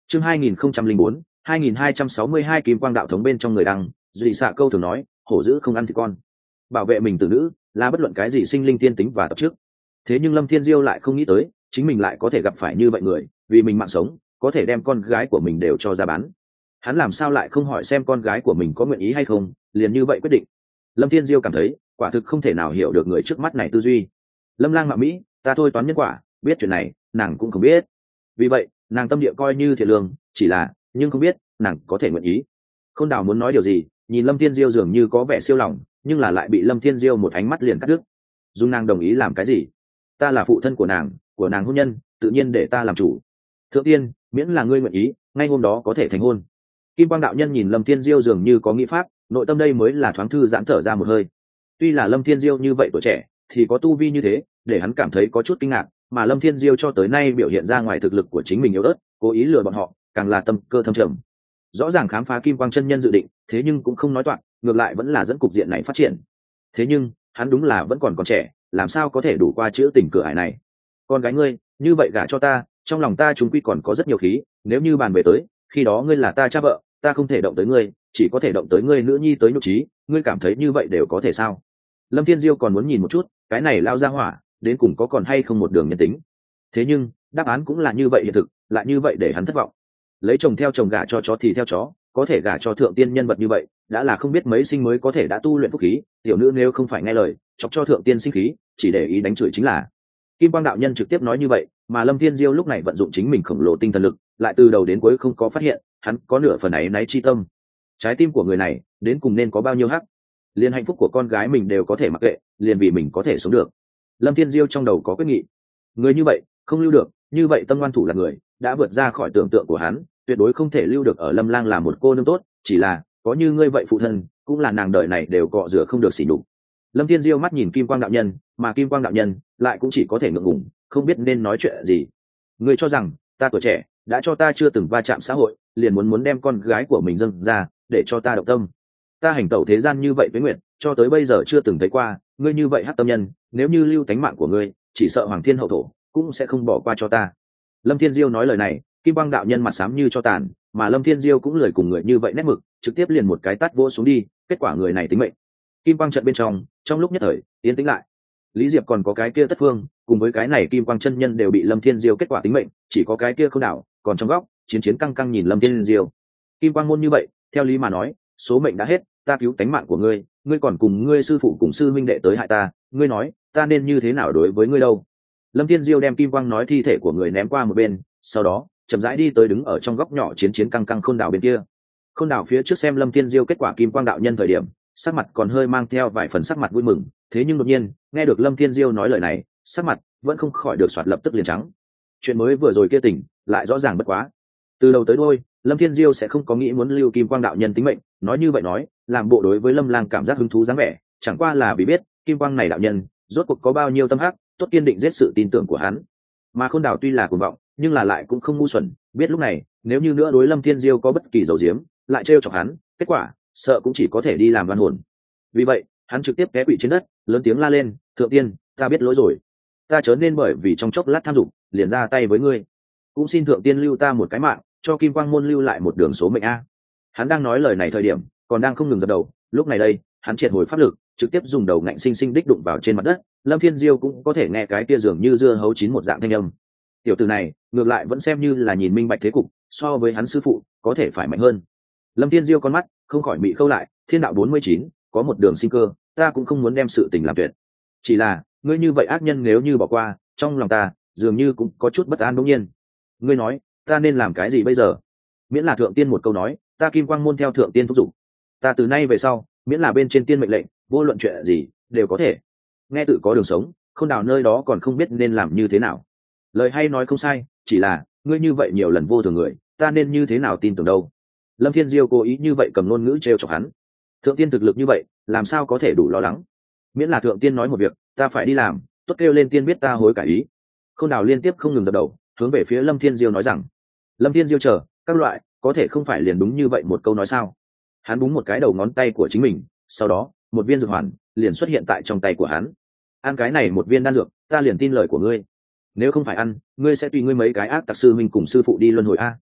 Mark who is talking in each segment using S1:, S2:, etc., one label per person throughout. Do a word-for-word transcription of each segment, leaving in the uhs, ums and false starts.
S1: chương hai nghìn không trăm linh bốn hai nghìn hai trăm sáu mươi hai kim quang đạo thống bên trong người đăng dị xạ câu thường nói hổ dữ không ăn thịt con. Bảo vệ mình từ nữ là bất luận cái gì sinh linh tiên tính và tập trước. Thế nhưng Lâm Thiên Diêu lại không nghĩ tới chính mình lại có thể gặp phải như vậy người, vì mình mạng sống có thể đem con gái của mình đều cho ra bán. Hắn làm sao lại không hỏi xem con gái của mình có nguyện ý hay không, liền như vậy quyết định. Lâm Thiên Diêu cảm thấy quả thực không thể nào hiểu được người trước mắt này tư duy. Lâm Lang mạ Mỹ, ta thôi toán nhân quả, biết chuyện này nàng cũng không biết, vì vậy nàng tâm địa coi như thiện lương, chỉ là nhưng không biết nàng có thể nguyện ý. Khôn Đào muốn nói điều gì, nhìn Lâm Thiên Diêu dường như có vẻ siêu lòng, nhưng là lại bị Lâm Thiên Diêu một ánh mắt liền cắt đứt. Dung nàng đồng ý làm cái gì? Ta là phụ thân của nàng, của nàng hôn nhân, tự nhiên để ta làm chủ. Thượng tiên, miễn là ngươi nguyện ý, ngay hôm đó có thể thành hôn. Kim Quang đạo nhân nhìn Lâm Thiên Diêu dường như có nghĩ pháp, nội tâm đây mới là thoáng thư giãn thở ra một hơi. Tuy là Lâm Thiên Diêu như vậy tuổi trẻ, thì có tu vi như thế, để hắn cảm thấy có chút kinh ngạc, mà Lâm Thiên Diêu cho tới nay biểu hiện ra ngoài thực lực của chính mình yếu ớt, cố ý lừa bọn họ, càng là tâm cơ thâm trầm. Rõ ràng khám phá Kim Quang chân nhân dự định, thế nhưng cũng không nói toạc, ngược lại vẫn là dẫn cục diện này phát triển. Thế nhưng hắn đúng là vẫn còn còn trẻ, làm sao có thể đủ qua chữ tình cửa ải này. Con gái ngươi như vậy gả cho ta, trong lòng ta chúng quy còn có rất nhiều khí, nếu như bàn về tới, khi đó ngươi là ta cha vợ, ta không thể động tới ngươi, chỉ có thể động tới ngươi nữ nhi tới nhục trí, ngươi cảm thấy như vậy đều có thể sao? Lâm Thiên Diêu còn muốn nhìn một chút, cái này lao ra hỏa đến cùng có còn hay không một đường nhân tính. Thế nhưng đáp án cũng là như vậy hiện thực, lại như vậy để hắn thất vọng. Lấy chồng theo chồng, gả cho chó thì theo chó, có thể gả cho thượng tiên nhân vật như vậy, đã là không biết mấy sinh mới có thể đã tu luyện phúc khí. Tiểu nữ nếu không phải nghe lời, chọc cho thượng tiên sinh khí, chỉ để ý đánh chửi chính là. Kim Quang đạo nhân trực tiếp nói như vậy, mà Lâm Thiên Diêu lúc này vận dụng chính mình khổng lồ tinh thần lực, lại từ đầu đến cuối không có phát hiện hắn có nửa phần ấy náy chi tâm. Trái tim của người này đến cùng nên có bao nhiêu hắc, liền hạnh phúc của con gái mình đều có thể mặc kệ, liền vì mình có thể sống được. Lâm Thiên Diêu trong đầu có quyết nghị, người như vậy không lưu được, như vậy tâm ngoan thủ là người đã vượt ra khỏi tưởng tượng của hắn, tuyệt đối không thể lưu được ở Lâm Lang là một cô nương tốt, chỉ là có như ngươi vậy phụ thân, cũng là nàng đời này đều cọ rửa không được xỉ nhục. Lâm Thiên Diêu mắt nhìn Kim Quang đạo nhân, mà Kim Quang đạo nhân lại cũng chỉ có thể ngượng ngùng, không biết nên nói chuyện gì. Ngươi cho rằng ta tuổi trẻ, đã cho ta chưa từng va chạm xã hội, liền muốn muốn đem con gái của mình dâng ra để cho ta động tâm. Ta hành tẩu thế gian như vậy với nguyện, cho tới bây giờ chưa từng thấy qua ngươi như vậy hắc tâm nhân, nếu như lưu tánh mạng của ngươi, chỉ sợ Hoàng Thiên hậu thổ cũng sẽ không bỏ qua cho ta. Lâm Thiên Diêu nói lời này, Kim Quang đạo nhân mặt xám như cho tàn, mà Lâm Thiên Diêu cũng lười cùng người như vậy nét mực, trực tiếp liền một cái tát vỗ xuống đi, kết quả người này tính mệnh. Kim Quang trận bên trong, trong lúc nhất thời tiến tĩnh lại. Lý Diệp còn có cái kia Tất Phương, cùng với cái này Kim Quang chân nhân đều bị Lâm Thiên Diêu kết quả tính mệnh, chỉ có cái kia Không Đảo còn trong góc chiến chiến căng căng nhìn Lâm Thiên Diêu. Kim Quang môn như vậy, theo lý mà nói, số mệnh đã hết, ta cứu tánh mạng của ngươi, ngươi còn cùng ngươi sư phụ cùng sư minh đệ tới hại ta, ngươi nói ta nên như thế nào đối với ngươi đâu? Lâm Thiên Diêu đem Kim Quang nói thi thể của người ném qua một bên, sau đó chậm rãi đi tới đứng ở trong góc nhỏ chiến chiến căng căng Khôn Đảo bên kia. Khôn Đảo phía trước xem Lâm Thiên Diêu kết quả Kim Quang đạo nhân thời điểm, sắc mặt còn hơi mang theo vài phần sắc mặt vui mừng, thế nhưng đột nhiên nghe được Lâm Thiên Diêu nói lời này, sắc mặt vẫn không khỏi được soạt lập tức liền trắng. Chuyện mới vừa rồi kia tỉnh lại rõ ràng bất quá. Từ đầu tới đuôi, Lâm Thiên Diêu sẽ không có nghĩ muốn lưu Kim Quang đạo nhân tính mệnh, nói như vậy nói, làm bộ đối với Lâm Lang cảm giác hứng thú dáng vẻ, chẳng qua là vì biết Kim Quang này đạo nhân rốt cuộc có bao nhiêu tâm hắc, tốt kiên định giết sự tin tưởng của hắn. Mà Khôn Đảo tuy là cuồng vọng, nhưng là lại cũng không ngu xuẩn, biết lúc này nếu như nữa đối Lâm Thiên Diêu có bất kỳ dầu diếm, lại trêu chọc hắn, kết quả sợ cũng chỉ có thể đi làm oan hồn. Vì vậy hắn trực tiếp té quỵ trên đất, lớn tiếng la lên, thượng tiên, ta biết lỗi rồi, ta chớ nên bởi vì trong chốc lát tham dục liền ra tay với ngươi, cũng xin thượng tiên lưu ta một cái mạng, cho Kim Quang môn lưu lại một đường số mệnh a. Hắn đang nói lời này thời điểm còn đang không ngừng dập đầu, lúc này đây hắn triệt hồi pháp lực, trực tiếp dùng đầu ngạnh sinh sinh đích đụng vào trên mặt đất. Lâm Thiên Diêu cũng có thể nghe cái kia dường như dưa hấu chín một dạng thanh âm. Tiểu tử này ngược lại vẫn xem như là nhìn minh bạch thế cục, so với hắn sư phụ có thể phải mạnh hơn. Lâm Thiên Diêu con mắt không khỏi bị khâu lại, thiên đạo bốn mươi chín có một đường sinh cơ, ta cũng không muốn đem sự tình làm tuyệt, chỉ là ngươi như vậy ác nhân nếu như bỏ qua, trong lòng ta dường như cũng có chút bất an. Đương nhiên ngươi nói ta nên làm cái gì bây giờ? Miễn là thượng tiên một câu nói, ta Kim Quang môn theo thượng tiên thúc giục, ta từ nay về sau miễn là bên trên tiên mệnh lệnh, vô luận chuyện gì đều có thể. Nghe tự có đường sống, Khôn Đảo nơi đó còn không biết nên làm như thế nào. Lời hay nói không sai, chỉ là ngươi như vậy nhiều lần vô thường người, ta nên như thế nào tin tưởng đâu? Lâm Thiên Diêu cố ý như vậy cầm ngôn ngữ trêu chọc hắn. Thượng tiên thực lực như vậy, làm sao có thể đủ lo lắng? Miễn là thượng tiên nói một việc, ta phải đi làm, tốt kêu lên tiên biết ta hối cải ý. Khôn Đảo liên tiếp không ngừng dập đầu, hướng về phía Lâm Thiên Diêu nói rằng, Lâm Thiên Diêu chờ các loại, có thể không phải liền đúng như vậy một câu nói sao? Hắn búng một cái đầu ngón tay của chính mình, sau đó một viên dược hoàn liền xuất hiện tại trong tay của hắn. Ăn cái này một viên đan dược, ta liền tin lời của ngươi. Nếu không phải ăn, ngươi sẽ tùy ngươi mấy cái ác tặc sư minh cùng sư phụ đi luân hồi a.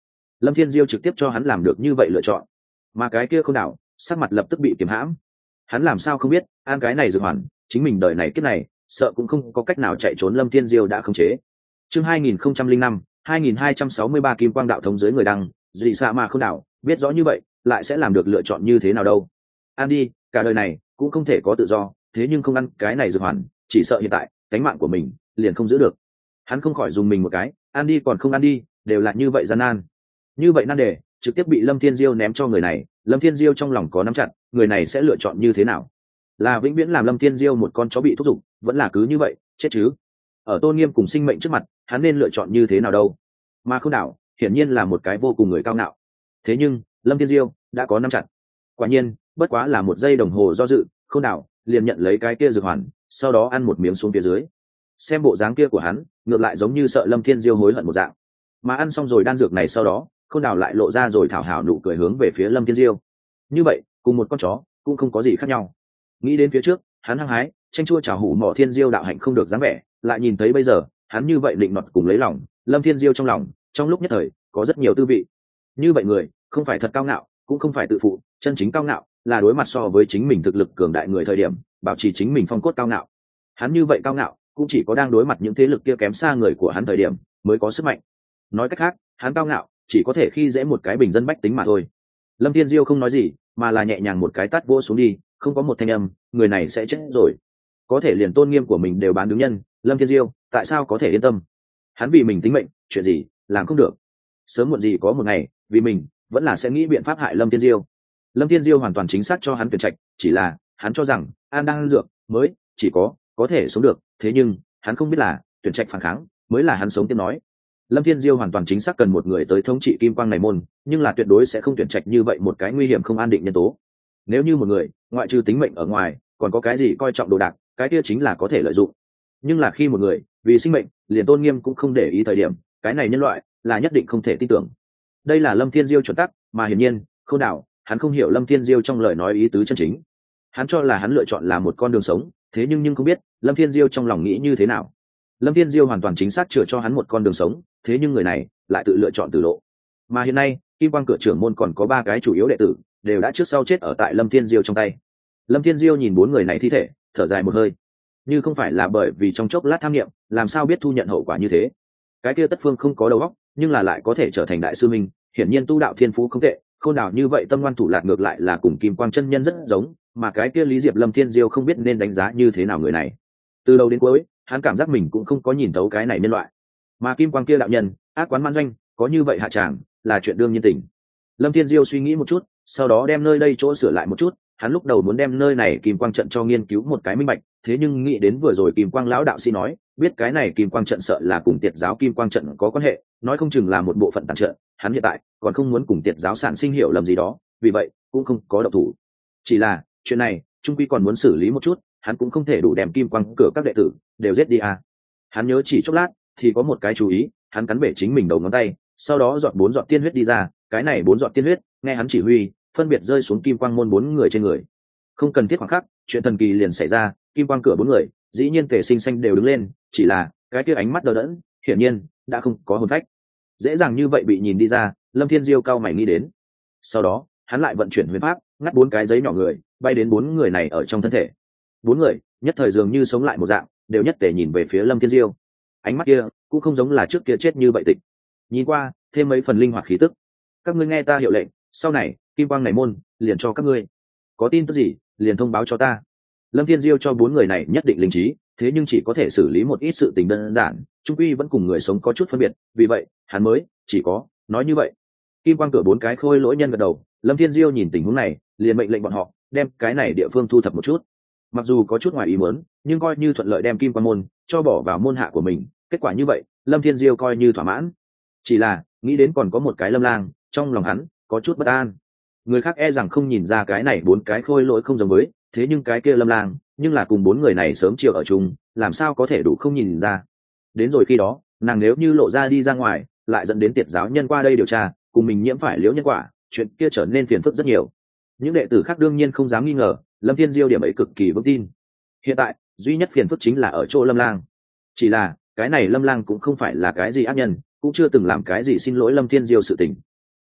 S1: Lâm Thiên Diêu trực tiếp cho hắn làm được như vậy lựa chọn, mà cái kia không đảo sắc mặt lập tức bị kiềm hãm. Hắn làm sao không biết ăn cái này dược hoàn chính mình đời này kiếp này sợ cũng không có cách nào chạy trốn. Lâm Thiên Diêu đã khống chế. Chương hai nghìn không trăm linh năm hai nghìn hai trăm sáu mươi ba kim quang đạo thống dưới người đăng dị xạ mà không đảo biết rõ như vậy lại sẽ làm được lựa chọn như thế nào đâu. Ăn đi, cả đời này cũng không thể có tự do, thế nhưng không ăn cái này dược hoàn chỉ sợ hiện tại cánh mạng của mình liền không giữ được. Hắn không khỏi dùng mình một cái, ăn đi còn không ăn đi đều là như vậy gian nan. Như vậy nan đề trực tiếp bị Lâm Thiên Diêu ném cho người này. Lâm Thiên Diêu trong lòng có nắm chặt, người này sẽ lựa chọn như thế nào, là vĩnh viễn làm Lâm Thiên Diêu một con chó bị thúc giục, vẫn là cứ như vậy chết chứ. Ở tôn nghiêm cùng sinh mệnh trước mặt hắn nên lựa chọn như thế nào đâu. Mà không đảo hiển nhiên là một cái vô cùng người cao ngạo, thế nhưng Lâm Thiên Diêu đã có nắm chặt. Quả nhiên bất quá là một giây đồng hồ do dự, không đảo liền nhận lấy cái kia dược hoàn, sau đó ăn một miếng xuống phía dưới. Xem bộ dáng kia của hắn ngược lại giống như sợ Lâm Thiên Diêu hối hận một dạng. Mà ăn xong rồi đan dược này sau đó không đảo lại lộ ra rồi thảo hảo nụ cười hướng về phía Lâm Thiên Diêu. Như vậy cùng một con chó cũng không có gì khác nhau. Nghĩ đến phía trước hắn hăng hái tranh chua chảo hủ mỏ Thiên Diêu đạo hạnh không được dáng vẻ, lại nhìn thấy bây giờ hắn như vậy định nọt cùng lấy lòng Lâm Thiên Diêu, trong lòng trong lúc nhất thời có rất nhiều tư vị. Như vậy người không phải thật cao ngạo, cũng không phải tự phụ, chân chính cao ngạo là đối mặt so với chính mình thực lực cường đại người thời điểm bảo trì chính mình phong cốt cao ngạo. Hắn như vậy cao ngạo cũng chỉ có đang đối mặt những thế lực kia kém xa người của hắn thời điểm mới có sức mạnh. Nói cách khác hắn cao ngạo chỉ có thể khi dễ một cái bình dân bách tính mà thôi. Lâm Thiên Diêu không nói gì mà là nhẹ nhàng một cái tát vỗ xuống đi, không có một thanh âm, người này sẽ chết rồi. Có thể liền tôn nghiêm của mình đều bán đứng nhân, Lâm Thiên Diêu tại sao có thể yên tâm? Hắn vì mình tính mệnh chuyện gì làm không được, sớm muộn gì có một ngày vì mình vẫn là sẽ nghĩ biện pháp hại Lâm Thiên Diêu. Lâm Thiên Diêu hoàn toàn chính xác cho hắn tuyển trạch, chỉ là hắn cho rằng an đang ăn dược mới chỉ có có thể sống được, thế nhưng hắn không biết là tuyển trạch phản kháng mới là hắn sống tiếp nói. Lâm Thiên Diêu hoàn toàn chính xác cần một người tới thống trị kim quang này môn, nhưng là tuyệt đối sẽ không tuyển trạch như vậy một cái nguy hiểm không an định nhân tố. Nếu như một người ngoại trừ tính mệnh ở ngoài còn có cái gì coi trọng đồ đạc, cái kia chính là có thể lợi dụng. Nhưng là khi một người vì sinh mệnh liền tôn nghiêm cũng không để ý thời điểm, cái này nhân loại là nhất định không thể tin tưởng. Đây là Lâm Thiên Diêu chuẩn tắc, mà hiển nhiên Khâu Đảo hắn không hiểu Lâm Thiên Diêu trong lời nói ý tứ chân chính. Hắn cho là hắn lựa chọn là một con đường sống, thế nhưng nhưng không biết Lâm Thiên Diêu trong lòng nghĩ như thế nào. Lâm Thiên Diêu hoàn toàn chính xác chừa cho hắn một con đường sống, thế nhưng người này lại tự lựa chọn tử lộ. Mà hiện nay kim quang cửa trưởng môn còn có ba cái chủ yếu đệ tử đều đã trước sau chết ở tại Lâm Thiên Diêu trong tay. Lâm Thiên Diêu nhìn bốn người này thi thể thở dài một hơi, như không phải là bởi vì trong chốc lát tham nghiệm làm sao biết thu nhận hậu quả như thế. Cái kia Tất Phương không có đầu óc nhưng là lại có thể trở thành đại sư minh, hiển nhiên tu đạo thiên phú không tệ. Khôn Đảo như vậy tâm ngoan thủ lạc ngược lại là cùng kim quang chân nhân rất giống, mà cái kia Lý Diệp Lâm Thiên Diêu không biết nên đánh giá như thế nào người này. Từ đầu đến cuối hắn cảm giác mình cũng không có nhìn thấu cái này nhân loại, mà kim quang kia đạo nhân ác quán man doanh có như vậy hạ tràng là chuyện đương nhiên tình. Lâm Thiên Diêu suy nghĩ một chút, sau đó đem nơi đây chỗ sửa lại một chút. Hắn lúc đầu muốn đem nơi này kim quang trận cho nghiên cứu một cái minh bạch, thế nhưng nghĩ đến vừa rồi kim quang lão đạo sĩ nói biết cái này kim quang trận sợ là cùng tiệt giáo kim quang trận có quan hệ, nói không chừng là một bộ phận tàn trận, hắn hiện tại còn không muốn cùng tiệt giáo sản sinh hiểu lầm gì đó, vì vậy cũng không có động thủ. Chỉ là chuyện này trung quy còn muốn xử lý một chút, hắn cũng không thể đủ đem kim quang cửa các đệ tử đều giết đi à. Hắn nhớ chỉ chốc lát thì có một cái chú ý, hắn cắn bể chính mình đầu ngón tay, sau đó dọn bốn giọt tiên huyết đi ra. Cái này bốn giọt tiên huyết nghe hắn chỉ huy phân biệt rơi xuống kim quang môn bốn người trên người. Không cần thiết khoảng khắc chuyện thần kỳ liền xảy ra, kim quang cửa bốn người dĩ nhiên tề sinh xanh đều đứng lên, chỉ là cái kia ánh mắt đờ đẫn hiển nhiên đã không có hồn phách, dễ dàng như vậy bị nhìn đi ra. Lâm Thiên Diêu cao mày nghĩ đến, sau đó hắn lại vận chuyển huyền pháp ngắt bốn cái giấy nhỏ người bay đến bốn người này ở trong thân thể. Bốn người nhất thời dường như sống lại một dạng, đều nhất tề nhìn về phía Lâm Thiên Diêu. Ánh mắt kia cũng không giống là trước kia chết như vậy tịch, nhìn qua thêm mấy phần linh hoạt khí tức. Các ngươi nghe ta hiệu lệnh, sau này kim quang này môn liền cho các ngươi, có tin tức gì liền thông báo cho ta. Lâm Thiên Diêu cho bốn người này nhất định linh trí, thế nhưng chỉ có thể xử lý một ít sự tình đơn giản, trung quy vẫn cùng người sống có chút phân biệt, vì vậy hắn mới chỉ có nói như vậy. Kim quang cửa bốn cái khôi lỗi nhân gật đầu. Lâm Thiên Diêu nhìn tình huống này liền mệnh lệnh bọn họ đem cái này địa phương thu thập một chút. Mặc dù có chút ngoài ý muốn, nhưng coi như thuận lợi đem kim quang môn cho bỏ vào môn hạ của mình, kết quả như vậy Lâm Thiên Diêu coi như thỏa mãn. Chỉ là nghĩ đến còn có một cái Lâm Lang, trong lòng hắn có chút bất an. Người khác e rằng không nhìn ra cái này bốn cái khôi lỗi không giống với, thế nhưng cái kia Lâm Lang nhưng là cùng bốn người này sớm chiều ở chung, làm sao có thể đủ không nhìn ra. Đến rồi khi đó nàng nếu như lộ ra đi ra ngoài, lại dẫn đến tiệt giáo nhân qua đây điều tra, cùng mình nhiễm phải liễu nhân quả, chuyện kia trở nên phiền phức rất nhiều. Những đệ tử khác đương nhiên không dám nghi ngờ Lâm Thiên Diêu điểm ấy cực kỳ vững tin. Hiện tại duy nhất phiền phức chính là ở chỗ Lâm Lang. Chỉ là cái này Lâm Lang cũng không phải là cái gì ác nhân, cũng chưa từng làm cái gì xin lỗi Lâm Thiên Diêu sự tình.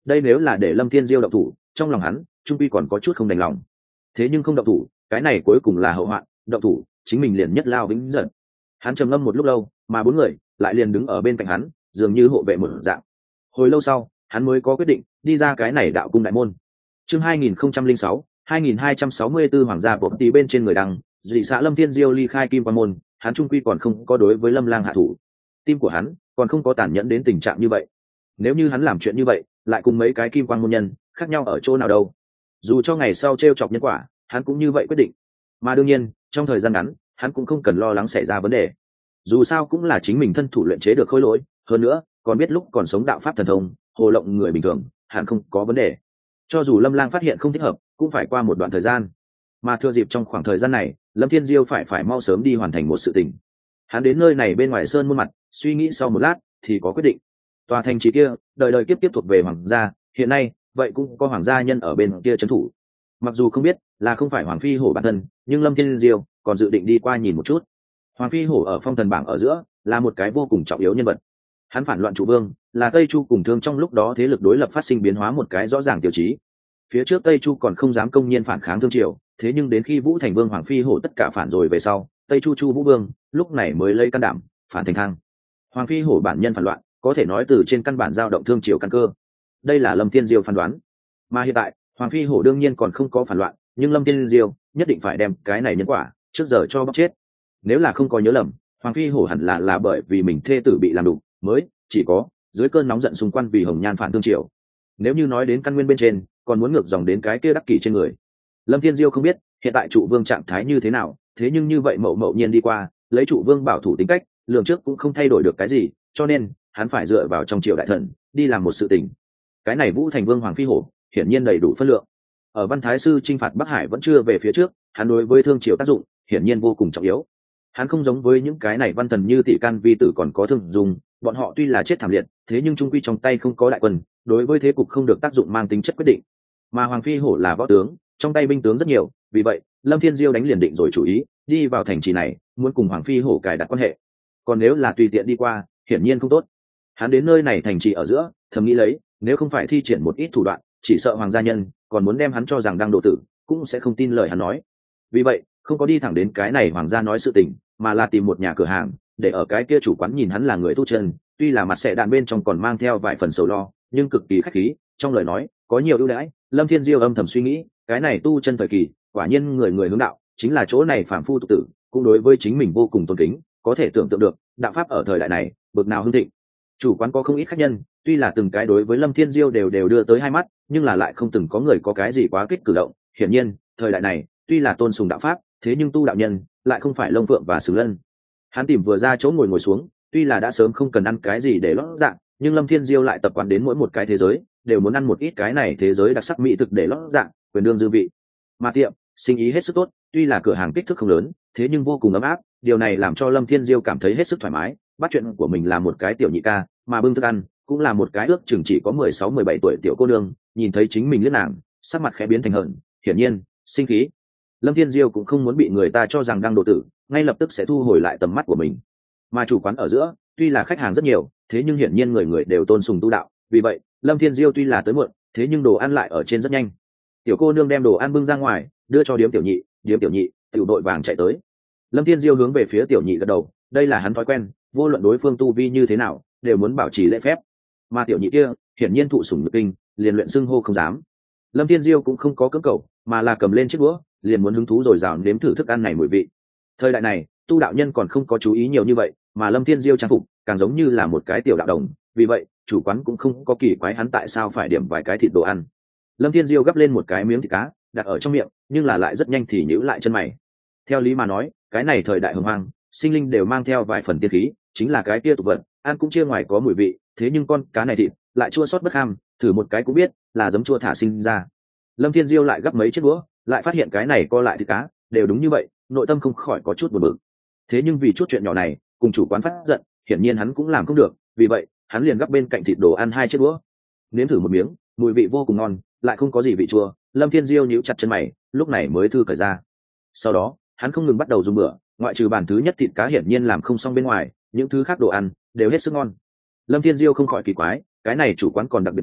S1: đây nếu là để Lâm Thiên Diêu động thủ, trong lòng hắn trung quy còn có chút không đành lòng. Thế nhưng không động thủ, cái này cuối cùng là hậu hoạn, động thủ chính mình liền nhất lao vĩnh giận. Hắn trầm ngâm một lúc lâu, mà bốn người lại liền đứng ở bên cạnh hắn, dường như hộ vệ một dạng. Hồi lâu sau, hắn mới có quyết định đi ra cái này đạo cung đại môn. Chương hai nghìn không trăm linh sáu, hai nghìn hai trăm sáu mươi tư hoàng gia bộ tí bên trên người đăng, dị xã Lâm Thiên Diêu ly khai Kim Quan môn, hắn trung quy còn không có đối với Lâm Lang hạ thủ. Tim của hắn còn không có tàn nhẫn đến tình trạng như vậy. Nếu như hắn làm chuyện như vậy, lại cùng mấy cái Kim Quan môn nhân khác nhau ở chỗ nào đâu? Dù cho ngày sau trêu chọc nhân quả, hắn cũng như vậy quyết định. Mà đương nhiên, trong thời gian ngắn, hắn cũng không cần lo lắng xảy ra vấn đề. Dù sao cũng là chính mình thân thủ luyện chế được khối lỗi, hơn nữa, còn biết lúc còn sống đạo pháp thần thông, hồ lộng người bình thường, hẳn không có vấn đề. Cho dù Lâm Lang phát hiện không thích hợp, cũng phải qua một đoạn thời gian. Mà thừa dịp trong khoảng thời gian này, Lâm Thiên Diêu phải phải mau sớm đi hoàn thành một sự tình. Hắn đến nơi này bên ngoài sơn muôn mặt, suy nghĩ sau một lát thì có quyết định. Tòa thành trì kia, đời đời kiếp tiếp thuộc về hoàng gia, hiện nay, vậy cũng có hoàng gia nhân ở bên kia trấn thủ. Mặc dù không biết là không phải hoàng phi hổ bản thân, nhưng Lâm Thiên Diêu còn dự định đi qua nhìn một chút. Hoàng phi hổ ở phong thần bảng ở giữa là một cái vô cùng trọng yếu nhân vật. Hắn phản loạn trụ vương, là Tây Chu cùng Thương trong lúc đó thế lực đối lập phát sinh biến hóa một cái rõ ràng tiêu chí. Phía trước Tây Chu còn không dám công nhiên phản kháng Thương triều, thế nhưng đến khi Vũ Thành Vương Hoàng phi hổ tất cả phản rồi về sau, Tây Chu Chu Vũ Vương lúc này mới lấy can đảm phản thành thang. Hoàng phi hổ bản nhân phản loạn, có thể nói từ trên căn bản dao động Thương triều căn cơ. Đây là Lâm Thiên Diêu phán đoán. Mà hiện tại, Hoàng phi hổ đương nhiên còn không có phản loạn, nhưng Lâm Thiên Diêu nhất định phải đem cái này nhân quả trước giờ cho bóc chết. Nếu là không có nhớ lầm, Hoàng phi hổ hẳn là là bởi vì mình thê tử bị làm đục, mới chỉ có dưới cơn nóng giận xung quanh vì Hồng Nhan phản Thương triều. Nếu như nói đến căn nguyên bên trên, còn muốn ngược dòng đến cái kia đắc kỷ trên người. Lâm Thiên Diêu không biết hiện tại trụ vương trạng thái như thế nào, thế nhưng như vậy mậu mậu nhiên đi qua, lấy trụ vương bảo thủ tính cách, lường trước cũng không thay đổi được cái gì, cho nên hắn phải dựa vào trong triều đại thần đi làm một sự tình. Cái này Vũ Thành Vương Hoàng phi hổ hiển nhiên đầy đủ phân lượng. Ở Văn Thái sư chinh phạt Bắc Hải vẫn chưa về phía trước, hắn đối với Thương triều tác dụng hiển nhiên vô cùng trọng yếu. Hắn không giống với những cái này văn thần như Tỷ Can Vi Tử còn có Thương Dung, bọn họ tuy là chết thảm liệt, thế nhưng trung quy trong tay không có đại quân, đối với thế cục không được tác dụng mang tính chất quyết định. Mà Hoàng phi hổ là võ tướng, trong tay binh tướng rất nhiều, vì vậy Lâm Thiên Diêu đánh liền định rồi chủ ý, đi vào thành trì này, muốn cùng Hoàng phi hổ cài đặt quan hệ. Còn nếu là tùy tiện đi qua, hiển nhiên không tốt. Hắn đến nơi này thành trì ở giữa, thầm nghĩ lấy, nếu không phải thi triển một ít thủ đoạn, chỉ sợ hoàng gia nhân còn muốn đem hắn cho rằng đang độ tử, cũng sẽ không tin lời hắn nói. Vì vậy, không có đi thẳng đến cái này hoàng gia nói sự tình, mà là tìm một nhà cửa hàng, để ở cái kia chủ quán nhìn hắn là người tu chân, tuy là mặt sẹo đạn bên trong còn mang theo vài phần sầu lo, nhưng cực kỳ khách khí, trong lời nói có nhiều ưu đãi. Lâm Thiên Diêu âm thầm suy nghĩ, cái này tu chân thời kỳ, quả nhiên người người hướng đạo, chính là chỗ này phàm phu tục tử, cũng đối với chính mình vô cùng tôn kính, có thể tưởng tượng được, đạo pháp ở thời đại này, bực nào hưng thịnh. Chủ quán có không ít khách nhân, tuy là từng cái đối với Lâm Thiên Diêu đều đều đưa tới hai mắt, nhưng là lại không từng có người có cái gì quá kích cử động. Hiển nhiên, thời đại này, tuy là tôn sùng đạo pháp, thế nhưng tu đạo nhân lại không phải lông phượng và sừng lân. Hắn tìm vừa ra chỗ ngồi ngồi xuống, tuy là đã sớm không cần ăn cái gì để lót dạ, nhưng Lâm Thiên Diêu lại tập quán đến mỗi một cái thế giới, đều muốn ăn một ít cái này thế giới đặc sắc mỹ thực để lót dạ, quyền đương dư vị. Mà tiệm, sinh ý hết sức tốt, tuy là cửa hàng kích thước không lớn, thế nhưng vô cùng ấm áp, điều này làm cho Lâm Thiên Diêu cảm thấy hết sức thoải mái. Bắt chuyện của mình là một cái tiểu nhị ca, mà bưng thức ăn cũng là một cái ước chừng chỉ có mười sáu mười bảy tuổi tiểu cô nương, nhìn thấy chính mình liếc nàng, sắc mặt khẽ biến thành hờn, hiển nhiên sinh khí. Lâm Thiên Diêu cũng không muốn bị người ta cho rằng đang độ tử, ngay lập tức sẽ thu hồi lại tầm mắt của mình. Mà chủ quán ở giữa, tuy là khách hàng rất nhiều, thế nhưng hiển nhiên người người đều tôn sùng tu đạo, vì vậy Lâm Thiên Diêu tuy là tới muộn, thế nhưng đồ ăn lại ở trên rất nhanh. Tiểu cô nương đem đồ ăn bưng ra ngoài, đưa cho điếm tiểu nhị, điếm tiểu nhị tiểu đội vàng chạy tới. Lâm Thiên Diêu hướng về phía tiểu nhị gật đầu, đây là hắn thói quen, vô luận đối phương tu vi như thế nào, đều muốn bảo trì lễ phép. Mà tiểu nhị kia hiển nhiên thụ sủng nhược kinh, liền luyện xưng hô không dám. Lâm Thiên Diêu cũng không có cưỡng cầu, mà là cầm lên chiếc đũa, liền muốn hứng thú rồi rào nếm thử thức ăn này mùi vị. Thời đại này, tu đạo nhân còn không có chú ý nhiều như vậy, mà Lâm Thiên Diêu trang phục càng giống như là một cái tiểu đạo đồng, vì vậy chủ quán cũng không có kỳ quái hắn tại sao phải điểm vài cái thịt đồ ăn. Lâm Thiên Diêu gắp lên một cái miếng thịt cá, đặt ở trong miệng, nhưng là lại rất nhanh thì nhíu lại chân mày. Theo lý mà nói, cái này thời đại hồng hoang, sinh linh đều mang theo vài phần tiên khí, chính là cái kia tục vật, ăn cũng chia ngoài có mùi vị, thế nhưng con cá này thịt lại chua xót bất ham, thử một cái cũng biết là giấm chua thả sinh ra. Lâm Thiên Diêu lại gắp mấy chiếc đũa, lại phát hiện cái này co lại thịt cá đều đúng như vậy, nội tâm không khỏi có chút buồn bực. Thế nhưng vì chút chuyện nhỏ này, cùng chủ quán phát giận, hiển nhiên hắn cũng làm không được, vì vậy hắn liền gắp bên cạnh thịt đồ ăn hai chiếc đũa, nếm thử một miếng, mùi vị vô cùng ngon, lại không có gì vị chua. Lâm Thiên Diêu nhíu chặt chân mày, lúc này mới thư cởi ra. Sau đó hắn không ngừng bắt đầu dùng bữa, ngoại trừ bản thứ nhất thịt cá hiển nhiên làm không xong bên ngoài, những thứ khác đồ ăn đều hết sức ngon. Lâm Thiên Diêu không khỏi kỳ quái, cái này chủ quán còn đặc biệt nói,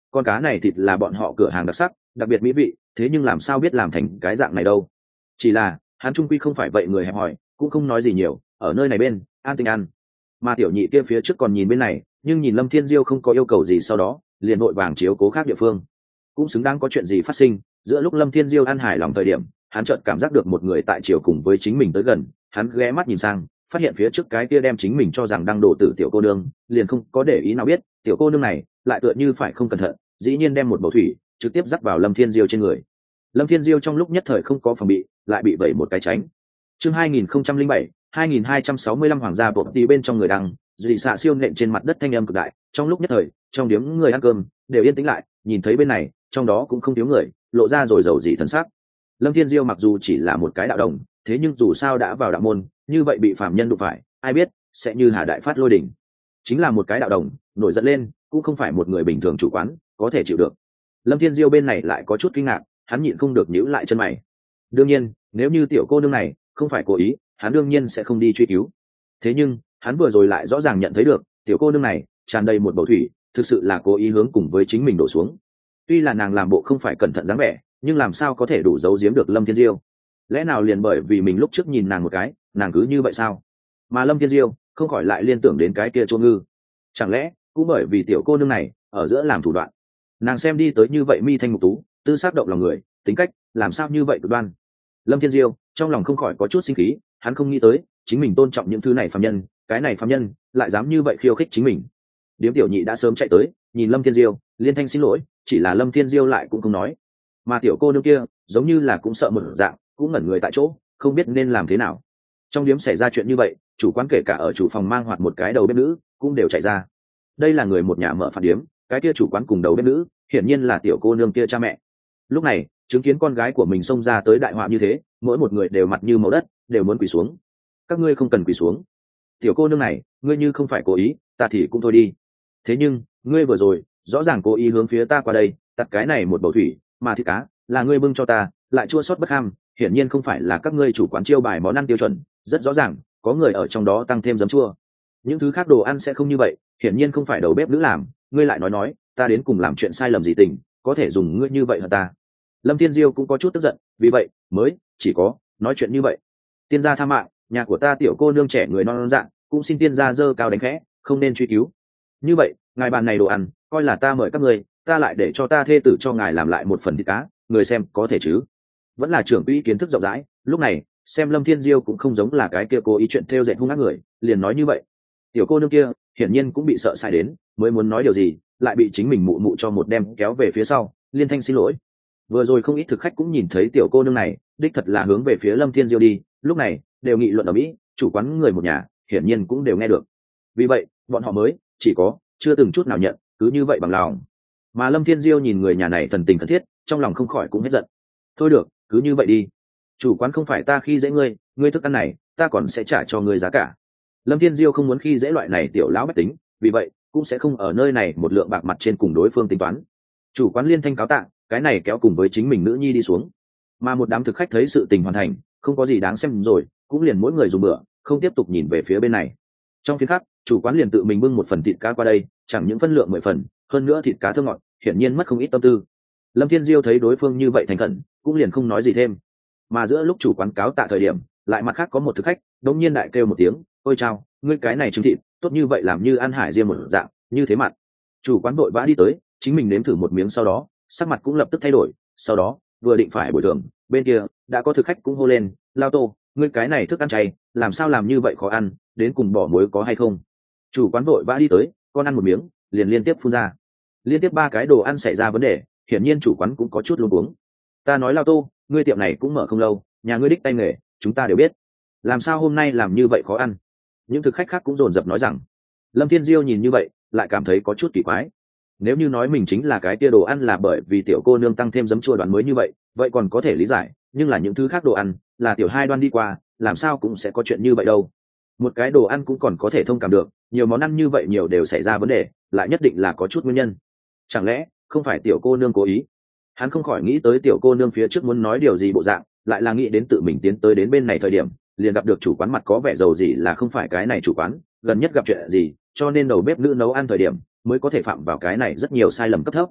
S1: con cá này thịt là bọn họ cửa hàng đặc sắc, đặc biệt mỹ vị, thế nhưng làm sao biết làm thành cái dạng này đâu. Chỉ là hắn trung quy không phải vậy người hẹp hòi, cũng không nói gì nhiều, ở nơi này bên an tình ăn. Mà tiểu nhị kia phía trước còn nhìn bên này, nhưng nhìn Lâm Thiên Diêu không có yêu cầu gì, sau đó liền vội vàng chiếu cố khác địa phương. Cũng xứng đáng có chuyện gì phát sinh. Giữa lúc Lâm Thiên Diêu ăn hài lòng thời điểm, hắn chợt cảm giác được một người tại chiều cùng với chính mình tới gần. Hắn ghé mắt nhìn sang, phát hiện phía trước cái kia đem chính mình cho rằng đang đổ tử tiểu cô nương, liền không có để ý nào biết tiểu cô nương này lại tựa như phải không cẩn thận, dĩ nhiên đem một bầu thủy trực tiếp dắt vào Lâm Thiên Diêu trên người. Lâm Thiên Diêu trong lúc nhất thời không có phòng bị, lại bị vẩy một cái tránh. Chương hai nghìn không trăm linh bảy, hai nghìn hai trăm sáu mươi lăm hoàng gia bộ tí bên trong người đăng, dị xạ siêu nện trên mặt đất thanh âm cực đại, trong lúc nhất thời, trong điếm người ăn cơm đều yên tĩnh lại, nhìn thấy bên này, trong đó cũng không thiếu người, lộ ra rồi dầu dị thần sắc. Lâm Thiên Diêu mặc dù chỉ là một cái đạo đồng, thế nhưng dù sao đã vào đạo môn, như vậy bị phạm nhân đụng phải, ai biết sẽ như Hà Đại phát lôi đỉnh. Chính là một cái đạo đồng, nổi giận lên, cũng không phải một người bình thường chủ quán có thể chịu được. Lâm Thiên Diêu bên này lại có chút kinh ngạc, hắn nhịn không được nhíu lại chân mày. Đương nhiên, nếu như tiểu cô nương này không phải cố ý, hắn đương nhiên sẽ không đi truy cứu. Thế nhưng, hắn vừa rồi lại rõ ràng nhận thấy được, tiểu cô nương này tràn đầy một bầu thủy, thực sự là cố ý hướng cùng với chính mình đổ xuống. Tuy là nàng làm bộ không phải cẩn thận dáng vẻ, nhưng làm sao có thể đủ giấu giếm được Lâm Thiên Diêu? Lẽ nào liền bởi vì mình lúc trước nhìn nàng một cái, nàng cứ như vậy sao? Mà Lâm Thiên Diêu không khỏi lại liên tưởng đến cái kia Chôn Ngư. Chẳng lẽ cũng bởi vì tiểu cô nương này ở giữa làm thủ đoạn, nàng xem đi tới như vậy mi thanh mục tú, tư sắc động lòng người, tính cách làm sao như vậy cực đoan. Lâm Thiên Diêu trong lòng không khỏi có chút sinh khí, hắn không nghĩ tới chính mình tôn trọng những thứ này phàm nhân, cái này phàm nhân lại dám như vậy khiêu khích chính mình. Điếm tiểu nhị đã sớm chạy tới, nhìn Lâm Thiên Diêu, liên thanh xin lỗi, chỉ là Lâm Thiên Diêu lại cũng không nói. Mà tiểu cô nương kia giống như là cũng sợ một dạng, cũng ngẩn người tại chỗ, không biết nên làm thế nào. Trong điếm xảy ra chuyện như vậy, chủ quán kể cả ở chủ phòng mang hoạt một cái đầu bếp nữ cũng đều chạy ra. Đây là người một nhà mở phản điếm, cái kia chủ quán cùng đầu bếp nữ hiển nhiên là tiểu cô nương kia cha mẹ. Lúc này chứng kiến con gái của mình xông ra tới đại họa như thế, mỗi một người đều mặt như màu đất, đều muốn quỳ xuống. Các ngươi không cần quỳ xuống. Tiểu cô nương này, ngươi như không phải cố ý, ta thì cũng thôi đi. Thế nhưng ngươi vừa rồi rõ ràng cố ý hướng phía ta qua đây, đặt cái này một bầu thủy, mà thịt cá là ngươi bưng cho ta, lại chua xót bất ham, hiển nhiên không phải là các ngươi chủ quán chiêu bài món ăn tiêu chuẩn, rất rõ ràng có người ở trong đó tăng thêm giấm chua. Những thứ khác đồ ăn sẽ không như vậy, hiển nhiên không phải đầu bếp nữ làm, ngươi lại nói nói ta đến cùng làm chuyện sai lầm gì tình, có thể dùng ngươi như vậy hả ta? Lâm Thiên Diêu cũng có chút tức giận, vì vậy mới chỉ có nói chuyện như vậy. Tiên gia tha mạng, nhà của ta tiểu cô nương trẻ người non non dạng, cũng xin tiên gia dơ cao đánh khẽ, không nên truy cứu. Như vậy ngài bàn này đồ ăn coi là ta mời các ngươi, ta lại để cho ta thê tử cho ngài làm lại một phần thịt cá, người xem có thể chứ? Vẫn là trưởng quỹ kiến thức rộng rãi, lúc này xem Lâm Thiên Diêu cũng không giống là cái kia cố ý chuyện theo dệt hung ác người, liền nói như vậy. Tiểu cô nương kia hiển nhiên cũng bị sợ sai đến, mới muốn nói điều gì, lại bị chính mình mụ mụ cho một đem kéo về phía sau, liên thanh xin lỗi. Vừa rồi không ít thực khách cũng nhìn thấy tiểu cô nương này đích thật là hướng về phía Lâm Thiên Diêu đi, lúc này đều nghị luận ở mỹ, chủ quán người một nhà hiển nhiên cũng đều nghe được. Vì vậy bọn họ mới chỉ có chưa từng chút nào nhận, cứ như vậy bằng lòng. Mà Lâm Thiên Diêu nhìn người nhà này thần tình thân thiết, trong lòng không khỏi cũng hết giận. Thôi được, cứ như vậy đi. Chủ quán không phải ta khi dễ ngươi, ngươi thức ăn này ta còn sẽ trả cho ngươi giá cả. Lâm Thiên Diêu không muốn khi dễ loại này tiểu lão bách tính, vì vậy cũng sẽ không ở nơi này một lượng bạc mặt trên cùng đối phương tính toán. Chủ quán liên thanh cáo tạ, cái này kéo cùng với chính mình nữ nhi đi xuống. Mà một đám thực khách thấy sự tình hoàn thành, không có gì đáng xem rồi, cũng liền mỗi người dùng bữa, không tiếp tục nhìn về phía bên này. Trong phiên khác, chủ quán liền tự mình bưng một phần thịt cá qua đây, chẳng những phân lượng mười phần, hơn nữa thịt cá thơm ngọt, hiển nhiên mất không ít tâm tư. Lâm Thiên Diêu thấy đối phương như vậy thành khẩn, cũng liền không nói gì thêm. Mà giữa lúc chủ quán cáo tạ thời điểm, lại mặt khác có một thực khách đống nhiên đại kêu một tiếng, ôi chao, ngươi cái này trứng thịt tốt như vậy, làm như ăn hải diêm một dạng như thế mặt. Chủ quán vội vã đi tới, chính mình nếm thử một miếng, sau đó sắc mặt cũng lập tức thay đổi, sau đó vừa định phải bồi thường, bên kia đã có thực khách cũng hô lên, lao tô, ngươi cái này thức ăn chay làm sao làm như vậy khó ăn, đến cùng bỏ muối có hay không? Chủ quán vội vã đi tới, con ăn một miếng liền liên tiếp phun ra, liên tiếp ba cái đồ ăn xảy ra vấn đề, hiển nhiên chủ quán cũng có chút luống cuống. Ta nói lao tô, ngươi tiệm này cũng mở không lâu, nhà ngươi đích tay nghề chúng ta đều biết, làm sao hôm nay làm như vậy khó ăn? Những thực khách khác cũng dồn dập nói rằng. Lâm Thiên Diêu nhìn như vậy lại cảm thấy có chút kỳ quái. Nếu như nói mình chính là cái tia đồ ăn là bởi vì tiểu cô nương tăng thêm giấm chua đoán mới như vậy, vậy còn có thể lý giải, nhưng là những thứ khác đồ ăn là tiểu hai đoan đi qua, làm sao cũng sẽ có chuyện như vậy đâu. Một cái đồ ăn cũng còn có thể thông cảm được, nhiều món ăn như vậy nhiều đều xảy ra vấn đề, lại nhất định là có chút nguyên nhân. Chẳng lẽ không phải tiểu cô nương cố ý? Hắn không khỏi nghĩ tới tiểu cô nương phía trước muốn nói điều gì bộ dạng, lại là nghĩ đến tự mình tiến tới đến bên này thời điểm, liền gặp được chủ quán mặt có vẻ giàu gì là không phải cái này chủ quán gần nhất gặp chuyện gì, cho nên đầu bếp nữ nấu ăn thời điểm mới có thể phạm vào cái này rất nhiều sai lầm cấp thấp.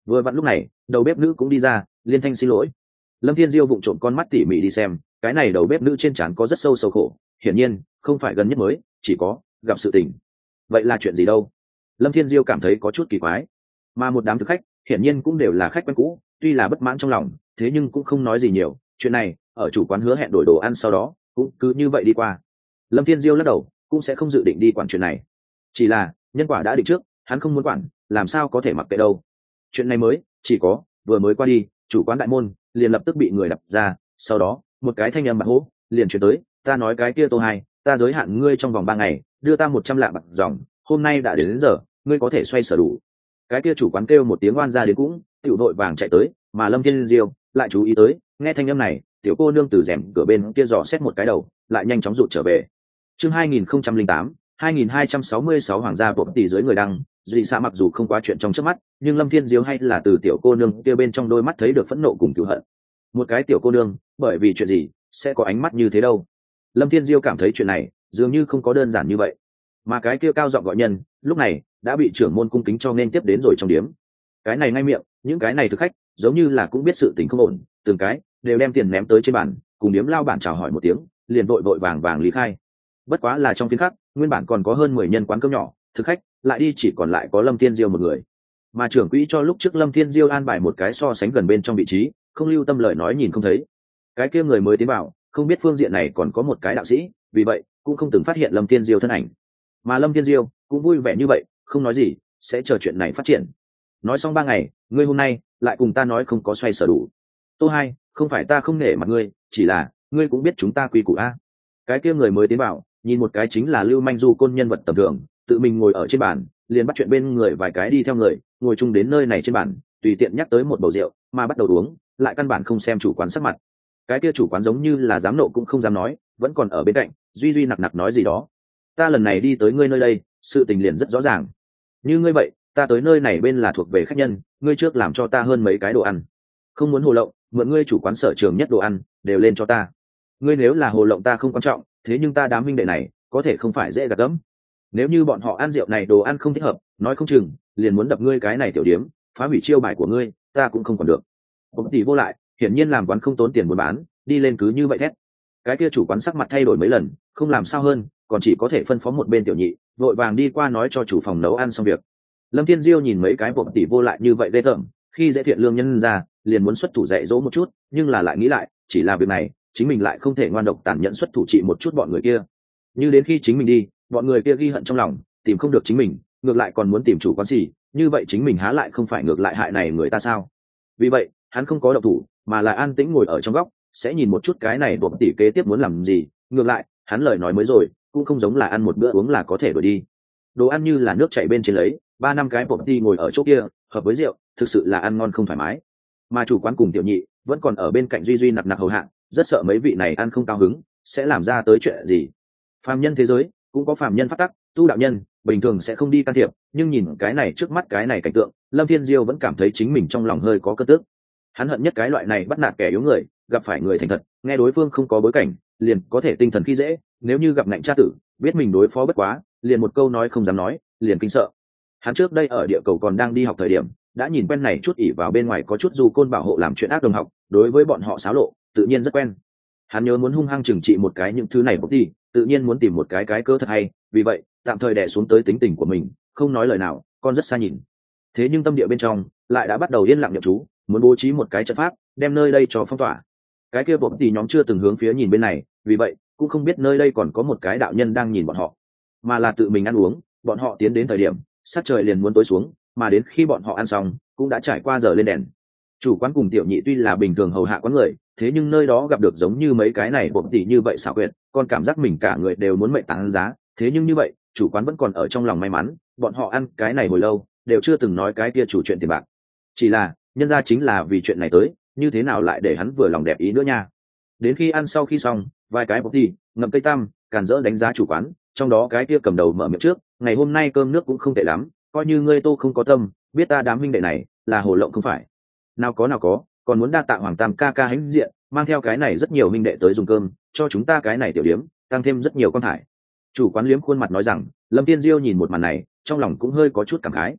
S1: Vừa vặn lúc này đầu bếp nữ cũng đi ra, liên thanh xin lỗi. Lâm Thiên Diêu vụng trộm con mắt tỉ mỉ đi xem, cái này đầu bếp nữ trên trán có rất sâu sâu khổ, hiển nhiên không phải gần nhất mới chỉ có gặp sự tình. Vậy là chuyện gì đâu? Lâm Thiên Diêu cảm thấy có chút kỳ quái. Mà một đám thực khách hiển nhiên cũng đều là khách quen cũ, tuy là bất mãn trong lòng, thế nhưng cũng không nói gì nhiều. Chuyện này ở chủ quán hứa hẹn đổi đồ ăn sau đó cũng cứ như vậy đi qua. Lâm Thiên Diêu lắc đầu, cũng sẽ không dự định đi quản chuyện này. Chỉ là nhân quả đã định trước, hắn không muốn quản, làm sao có thể mặc kệ đâu. Chuyện này mới chỉ có vừa mới qua đi, chủ quán đại môn liền lập tức bị người đập ra, sau đó một cái thanh âm bạc hố liền chuyển tới, ta nói cái kia Tô Hai, ta giới hạn ngươi trong vòng ba ngày đưa ta một trăm lạng bạc dòng, hôm nay đã đến, đến giờ ngươi có thể xoay sở đủ. Cái kia chủ quán kêu một tiếng oan ra đến cũng tiểu đội vàng chạy tới, mà Lâm Thiên Diêu lại chú ý tới, nghe thanh âm này, tiểu cô nương từ rèm cửa bên kia dò xét một cái đầu, lại nhanh chóng rụt trở về. Chương hai nghìn không trăm linh tám, hai nghìn hai trăm sáu mươi sáu hoàng gia bộ tỷ dưới người đăng, Duy Sa mặc dù không quá chuyện trong trước mắt, nhưng Lâm Thiên Diêu hay là từ tiểu cô nương kia bên trong đôi mắt thấy được phẫn nộ cùng cừu hận. Một cái tiểu cô nương, bởi vì chuyện gì sẽ có ánh mắt như thế đâu? Lâm Thiên Diêu cảm thấy chuyện này dường như không có đơn giản như vậy. Mà cái kia cao giọng gọi nhân, lúc này đã bị trưởng môn cung kính cho nên tiếp đến rồi trong điếm. Cái này ngay miệng, những cái này thực khách giống như là cũng biết sự tình không ổn, từng cái đều đem tiền ném tới trên bàn, cùng điếm lao bản chào hỏi một tiếng, liền vội vội vàng vàng lý khai. Bất quá là trong phiên khắc, nguyên bản còn có hơn mười nhân quán cơm nhỏ, thực khách lại đi chỉ còn lại có Lâm Thiên Diêu một người. Mà trưởng quỹ cho lúc trước Lâm Thiên Diêu an bài một cái so sánh gần bên trong vị trí, không lưu tâm lời nói nhìn không thấy. Cái kia người mới tiến vào, không biết phương diện này còn có một cái đạo sĩ, vì vậy cũng không từng phát hiện Lâm Thiên Diêu thân ảnh. Mà Lâm Thiên Diêu cũng vui vẻ như vậy, không nói gì, sẽ chờ chuyện này phát triển. Nói xong ba ngày, ngươi hôm nay lại cùng ta nói không có xoay sở đủ. Tô Hai, không phải ta không nể mặt ngươi, chỉ là ngươi cũng biết chúng ta quy củ a. Cái kia người mới tiến vào, nhìn một cái chính là lưu manh du côn nhân vật tầm thường, tự mình ngồi ở trên bàn, liền bắt chuyện bên người vài cái đi theo người, ngồi chung đến nơi này trên bàn, tùy tiện nhắc tới một bầu rượu, mà bắt đầu uống, lại căn bản không xem chủ quán sắc mặt. Cái kia chủ quán giống như là dám nộ cũng không dám nói, vẫn còn ở bên cạnh, duy duy nặc nặc nói gì đó. Ta lần này đi tới ngươi nơi đây, sự tình liền rất rõ ràng. Như ngươi vậy, ta tới nơi này bên là thuộc về khách nhân, ngươi trước làm cho ta hơn mấy cái đồ ăn. Không muốn hồ lộng, mượn ngươi chủ quán sở trường nhất đồ ăn, đều lên cho ta. Ngươi nếu là hồ lộng ta không quan trọng, thế nhưng ta đám huynh đệ này, có thể không phải dễ gạt gẫm. Nếu như bọn họ ăn rượu này đồ ăn không thích hợp, nói không chừng liền muốn đập ngươi cái này tiểu điếm, phá hủy chiêu bài của ngươi, ta cũng không còn được. Ông tỷ vô lại, hiển nhiên làm quán không tốn tiền buôn bán, đi lên cứ như vậy thét. Cái kia chủ quán sắc mặt thay đổi mấy lần, không làm sao hơn, còn chỉ có thể phân phó một bên tiểu nhị, vội vàng đi qua nói cho chủ phòng nấu ăn xong việc. Lâm Thiên Diêu nhìn mấy cái bộ tỷ vô lại như vậy ghê tởm, khi dễ thiện lương nhân ra, liền muốn xuất thủ dạy dỗ một chút, nhưng là lại nghĩ lại, chỉ là việc này, chính mình lại không thể ngoan độc tàn nhẫn xuất thủ trị một chút bọn người kia. Như đến khi chính mình đi, bọn người kia ghi hận trong lòng, tìm không được chính mình, ngược lại còn muốn tìm chủ quán xỉ, như vậy chính mình há lại không phải ngược lại hại này người ta sao? Vì vậy, hắn không có động thủ, mà là an tĩnh ngồi ở trong góc, sẽ nhìn một chút cái này bộ tỷ kế tiếp muốn làm gì. Ngược lại, hắn lời nói mới rồi, cũng không giống là ăn một bữa uống là có thể đổi đi. Đồ ăn như là nước chảy bên trên lấy, ba năm cái bộ tỷ ngồi ở chỗ kia, hợp với rượu, thực sự là ăn ngon không thoải mái. Mà chủ quán cùng tiểu nhị vẫn còn ở bên cạnh duy duy nặc nặc hầu hạ, rất sợ mấy vị này ăn không cao hứng, sẽ làm ra tới chuyện gì. Phàm nhân thế giới cũng có phàm nhân pháp tắc, tu đạo nhân bình thường sẽ không đi can thiệp, nhưng nhìn cái này trước mắt cái này cảnh tượng, Lâm Thiên Diêu vẫn cảm thấy chính mình trong lòng hơi có cơn tức. Hắn hận nhất cái loại này bắt nạt kẻ yếu người, gặp phải người thành thật, nghe đối phương không có bối cảnh, liền có thể tinh thần khi dễ, nếu như gặp ngạnh tra tử, biết mình đối phó bất quá, liền một câu nói không dám nói, liền kinh sợ. Hắn trước đây ở địa cầu còn đang đi học thời điểm, đã nhìn quen này chút ỉ vào bên ngoài có chút du côn bảo hộ làm chuyện ác đồng học, đối với bọn họ xáo lộ, tự nhiên rất quen. Hắn nhớ muốn hung hăng trừng trị một cái những thứ này bốc đi, tự nhiên muốn tìm một cái cái cơ thật hay, vì vậy tạm thời đè xuống tới tính tình của mình, không nói lời nào, con rất xa nhìn. Thế nhưng tâm địa bên trong lại đã bắt đầu yên lặng niệm chú, muốn bố trí một cái trận pháp, đem nơi đây cho phong tỏa. Cái kia bốc thì nhóm chưa từng hướng phía nhìn bên này, vì vậy cũng không biết nơi đây còn có một cái đạo nhân đang nhìn bọn họ, mà là tự mình ăn uống. Bọn họ tiến đến thời điểm sát trời liền muốn tối xuống, mà đến khi bọn họ ăn xong cũng đã trải qua giờ lên đèn. Chủ quán cùng tiểu nhị tuy là bình thường hầu hạ quán người, thế nhưng nơi đó gặp được giống như mấy cái này bộn tỉ như vậy xảo quyệt, còn cảm giác mình cả người đều muốn mệnh tán giá. Thế nhưng như vậy chủ quán vẫn còn ở trong lòng may mắn, bọn họ ăn cái này hồi lâu đều chưa từng nói cái kia chủ chuyện tiền bạc, chỉ là nhân ra chính là vì chuyện này tới, như thế nào lại để hắn vừa lòng đẹp ý nữa nha. Đến khi ăn sau khi xong, vài cái bộn tỉ ngậm cây tăm càn rỡ đánh giá chủ quán, trong đó cái kia cầm đầu mở miệng trước, ngày hôm nay cơm nước cũng không tệ lắm, coi như ngươi Tô không có tâm, biết ta đám huynh đệ này là hồ lộng không phải. Nào có nào có, còn muốn đa tạ Hoàng Tam ca ca hãnh diện, mang theo cái này rất nhiều huynh đệ tới dùng cơm, cho chúng ta cái này tiểu điếm tăng thêm rất nhiều con thải. Chủ quán liếm khuôn mặt nói rằng, Lâm Tiên Diêu nhìn một màn này, trong lòng cũng hơi có chút cảm khái.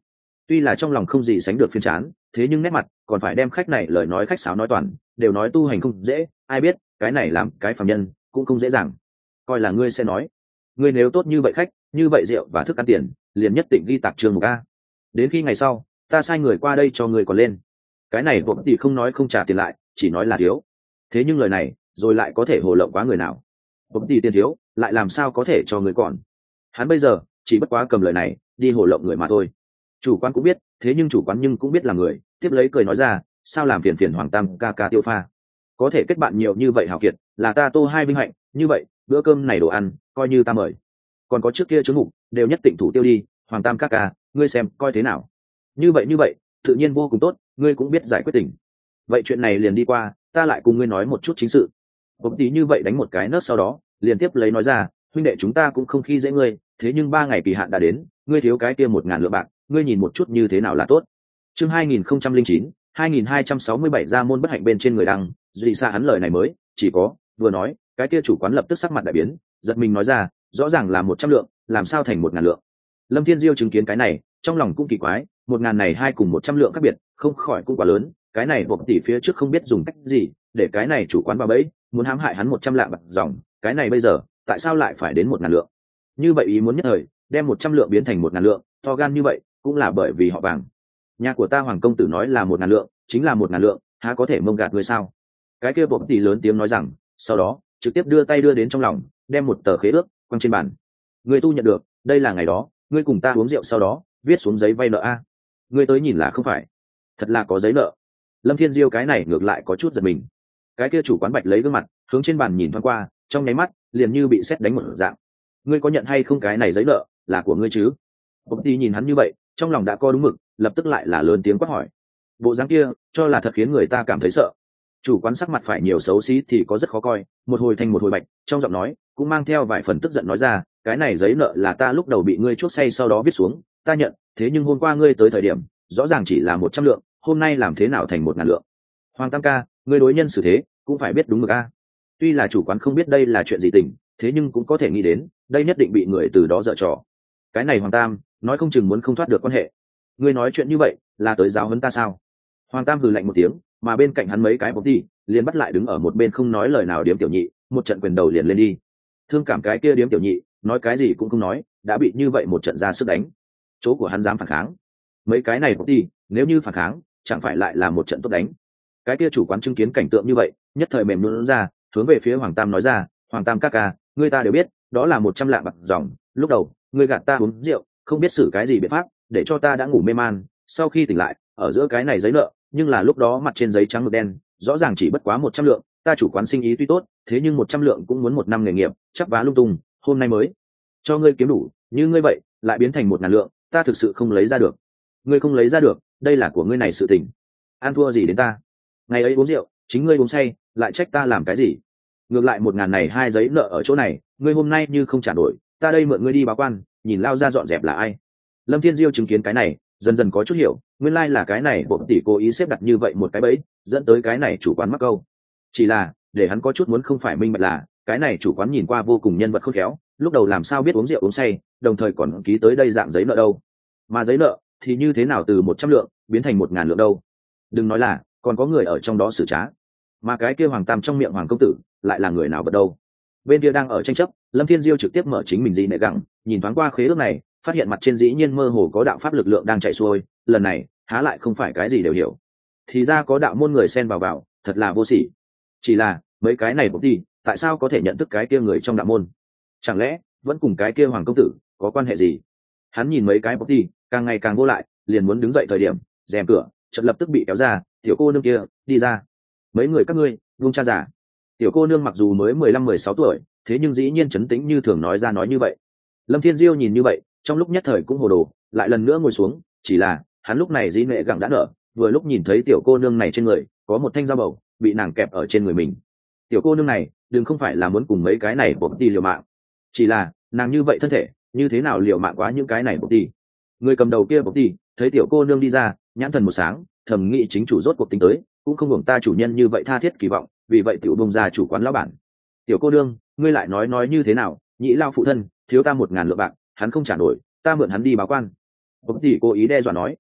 S1: Tuy là trong lòng không gì sánh được phiền chán, thế nhưng nét mặt còn phải đem khách này lời nói khách sáo nói toàn, đều nói tu hành không dễ, ai biết cái này làm cái phàm nhân cũng không dễ dàng. Coi là ngươi sẽ nói, ngươi nếu tốt như vậy khách, như vậy rượu và thức ăn tiền, liền nhất định ghi tạc trường một a. Đến khi ngày sau, ta sai người qua đây cho ngươi còn lên. Cái này bộ tỷ không nói không trả tiền lại, chỉ nói là thiếu. Thế nhưng lời này, rồi lại có thể hồ lộng quá người nào? Bộ tỷ tiền thiếu, lại làm sao có thể cho người còn? Hắn bây giờ chỉ bất quá cầm lời này đi hồ lộng người mà thôi. Chủ quán cũng biết, thế nhưng chủ quán nhưng cũng biết là người, tiếp lấy cười nói ra, sao làm phiền phiền Hoàng Tam ca ca Tiêu Pha, có thể kết bạn nhiều như vậy hào kiệt, là ta Tô hai vinh hạnh, như vậy bữa cơm này đồ ăn coi như ta mời, còn có trước kia chứng mục đều nhất định thủ tiêu đi. Hoàng Tam ca ca, ngươi xem coi thế nào? Như vậy như vậy tự nhiên vô cùng tốt, ngươi cũng biết giải quyết tình. Vậy chuyện này liền đi qua, ta lại cùng ngươi nói một chút chính sự. Bộc tí như vậy đánh một cái nớt, sau đó liền tiếp lấy nói ra, huynh đệ chúng ta cũng không khi dễ ngươi, thế nhưng ba ngày kỳ hạn đã đến, ngươi thiếu cái kia một ngàn lượng bạc, ngươi nhìn một chút như thế nào là tốt. Chương hai nghìn không trăm linh chín, hai nghìn hai trăm sáu mươi bảy ra môn bất hạnh bên trên người đăng, duy xa hắn lời này mới chỉ có vừa nói, cái kia chủ quán lập tức sắc mặt đại biến, giật mình nói ra, rõ ràng là một trăm lượng, làm sao thành một ngàn lượng? Lâm Thiên Diêu chứng kiến cái này, trong lòng cũng kỳ quái, một ngàn này hai cùng một trăm lượng khác biệt, không khỏi cũng quá lớn, cái này bộ tỷ phía trước không biết dùng cách gì để cái này chủ quán vào bẫy, muốn hãm hại hắn một trăm lạng bạc dòng, cái này bây giờ tại sao lại phải đến một ngàn lượng? Như vậy ý muốn nhất thời đem một trăm lượng biến thành một ngàn lượng, to gan như vậy cũng là bởi vì họ vàng. Nhà của ta Hoàng công tử nói là một ngàn lượng, chính là một ngàn lượng, há có thể mông gạt người sao? Cái kia bộ tỷ lớn tiếng nói rằng, sau đó trực tiếp đưa tay đưa đến trong lòng, đem một tờ khế ước quăng trên bàn. Người tu nhận được, đây là ngày đó ngươi cùng ta uống rượu sau đó viết xuống giấy vay nợ a. Ngươi tới nhìn là không phải, thật là có giấy nợ. Lâm Thiên Diêu cái này ngược lại có chút giật mình. Cái kia chủ quán bạch lấy gương mặt hướng trên bàn nhìn thoáng qua, trong nháy mắt liền như bị sét đánh một dạng. Ngươi có nhận hay không cái này giấy nợ là của ngươi chứ? Bộc Tỷ nhìn hắn như vậy, trong lòng đã có đúng mực, lập tức lại là lớn tiếng quát hỏi. Bộ dáng kia cho là thật khiến người ta cảm thấy sợ. Chủ quán sắc mặt phải nhiều xấu xí thì có rất khó coi, một hồi thanh một hồi bạch, trong giọng nói cũng mang theo vài phần tức giận nói ra, cái này giấy nợ là ta lúc đầu bị ngươi chuốc say sau đó viết xuống, ta nhận, thế nhưng hôm qua ngươi tới thời điểm rõ ràng chỉ là một trăm lượng, hôm nay làm thế nào thành một ngàn lượng? Hoàng Tam ca, ngươi đối nhân xử thế cũng phải biết đúng mực a. Tuy là chủ quán không biết đây là chuyện gì tình, thế nhưng cũng có thể nghĩ đến đây nhất định bị người từ đó dở trò. Cái này Hoàng Tam nói không chừng muốn không thoát được quan hệ. Ngươi nói chuyện như vậy là tới giáo huấn ta sao? Hoàng Tam hừ lạnh một tiếng, mà bên cạnh hắn mấy cái bóng đi liền bắt lại đứng ở một bên không nói lời nào điếm tiểu nhị, một trận quyền đầu liền lên đi. Thương cảm cái kia điếm tiểu nhị nói cái gì cũng không nói, đã bị như vậy một trận ra sức đánh, chỗ của hắn dám phản kháng. Mấy cái này bóng đi nếu như phản kháng chẳng phải lại là một trận tốt đánh. Cái kia chủ quán chứng kiến cảnh tượng như vậy, nhất thời mềm nhũn ra, hướng về phía Hoàng Tam nói ra, Hoàng Tam ca ca, ngươi ta đều biết đó là một trăm lạng bạc dòng, lúc đầu ngươi gạt ta uống rượu, không biết xử cái gì biện pháp để cho ta đã ngủ mê man, sau khi tỉnh lại ở giữa cái này giấy nợ, nhưng là lúc đó mặt trên giấy trắng mực đen rõ ràng chỉ bất quá một trăm lượng, ta chủ quán sinh ý tuy tốt, thế nhưng một trăm lượng cũng muốn một năm nghề nghiệp, chắc vá lung tung, hôm nay mới cho ngươi kiếm đủ, như ngươi vậy lại biến thành một ngàn lượng, ta thực sự không lấy ra được. Ngươi không lấy ra được, đây là của ngươi này sự tình, ăn thua gì đến ta? Ngày ấy uống rượu chính ngươi uống say, lại trách ta làm cái gì? Ngược lại một ngàn này hai giấy nợ ở chỗ này, ngươi hôm nay như không trả nổi, ta đây mượn ngươi đi báo quan, nhìn lao ra dọn dẹp là ai. Lâm Thiên Diêu chứng kiến cái này, dần dần có chút hiểu, nguyên lai là cái này bộ tỷ cố ý xếp đặt như vậy một cái bẫy, dẫn tới cái này chủ quán mắc câu. Chỉ là để hắn có chút muốn không phải minh bạch là, cái này chủ quán nhìn qua vô cùng nhân vật khôn khéo, lúc đầu làm sao biết uống rượu uống say, đồng thời còn ký tới đây dạng giấy nợ đâu. Mà giấy nợ thì như thế nào từ một trăm lượng biến thành một ngàn lượng đâu? Đừng nói là còn có người ở trong đó xử trá. Mà cái kia Hoàng Tam trong miệng Hoàng công tử lại là người nào bật đâu? Bên kia đang ở tranh chấp, Lâm Thiên Diêu trực tiếp mở chính mình gì nệ gặng, nhìn thoáng qua khế ước này, phát hiện mặt trên dĩ nhiên mơ hồ có đạo pháp lực lượng đang chạy xuôi, lần này há lại không phải cái gì đều hiểu. Thì ra có đạo môn người xen vào vào, thật là vô sỉ. Chỉ là mấy cái này bỗng đi, tại sao có thể nhận thức cái kia người trong đạo môn? Chẳng lẽ vẫn cùng cái kia Hoàng công tử có quan hệ gì? Hắn nhìn mấy cái bỗng đi, càng ngày càng vô lại, liền muốn đứng dậy thời điểm, rèm cửa chợt lập tức bị kéo ra, tiểu cô nương kia đi ra. Mấy người các ngươi buông cha giả. Tiểu cô nương mặc dù mới mười lăm mười sáu tuổi, thế nhưng dĩ nhiên trấn tĩnh như thường nói ra nói như vậy. Lâm Thiên Diêu nhìn như vậy, trong lúc nhất thời cũng hồ đồ, lại lần nữa ngồi xuống, chỉ là hắn lúc này dĩ nệ gặng đã nở, vừa lúc nhìn thấy tiểu cô nương này trên người có một thanh dao bầu bị nàng kẹp ở trên người mình. Tiểu cô nương này đừng không phải là muốn cùng mấy cái này bộc đi liều mạng, chỉ là nàng như vậy thân thể như thế nào liều mạng quá những cái này bộc đi. Người cầm đầu kia bộc đi thấy tiểu cô nương đi ra, nhãn thần một sáng, thầm nghĩ chính chủ rốt cuộc tính tới, cũng không hưởng ta chủ nhân như vậy tha thiết kỳ vọng, vì vậy tiểu bông ra chủ quán lão bản. Tiểu cô nương, ngươi lại nói nói như thế nào? Nhĩ lao phụ thân thiếu ta một ngàn lượng bạc, hắn không trả nổi, ta mượn hắn đi báo quan. Bộc tỷ cố ý đe dọa nói.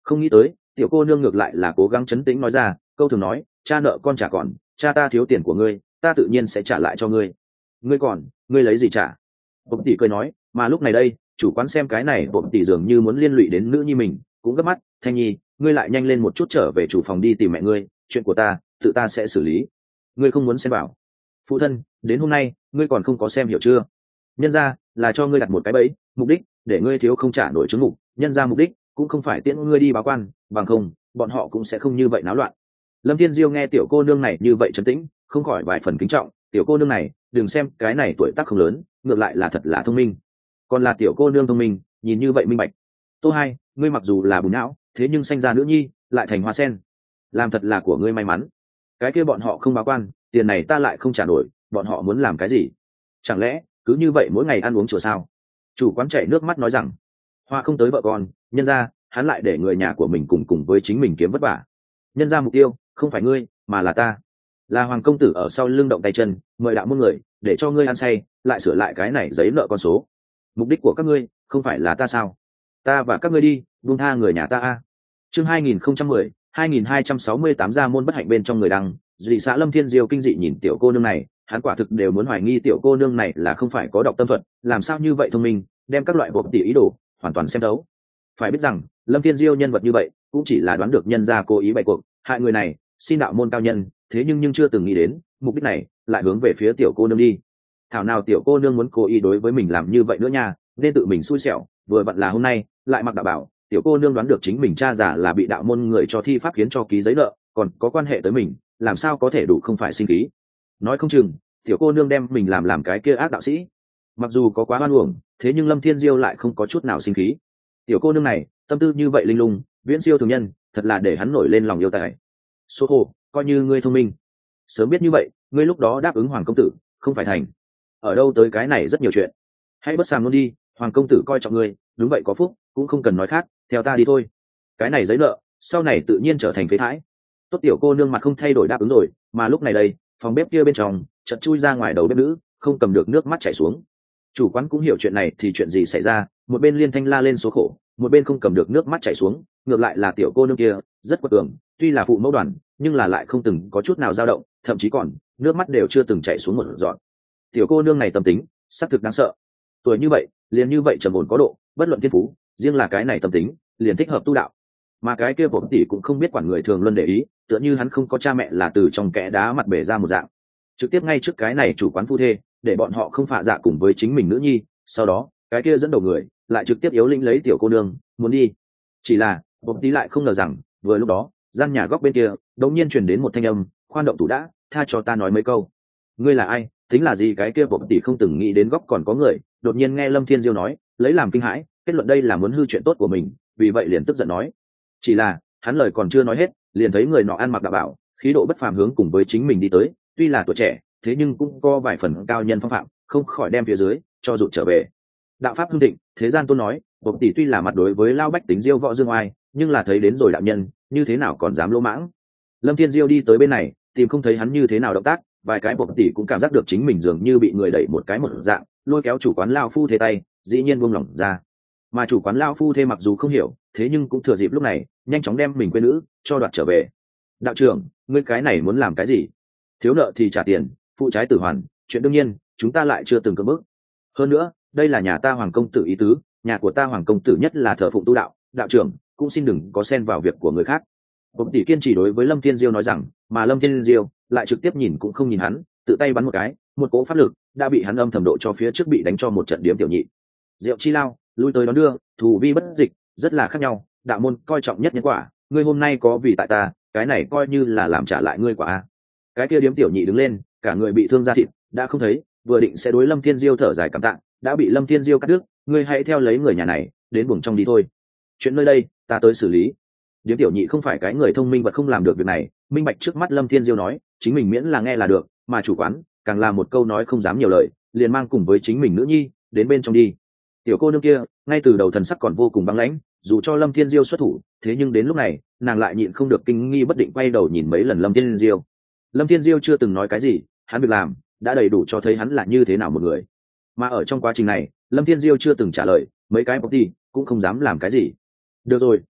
S1: Không nghĩ tới tiểu cô nương ngược lại là cố gắng trấn tĩnh nói ra câu thường nói cha nợ con trả còn, cha ta thiếu tiền của ngươi ta tự nhiên sẽ trả lại cho ngươi. Ngươi còn ngươi lấy gì trả? Bộp tỷ cười nói. Mà lúc này đây chủ quán xem cái này bộp tỷ dường như muốn liên lụy đến nữ nhi mình cũng gấp mắt. Thanh nhi, ngươi lại nhanh lên một chút trở về chủ phòng đi tìm mẹ ngươi, chuyện của ta tự ta sẽ xử lý, ngươi không muốn xem vào. Phụ thân, đến hôm nay ngươi còn không có xem hiểu chưa? Nhân ra là cho ngươi đặt một cái bẫy, mục đích để ngươi thiếu không trả nổi chứng mục, nhân ra mục đích cũng không phải tiễn ngươi đi báo quan, bằng không bọn họ cũng sẽ không như vậy náo loạn. Lâm Thiên Diêu nghe tiểu cô nương này như vậy trấn tĩnh, không khỏi vài phần kính trọng. Tiểu cô nương này đừng xem cái này tuổi tác không lớn, ngược lại là thật là thông minh, còn là tiểu cô nương thông minh, nhìn như vậy minh bạch. Tô Hai, ngươi mặc dù là bùn não, thế nhưng sanh ra nữ nhi lại thành hoa sen, làm thật là của ngươi may mắn. Cái kia bọn họ không báo quan, tiền này ta lại không trả nổi, bọn họ muốn làm cái gì? Chẳng lẽ cứ như vậy mỗi ngày ăn uống chùa sao? Chủ quán chảy nước mắt nói rằng hoa không tới vợ con, nhân ra hắn lại để người nhà của mình cùng cùng với chính mình kiếm vất vả. Nhân ra mục tiêu không phải ngươi mà là ta, là hoàng công tử ở sau lưng động tay chân mời đạo môn người để cho ngươi ăn say lại sửa lại cái này giấy nợ con số. Mục đích của các ngươi không phải là ta sao? Ta và các ngươi đi buông tha người nhà ta a. Chương hai nghìn không trăm mười hai nghìn hai trăm sáu mươi tám ra môn bất hạnh bên trong người đăng. Dị xã Lâm Thiên Diêu kinh dị nhìn tiểu cô nương này, hắn quả thực đều muốn hoài nghi tiểu cô nương này là không phải có đọc tâm thuật, làm sao như vậy thông minh, đem các loại bộ tỷ ý đồ hoàn toàn xem đấu. Phải biết rằng Lâm Thiên Diêu nhân vật như vậy cũng chỉ là đoán được nhân gia cố ý bày cuộc hại người này, xin đạo môn cao nhân, thế nhưng nhưng chưa từng nghĩ đến mục đích này lại hướng về phía tiểu cô nương đi. Thảo nào tiểu cô nương muốn cố ý đối với mình làm như vậy nữa nha, nên tự mình xui xẻo, vừa vặn là hôm nay lại mặc đạo bảo, tiểu cô nương đoán được chính mình cha giả là bị đạo môn người cho thi pháp khiến cho ký giấy nợ, còn có quan hệ tới mình, làm sao có thể đủ không phải sinh khí. Nói không chừng tiểu cô nương đem mình làm làm cái kia ác đạo sĩ. Mặc dù có quá oan uổng, thế nhưng Lâm Thiên Diêu lại không có chút nào sinh khí. Tiểu cô nương này tâm tư như vậy linh lung, viễn siêu thường nhân, thật là để hắn nổi lên lòng yêu tài. Số hồ, coi như ngươi thông minh, sớm biết như vậy ngươi lúc đó đáp ứng hoàng công tử không phải thành. Ở đâu tới cái này rất nhiều chuyện, hãy bất sàm luôn đi, hoàng công tử coi trọng ngươi, đúng vậy có phúc, cũng không cần nói khác, theo ta đi thôi. Cái này giấy nợ sau này tự nhiên trở thành phế thải. Tốt, tiểu cô nương mặt không thay đổi đáp ứng rồi. Mà lúc này đây phòng bếp kia bên trong chợt chui ra ngoài đầu bếp nữ, không cầm được nước mắt chảy xuống. Chủ quán cũng hiểu chuyện này thì chuyện gì xảy ra, một bên liên thanh la lên số khổ, một bên không cầm được nước mắt chảy xuống. Ngược lại là tiểu cô nương kia rất quật cường, tuy là phụ mẫu đoàn nhưng là lại không từng có chút nào dao động, thậm chí còn nước mắt đều chưa từng chảy xuống một giọt. Tiểu cô nương này tâm tính xác thực đáng sợ, tuổi như vậy liền như vậy trầm ổn có độ, bất luận thiên phú, riêng là cái này tâm tính liền thích hợp tu đạo. Mà cái kia bổn tỷ cũng không biết quản người thường luôn để ý, tựa như hắn không có cha mẹ là từ trong kẽ đá mặt bể ra một dạng, trực tiếp ngay trước cái này chủ quán phu thê để bọn họ không phạ dạ cùng với chính mình nữ nhi. Sau đó cái kia dẫn đầu người lại trực tiếp yếu lĩnh lấy tiểu cô nương muốn đi. Chỉ là bổn tỷ lại không ngờ rằng vừa lúc đó gian nhà góc bên kia đột nhiên truyền đến một thanh âm, khoan động thủ đã, tha cho ta nói mấy câu. Ngươi là ai, tính là gì? Cái kia bổn tỷ không từng nghĩ đến góc còn có người, đột nhiên nghe Lâm Thiên Diêu nói lấy làm kinh hãi, kết luận đây là muốn hư chuyện tốt của mình, vì vậy liền tức giận nói. Chỉ là hắn lời còn chưa nói hết, liền thấy người nọ ăn mặc đạo bảo, khí độ bất phàm hướng cùng với chính mình đi tới. Tuy là tuổi trẻ, thế nhưng cũng có vài phần cao nhân phong phạm, không khỏi đem phía dưới cho rụt trở về. Đạo pháp hưng thịnh, thế gian tôn nói, bộc tỷ tuy là mặt đối với lao bách tính diêu võ dương oai, nhưng là thấy đến rồi đạo nhân, như thế nào còn dám lỗ mãng. Lâm Thiên Diêu đi tới bên này, tìm không thấy hắn như thế nào động tác, vài cái bộc tỷ cũng cảm giác được chính mình dường như bị người đẩy một cái một dạng, lôi kéo chủ quán lao phu thế tay, dĩ nhiên buông lỏng ra. Mà chủ quán lao phu thê mặc dù không hiểu, thế nhưng cũng thừa dịp lúc này nhanh chóng đem mình quên nữ cho đoạt trở về. Đạo trưởng, ngươi cái này muốn làm cái gì? Thiếu nợ thì trả tiền, phụ trái tử hoàn, chuyện đương nhiên, chúng ta lại chưa từng cưỡng bức. Hơn nữa đây là nhà ta hoàng công tử ý tứ, nhà của ta hoàng công tử nhất là thờ phụng tu đạo, đạo trưởng cũng xin đừng có xen vào việc của người khác. Bộc tỷ kiên trì đối với Lâm Thiên Diêu nói rằng, mà Lâm Thiên Diêu lại trực tiếp nhìn cũng không nhìn hắn, tự tay bắn một cái, một cỗ pháp lực đã bị hắn âm thầm độ cho phía trước bị đánh cho một trận điếm tiểu nhị. Diệu chi lao lui tới đón đưa, thù vi bất dịch, rất là khác nhau. Đạo môn coi trọng nhất nhân quả, ngươi hôm nay có vì tại ta, cái này coi như là làm trả lại ngươi quả a. Cái kia điếm tiểu nhị đứng lên, cả người bị thương da thịt đã không thấy, vừa định sẽ đối Lâm Thiên Diêu thở dài cảm tạ, đã bị Lâm Thiên Diêu cắt đứt. Ngươi hãy theo lấy người nhà này đến buồng trong đi thôi, chuyện nơi đây ta tới xử lý. Điếm tiểu nhị không phải cái người thông minh vật không làm được việc này, minh bạch trước mắt Lâm Thiên Diêu nói chính mình miễn là nghe là được, mà chủ quán càng là một câu nói không dám nhiều lời, liền mang cùng với chính mình nữ nhi đến bên trong đi. Tiểu cô nương kia ngay từ đầu thần sắc còn vô cùng băng lãnh, dù cho Lâm Thiên Diêu xuất thủ, thế nhưng đến lúc này nàng lại nhịn không được kinh nghi bất định quay đầu nhìn mấy lần Lâm Thiên Diêu. Lâm Thiên Diêu chưa từng nói cái gì, hắn việc làm đã đầy đủ cho thấy hắn là như thế nào một người. Mà ở trong quá trình này Lâm Thiên Diêu chưa từng trả lời, mấy cái bọc đi cũng không dám làm cái gì. Được rồi,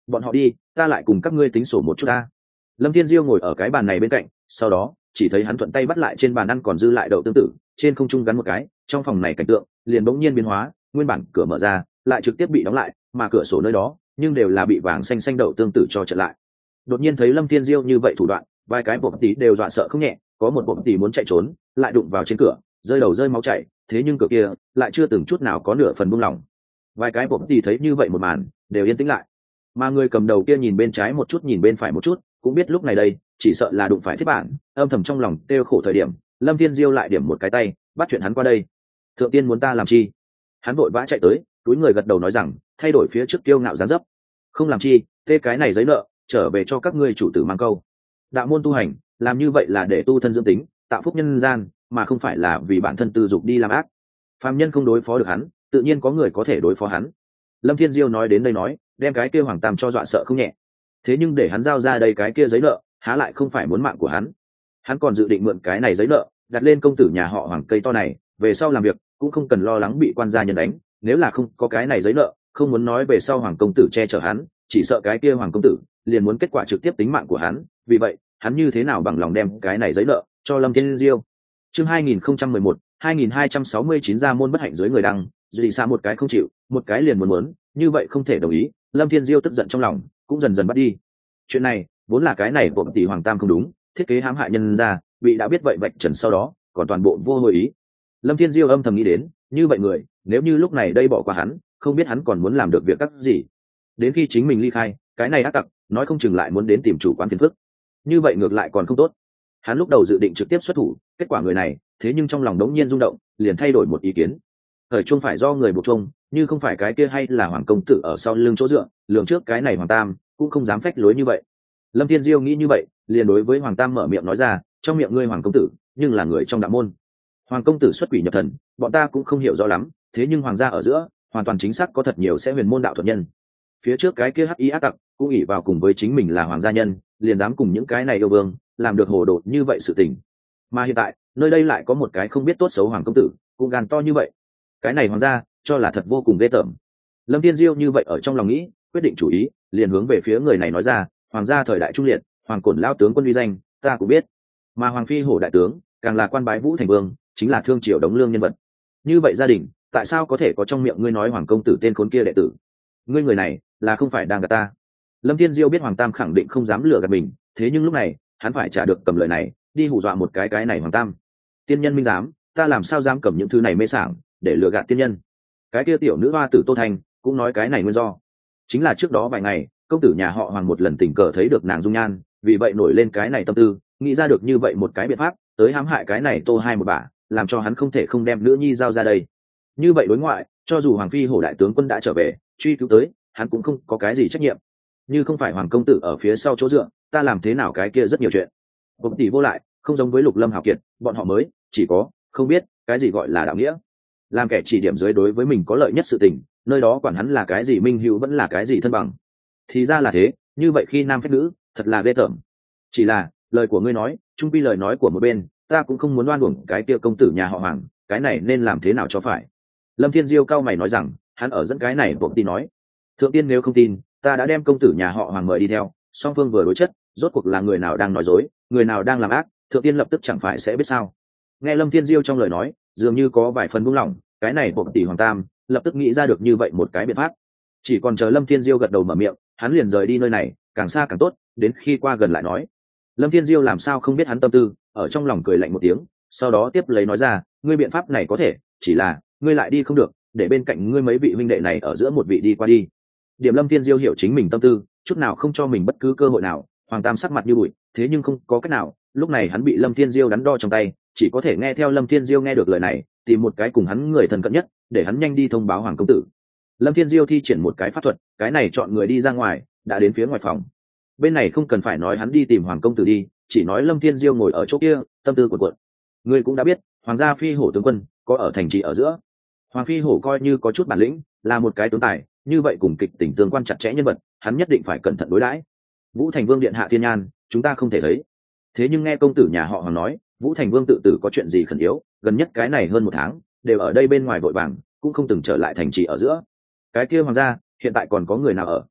S1: bọn họ đi, ta lại cùng các ngươi tính sổ một chút ta. Lâm Thiên Diêu ngồi ở cái bàn này bên cạnh, sau đó chỉ thấy hắn thuận tay bắt lại trên bàn ăn còn dư lại đậu tương tử, trên không trung gắn một cái, trong phòng này cảnh tượng liền bỗng nhiên biến hóa, nguyên bản cửa mở ra lại trực tiếp bị đóng lại, mà cửa sổ nơi đó nhưng đều là bị vàng xanh xanh đậu tương tử cho chặn lại. Đột nhiên thấy Lâm Thiên Diêu như vậy thủ đoạn, vài cái bộp tí đều dọa sợ không nhẹ, có một bộp tí muốn chạy trốn lại đụng vào trên cửa, rơi đầu rơi máu chảy, thế nhưng cửa kia lại chưa từng chút nào có nửa phần buông lỏng. Vài cái bộp tí thấy như vậy một màn đều yên tĩnh lại, mà người cầm đầu kia nhìn bên trái một chút nhìn bên phải một chút, cũng biết lúc này đây chỉ sợ là đụng phải thiết bản, âm thầm trong lòng kêu khổ. Thời điểm Lâm Thiên Diêu lại điểm một cái tay bắt chuyện hắn qua đây. Thượng tiên muốn ta làm chi? Hắn vội vã chạy tới, túi người gật đầu nói rằng, thay đổi phía trước kiêu ngạo dáng dấp, không làm chi, tê cái này giấy nợ trở về cho các ngươi chủ tử mang câu. Đạo môn tu hành làm như vậy là để tu thân dưỡng tính, tạo phúc nhân gian, mà không phải là vì bản thân tư dục đi làm ác. Phàm nhân không đối phó được hắn, tự nhiên có người có thể đối phó hắn. Lâm Thiên Diêu nói đến đây nói, đem cái kia hoàng tam cho dọa sợ không nhẹ. Thế nhưng để hắn giao ra đây cái kia giấy nợ, há lại không phải muốn mạng của hắn. Hắn còn dự định mượn cái này giấy nợ đặt lên công tử nhà họ Hoàng cây to này, về sau làm việc cũng không cần lo lắng bị quan gia nhân đánh. Nếu là không có cái này giấy nợ, không muốn nói về sau Hoàng công tử che chở hắn, chỉ sợ cái kia Hoàng công tử liền muốn kết quả trực tiếp tính mạng của hắn. Vì vậy hắn như thế nào bằng lòng đem cái này giấy nợ cho Lâm Thiên Diêu. Chương hai nghìn không trăm mười một, hai nghìn hai trăm sáu mươi chín ra môn bất hạnh dưới người đăng, duy xa một cái không chịu, một cái liền muốn muốn, như vậy không thể đồng ý. Lâm Thiên Diêu tức giận trong lòng cũng dần dần bắt đi. Chuyện này vốn là cái này bộn tỷ Hoàng tam không đúng, thiết kế hãm hại nhân ra, bị đã biết vậy vạch trần sau đó còn toàn bộ vô hồi ý. Lâm Thiên Diêu âm thầm nghĩ đến, như vậy người nếu như lúc này đây bỏ qua hắn, không biết hắn còn muốn làm được việc các gì. Đến khi chính mình ly khai, cái này ác tặc nói không chừng lại muốn đến tìm chủ quán phiền phức, như vậy ngược lại còn không tốt. Hắn lúc đầu dự định trực tiếp xuất thủ, kết quả người này thế nhưng trong lòng đống nhiên rung động, liền thay đổi một ý kiến. Thời trung phải do người buộc chung, như không phải cái kia hay là Hoàng công tử ở sau lưng chỗ dựa, lường trước cái này Hoàng tam cũng không dám phách lối như vậy. Lâm Thiên Diêu nghĩ như vậy, liền đối với Hoàng tam mở miệng nói ra, trong miệng ngươi Hoàng công tử nhưng là người trong đạo môn. Hoàng công tử xuất quỷ nhập thần, bọn ta cũng không hiểu rõ lắm, thế nhưng hoàng gia ở giữa hoàn toàn chính xác có thật nhiều sẽ huyền môn đạo thuật nhân. Phía trước cái kia hắc y ác tặc cũng ỷ vào cùng với chính mình là hoàng gia nhân, liền dám cùng những cái này yêu vương làm được hồ đồ như vậy sự tình. Mà hiện tại nơi đây lại có một cái không biết tốt xấu Hoàng công tử cũng gan to như vậy, cái này hoàng gia cho là thật vô cùng ghê tởm. Lâm Thiên Diêu như vậy ở trong lòng nghĩ, quyết định chủ ý, liền hướng về phía người này nói ra, hoàng gia thời đại trung liệt, hoàng cổn lao tướng quân uy danh ta cũng biết, mà hoàng phi hổ đại tướng càng là quan bái vũ thành vương, chính là thương triều đống lương nhân vật. Như vậy gia đình tại sao có thể có trong miệng ngươi nói Hoàng công tử tên khốn kia đệ tử? Ngươi người này là không phải đang gạt ta? Lâm Thiên Diêu biết Hoàng tam khẳng định không dám lừa gạt mình, thế nhưng lúc này hắn phải trả được cầm lời này đi hù dọa một cái cái này Hoàng tam. Tiên nhân minh dám, ta làm sao dám cầm những thứ này mê sảng để lừa gạt tiên nhân? Cái kia tiểu nữ hoa tử Tô Thành cũng nói cái này nguyên do chính là trước đó vài ngày công tử nhà họ Hoàng một lần tình cờ thấy được nàng dung nhan, vì vậy nổi lên cái này tâm tư, nghĩ ra được như vậy một cái biện pháp tới hãm hại cái này Tô hai một bả, làm cho hắn không thể không đem nữ nhi giao ra đây. Như vậy đối ngoại, cho dù Hoàng phi hổ đại tướng quân đã trở về truy cứu tới, hắn cũng không có cái gì trách nhiệm. Như không phải Hoàng công tử ở phía sau chỗ dựa, ta làm thế nào cái kia rất nhiều chuyện. Bộc tỷ vô lại, không giống với Lục Lâm hào kiệt, bọn họ mới chỉ có không biết cái gì gọi là đạo nghĩa. Làm kẻ chỉ điểm dưới đối với mình có lợi nhất sự tình, nơi đó quản hắn là cái gì minh hữu vẫn là cái gì thân bằng. Thì ra là thế, như vậy khi nam phép nữ, thật là ghê tởm. Chỉ là lời của ngươi nói, chung quy lời nói của một bên, ta cũng không muốn oan uổng cái kia công tử nhà họ Hoàng, cái này nên làm thế nào cho phải? Lâm Thiên Diêu cao mày nói rằng, hắn ở dẫn cái này buộc tin nói, thượng tiên nếu không tin, ta đã đem công tử nhà họ Hoàng mời đi theo, song phương vừa đối chất, rốt cuộc là người nào đang nói dối, người nào đang làm ác, thượng tiên lập tức chẳng phải sẽ biết sao? Nghe Lâm Thiên Diêu trong lời nói, dường như có vài phần buông lỏng, cái này buộc tỷ Hoàng tam lập tức nghĩ ra được như vậy một cái biện pháp. Chỉ còn chờ Lâm Thiên Diêu gật đầu mở miệng, hắn liền rời đi nơi này, càng xa càng tốt, đến khi qua gần lại nói. Lâm Thiên Diêu làm sao không biết hắn tâm tư, ở trong lòng cười lạnh một tiếng, sau đó tiếp lấy nói ra, ngươi biện pháp này có thể, chỉ là ngươi lại đi không được, để bên cạnh ngươi mấy vị huynh đệ này ở giữa một vị đi qua đi. Điểm Lâm Thiên Diêu hiểu chính mình tâm tư, chút nào không cho mình bất cứ cơ hội nào. Hoàng tam sắc mặt như bụi, thế nhưng không có cách nào, lúc này hắn bị Lâm Thiên Diêu đắn đo trong tay, chỉ có thể nghe theo Lâm Thiên Diêu nghe được lời này, tìm một cái cùng hắn người thân cận nhất, để hắn nhanh đi thông báo Hoàng công tử. Lâm Thiên Diêu thi triển một cái pháp thuật, cái này chọn người đi ra ngoài, đã đến phía ngoài phòng. Bên này không cần phải nói hắn đi tìm Hoàng công tử đi, chỉ nói Lâm Thiên Diêu ngồi ở chỗ kia, tâm tư cuộn cuộn. Ngươi cũng đã biết, Hoàng gia phi hổ tướng quân có ở thành trì ở giữa. Hoàng phi hổ coi như có chút bản lĩnh, là một cái tướng tài, như vậy cùng kịch tình tương quan chặt chẽ nhân vật, hắn nhất định phải cẩn thận đối đãi. Vũ Thành Vương điện hạ thiên nhan, chúng ta không thể thấy. Thế nhưng nghe công tử nhà họ Hoàng nói, Vũ Thành Vương tự tử có chuyện gì khẩn yếu, gần nhất cái này hơn một tháng, đều ở đây bên ngoài vội vàng, cũng không từng trở lại thành trì ở giữa. Cái kia Hoàng gia, hiện tại còn có người nào ở?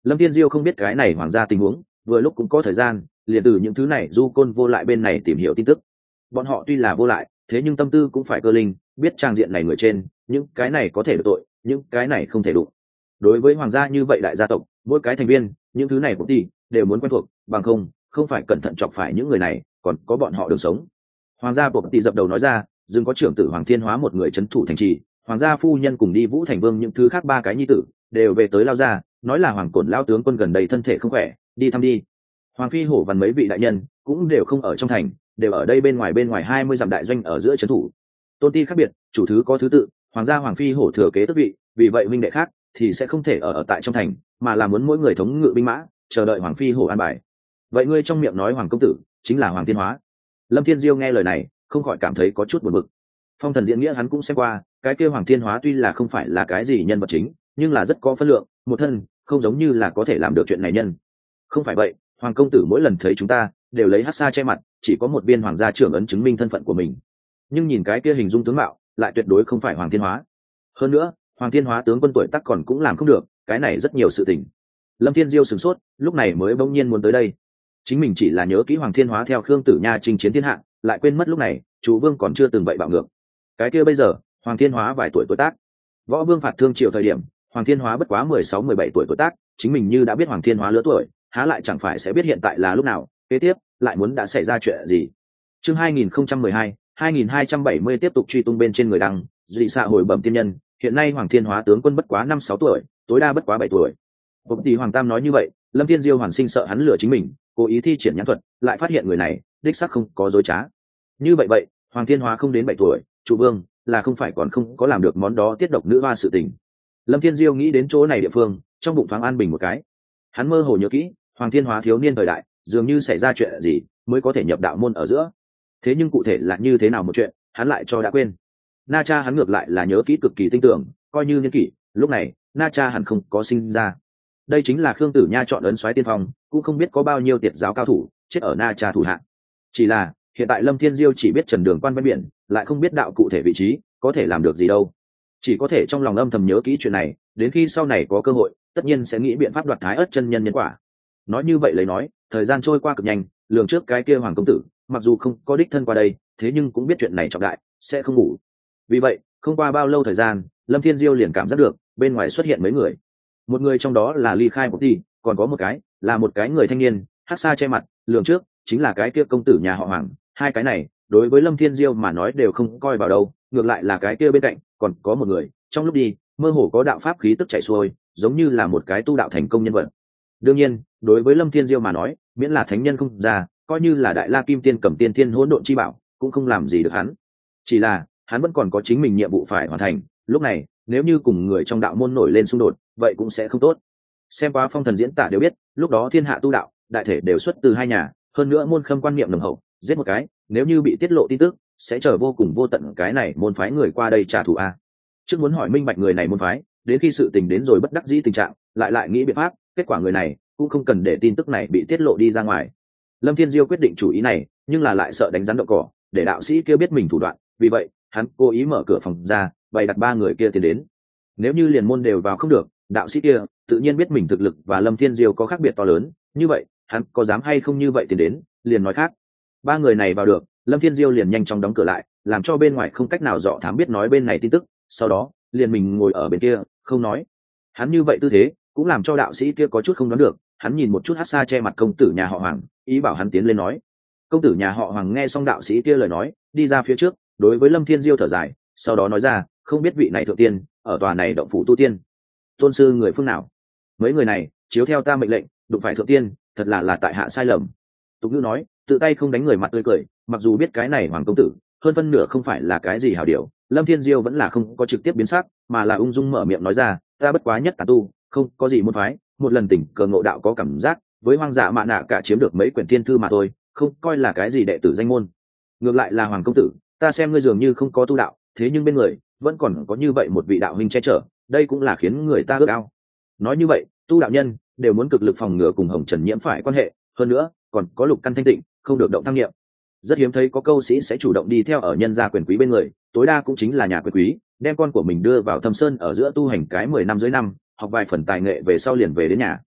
S1: Lâm Thiên Diêu không biết cái này hoàng gia tình huống, vừa lúc cũng có thời gian, liền từ những thứ này du côn vô lại bên này tìm hiểu tin tức. Bọn họ tuy là vô lại, thế nhưng tâm tư cũng phải cơ linh, biết trang diện này người trên, những cái này có thể được tội, những cái này không thể đụng. Đối với hoàng gia như vậy đại gia tộc, mỗi cái thành viên, những thứ này cũng đi đều muốn quen thuộc, bằng không, không phải cẩn thận chọc phải những người này, còn có bọn họ đường sống. Hoàng gia buộc tỷ dập đầu nói ra, dừng có trưởng tử Hoàng Thiên Hóa một người trấn thủ thành trì, hoàng gia phu nhân cùng đi Vũ Thành Vương những thứ khác ba cái nhi tử đều về tới lao ra, nói là hoàng cổn lao tướng quân gần đây thân thể không khỏe, đi thăm đi. Hoàng phi hổ và mấy vị đại nhân cũng đều không ở trong thành, đều ở đây bên ngoài bên ngoài hai mươi dặm đại doanh ở giữa trấn thủ. Tôn ti khác biệt, chủ thứ có thứ tự, hoàng gia Hoàng phi hổ thừa kế tước vị, vì vậy minh đệ khác thì sẽ không thể ở, ở tại trong thành, mà là muốn mỗi người thống ngự binh mã, chờ đợi Hoàng phi hổ an bài. Vậy ngươi trong miệng nói Hoàng công tử chính là Hoàng Thiên Hóa? Lâm Thiên Diêu nghe lời này, không khỏi cảm thấy có chút buồn bực. Phong thần diễn nghĩa hắn cũng xem qua, cái kia Hoàng Thiên Hóa tuy là không phải là cái gì nhân vật chính, nhưng là rất có phân lượng, một thân không giống như là có thể làm được chuyện này nhân. Không phải vậy, Hoàng công tử mỗi lần thấy chúng ta đều lấy hắc sa che mặt, chỉ có một viên hoàng gia trưởng ấn chứng minh thân phận của mình. Nhưng nhìn cái kia hình dung tướng mạo, lại tuyệt đối không phải Hoàng Thiên Hóa. Hơn nữa, Hoàng Thiên Hóa tướng quân tuổi tác còn cũng làm không được, cái này rất nhiều sự tình. Lâm Thiên Diêu sửng sốt, lúc này mới bỗng nhiên muốn tới đây. Chính mình chỉ là nhớ kỹ Hoàng Thiên Hóa theo Khương Tử Nha chinh chiến thiên hạ, lại quên mất lúc này chủ vương còn chưa từng vậy bạo ngược. Cái kia bây giờ Hoàng Thiên Hóa vài tuổi tuổi tác, võ vương phạt thương triều thời điểm Hoàng Thiên Hóa bất quá mười sáu mười bảy tuổi tuổi tác, chính mình như đã biết Hoàng Thiên Hóa lứa tuổi, há lại chẳng phải sẽ biết hiện tại là lúc nào, kế tiếp lại muốn đã xảy ra chuyện gì. Chương hai nghìn không trăm mười hai, hai nghìn hai trăm bảy mươi tiếp tục truy tung bên trên người đăng, dị xạ hồi bẩm tiên nhân, hiện nay Hoàng Thiên Hóa tướng quân bất quá năm sáu tuổi, tối đa bất quá bảy tuổi. Bộc tỷ Hoàng Tam nói như vậy, Lâm Thiên Diêu hoàn sinh sợ hắn lừa chính mình, cố ý thi triển nhãn thuật, lại phát hiện người này đích xác không có dối trá. Như vậy vậy, Hoàng Thiên Hóa không đến bảy tuổi, chủ vương là không phải còn không có làm được món đó tiết độc nữ hoa sự tình. Lâm Thiên Diêu nghĩ đến chỗ này địa phương, trong bụng thoáng an bình một cái. Hắn mơ hồ nhớ kỹ, Hoàng Thiên Hóa thiếu niên thời đại, dường như xảy ra chuyện gì mới có thể nhập đạo môn ở giữa. Thế nhưng cụ thể là như thế nào một chuyện, hắn lại cho đã quên. Na Cha hắn ngược lại là nhớ kỹ cực kỳ tinh tưởng, coi như niên kỷ, lúc này Na Cha hẳn không có sinh ra. Đây chính là Khương Tử Nha chọn ấn soái tiên phong, cũng không biết có bao nhiêu tiệt giáo cao thủ chết ở Na Cha thủ hạ. Chỉ là hiện tại Lâm Thiên Diêu chỉ biết trần đường quan bên biển, lại không biết đạo cụ thể vị trí, có thể làm được gì đâu. Chỉ có thể trong lòng âm thầm nhớ kỹ chuyện này, đến khi sau này có cơ hội, tất nhiên sẽ nghĩ biện pháp đoạt Thái Ức chân nhân nhân quả. Nói như vậy lấy nói, thời gian trôi qua cực nhanh, lường trước cái kia Hoàng công tử, mặc dù không có đích thân qua đây, thế nhưng cũng biết chuyện này trọng đại, sẽ không ngủ. Vì vậy, không qua bao lâu thời gian, Lâm Thiên Diêu liền cảm giác được bên ngoài xuất hiện mấy người. Một người trong đó là Ly Khai Một Tỷ, còn có một cái là một cái người thanh niên, hắc sa che mặt, lường trước chính là cái kia công tử nhà họ Hoàng. Hai cái này đối với Lâm Thiên Diêu mà nói đều không coi vào đâu, ngược lại là cái kia bên cạnh còn có một người, trong lúc đi mơ hồ có đạo pháp khí tức chảy xuôi, giống như là một cái tu đạo thành công nhân vật. Đương nhiên, đối với Lâm Thiên Diêu mà nói, miễn là thánh nhân không ra, coi như là Đại La Kim Tiên cầm tiên thiên hỗn độn chi bảo, cũng không làm gì được hắn. Chỉ là hắn vẫn còn có chính mình nhiệm vụ phải hoàn thành, lúc này nếu như cùng người trong đạo môn nổi lên xung đột, vậy cũng sẽ không tốt. Xem qua phong thần diễn tả đều biết, lúc đó thiên hạ tu đạo đại thể đều xuất từ hai nhà, hơn nữa môn khâm quan niệm nồng hậu, giết một cái, nếu như bị tiết lộ tin tức, sẽ chờ vô cùng vô tận cái này môn phái người qua đây trả thù a. Trước muốn hỏi minh bạch người này môn phái, đến khi sự tình đến rồi bất đắc dĩ tình trạng, lại lại nghĩ biện pháp, kết quả người này cũng không cần để tin tức này bị tiết lộ đi ra ngoài. Lâm Thiên Diêu quyết định chủ ý này, nhưng là lại sợ đánh rắn động cỏ, để đạo sĩ kia biết mình thủ đoạn, vì vậy hắn cố ý mở cửa phòng ra, bày đặt ba người kia tiến đến. Nếu như liền môn đều vào không được, đạo sĩ kia tự nhiên biết mình thực lực và Lâm Thiên Diêu có khác biệt to lớn, như vậy hắn có dám hay không như vậy tiến đến, liền nói khác. Ba người này vào được, Lâm Thiên Diêu liền nhanh chóng đóng cửa lại, làm cho bên ngoài không cách nào dọ thám biết nói bên này tin tức, sau đó liền mình ngồi ở bên kia không nói. Hắn như vậy tư thế cũng làm cho đạo sĩ kia có chút không đoán được, hắn nhìn một chút hắc sa che mặt công tử nhà họ Hoàng, ý bảo hắn tiến lên nói. Công tử nhà họ Hoàng nghe xong đạo sĩ kia lời nói, đi ra phía trước, đối với Lâm Thiên Diêu thở dài, sau đó nói ra, không biết vị này thượng tiên ở tòa này động phủ tu tiên, tôn sư người phương nào? Mấy người này chiếu theo ta mệnh lệnh, đụng phải thượng tiên, thật là là tại hạ sai lầm. Tục ngữ nói, tự tay không đánh người mặt tươi cười, mặc dù biết cái này Hoàng công tử hơn phân nửa không phải là cái gì hảo điều, Lâm Thiên Diêu vẫn là không có trực tiếp biến sắc, mà là ung dung mở miệng nói ra, ta bất quá nhất tà tu, không có gì môn phái, một lần tỉnh cờ ngộ đạo có cảm giác, với hoang dạ mạ nạ cả chiếm được mấy quyển thiên thư mà thôi, không coi là cái gì đệ tử danh môn. Ngược lại là Hoàng công tử, ta xem ngươi dường như không có tu đạo, thế nhưng bên người vẫn còn có như vậy một vị đạo huynh che chở, đây cũng là khiến người ta ước ao. Nói như vậy, tu đạo nhân đều muốn cực lực phòng ngừa cùng hồng trần nhiễm phải quan hệ, hơn nữa còn có lục căn thanh tịnh, không được động tham nghiệm. Rất hiếm thấy có câu sĩ sẽ chủ động đi theo ở nhân gia quyền quý bên người, tối đa cũng chính là nhà quyền quý đem con của mình đưa vào thâm sơn ở giữa tu hành cái mười năm dưới năm, học vài phần tài nghệ về sau liền về đến nhà.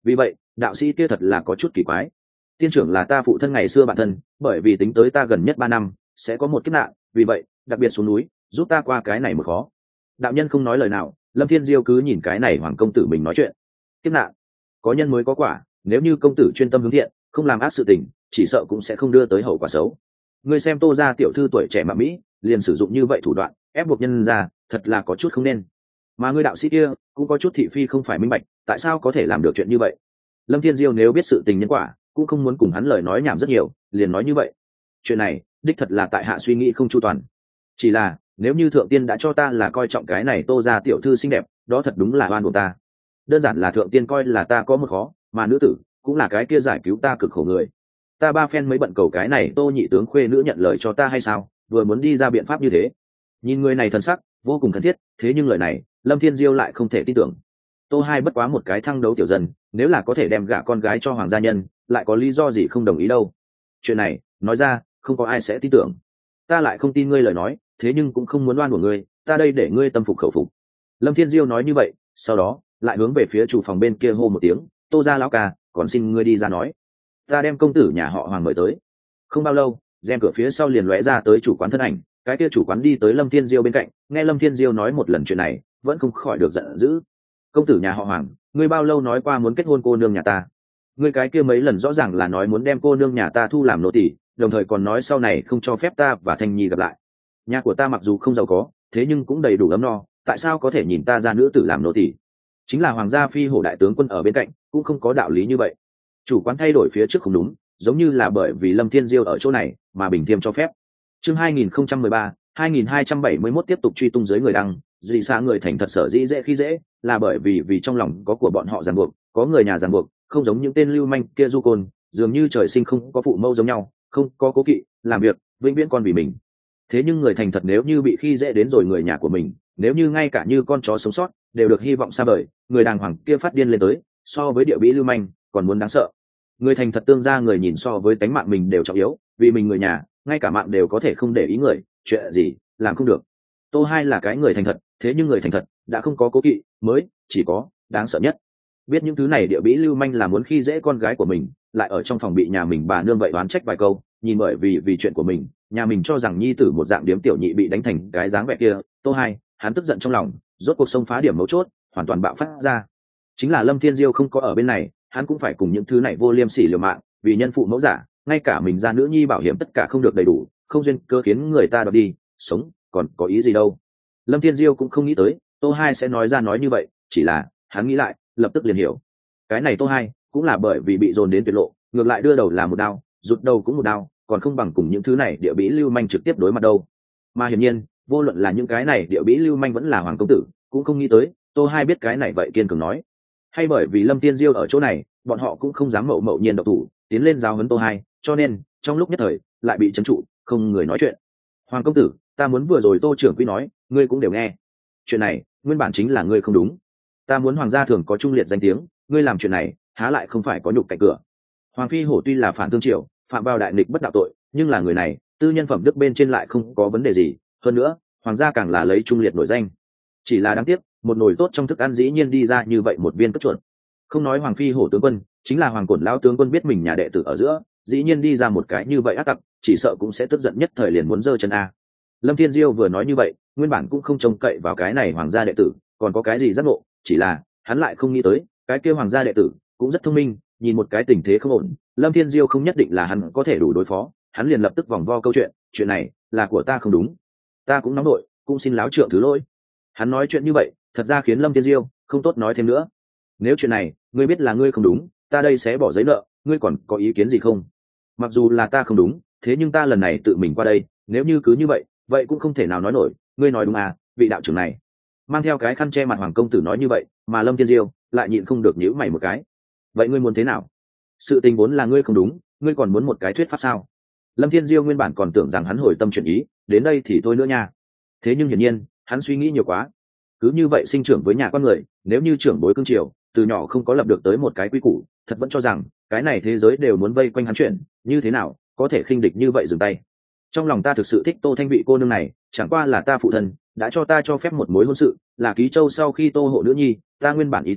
S1: vì vậy đạo sĩ kia thật là có chút kỳ quái. Tiên trưởng là ta phụ thân ngày xưa bản thân, bởi vì tính tới ta gần nhất ba năm sẽ có một kiếp nạn, vì vậy đặc biệt xuống núi giúp ta qua cái này một khó. Đạo nhân không nói lời nào, Lâm Thiên Diêu cứ nhìn cái này hoàng công tử mình nói chuyện. Kiếp nạn, có nhân mới có quả, nếu như công tử chuyên tâm hướng thiện, không làm ác sự tình, chỉ sợ cũng sẽ không đưa tới hậu quả xấu. Ngươi xem Tô gia tiểu thư tuổi trẻ mà mỹ, liền sử dụng như vậy thủ đoạn ép buộc nhân ra, thật là có chút không nên. Mà ngươi đạo sĩ kia cũng có chút thị phi không phải minh bạch, tại sao có thể làm được chuyện như vậy. Lâm Thiên Diêu nếu biết sự tình nhân quả, cũng không muốn cùng hắn lời nói nhảm rất nhiều, liền nói như vậy. Chuyện này đích thật là tại hạ suy nghĩ không chu toàn, chỉ là nếu như thượng tiên đã cho ta là coi trọng cái này Tô gia tiểu thư xinh đẹp, đó thật đúng là oan của ta. Đơn giản là thượng tiên coi là ta có một khó, mà nữ tử cũng là cái kia giải cứu ta cực khổ người. Ta ba phen mới bận cầu cái này Tô nhị tướng khuê nữ nhận lời cho ta hay sao, vừa muốn đi ra biện pháp như thế. Nhìn người này thần sắc vô cùng thân thiết, thế nhưng lời này Lâm Thiên Diêu lại không thể tin tưởng. Tô hai bất quá một cái thăng đấu tiểu dân, nếu là có thể đem gả con gái cho hoàng gia nhân, lại có lý do gì không đồng ý đâu. Chuyện này nói ra không có ai sẽ tin tưởng. Ta lại không tin ngươi lời nói, thế nhưng cũng không muốn oan của ngươi, ta đây để ngươi tâm phục khẩu phục. Lâm Thiên Diêu nói như vậy, sau đó lại hướng về phía chủ phòng bên kia hô một tiếng, Tô gia lão ca, còn xin ngươi đi ra nói. Ta đem công tử nhà họ Hoàng mời tới. Không bao lâu, rèm cửa phía sau liền lóe ra tới chủ quán thân ảnh, cái kia chủ quán đi tới Lâm Thiên Diêu bên cạnh, nghe Lâm Thiên Diêu nói một lần chuyện này, vẫn không khỏi được giận dữ. Công tử nhà họ Hoàng, ngươi bao lâu nói qua muốn kết hôn cô nương nhà ta? Ngươi cái kia mấy lần rõ ràng là nói muốn đem cô nương nhà ta thu làm nô tỳ, đồng thời còn nói sau này không cho phép ta và Thanh Nhi gặp lại. Nhà của ta mặc dù không giàu có, thế nhưng cũng đầy đủ ấm no, tại sao có thể nhìn ta ra nữ tử làm nô tỳ? Chính là hoàng gia phi hổ đại tướng quân ở bên cạnh, cũng không có đạo lý như vậy. Chủ quán thay đổi phía trước không đúng, giống như là bởi vì Lâm Thiên Diêu ở chỗ này mà bình thiêm cho phép. Chương hai nghìn không trăm mười ba, hai nghìn hai trăm bảy mươi mốt tiếp tục truy tung dưới người đăng, dị xa người thành thật sở dĩ dễ khi dễ, là bởi vì vì trong lòng có của bọn họ ràng buộc, có người nhà ràng buộc, không giống những tên lưu manh kia du côn, dường như trời sinh không có phụ mẫu giống nhau, không có cố kỵ, làm việc vĩnh viễn con vì mình. Thế nhưng người thành thật nếu như bị khi dễ đến rồi người nhà của mình, nếu như ngay cả như con chó sống sót đều được hy vọng xa vời, người đàng hoàng kia phát điên lên tới, so với địa bĩ lưu manh còn muốn đáng sợ. Người thành thật tương ra người nhìn so với tánh mạng mình đều trọng yếu, vì mình người nhà ngay cả mạng đều có thể không để ý người, chuyện gì làm không được. Tô hai là cái người thành thật, thế nhưng người thành thật đã không có cố kỵ, mới chỉ có đáng sợ nhất. Biết những thứ này địa bĩ lưu manh là muốn khi dễ con gái của mình, lại ở trong phòng bị nhà mình bà nương vậy đoán trách vài câu, nhìn bởi vì vì chuyện của mình, nhà mình cho rằng nhi tử một dạng điếm tiểu nhị bị đánh thành cái dáng vẻ kia. Tô hai hắn tức giận trong lòng, rốt cuộc xông phá điểm mấu chốt, hoàn toàn bạo phát ra. Chính là Lâm Thiên Diêu không có ở bên này, hắn cũng phải cùng những thứ này vô liêm sỉ liều mạng, vì nhân phụ mẫu giả, ngay cả mình ra nữ nhi bảo hiểm tất cả không được đầy đủ, không duyên cơ khiến người ta đoạt đi, sống còn có ý gì đâu. Lâm Thiên Diêu cũng không nghĩ tới Tô hai sẽ nói ra nói như vậy, chỉ là hắn nghĩ lại lập tức liền hiểu, cái này Tô hai cũng là bởi vì bị dồn đến tuyệt lộ, ngược lại đưa đầu là một đao, rụt đầu cũng một đao, còn không bằng cùng những thứ này địa bĩ lưu manh trực tiếp đối mặt đâu. Mà hiển nhiên vô luận là những cái này địa bĩ lưu manh vẫn là hoàng công tử, cũng không nghĩ tới Tô hai biết cái này vậy kiên cường nói, hay bởi vì Lâm Thiên Diêu ở chỗ này, bọn họ cũng không dám mậu mậu nhiên độc thủ tiến lên giáo huấn Tô hai, cho nên trong lúc nhất thời lại bị trấn trụ, không người nói chuyện. Hoàng công tử, ta muốn vừa rồi Tô trưởng quý nói, ngươi cũng đều nghe. Chuyện này nguyên bản chính là ngươi không đúng, ta muốn hoàng gia thường có trung liệt danh tiếng, ngươi làm chuyện này há lại không phải có nhục cạnh cửa. Hoàng phi hổ tuy là phản thương triều, phạm vào đại nghịch bất đạo tội, nhưng là người này tư nhân phẩm đức bên trên lại không có vấn đề gì, hơn nữa hoàng gia càng là lấy trung liệt nổi danh. Chỉ là đáng tiếc, một nồi tốt trong thức ăn dĩ nhiên đi ra như vậy một viên cất chuột. Không nói hoàng phi hổ tướng quân, chính là hoàng cổn lão tướng quân biết mình nhà đệ tử ở giữa dĩ nhiên đi ra một cái như vậy ác tặc, chỉ sợ cũng sẽ tức giận nhất thời liền muốn giơ chân a. Lâm Thiên Diêu vừa nói như vậy, nguyên bản cũng không trông cậy vào cái này hoàng gia đệ tử còn có cái gì giác ngộ, chỉ là hắn lại không nghĩ tới cái kia hoàng gia đệ tử cũng rất thông minh, nhìn một cái tình thế không ổn, Lâm Thiên Diêu không nhất định là hắn có thể đủ đối phó, hắn liền lập tức vòng vo câu chuyện, chuyện này là của ta không đúng, ta cũng nóng nội, cũng xin láo trượng thứ lỗi. Hắn nói chuyện như vậy thật ra khiến Lâm Thiên Diêu không tốt nói thêm nữa. Nếu chuyện này ngươi biết là ngươi không đúng, ta đây sẽ bỏ giấy nợ, ngươi còn có ý kiến gì không? Mặc dù là ta không đúng, thế nhưng ta lần này tự mình qua đây, nếu như cứ như vậy vậy cũng không thể nào nói nổi. Ngươi nói đúng à, vị đạo trưởng này mang theo cái khăn che mặt hoàng công tử nói như vậy, mà Lâm Thiên Diêu lại nhịn không được nhíu mày một cái. Vậy ngươi muốn thế nào? Sự tình vốn là ngươi không đúng, ngươi còn muốn một cái thuyết pháp sao? Lâm Thiên Diêu nguyên bản còn tưởng rằng hắn hồi tâm chuyển ý, đến đây thì thôi nữa nha. Thế nhưng hiển nhiên hắn suy nghĩ nhiều quá. Cứ như vậy sinh trưởng với nhà con người, nếu như trưởng bối cương triều từ nhỏ không có lập được tới một cái quy củ, thật vẫn cho rằng cái này thế giới đều muốn vây quanh hắn chuyển, như thế nào có thể khinh địch như vậy dừng tay. Trong lòng ta thực sự thích Tô Thanh vị cô nương này, chẳng qua là ta phụ thân đã cho ta cho phép một mối hôn sự, là Ký Châu sau khi Tô hộ nữ nhi, ta nguyên bản ý tứ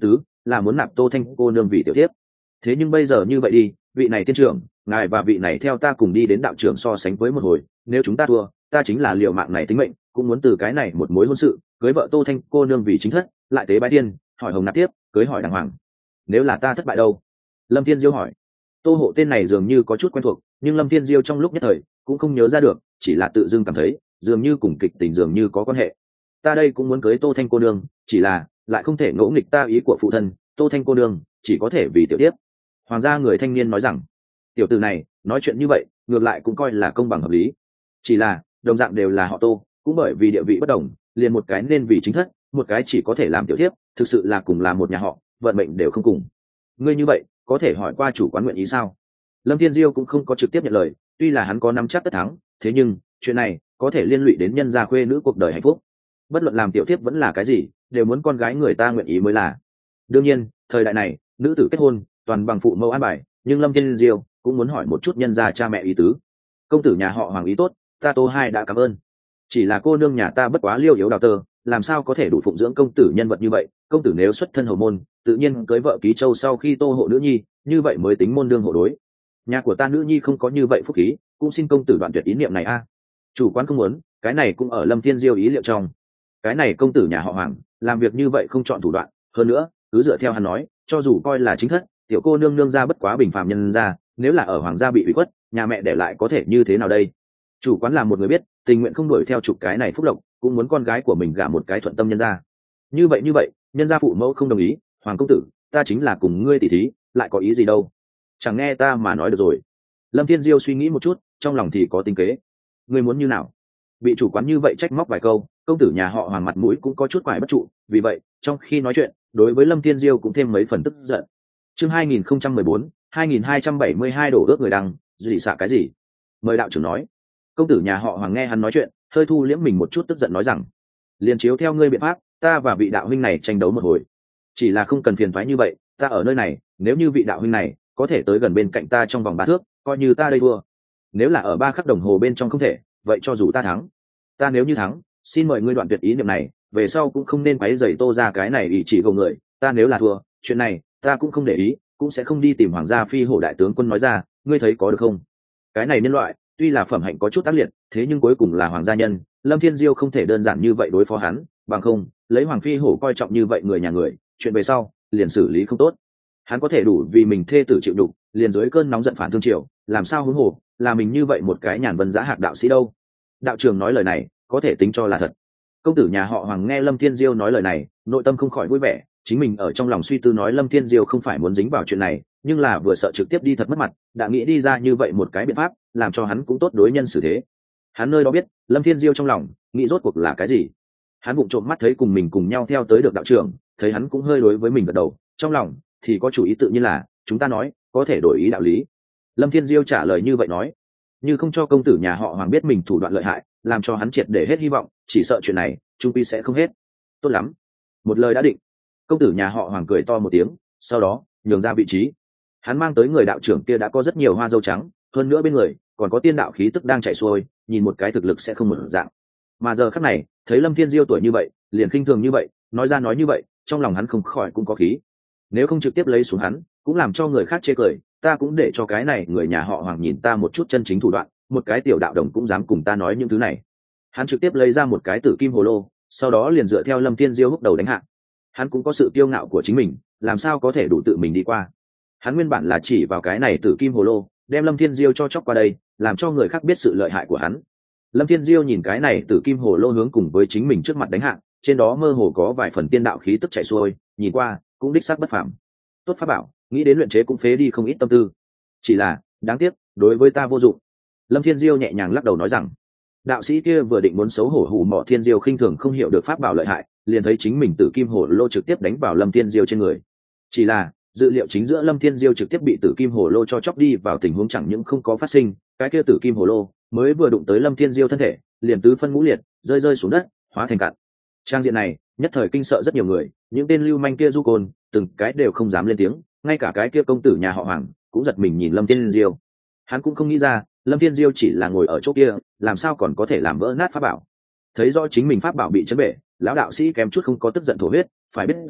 S1: là muốn nạp Tô Thanh cô nương vì tiểu thiếp. Thế nhưng bây giờ như vậy đi, vị này tiên trưởng, ngài và vị này theo ta cùng đi đến đạo trưởng so sánh với một hồi, nếu chúng ta thua, ta chính là liều mạng này tính mệnh, cũng muốn từ cái này một mối hôn sự, cưới vợ Tô Thanh cô nương vì chính thất, lại tế bái tiên, hỏi hồng nạp tiếp, cưới hỏi đàng hoàng. Nếu là ta thất bại đâu? Lâm Thiên Diêu hỏi. Tô Hộ tên này dường như có chút quen thuộc, nhưng Lâm Thiên Diêu trong lúc nhất thời cũng không nhớ ra được, chỉ là tự dưng cảm thấy dường như cùng kịch tình dường như có quan hệ. Ta đây cũng muốn cưới Tô Thanh cô nương, chỉ là lại không thể ngỗ nghịch ta ý của phụ thân, Tô Thanh cô nương chỉ có thể vì tiểu tiếp. Hoàng gia người thanh niên nói rằng, tiểu tử này nói chuyện như vậy ngược lại cũng coi là công bằng hợp lý. Chỉ là đồng dạng đều là họ Tô, cũng bởi vì địa vị bất đồng, liền một cái nên vì chính thất, một cái chỉ có thể làm tiểu tiếp, thực sự là cùng là một nhà họ, vận mệnh đều không cùng. Ngươi như vậy có thể hỏi qua chủ quán nguyện ý sao? Lâm Thiên Diêu cũng không có trực tiếp nhận lời, tuy là hắn có nắm chắc tất thắng, thế nhưng chuyện này có thể liên lụy đến nhân gia khuê nữ cuộc đời hạnh phúc. Bất luận làm tiểu thiếp vẫn là cái gì, đều muốn con gái người ta nguyện ý mới là. Đương nhiên, thời đại này, nữ tử kết hôn toàn bằng phụ mẫu an bài, nhưng Lâm Thiên Diêu cũng muốn hỏi một chút nhân gia cha mẹ ý tứ. Công tử nhà họ Hoàng ý tốt, ta Tô hai đã cảm ơn. Chỉ là cô nương nhà ta bất quá liêu yếu đào tơ, làm sao có thể đủ phụng dưỡng công tử nhân vật như vậy? Công tử nếu xuất thân hầu môn, tự nhiên cưới vợ Ký Châu sau khi Tô hộ nữ nhi, như vậy mới tính môn đương hộ đối. Nhà của ta nữ nhi không có như vậy phúc khí, cũng xin công tử đoạn tuyệt ý niệm này a. Chủ quán không muốn, cái này cũng ở Lâm Thiên Diêu ý liệu trong. Cái này công tử nhà họ Hoàng làm việc như vậy không chọn thủ đoạn, hơn nữa cứ dựa theo hắn nói, cho dù coi là chính thất, tiểu cô nương nương ra bất quá bình phàm nhân ra, nếu là ở Hoàng gia bị ủy khuất, nhà mẹ để lại có thể như thế nào đây? Chủ quán là một người biết, tình nguyện không đuổi theo chụp cái này phúc lộc, cũng muốn con gái của mình gả một cái thuận tâm nhân gia. Như vậy như vậy, nhân gia phụ mẫu không đồng ý, Hoàng công tử, ta chính là cùng ngươi tỉ thí, lại có ý gì đâu? Chẳng nghe ta mà nói được rồi. Lâm Thiên Diêu suy nghĩ một chút, trong lòng thì có tính kế. Ngươi muốn như nào? Bị chủ quán như vậy trách móc vài câu, công tử nhà họ Hoàng mặt mũi cũng có chút quải bất trụ, vì vậy trong khi nói chuyện, đối với Lâm Thiên Diêu cũng thêm mấy phần tức giận. Chương hai nghìn không trăm mười bốn, hai nghìn hai trăm bảy mươi hai đổ ước người đăng, gì xạ cái gì? Mời đạo trưởng nói. Công tử nhà họ Hoàng nghe hắn nói chuyện, hơi thu liễm mình một chút tức giận nói rằng, liền chiếu theo ngươi biện pháp, ta và vị đạo huynh này tranh đấu một hồi. Chỉ là không cần phiền toái như vậy, ta ở nơi này, nếu như vị đạo huynh này có thể tới gần bên cạnh ta trong vòng ba thước, coi như ta đây thua. Nếu là ở ba khắc đồng hồ bên trong không thể, vậy cho dù ta thắng, ta nếu như thắng, xin mời ngươi đoạn tuyệt ý niệm này, về sau cũng không nên quấy rầy Tô ra cái này ý chỉ gầu người. Ta nếu là thua, chuyện này ta cũng không để ý, cũng sẽ không đi tìm Hoàng gia phi hổ đại tướng quân nói ra, ngươi thấy có được không? Cái này nhân loại tuy là phẩm hạnh có chút tác liệt, thế nhưng cuối cùng là hoàng gia nhân, Lâm Thiên Diêu không thể đơn giản như vậy đối phó hắn, bằng không lấy Hoàng phi hổ coi trọng như vậy người nhà người, chuyện về sau liền xử lý không tốt. Hắn có thể đủ vì mình thê tử chịu đục, liền dưới cơn nóng giận phản thương triều, làm sao huống hồ là mình như vậy một cái nhàn vân giá hạc đạo sĩ đâu? Đạo trưởng nói lời này có thể tính cho là thật. Công tử nhà họ Hoàng nghe Lâm Thiên Diêu nói lời này, nội tâm không khỏi vui vẻ, chính mình ở trong lòng suy tư nói Lâm Thiên Diêu không phải muốn dính vào chuyện này, nhưng là vừa sợ trực tiếp đi thật mất mặt, đã nghĩ đi ra như vậy một cái biện pháp, làm cho hắn cũng tốt đối nhân xử thế. Hắn nơi đó biết Lâm Thiên Diêu trong lòng nghĩ rốt cuộc là cái gì. Hắn vụng trộm mắt thấy cùng mình cùng nhau theo tới được đạo trưởng, thấy hắn cũng hơi đối với mình gật đầu, trong lòng thì có chủ ý tự nhiên là chúng ta nói có thể đổi ý đạo lý. Lâm Thiên Diêu trả lời như vậy nói, như không cho công tử nhà họ Hoàng biết mình thủ đoạn lợi hại, làm cho hắn triệt để hết hy vọng, chỉ sợ chuyện này trung quy sẽ không hết. Tốt lắm, một lời đã định. Công tử nhà họ Hoàng cười to một tiếng, sau đó nhường ra vị trí. Hắn mang tới người đạo trưởng kia đã có rất nhiều hoa dâu trắng, hơn nữa bên người còn có tiên đạo khí tức đang chạy xuôi, nhìn một cái thực lực sẽ không một dạng. Mà giờ khắc này thấy Lâm Thiên Diêu tuổi như vậy, liền khinh thường như vậy, nói ra nói như vậy, trong lòng hắn không khỏi cũng có khí. Nếu không trực tiếp lấy xuống hắn, cũng làm cho người khác chê cười, ta cũng để cho cái này người nhà họ Hoàng nhìn ta một chút chân chính thủ đoạn, một cái tiểu đạo đồng cũng dám cùng ta nói những thứ này. Hắn trực tiếp lấy ra một cái tử kim hồ lô, sau đó liền dựa theo Lâm Thiên Diêu húc đầu đánh hạ. Hắn cũng có sự kiêu ngạo của chính mình, làm sao có thể đủ tự mình đi qua. Hắn nguyên bản là chỉ vào cái này tử kim hồ lô, đem Lâm Thiên Diêu cho chóc qua đây, làm cho người khác biết sự lợi hại của hắn. Lâm Thiên Diêu nhìn cái này tử kim hồ lô hướng cùng với chính mình trước mặt đánh hạ, trên đó mơ hồ có vài phần tiên đạo khí tức chảy xuôi, nhìn qua cũng đích xác bất phàm. Tốt pháp bảo, nghĩ đến luyện chế cũng phế đi không ít tâm tư. Chỉ là đáng tiếc, đối với ta vô dụng. Lâm Thiên Diêu nhẹ nhàng lắc đầu nói rằng, đạo sĩ kia vừa định muốn xấu hổ hù mọ Thiên Diêu khinh thường không hiểu được pháp bảo lợi hại, liền thấy chính mình tử kim hồ lô trực tiếp đánh vào Lâm Thiên Diêu trên người. Chỉ là dự liệu chính giữa Lâm Thiên Diêu trực tiếp bị tử kim hồ lô cho chóc đi vào tình huống chẳng những không có phát sinh, cái kia tử kim hồ lô mới vừa đụng tới Lâm Thiên Diêu thân thể, liền tứ phân ngũ liệt, rơi rơi xuống đất, hóa thành cặn. Trang diện này nhất thời kinh sợ rất nhiều người, những tên lưu manh kia du côn, từng cái đều không dám lên tiếng, ngay cả cái kia công tử nhà họ Hoàng cũng giật mình nhìn Lâm Thiên Diêu. Hắn cũng không nghĩ ra, Lâm Thiên Diêu chỉ là ngồi ở chỗ kia, làm sao còn có thể làm vỡ nát pháp bảo. Thấy rõ chính mình pháp bảo bị chấn bể, lão đạo sĩ kém chút không có tức giận thổ huyết, phải biết rằng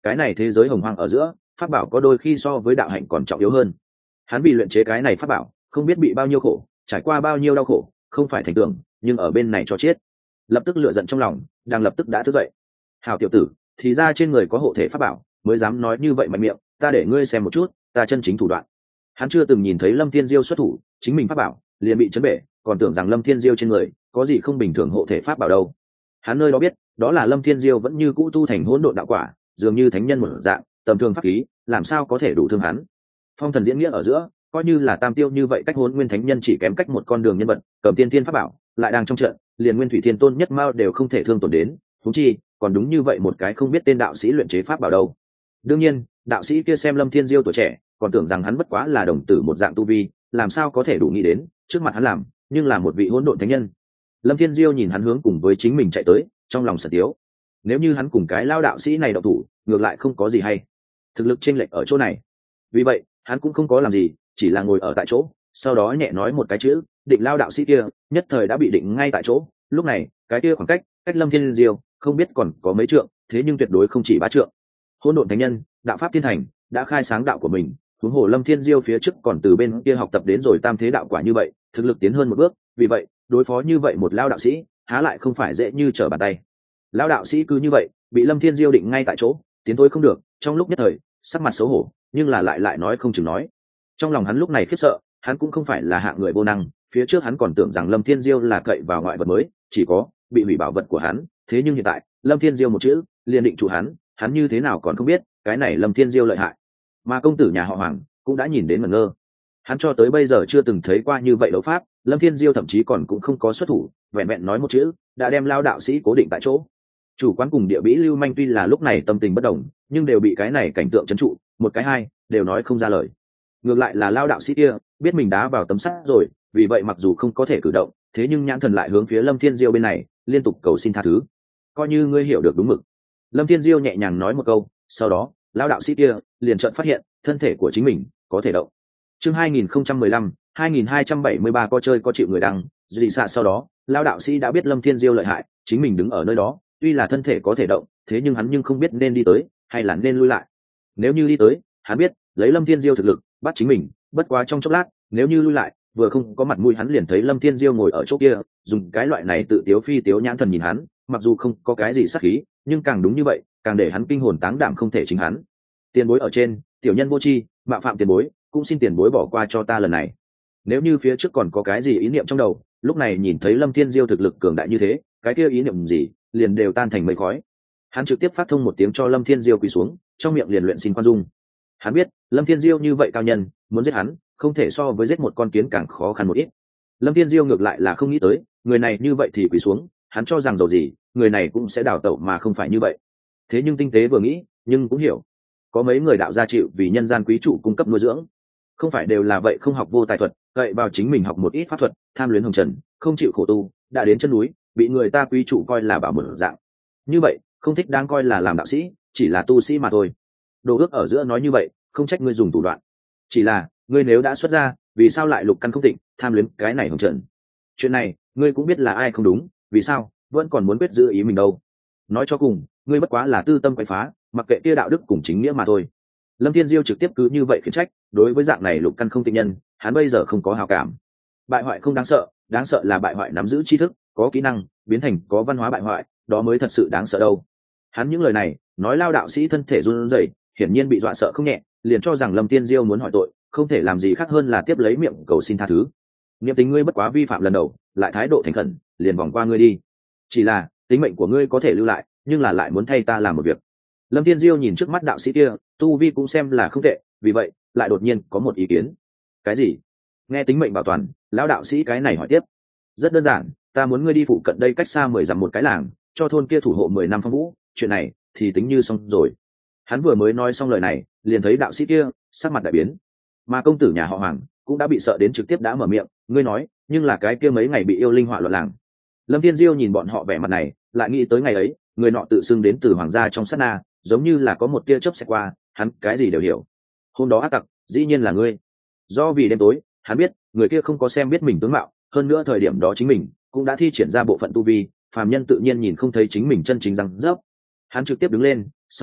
S1: cái này thế giới hồng hoang ở giữa pháp bảo có đôi khi so với đạo hạnh còn trọng yếu hơn. Hắn vì luyện chế cái này pháp bảo không biết bị bao nhiêu khổ, trải qua bao nhiêu đau khổ, không phải thành tưởng, nhưng ở bên này cho chết. Lập tức lửa giận trong lòng, đang lập tức đã thức dậy. Hảo tiểu tử, thì ra trên người có hộ thể pháp bảo, mới dám nói như vậy mạnh miệng, ta để ngươi xem một chút, ta chân chính thủ đoạn. Hắn chưa từng nhìn thấy Lâm Thiên Diêu xuất thủ, chính mình pháp bảo liền bị chấn bể, còn tưởng rằng Lâm Thiên Diêu trên người có gì không bình thường hộ thể pháp bảo đâu. Hắn nơi đó biết, đó là Lâm Thiên Diêu vẫn như cũ tu thành hỗn độn đạo quả, dường như thánh nhân một dạng, tầm thường pháp khí, làm sao có thể đủ thương hắn. Phong thần diễn nghĩa ở giữa, coi như là tam tiêu như vậy cách hỗn nguyên thánh nhân chỉ kém cách một con đường nhân vật, cầm tiên thiên pháp bảo, lại đang trong trận, liền nguyên thủy thiên tôn nhất mao đều không thể thương tổn đến, huống chi, còn đúng như vậy một cái không biết tên đạo sĩ luyện chế pháp bảo đâu. Đương nhiên, đạo sĩ kia xem Lâm Thiên Diêu tuổi trẻ, còn tưởng rằng hắn bất quá là đồng tử một dạng tu vi, làm sao có thể đủ nghĩ đến, trước mặt hắn làm, nhưng là một vị hỗn độn thánh nhân. Lâm Thiên Diêu nhìn hắn hướng cùng với chính mình chạy tới, trong lòng sợ tiếu. Nếu như hắn cùng cái lao đạo sĩ này động thủ, ngược lại không có gì hay. Thực lực chênh lệch ở chỗ này. Vì vậy, hắn cũng không có làm gì, chỉ là ngồi ở tại chỗ, sau đó nhẹ nói một cái chữ, định lao đạo sĩ kia, nhất thời đã bị định ngay tại chỗ. Lúc này, cái kia khoảng cách, cách Lâm Thiên Diêu, không biết còn có mấy trượng, thế nhưng tuyệt đối không chỉ ba trượng. Hỗn độn thánh nhân, đạo pháp thiên thành, đã khai sáng đạo của mình, huống hồ Lâm Thiên Diêu phía trước còn từ bên kia học tập đến rồi tam thế đạo quả như vậy, thực lực tiến hơn một bước, vì vậy, đối phó như vậy một lao đạo sĩ, há lại không phải dễ như trở bàn tay. Lao đạo sĩ cứ như vậy, bị Lâm Thiên Diêu định ngay tại chỗ, tiến thôi không được, trong lúc nhất thời, sắc mặt xấu hổ, nhưng là lại lại nói không chừng nói. Trong lòng hắn lúc này khiếp sợ, hắn cũng không phải là hạng người vô năng, phía trước hắn còn tưởng rằng Lâm Thiên Diêu là cậy vào ngoại vật mới, chỉ có bị hủy bảo vật của hắn, thế nhưng hiện tại, Lâm Thiên Diêu một chữ, liền định chủ hắn, hắn như thế nào còn không biết, cái này Lâm Thiên Diêu lợi hại. Mà công tử nhà họ Hoàng cũng đã nhìn đến ngẩn ngơ. Hắn cho tới bây giờ chưa từng thấy qua như vậy đấu pháp, Lâm Thiên Diêu thậm chí còn cũng không có xuất thủ, vẹn vẹn nói một chữ, đã đem lao đạo sĩ cố định tại chỗ. Chủ quán cùng địa bĩ Lưu Manh tuy là lúc này tâm tình bất đồng, nhưng đều bị cái này cảnh tượng trấn trụ, một cái hai, đều nói không ra lời. Ngược lại là lao đạo sĩ kia, biết mình đá vào tấm sắt rồi, vì vậy mặc dù không có thể cử động, thế nhưng nhãn thần lại hướng phía Lâm Thiên Diêu bên này, liên tục cầu xin tha thứ. Coi như ngươi hiểu được đúng mực. Lâm Thiên Diêu nhẹ nhàng nói một câu, sau đó, lao đạo sĩ kia liền chợt phát hiện, thân thể của chính mình có thể động. Chương hai nghìn không trăm mười lăm, hai nghìn hai trăm bảy mươi ba có chơi có chịu người đăng, dị xạ sau đó, lao đạo sĩ đã biết Lâm Thiên Diêu lợi hại, chính mình đứng ở nơi đó, tuy là thân thể có thể động, thế nhưng hắn nhưng không biết nên đi tới, hay là nên lui lại. Nếu như đi tới, hắn biết, lấy Lâm Thiên Diêu thực lực, bắt chính mình, bất quá trong chốc lát, nếu như lui lại, vừa không có mặt mũi hắn liền thấy Lâm Thiên Diêu ngồi ở chỗ kia, dùng cái loại này tự tiếu phi tiếu nhãn thần nhìn hắn, mặc dù không có cái gì sát khí, nhưng càng đúng như vậy, càng để hắn kinh hồn táng đảm không thể chính hắn. Tiền bối ở trên, tiểu nhân vô tri, mạo phạm tiền bối, cũng xin tiền bối bỏ qua cho ta lần này. Nếu như phía trước còn có cái gì ý niệm trong đầu, lúc này nhìn thấy Lâm Thiên Diêu thực lực cường đại như thế, cái kia ý niệm gì, liền đều tan thành mây khói. Hắn trực tiếp phát thông một tiếng cho Lâm Thiên Diêu quỳ xuống, trong miệng liền luyện xin khoan dung. Hắn biết, Lâm Thiên Diêu như vậy cao nhân, muốn giết hắn, không thể so với giết một con kiến càng khó khăn một ít. Lâm Thiên Diêu ngược lại là không nghĩ tới, người này như vậy thì quỳ xuống, hắn cho rằng dầu gì, người này cũng sẽ đào tẩu mà không phải như vậy. Thế nhưng tinh tế vừa nghĩ, nhưng cũng hiểu, có mấy người đạo gia chịu vì nhân gian quý chủ cung cấp nuôi dưỡng, không phải đều là vậy không học vô tài thuật, cậy vào chính mình học một ít pháp thuật, tham luyến hồng trần, không chịu khổ tu, đã đến chân núi, bị người ta quý chủ coi là bảo một dạng. Như vậy, không thích đáng coi là làm đạo sĩ, chỉ là tu sĩ mà thôi. Đồ ước ở giữa nói như vậy, không trách ngươi dùng thủ đoạn. Chỉ là, ngươi nếu đã xuất ra, vì sao lại lục căn không tịnh, tham luyến cái này hồng trần? Chuyện này, ngươi cũng biết là ai không đúng, vì sao, vẫn còn muốn quyết giữ ý mình đâu. Nói cho cùng, ngươi bất quá là tư tâm quậy phá, mặc kệ kia đạo đức cùng chính nghĩa mà thôi. Lâm Thiên Diêu trực tiếp cứ như vậy khiển trách, đối với dạng này lục căn không tịnh nhân, hắn bây giờ không có hảo cảm. Bại hoại không đáng sợ, đáng sợ là bại hoại nắm giữ tri thức, có kỹ năng, biến thành có văn hóa bại hoại, đó mới thật sự đáng sợ đâu. Hắn những lời này, nói lao đạo sĩ thân thể run rẩy, hiển nhiên bị dọa sợ không nhẹ, liền cho rằng Lâm Thiên Diêu muốn hỏi tội, không thể làm gì khác hơn là tiếp lấy miệng cầu xin tha thứ. Niệm tình ngươi bất quá vi phạm lần đầu, lại thái độ thành khẩn, liền vòng qua ngươi đi. Chỉ là, tính mệnh của ngươi có thể lưu lại, nhưng là lại muốn thay ta làm một việc. Lâm Thiên Diêu nhìn trước mắt đạo sĩ kia, tu vi cũng xem là không tệ, vì vậy, lại đột nhiên có một ý kiến. Cái gì? Nghe tính mệnh bảo toàn, lão đạo sĩ cái này hỏi tiếp. Rất đơn giản, ta muốn ngươi đi phụ cận đây cách xa mười dặm một cái làng, cho thôn kia thủ hộ mười năm phong vũ, chuyện này thì tính như xong rồi. Hắn vừa mới nói xong lời này, liền thấy đạo sĩ kia sắc mặt đại biến, mà công tử nhà họ Hoàng cũng đã bị sợ đến trực tiếp đã mở miệng, ngươi nói, nhưng là cái kia mấy ngày bị yêu linh họa loạn làng. Lâm Thiên Diêu nhìn bọn họ vẻ mặt này, lại nghĩ tới ngày ấy, người nọ tự xưng đến từ hoàng gia trong sát na, giống như là có một tia chớp xẹt qua, hắn cái gì đều hiểu. Hôm đó ác tặc, dĩ nhiên là ngươi. Do vì đêm tối, hắn biết, người kia không có xem biết mình tướng mạo, hơn nữa thời điểm đó chính mình cũng đã thi triển ra bộ phận tu vi, phàm nhân tự nhiên nhìn không thấy chính mình chân chính răng rớp. Hắn trực tiếp đứng lên, sau đó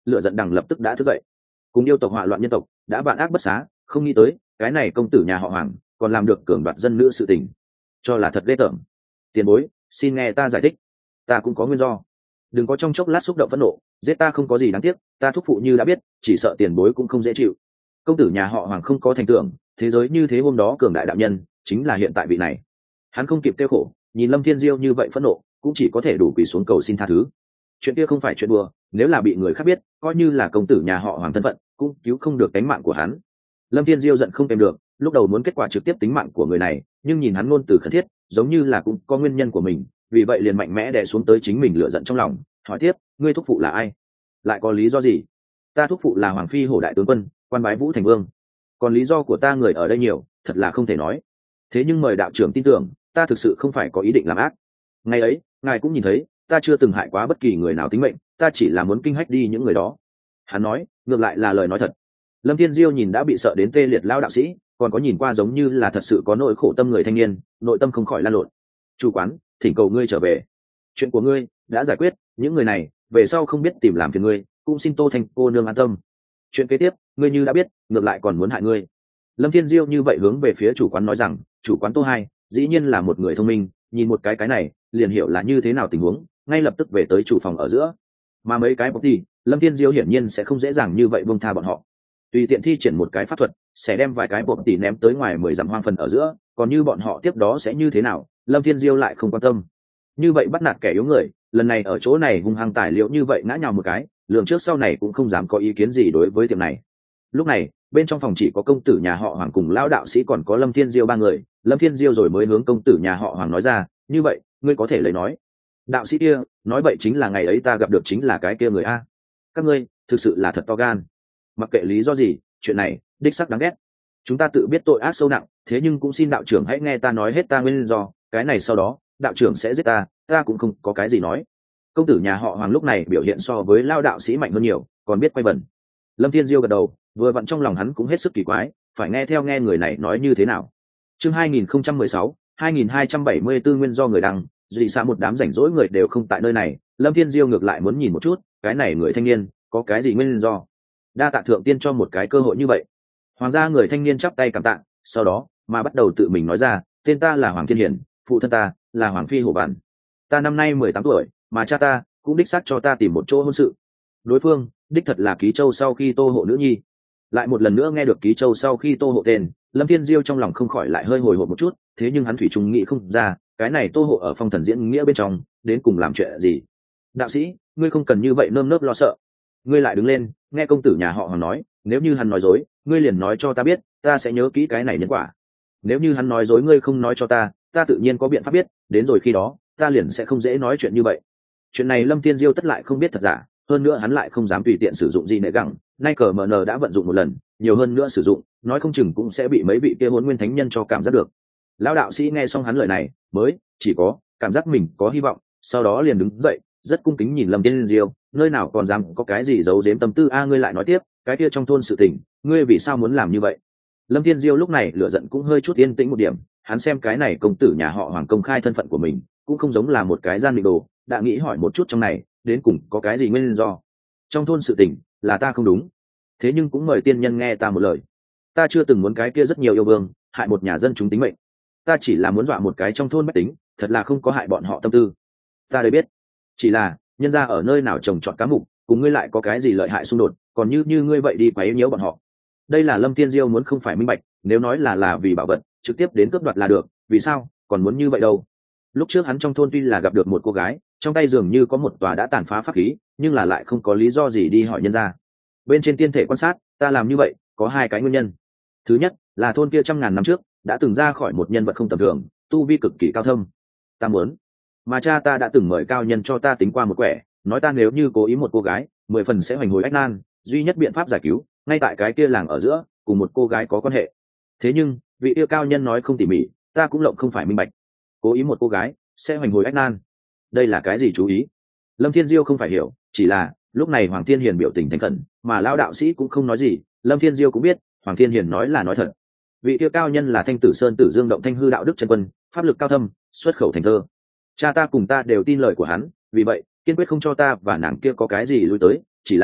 S1: lửa giận đằng lập tức đã thức dậy. Cùng yêu tộc họa loạn nhân tộc đã vạn ác bất xá, không nghĩ tới cái này công tử nhà họ Hoàng còn làm được cường đoạt dân nữ sự tình, cho là thật ghê tởm. Tiền bối, xin nghe ta giải thích, ta cũng có nguyên do. Đừng có trong chốc lát xúc động phẫn nộ, giết ta không có gì đáng tiếc, ta thúc phụ như đã biết, chỉ sợ tiền bối cũng không dễ chịu. Công tử nhà họ Hoàng không có thành tưởng thế giới như thế, hôm đó cường đại đạo nhân chính là hiện tại vị này. Hắn không kịp kêu khổ, nhìn Lâm Thiên Diêu như vậy phẫn nộ, cũng chỉ có thể đủ quỳ xuống cầu xin tha thứ. Chuyện kia không phải chuyện đùa, nếu là bị người khác biết, coi như là công tử nhà họ Hoàng thân phận, cũng cứu không được tính mạng của hắn. Lâm Thiên Diêu giận không kèm được, lúc đầu muốn kết quả trực tiếp tính mạng của người này, nhưng nhìn hắn ngôn từ khẩn thiết, giống như là cũng có nguyên nhân của mình, vì vậy liền mạnh mẽ đè xuống tới chính mình lửa giận trong lòng, hỏi tiếp, ngươi thúc phụ là ai? Lại có lý do gì? Ta thúc phụ là Hoàng phi hổ đại tướng quân, quan bái vũ thành vương. Còn lý do của ta người ở đây nhiều, thật là không thể nói. Thế nhưng mời đạo trưởng tin tưởng, ta thực sự không phải có ý định làm ác. Ngày ấy, ngài cũng nhìn thấy, ta chưa từng hại quá bất kỳ người nào tính mệnh, ta chỉ là muốn kinh hách đi những người đó. Hắn nói, ngược lại là lời nói thật. Lâm Thiên Diêu nhìn đã bị sợ đến tê liệt lao đạo sĩ, còn có nhìn qua giống như là thật sự có nỗi khổ tâm người thanh niên, nội tâm không khỏi lan lộn. Chủ quán, thỉnh cầu ngươi trở về. Chuyện của ngươi đã giải quyết, những người này về sau không biết tìm làm phiền ngươi, cũng xin Tô Thanh cô nương an tâm. Chuyện kế tiếp, ngươi như đã biết, ngược lại còn muốn hại ngươi. Lâm Thiên Diêu như vậy hướng về phía chủ quán nói rằng, chủ quán Tô Hai dĩ nhiên là một người thông minh, nhìn một cái cái này liền hiểu là như thế nào tình huống, ngay lập tức về tới chủ phòng ở giữa. Mà mấy cái bọc đi, Lâm Thiên Diêu hiển nhiên sẽ không dễ dàng như vậy buông tha bọn họ. Tùy tiện thi triển một cái pháp thuật, sẽ đem vài cái bọc tỷ ném tới ngoài mười dặm hoang phần ở giữa, còn như bọn họ tiếp đó sẽ như thế nào, Lâm Thiên Diêu lại không quan tâm. Như vậy bắt nạt kẻ yếu người, lần này ở chỗ này hung hăng tài liệu như vậy ngã nhào một cái, lượng trước sau này cũng không dám có ý kiến gì đối với tiệm này. Lúc này bên trong phòng chỉ có công tử nhà họ Hoàng cùng lão đạo sĩ còn có Lâm Thiên Diêu ba người. Lâm Thiên Diêu rồi mới hướng công tử nhà họ Hoàng nói ra, như vậy ngươi có thể lấy nói. Đạo sĩ kia nói vậy chính là ngày ấy ta gặp được chính là cái kia người a. Các ngươi thực sự là thật to gan. Mặc kệ lý do gì, chuyện này đích sắc đáng ghét. Chúng ta tự biết tội ác sâu nặng, thế nhưng cũng xin đạo trưởng hãy nghe ta nói hết ta nguyên do, cái này sau đó đạo trưởng sẽ giết ta, ta cũng không có cái gì nói. Công tử nhà họ Hoàng lúc này biểu hiện so với lao đạo sĩ mạnh hơn nhiều, còn biết quay vần. Lâm Thiên Diêu gật đầu, vừa vặn trong lòng hắn cũng hết sức kỳ quái, phải nghe theo nghe người này nói như thế nào. Chương hai nghìn không trăm mười sáu, hai nghìn hai trăm bảy mươi tư nguyên do người đăng, dị xa một đám rảnh rỗi người đều không tại nơi này, Lâm Thiên Diêu ngược lại muốn nhìn một chút, cái này người thanh niên có cái gì nguyên do. Đa tạ thượng tiên cho một cái cơ hội như vậy. Hoàng gia người thanh niên chắp tay cảm tạ, sau đó mà bắt đầu tự mình nói ra, tên ta là Hoàng Thiên Hiển, phụ thân ta là Hoàng phi hổ bản. Ta năm nay mười tám tuổi, mà cha ta cũng đích xác cho ta tìm một chỗ hôn sự. Đối phương đích thật là Ký Châu sau khi Tô hộ nữ nhi. Lại một lần nữa nghe được Ký Châu sau khi Tô hộ tên, Lâm Thiên Diêu trong lòng không khỏi lại hơi hồi hộp một chút, thế nhưng hắn thủy chung nghĩ không ra, cái này Tô hộ ở phong thần diễn nghĩa bên trong đến cùng làm chuyện gì. Đạo sĩ, ngươi không cần như vậy nơm nớp lo sợ. Ngươi lại đứng lên, nghe công tử nhà họ Hoàng nói, nếu như hắn nói dối, ngươi liền nói cho ta biết, ta sẽ nhớ kỹ cái này nhân quả. Nếu như hắn nói dối ngươi không nói cho ta, ta tự nhiên có biện pháp biết, đến rồi khi đó ta liền sẽ không dễ nói chuyện như vậy. Chuyện này Lâm Thiên Diêu tất lại không biết thật giả, hơn nữa hắn lại không dám tùy tiện sử dụng gì nệ gẳng, nay cờ mờ nờ đã vận dụng một lần, nhiều hơn nữa sử dụng, nói không chừng cũng sẽ bị mấy vị kia hỗn nguyên thánh nhân cho cảm giác được. Lão đạo sĩ nghe xong hắn lời này, mới chỉ có cảm giác mình có hy vọng, sau đó liền đứng dậy, rất cung kính nhìn Lâm Thiên Diêu, nơi nào còn dám có cái gì giấu giếm tâm tư a. Ngươi lại nói tiếp, cái kia trong thôn sự tình, ngươi vì sao muốn làm như vậy? Lâm Thiên Diêu lúc này lửa giận cũng hơi chút yên tĩnh một điểm, hắn xem cái này công tử nhà họ Hoàng công khai thân phận của mình, cũng không giống là một cái gian định đồ, đã nghĩ hỏi một chút trong này đến cùng có cái gì nguyên do. Trong thôn sự tình là ta không đúng, thế nhưng cũng mời tiên nhân nghe ta một lời. Ta chưa từng muốn cái kia rất nhiều yêu vương hại một nhà dân chúng tính mệnh, ta chỉ là muốn dọa một cái trong thôn bách tính, thật là không có hại bọn họ tâm tư. Ta đây biết, chỉ là nhân gia ở nơi nào trồng trọt cá mục, cùng ngươi lại có cái gì lợi hại xung đột, còn như như ngươi vậy đi quấy nhiễu bọn họ. Đây là Lâm Thiên Diêu muốn không phải minh bạch, nếu nói là là vì bảo vật, trực tiếp đến cướp đoạt là được, vì sao còn muốn như vậy đâu? Lúc trước hắn trong thôn tuy là gặp được một cô gái, trong tay dường như có một tòa đã tàn phá pháp khí, nhưng là lại không có lý do gì đi hỏi nhân gia. Bên trên tiên thể quan sát, ta làm như vậy có hai cái nguyên nhân. Thứ nhất là thôn kia trăm ngàn năm trước đã từng ra khỏi một nhân vật không tầm thường, tu vi cực kỳ cao thâm. Ta muốn, mà cha ta đã từng mời cao nhân cho ta tính qua một quẻ, nói ta nếu như cố ý một cô gái, mười phần sẽ hoành hồi ách nan, duy nhất biện pháp giải cứu ngay tại cái kia làng ở giữa cùng một cô gái có quan hệ. Thế nhưng vị yêu cao nhân nói không tỉ mỉ, ta cũng lộng không phải minh bạch. Cố ý một cô gái sẽ hoành hồi ách nan, đây là cái gì chú ý? Lâm Thiên Diêu không phải hiểu, chỉ là lúc này Hoàng Thiên Hiền biểu tình thành khẩn, mà lão đạo sĩ cũng không nói gì. Lâm Thiên Diêu cũng biết Hoàng Thiên Hiền nói là nói thật. Vị kia cao nhân là Thanh Tử Sơn Tử Dương Động Thanh Hư đạo đức chân quân, pháp lực cao thâm, xuất khẩu thành thơ. Cha ta cùng ta đều tin lời của hắn, vì vậy kiên quyết không cho ta và nàng kia có cái gì lui tới, chỉ là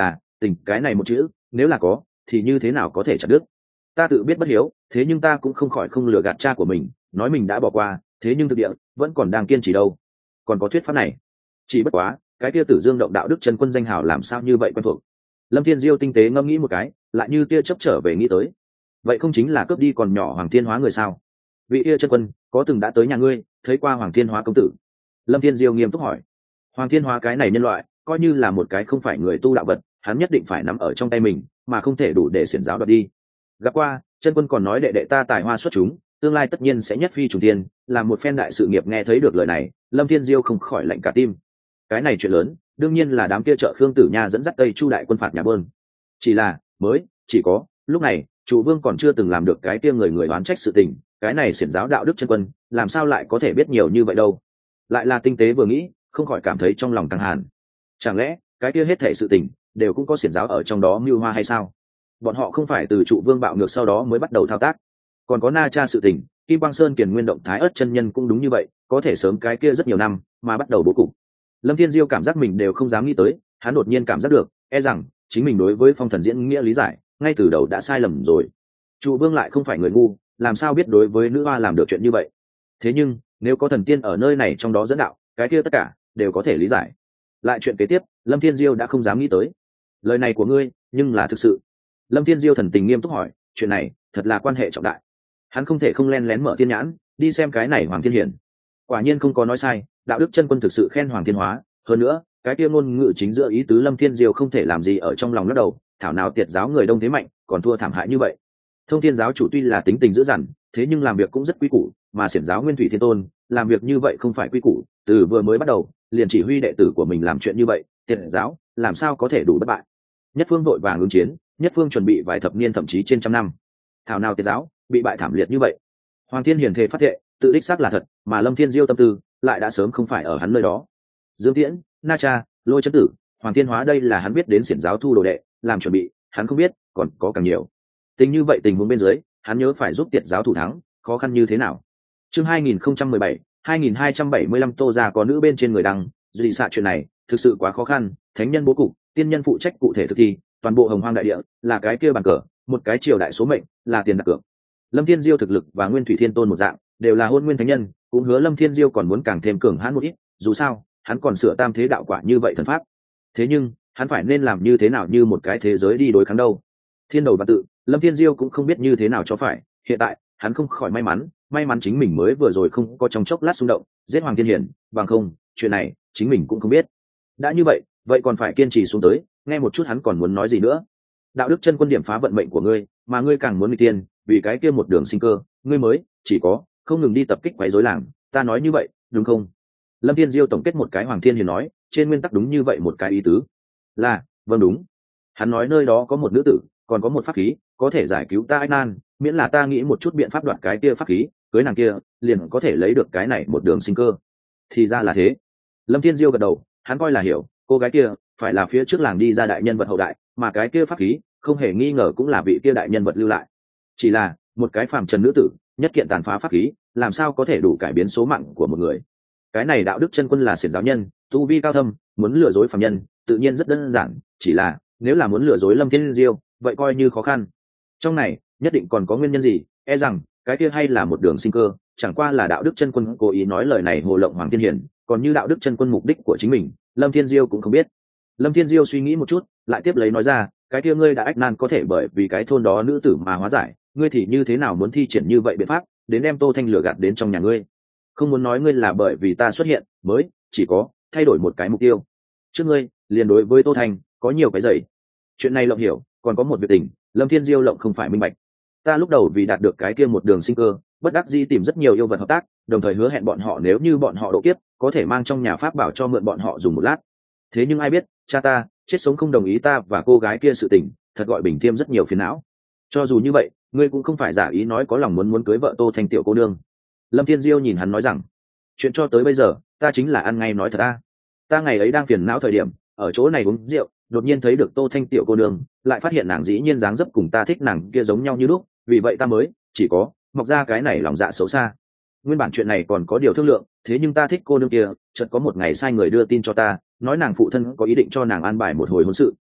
S1: tình cái này một chữ nếu là có thì như thế nào có thể chặt đứt. Ta tự biết bất hiếu, thế nhưng ta cũng không khỏi không lừa gạt cha của mình, nói mình đã bỏ qua, thế nhưng thực địa vẫn còn đang kiên trì đâu. Còn có thuyết pháp này, chỉ bất quá cái kia Tử Dương động đạo đức chân quân danh hào làm sao như vậy quen thuộc. Lâm Thiên Diêu tinh tế ngẫm nghĩ một cái, lại như tia chớp trở về nghĩ tới, vậy không chính là cướp đi còn nhỏ Hoàng Thiên Hóa người sao? Vị kia chân quân có từng đã tới nhà ngươi thấy qua Hoàng Thiên Hóa công tử? Lâm Thiên Diêu nghiêm túc hỏi. Hoàng Thiên Hóa cái này nhân loại coi như là một cái không phải người tu đạo vật, hắn nhất định phải nắm ở trong tay mình, mà không thể đủ để xiển giáo đoạt đi. Gặp qua, chân quân còn nói đệ đệ ta tài hoa xuất chúng, tương lai tất nhiên sẽ nhất phi trùng thiên, làm một phen đại sự nghiệp. Nghe thấy được lời này, Lâm Thiên Diêu không khỏi lạnh cả tim. Cái này chuyện lớn, đương nhiên là đám kia trợ Khương Tử Nha dẫn dắt Tây Chu đại quân phạt nhà Bơn. Chỉ là, mới, chỉ có, lúc này, chủ vương còn chưa từng làm được cái kia người người oán trách sự tình, cái này xiển giáo đạo đức chân quân, làm sao lại có thể biết nhiều như vậy đâu? Lại là tinh tế vừa nghĩ, không khỏi cảm thấy trong lòng căng hàn. Chẳng lẽ, cái kia hết thảy sự tình đều cũng có xiển giáo ở trong đó mưu hoa hay sao? Bọn họ không phải từ trụ vương bạo ngược sau đó mới bắt đầu thao tác. Còn có Na Cha sự tình, Kim Quang Sơn Kiền Nguyên động Thái Ất chân nhân cũng đúng như vậy, có thể sớm cái kia rất nhiều năm mà bắt đầu bố cục. Lâm Thiên Diêu cảm giác mình đều không dám nghĩ tới, hắn đột nhiên cảm giác được, e rằng chính mình đối với phong thần diễn nghĩa lý giải ngay từ đầu đã sai lầm rồi. Trụ vương lại không phải người ngu, làm sao biết đối với nữ hoa làm được chuyện như vậy? Thế nhưng nếu có thần tiên ở nơi này trong đó dẫn đạo, cái kia tất cả đều có thể lý giải. Lại chuyện kế tiếp, Lâm Thiên Diêu đã không dám nghĩ tới. Lời này của ngươi nhưng là thực sự? Lâm Thiên Diêu thần tình nghiêm túc hỏi, chuyện này thật là quan hệ trọng đại. Hắn không thể không len lén mở thiên nhãn đi xem cái này Hoàng Thiên Hiển. Quả nhiên không có nói sai, đạo đức chân quân thực sự khen Hoàng Thiên Hóa. Hơn nữa cái kia ngôn ngữ chính giữa ý tứ Lâm Thiên Diêu không thể làm gì ở trong lòng lắc đầu, thảo nào tiệt giáo người đông thế mạnh còn thua thảm hại như vậy. Thông Thiên giáo chủ tuy là tính tình dữ dằn, thế nhưng làm việc cũng rất quy củ, mà xiển giáo Nguyên Thủy Thiên Tôn làm việc như vậy không phải quy củ, từ vừa mới bắt đầu liền chỉ huy đệ tử của mình làm chuyện như vậy, tiệt giáo làm sao có thể đủ bất bại. Nhất phương vội vàng ứng chiến, nhất phương chuẩn bị vài thập niên thậm chí trên trăm năm, thảo nào tiệt giáo bị bại thảm liệt như vậy. Hoàng Thiên Hiền thề phát thệ, tự đích xác là thật, mà Lâm Thiên Diêu tâm tư lại đã sớm không phải ở hắn nơi đó. Dương Tiễn, Na Cha, Lôi Chấn Tử, Hoàng Thiên Hóa đây là hắn biết đến xiển giáo thu đồ đệ, làm chuẩn bị, hắn không biết còn có càng nhiều. Tình như vậy tình huống bên dưới, hắn nhớ phải giúp tiệt giáo thủ thắng, khó khăn như thế nào. Chương hai nghìn không trăm mười bảy, hai nghìn hai trăm bảy mươi lăm Tô gia có nữ bên trên người đăng, dị xạ chuyện này thực sự quá khó khăn, thánh nhân bố cục, tiên nhân phụ trách cụ thể thực thi, toàn bộ Hồng Hoang đại địa là cái kia bàn cờ, một cái triều đại số mệnh là tiền đặt cược. Lâm Thiên Diêu thực lực và Nguyên Thủy Thiên Tôn một dạng, đều là hôn nguyên thánh nhân, cũng hứa Lâm Thiên Diêu còn muốn càng thêm cường hãn một ít, dù sao, hắn còn sửa tam thế đạo quả như vậy thần pháp. Thế nhưng, hắn phải nên làm như thế nào như một cái thế giới đi đối kháng đâu? Thiên đầu và tự, Lâm Thiên Diêu cũng không biết như thế nào cho phải, hiện tại, hắn không khỏi may mắn, may mắn chính mình mới vừa rồi không có trong chốc lát xung động, giết Hoàng Thiên Hiển, bằng không, chuyện này chính mình cũng không biết. Đã như vậy, vậy còn phải kiên trì xuống tới, nghe một chút hắn còn muốn nói gì nữa. Đạo đức chân quân điểm phá vận mệnh của ngươi, mà ngươi càng muốn nguy tiên, vì cái kia một đường sinh cơ, ngươi mới chỉ có không ngừng đi tập kích quấy rối làng, ta nói như vậy, đúng không? Lâm Thiên Diêu tổng kết một cái Hoàng Thiên Hiển nói, trên nguyên tắc đúng như vậy một cái ý tứ. Là, vâng đúng. Hắn nói nơi đó có một nữ tử, còn có một pháp khí, có thể giải cứu ta ách nan, miễn là ta nghĩ một chút biện pháp đoạt cái kia pháp khí, cưới nàng kia, liền có thể lấy được cái này một đường sinh cơ. Thì ra là thế. Lâm Thiên Diêu gật đầu, hắn coi là hiểu, cô gái kia phải là phía trước làng đi ra đại nhân vật hậu đại, mà cái kia pháp khí không hề nghi ngờ cũng là vị kia đại nhân vật lưu lại. Chỉ là một cái phàm trần nữ tử, nhất kiện tàn phá pháp khí, làm sao có thể đủ cải biến số mạng của một người. Cái này đạo đức chân quân là xiển giáo nhân, tu vi cao thâm, muốn lừa dối phàm nhân tự nhiên rất đơn giản, chỉ là nếu là muốn lừa dối Lâm Thiên Diêu, vậy coi như khó khăn. Trong này nhất định còn có nguyên nhân gì, e rằng cái kia hay là một đường sinh cơ, chẳng qua là đạo đức chân quân cố ý nói lời này hồ lộng Hoàng Thiên Hiển, còn như đạo đức chân quân mục đích của chính mình, Lâm Thiên Diêu cũng không biết. Lâm Thiên Diêu suy nghĩ một chút, lại tiếp lấy nói ra, cái kia ngươi đã ách nan có thể bởi vì cái thôn đó nữ tử mà hóa giải, ngươi thì như thế nào muốn thi triển như vậy biện pháp đến đem Tô Thanh lừa gạt đến trong nhà ngươi? Không muốn nói ngươi là bởi vì ta xuất hiện mới chỉ có thay đổi một cái mục tiêu, trước ngươi liền đối với Tô Thanh có nhiều cái dày. Chuyện này lộng hiểu, còn có một việc tình, Lâm Thiên Diêu lộng không phải minh bạch. Ta lúc đầu vì đạt được cái kia một đường sinh cơ, bất đắc dĩ tìm rất nhiều yêu vật hợp tác, đồng thời hứa hẹn bọn họ nếu như bọn họ độ kiếp, có thể mang trong nhà pháp bảo cho mượn bọn họ dùng một lát. Thế nhưng ai biết, cha ta chết sống không đồng ý ta và cô gái kia sự tình, thật gọi Bình Thiêm rất nhiều phiền não. Cho dù như vậy, ngươi cũng không phải giả ý nói có lòng muốn muốn cưới vợ Tô Thanh tiểu cô nương. Lâm Thiên Diêu nhìn hắn nói rằng, chuyện cho tới bây giờ, ta chính là ăn ngay nói thật ta. Ta ngày ấy đang phiền não thời điểm, ở chỗ này uống rượu, đột nhiên thấy được Tô Thanh tiểu cô nương, lại phát hiện nàng dĩ nhiên dáng dấp cùng ta thích nàng kia giống nhau như lúc, vì vậy ta mới chỉ có mọc ra cái này lòng dạ xấu xa. Nguyên bản chuyện này còn có điều thương lượng, thế nhưng ta thích cô nương kia, chợt có một ngày sai người đưa tin cho ta, nói nàng phụ thân có ý định cho nàng an bài một hồi hôn sự.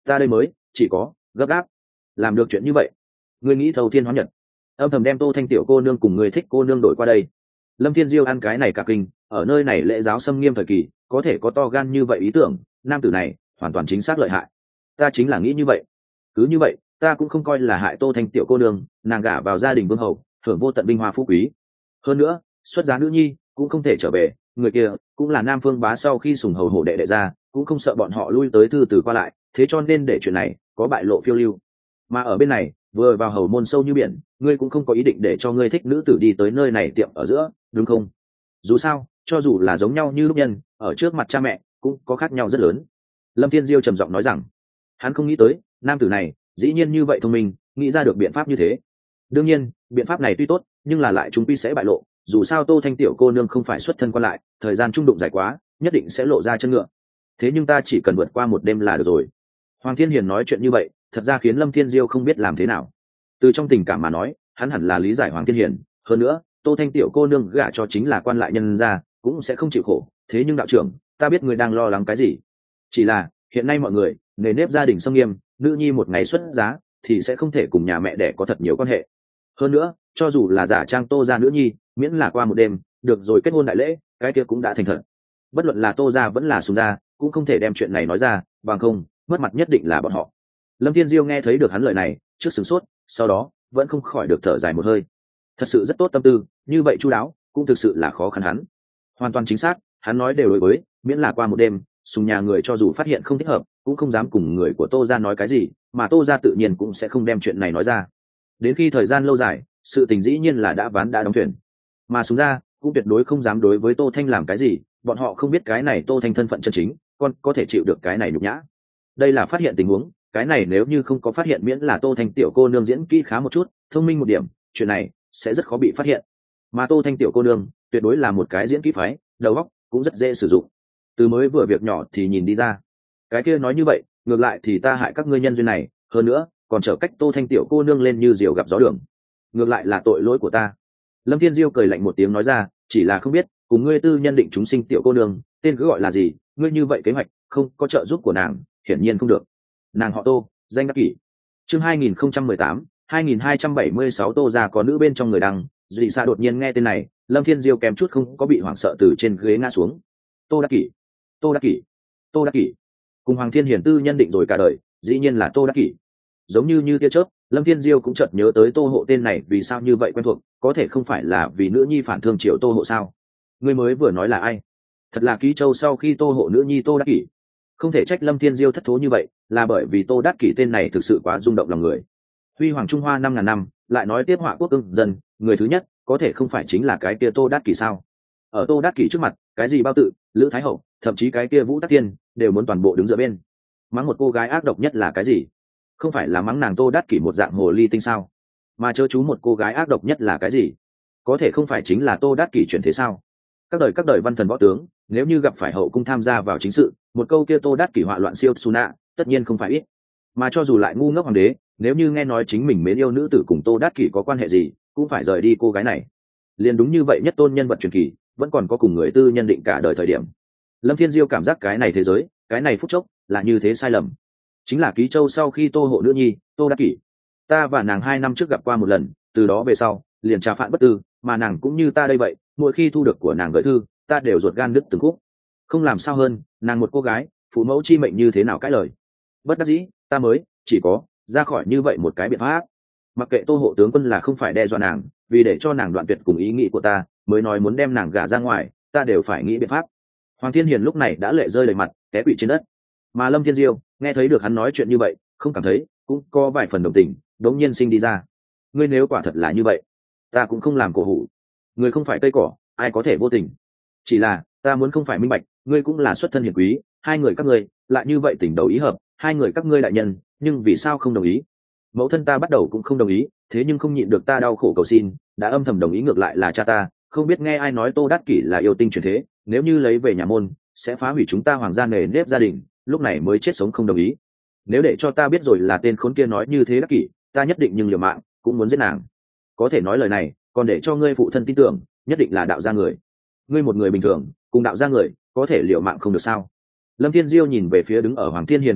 S1: ta đây mới chỉ có gấp gáp làm được chuyện như vậy. Ngươi nghĩ thâu thiên hóa nhật, âm thầm đem Tô Thanh tiểu cô nương cùng người thích cô nương đổi qua đây. Lâm Thiên Diêu ăn cái này cả kinh, ở nơi này lễ giáo xâm nghiêm thời kỳ có thể có to gan như vậy ý tưởng, nam tử này hoàn toàn chính xác lợi hại. Ta chính là nghĩ như vậy. Cứ như vậy ta cũng không coi là hại Tô Thanh tiểu cô nương, nàng gả vào gia đình vương hầu, hưởng vô tận vinh hoa phú quý. Hơn nữa xuất giá nữ nhi cũng không thể trở về, người kia cũng là nam phương bá sau khi sùng hầu hổ đệ đệ ra, cũng không sợ bọn họ lui tới thư từ qua lại, thế cho nên để chuyện này có bại lộ phiêu lưu. Mà ở bên này vừa vào hầu môn sâu như biển, ngươi cũng không có ý định để cho ngươi thích nữ tử đi tới nơi này tiệm ở giữa, đúng không? Dù sao cho dù là giống nhau như lúc nhân, ở trước mặt cha mẹ cũng có khác nhau rất lớn. Lâm Thiên Diêu trầm giọng nói rằng, hắn không nghĩ tới nam tử này dĩ nhiên như vậy thông minh, nghĩ ra được biện pháp như thế. Đương nhiên biện pháp này tuy tốt, nhưng là lại chúng quy sẽ bại lộ, dù sao Tô Thanh tiểu cô nương không phải xuất thân quan lại, thời gian trung đụng dài quá nhất định sẽ lộ ra chân ngựa. Thế nhưng ta chỉ cần vượt qua một đêm là được rồi. Hoàng Thiên Hiền nói chuyện như vậy thật ra khiến Lâm Thiên Diêu không biết làm thế nào. Từ trong tình cảm mà nói, hắn hẳn là lý giải Hoàng Thiên Hiền, hơn nữa Tô Thanh tiểu cô nương gả cho chính là quan lại nhân gia, cũng sẽ không chịu khổ. Thế nhưng đạo trưởng, ta biết người đang lo lắng cái gì. Chỉ là hiện nay mọi người nề nếp gia đình sông nghiêm, nữ nhi một ngày xuất giá thì sẽ không thể cùng nhà mẹ đẻ có thật nhiều quan hệ. Hơn nữa cho dù là giả trang Tô gia nữ nhi, miễn là qua một đêm được rồi kết hôn đại lễ, cái kia cũng đã thành thật. Bất luận là Tô gia vẫn là Sùng gia, cũng không thể đem chuyện này nói ra, bằng không mất mặt nhất định là bọn họ. Lâm Thiên Diêu nghe thấy được hắn lời này, trước sửng sốt, sau đó vẫn không khỏi được thở dài một hơi. Thật sự rất tốt tâm tư, như vậy chu đáo cũng thực sự là khó khăn hắn. Hoàn toàn chính xác, hắn nói đều đối với, miễn là qua một đêm, Sùng nhà người cho dù phát hiện không thích hợp, cũng không dám cùng người của Tô gia nói cái gì, mà Tô gia tự nhiên cũng sẽ không đem chuyện này nói ra. Đến khi thời gian lâu dài, sự tình dĩ nhiên là đã ván đã đóng thuyền. Mà Sùng gia cũng tuyệt đối không dám đối với Tô Thanh làm cái gì, bọn họ không biết cái này Tô Thanh thân phận chân chính, con có thể chịu được cái này nhục nhã. Đây là phát hiện tình huống, cái này nếu như không có phát hiện, miễn là Tô Thanh tiểu cô nương diễn kỹ khá một chút, thông minh một điểm, chuyện này sẽ rất khó bị phát hiện. Mà Tô Thanh tiểu cô nương tuyệt đối là một cái diễn kỹ phái, đầu óc cũng rất dễ sử dụng. Từ mới vừa việc nhỏ thì nhìn đi ra. Cái kia nói như vậy, ngược lại thì ta hại các ngươi nhân duyên này, hơn nữa còn trở cách Tô Thanh tiểu cô nương lên như diều gặp gió đường. Ngược lại là tội lỗi của ta. Lâm Thiên Diêu cười lạnh một tiếng nói ra, chỉ là không biết cùng ngươi tư nhân định chúng sinh tiểu cô nương tên cứ gọi là gì, ngươi như vậy kế hoạch không có trợ giúp của nàng hiển nhiên không được. Nàng họ Tô, danh Đắc Kỷ. Chương hai nghìn không trăm mười tám, hai nghìn hai trăm bảy mươi sáu. Tô gia có nữ bên trong người đăng, Dị Sa đột nhiên nghe tên này, Lâm Thiên Diêu kém chút không có bị hoảng sợ từ trên ghế ngã xuống. Tô Đắc Kỷ, Tô Đắc Kỷ, Tô Đắc Kỷ. Cùng Hoàng Thiên Hiển tư nhân định rồi cả đời, dĩ nhiên là Tô Đắc Kỷ. Giống như như tia chớp, Lâm Thiên Diêu cũng chợt nhớ tới Tô Hộ tên này vì sao như vậy quen thuộc, có thể không phải là vì nữ nhi phản thương Triệu Tô Hộ sao? Ngươi mới vừa nói là ai? Thật là Ký Châu sau khi Tô Hộ nữ nhi Tô Đắc Kỷ. Không thể trách Lâm Thiên Diêu thất thố như vậy, là bởi vì Tô Đắc Kỷ tên này thực sự quá rung động lòng người. Huy hoàng Trung Hoa năm ngàn năm, lại nói tiếp họa quốc ưng dân, người thứ nhất có thể không phải chính là cái kia Tô Đắc Kỷ sao? Ở Tô Đắc Kỷ trước mặt, cái gì Bao Tự, Lữ Thái Hậu, thậm chí cái kia Vũ Tắc Tiên đều muốn toàn bộ đứng giữa bên. Mắng một cô gái ác độc nhất là cái gì? Không phải là mắng nàng Tô Đắc Kỷ một dạng hồ ly tinh sao? Mà chớ chú một cô gái ác độc nhất là cái gì? Có thể không phải chính là Tô Đắc Kỷ chuyển thế sao? Các đời các đời văn thần võ tướng, nếu như gặp phải hậu cung tham gia vào chính sự, một câu kia Tô Đắc Kỷ họa loạn siêu Suna, tất nhiên không phải ít. Mà cho dù lại ngu ngốc hoàng đế, nếu như nghe nói chính mình mến yêu nữ tử cùng Tô Đắc Kỷ có quan hệ gì, cũng phải rời đi cô gái này. Liền đúng như vậy, nhất tôn nhân vật truyền kỳ, vẫn còn có cùng người tư nhân định cả đời thời điểm. Lâm Thiên Diêu cảm giác cái này thế giới, cái này phút chốc là như thế sai lầm. Chính là Ký Châu sau khi Tô Hộ nữ nhi, Tô Đắc Kỷ. Ta và nàng hai năm trước gặp qua một lần, từ đó về sau liền trà phạn bất tư, mà nàng cũng như ta đây vậy, mỗi khi thu được của nàng gửi thư, ta đều ruột gan đứt từng khúc. Không làm sao hơn, nàng một cô gái, phụ mẫu chi mệnh như thế nào cãi lời. Bất đắc dĩ, ta mới chỉ có ra khỏi như vậy một cái biện pháp. Mặc kệ Tô Hộ tướng quân là không phải đe dọa nàng, vì để cho nàng đoạn tuyệt cùng ý nghĩ của ta, mới nói muốn đem nàng gả ra ngoài, ta đều phải nghĩ biện pháp. Hoàng Thiên Hiền lúc này đã lệ rơi đầy mặt, té quỵ trên đất. Mà Lâm Thiên Diêu nghe thấy được hắn nói chuyện như vậy, không cảm thấy, cũng có vài phần đồng tình, đống nhiên sinh đi ra. Ngươi nếu quả thật là như vậy, ta cũng không làm cổ hủ. Ngươi không phải cây cỏ, ai có thể vô tình. Chỉ là ta muốn không phải minh bạch, ngươi cũng là xuất thân hiền quý, hai người các ngươi lại như vậy tình đầu ý hợp, hai người các ngươi đại nhân, nhưng vì sao không đồng ý? Mẫu thân ta bắt đầu cũng không đồng ý, thế nhưng không nhịn được ta đau khổ cầu xin, đã âm thầm đồng ý, ngược lại là cha ta, không biết nghe ai nói Tô Đắc Kỷ là yêu tinh chuyển thế, nếu như lấy về nhà môn sẽ phá hủy chúng ta hoàng gia nề nếp gia đình, lúc này mới chết sống không đồng ý. Nếu để cho ta biết rồi là tên khốn kia nói như thế Đắc Kỷ, ta nhất định nhưng liều mạng cũng muốn giết nàng. Có thể nói lời này, còn để cho ngươi phụ thân tin tưởng, nhất định là đạo gia người. Ngươi một người bình thường cùng đạo gia người có thể liều mạng không được sao? Lâm Thiên Diêu nhìn về phía đứng ở Hoàng Thiên Hiền bên người,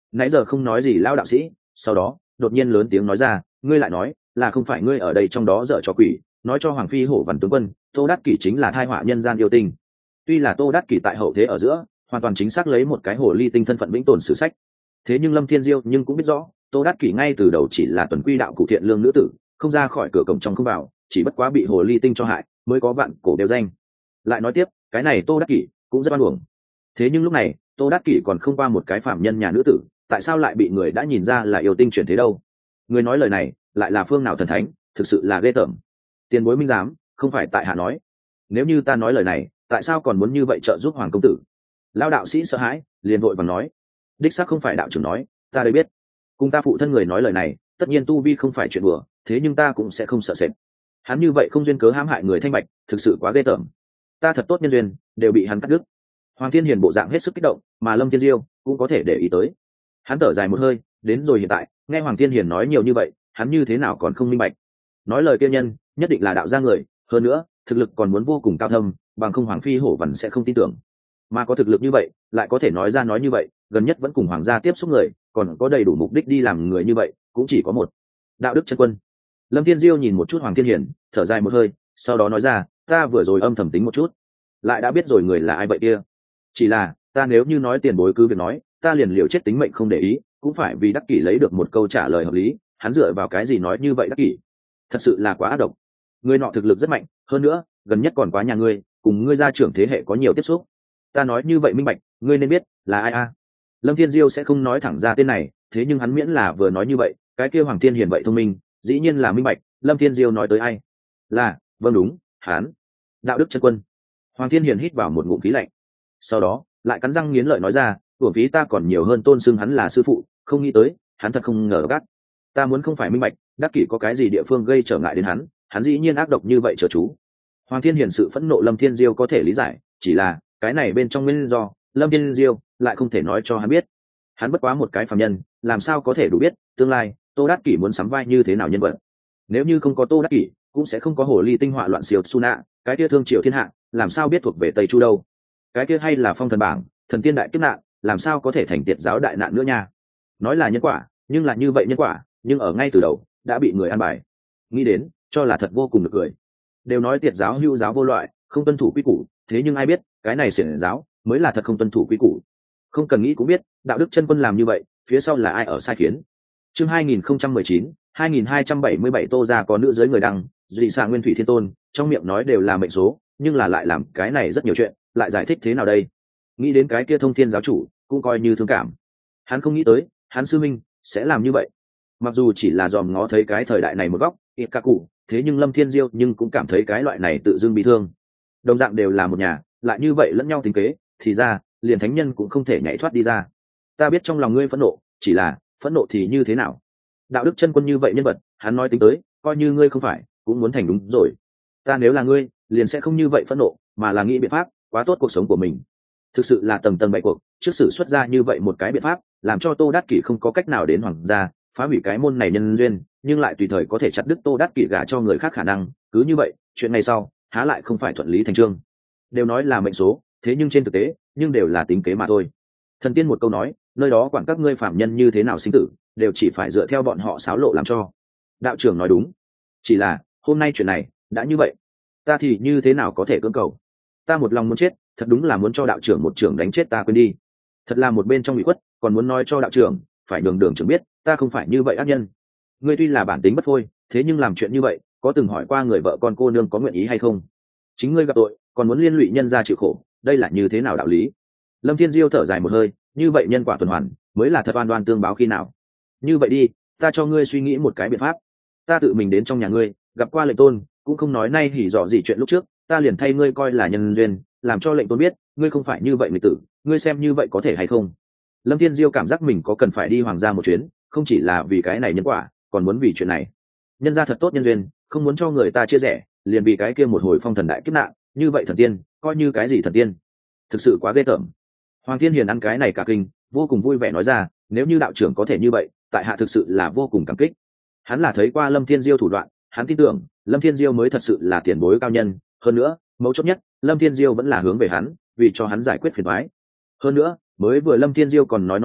S1: nãy giờ không nói gì lao đạo sĩ, sau đó đột nhiên lớn tiếng nói ra, ngươi lại nói là không phải ngươi ở đây trong đó dở trò quỷ, nói cho hoàng phi hổ văn tướng quân Tô Đát Kỷ chính là thai họa nhân gian yêu tinh. Tuy là Tô Đát Kỷ tại hậu thế ở giữa hoàn toàn chính xác lấy một cái hồ ly tinh thân phận vĩnh tồn sử sách, thế nhưng Lâm Thiên Diêu nhưng cũng biết rõ Tô Đát Kỷ ngay từ đầu chỉ là tuần quy đạo cụ thiện lương nữ tử, không ra khỏi cửa cổng trong không vào, chỉ bất quá bị hồ ly tinh cho hại mới có vạn cổ đều danh. Lại nói tiếp, cái này Tô Đát Kỷ cũng rất oan uổng. Thế nhưng lúc này Tô Đát Kỷ còn không qua một cái phạm nhân nhà nữ tử, tại sao lại bị người đã nhìn ra là yêu tinh chuyển thế đâu? Người nói lời này lại là phương nào thần thánh, thực sự là ghê tởm. Tiền bối minh giám, không phải tại hạ nói. Nếu như ta nói lời này, tại sao còn muốn như vậy trợ giúp hoàng công tử? Lao đạo sĩ sợ hãi, liền vội vàng nói, đích xác không phải đạo trưởng nói, ta đây biết. Cùng ta phụ thân người nói lời này, tất nhiên tu vi không phải chuyện đùa, thế nhưng ta cũng sẽ không sợ sệt. Hắn như vậy không duyên cớ hãm hại người thanh bạch, thực sự quá ghê tởm. Ta thật tốt nhân duyên, đều bị hắn cắt đứt. Hoàng Thiên Hiền bộ dạng hết sức kích động, mà Lâm Thiên Diêu cũng có thể để ý tới. Hắn thở dài một hơi, đến rồi hiện tại, nghe Hoàng Thiên Hiền nói nhiều như vậy, hắn như thế nào còn không minh bạch? Nói lời kia nhân, nhất định là đạo gia người, hơn nữa, thực lực còn muốn vô cùng cao thâm, bằng không Hoàng phi hổ vằn sẽ không tin tưởng. Mà có thực lực như vậy, lại có thể nói ra nói như vậy, gần nhất vẫn cùng hoàng gia tiếp xúc người, còn có đầy đủ mục đích đi làm người như vậy, cũng chỉ có một. Đạo đức chân quân. Lâm Thiên Diêu nhìn một chút Hoàng Thiên Hiền, thở dài một hơi, sau đó nói ra, ta vừa rồi âm thầm tính một chút, lại đã biết rồi người là ai vậy kia. Chỉ là, ta nếu như nói tiền bối cứ việc nói, ta liền liều chết tính mệnh không để ý, cũng phải vì Đắc Kỷ lấy được một câu trả lời hợp lý, hắn dựa vào cái gì nói như vậy Đắc Kỷ? Thật sự là quá ác độc. Người nọ thực lực rất mạnh, hơn nữa, gần nhất còn quá nhà ngươi, cùng ngươi gia trưởng thế hệ có nhiều tiếp xúc. Ta nói như vậy minh bạch, ngươi nên biết là ai a? Lâm Thiên Diêu sẽ không nói thẳng ra tên này, thế nhưng hắn miễn là vừa nói như vậy, cái kia Hoàng Thiên Hiền vậy thông minh, dĩ nhiên là minh bạch, Lâm Thiên Diêu nói tới ai? Là, vâng đúng, hắn. Đạo đức chân quân. Hoàng Thiên Hiền hít vào một ngụm khí lạnh, sau đó lại cắn răng nghiến lợi nói ra, uổng phí ta còn nhiều hơn tôn xưng hắn là sư phụ, không nghĩ tới, hắn thật không ngờ gắt. Ta muốn không phải minh bạch, Đắc Kỷ có cái gì địa phương gây trở ngại đến hắn, hắn dĩ nhiên ác độc như vậy chớ chú. Hoàng Thiên Hiền sự phẫn nộ Lâm Thiên Diêu có thể lý giải, chỉ là cái này bên trong nguyên do, Lâm Thiên Diêu lại không thể nói cho hắn biết. Hắn bất quá một cái phàm nhân, làm sao có thể đủ biết tương lai Tô Đát Kỷ muốn sắm vai như thế nào nhân vật. Nếu như không có Tô Đát Kỷ, cũng sẽ không có hồ ly tinh họa loạn siêu Suna, cái kia thương triều thiên hạ, làm sao biết thuộc về Tây Chu đâu? Cái kia hay là phong thần bảng, thần tiên đại kiếp nạn, làm sao có thể thành tiệt giáo đại nạn nữa nha? Nói là nhân quả, nhưng là như vậy nhân quả, nhưng ở ngay từ đầu đã bị người ăn bài. Nghĩ đến, cho là thật vô cùng được cười. Đều nói tiệt giáo hữu giáo vô loại, không tuân thủ quy củ, thế nhưng ai biết, cái này xiển giáo mới là thật không tuân thủ quy củ. Không cần nghĩ cũng biết, đạo đức chân quân làm như vậy, phía sau là ai ở sai khiến. Chương hai nghìn không trăm mười chín, hai nghìn hai trăm bảy mươi bảy Tô gia có nữ giới người đăng, dị xạ Nguyên Thủy Thiên Tôn, trong miệng nói đều là mệnh số, nhưng là lại làm cái này rất nhiều chuyện, lại giải thích thế nào đây? Nghĩ đến cái kia Thông Thiên giáo chủ, cũng coi như thương cảm. Hắn không nghĩ tới, hắn sư minh sẽ làm như vậy. Mặc dù chỉ là dòm ngó thấy cái thời đại này một góc, ít ca cụ, thế nhưng Lâm Thiên Diêu nhưng cũng cảm thấy cái loại này tự dưng bị thương. Đồng dạng đều là một nhà, lại như vậy lẫn nhau tính kế, thì ra, liền thánh nhân cũng không thể nhảy thoát đi ra. Ta biết trong lòng ngươi phẫn nộ, chỉ là, phẫn nộ thì như thế nào? Đạo đức chân quân như vậy nhân vật, hắn nói tính tới, coi như ngươi không phải, cũng muốn thành đúng rồi. Ta nếu là ngươi, liền sẽ không như vậy phẫn nộ, mà là nghĩ biện pháp, quá tốt cuộc sống của mình. Thực sự là tầng tầng bại cuộc, trước sự xuất ra như vậy một cái biện pháp, làm cho Tô Đát Kỷ không có cách nào đến hoàng gia, phá hủy cái môn này nhân duyên, nhưng lại tùy thời có thể chặt đứt Tô Đát Kỷ gả cho người khác khả năng, cứ như vậy, chuyện này sau, há lại không phải thuận lý thành chương. Đều nói là mệnh số, thế nhưng trên thực tế, nhưng đều là tính kế mà thôi. Thần tiên một câu nói, nơi đó quản các ngươi phạm nhân như thế nào sinh tử, đều chỉ phải dựa theo bọn họ xáo lộ làm cho. Đạo trưởng nói đúng, chỉ là hôm nay chuyện này đã như vậy, ta thì như thế nào có thể cưỡng cầu? Ta một lòng muốn chết, thật đúng là muốn cho đạo trưởng một trưởng đánh chết ta quên đi. Thật là một bên trong bị khuất, còn muốn nói cho đạo trưởng, phải đường đường trưởng biết, ta không phải như vậy ác nhân. Ngươi tuy là bản tính bất phôi, thế nhưng làm chuyện như vậy, có từng hỏi qua người vợ con cô nương có nguyện ý hay không? Chính ngươi gặp tội, còn muốn liên lụy nhân gia chịu khổ, đây là như thế nào đạo lý? Lâm Thiên Diêu thở dài một hơi, như vậy nhân quả tuần hoàn, mới là thật oan oan tương báo khi nào? Như vậy đi, ta cho ngươi suy nghĩ một cái biện pháp. Ta tự mình đến trong nhà ngươi, gặp qua lệnh tôn, cũng không nói nay hỉ dọ gì chuyện lúc trước, ta liền thay ngươi coi là nhân duyên, làm cho lệnh tôn biết, ngươi không phải như vậy người tử, ngươi xem như vậy có thể hay không? Lâm Thiên Diêu cảm giác mình có cần phải đi hoàng gia một chuyến, không chỉ là vì cái này nhân quả, còn muốn vì chuyện này. Nhân gia thật tốt nhân duyên, không muốn cho người ta chia rẽ, liền vì cái kia một hồi phong thần đại kiếp nạn, như vậy thần tiên, coi như cái gì thần tiên? Thực sự quá ghê tởm. Hoàng Thiên Hiền ăn cái này cả kinh, vô cùng vui vẻ nói ra, nếu như đạo trưởng có thể như vậy, tại hạ thực sự là vô cùng cảm kích. Hắn là thấy qua Lâm Thiên Diêu thủ đoạn, hắn tin tưởng Lâm Thiên Diêu mới thật sự là tiền bối cao nhân, hơn nữa, mấu chốt nhất, Lâm Thiên Diêu vẫn là hướng về hắn, vì cho hắn giải quyết phiền toái. Hơn nữa, mới vừa Lâm Thiên Diêu còn nói nói vậy,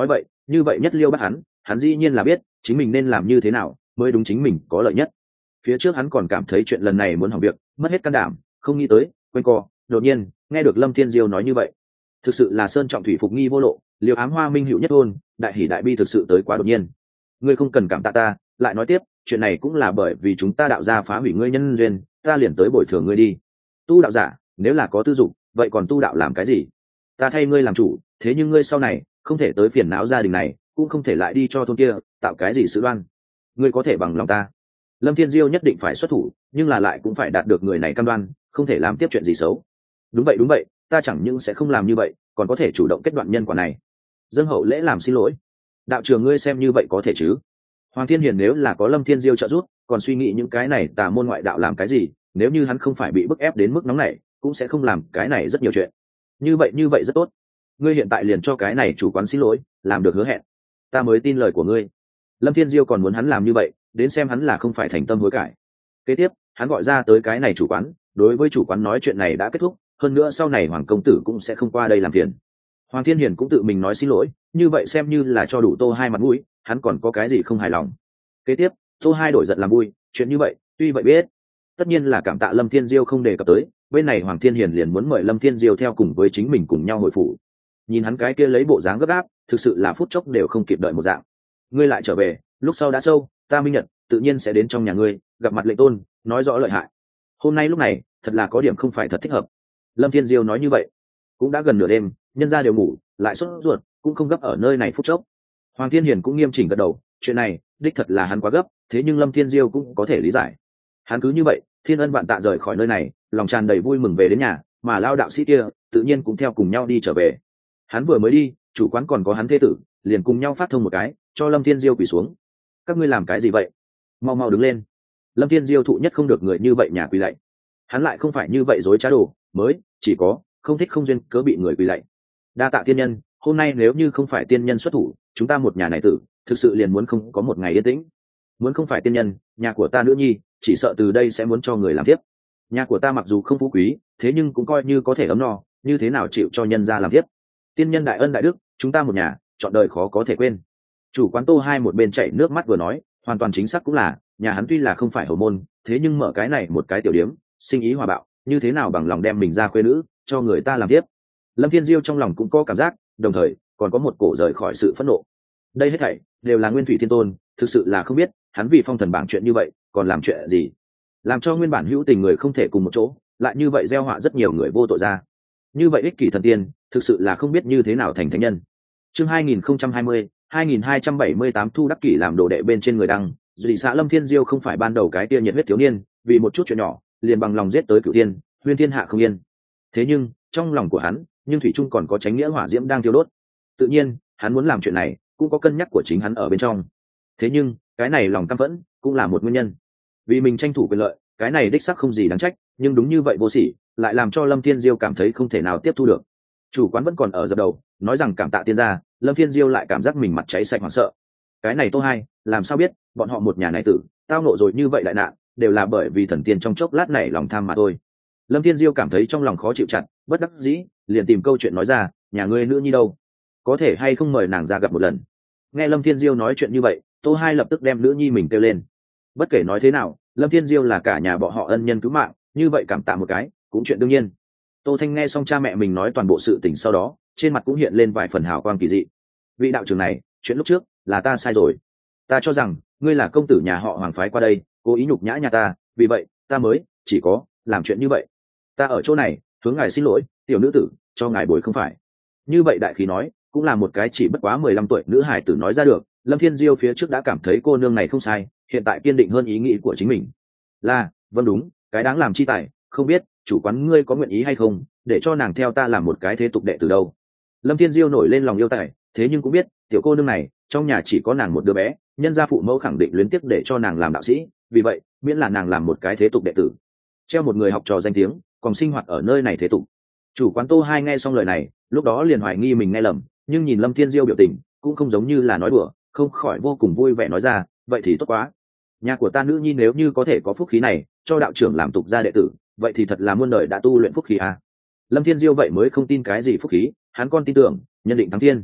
S1: như vậy nhất liêu bắt hắn, hắn dĩ nhiên là biết chính mình nên làm như thế nào mới đúng chính mình có lợi nhất. Phía trước hắn còn cảm thấy chuyện lần này muốn hỏng việc, mất hết can đảm, không nghĩ tới quanh co đột nhiên nghe được Lâm Thiên Diêu nói như vậy, thực sự là sơn trọng thủy phục nghi vô lộ, liều ám hoa minh hữu nhất thôn, đại hỷ đại bi thực sự tới quá đột nhiên. Ngươi không cần cảm tạ ta, lại nói tiếp, chuyện này cũng là bởi vì chúng ta đạo gia phá hủy ngươi nhân duyên, ta liền tới bồi thường ngươi đi. Tu đạo giả nếu là có tư dục, vậy còn tu đạo làm cái gì? Ta thay ngươi làm chủ, thế nhưng ngươi sau này không thể tới phiền não gia đình này, cũng không thể lại đi cho thôn kia tạo cái gì sự đoan. Ngươi có thể bằng lòng ta. Lâm Thiên Diêu nhất định phải xuất thủ, nhưng là lại cũng phải đạt được người này cam đoan, không thể làm tiếp chuyện gì xấu. Đúng vậy đúng vậy, ta chẳng những sẽ không làm như vậy, còn có thể chủ động kết đoạn nhân quả này. Dâng hậu lễ làm xin lỗi. Đạo trưởng ngươi xem như vậy có thể chứ? Hoàng Thiên Hiền nếu là có Lâm Thiên Diêu trợ giúp, còn suy nghĩ những cái này tà môn ngoại đạo làm cái gì, nếu như hắn không phải bị bức ép đến mức nóng này, cũng sẽ không làm cái này rất nhiều chuyện. Như vậy như vậy rất tốt. Ngươi hiện tại liền cho cái này chủ quán xin lỗi, làm được hứa hẹn. Ta mới tin lời của ngươi. Lâm Thiên Diêu còn muốn hắn làm như vậy, đến xem hắn là không phải thành tâm hối cải. Kế tiếp, hắn gọi ra tới cái này chủ quán, đối với chủ quán nói chuyện này đã kết thúc, hơn nữa sau này Hoàng công tử cũng sẽ không qua đây làm phiền. Hoàng Thiên Hiền cũng tự mình nói xin lỗi, như vậy xem như là cho đủ Tô Hai mặt mũi, hắn còn có cái gì không hài lòng. Kế tiếp, Tô Hai đổi giận làm vui, chuyện như vậy, tuy vậy biết, tất nhiên là cảm tạ Lâm Thiên Diêu không đề cập tới, bên này Hoàng Thiên Hiền liền muốn mời Lâm Thiên Diêu theo cùng với chính mình cùng nhau hồi phủ. Nhìn hắn cái kia lấy bộ dáng gấp gáp, thực sự là phút chốc đều không kịp đợi một dạng. Ngươi lại trở về, lúc sau đã sâu, ta Minh Nhật tự nhiên sẽ đến trong nhà ngươi, gặp mặt lệnh tôn, nói rõ lợi hại. Hôm nay lúc này, thật là có điểm không phải thật thích hợp. Lâm Thiên Diêu nói như vậy, cũng đã gần nửa đêm, nhân gia đều ngủ, lại sốt ruột, cũng không gấp ở nơi này phút chốc. Hoàng Thiên Hiền cũng nghiêm chỉnh gật đầu, chuyện này đích thật là hắn quá gấp, thế nhưng Lâm Thiên Diêu cũng có thể lý giải. Hắn cứ như vậy, thiên ân vạn tạ rời khỏi nơi này, lòng tràn đầy vui mừng về đến nhà, mà lao đạo sĩ kia tự nhiên cũng theo cùng nhau đi trở về. Hắn vừa mới đi, chủ quán còn có hắn thế tử, liền cùng nhau phát thông một cái, cho Lâm Thiên Diêu quỳ xuống. Các ngươi làm cái gì vậy? Mau mau đứng lên. Lâm Thiên Diêu thụ nhất không được người như vậy nhà quỳ lạy. Hắn lại không phải như vậy dối trá đồ, mới chỉ có không thích không duyên cớ bị người quỳ lạy. Đa tạ tiên nhân, hôm nay nếu như không phải tiên nhân xuất thủ, chúng ta một nhà này tử thực sự liền muốn không có một ngày yên tĩnh. Muốn không phải tiên nhân, nhà của ta nữ nhi chỉ sợ từ đây sẽ muốn cho người làm tiếp. Nhà của ta mặc dù không phú quý, thế nhưng cũng coi như có thể ấm no, như thế nào chịu cho nhân gia làm tiếp. Tiên nhân đại ân đại đức, chúng ta một nhà chọn đời khó có thể quên. Chủ quán Tô Hai một bên chảy nước mắt vừa nói, hoàn toàn chính xác cũng là, nhà hắn tuy là không phải hầu môn, thế nhưng mở cái này một cái tiểu điếm, sinh ý hòa bạo, như thế nào bằng lòng đem mình ra khuê nữ cho người ta làm tiếp. Lâm Thiên Diêu trong lòng cũng có cảm giác, đồng thời còn có một cổ rời khỏi sự phẫn nộ. Đây hết thảy đều là Nguyên Thủy Thiên Tôn, thực sự là không biết hắn vì phong thần bảng chuyện như vậy còn làm chuyện gì, làm cho nguyên bản hữu tình người không thể cùng một chỗ, lại như vậy gieo họa rất nhiều người vô tội ra. Như vậy ích kỷ thần tiên, thực sự là không biết như thế nào thành thánh nhân. Chương hai nghìn không trăm hai mươi, hai nghìn hai trăm bảy mươi tám thu đắc kỷ làm đồ đệ bên trên người đăng, dị xã Lâm Thiên Diêu không phải ban đầu cái kia nhiệt huyết thiếu niên, vì một chút chuyện nhỏ liền bằng lòng giết tới cửu thiên, huyên thiên hạ không yên. Thế nhưng trong lòng của hắn, nhưng thủy trung còn có chánh nghĩa hỏa diễm đang thiêu đốt. Tự nhiên hắn muốn làm chuyện này cũng có cân nhắc của chính hắn ở bên trong. Thế nhưng cái này lòng căm phẫn cũng là một nguyên nhân, vì mình tranh thủ quyền lợi, cái này đích xác không gì đáng trách, nhưng đúng như vậy vô sỉ, lại làm cho Lâm Thiên Diêu cảm thấy không thể nào tiếp thu được. Chủ quán vẫn còn ở dập đầu, nói rằng cảm tạ tiên gia, Lâm Thiên Diêu lại cảm giác mình mặt cháy sạch hoảng sợ. Cái này Tô Hai làm sao biết bọn họ một nhà này tử tao nộ rồi như vậy đại nạn, đều là bởi vì thần tiên trong chốc lát này lòng tham mà thôi. Lâm Thiên Diêu cảm thấy trong lòng khó chịu chặt, bất đắc dĩ liền tìm câu chuyện nói ra, nhà ngươi nữ nhi đâu, có thể hay không mời nàng ra gặp một lần. Nghe Lâm Thiên Diêu nói chuyện như vậy, Tô Hai lập tức đem nữ nhi mình kêu lên. Bất kể nói thế nào, Lâm Thiên Diêu là cả nhà bọn họ ân nhân cứu mạng, như vậy cảm tạ một cái cũng chuyện đương nhiên. Tô Thanh nghe xong cha mẹ mình nói toàn bộ sự tình sau đó, trên mặt cũng hiện lên vài phần hào quang kỳ dị. Vị đạo trưởng này, chuyện lúc trước là ta sai rồi, ta cho rằng ngươi là công tử nhà họ Hoàng phái qua đây cố ý nhục nhã nhà ta, vì vậy ta mới chỉ có làm chuyện như vậy. Ta ở chỗ này hướng ngài xin lỗi, tiểu nữ tử cho ngài bồi không phải. Như vậy đại khí nói, cũng là một cái chỉ bất quá mười lăm tuổi nữ hài tử nói ra được. Lâm Thiên Diêu phía trước đã cảm thấy cô nương này không sai, hiện tại kiên định hơn ý nghĩ của chính mình. Là, vâng đúng, cái đáng làm chi tài, không biết chủ quán ngươi có nguyện ý hay không, để cho nàng theo ta làm một cái thế tục đệ từ đâu. Lâm Thiên Diêu nổi lên lòng yêu tài, thế nhưng cũng biết tiểu cô nương này trong nhà chỉ có nàng một đứa bé, nhân gia phụ mẫu khẳng định luyến tiếc để cho nàng làm đạo sĩ, vì vậy miễn là nàng làm một cái thế tục đệ tử, treo một người học trò danh tiếng, còn sinh hoạt ở nơi này thế tục. Chủ quán Tô Hai nghe xong lời này, lúc đó liền hoài nghi mình nghe lầm, nhưng nhìn Lâm Thiên Diêu biểu tình cũng không giống như là nói đùa, không khỏi vô cùng vui vẻ nói ra, vậy thì tốt quá. Nhà của ta nữ nhi nếu như có thể có phúc khí này, cho đạo trưởng làm tục gia đệ tử, vậy thì thật là muôn đời đã tu luyện phúc khí à. Lâm Thiên Diêu vậy mới không tin cái gì phúc khí, hắn con tin tưởng nhân định thắng thiên.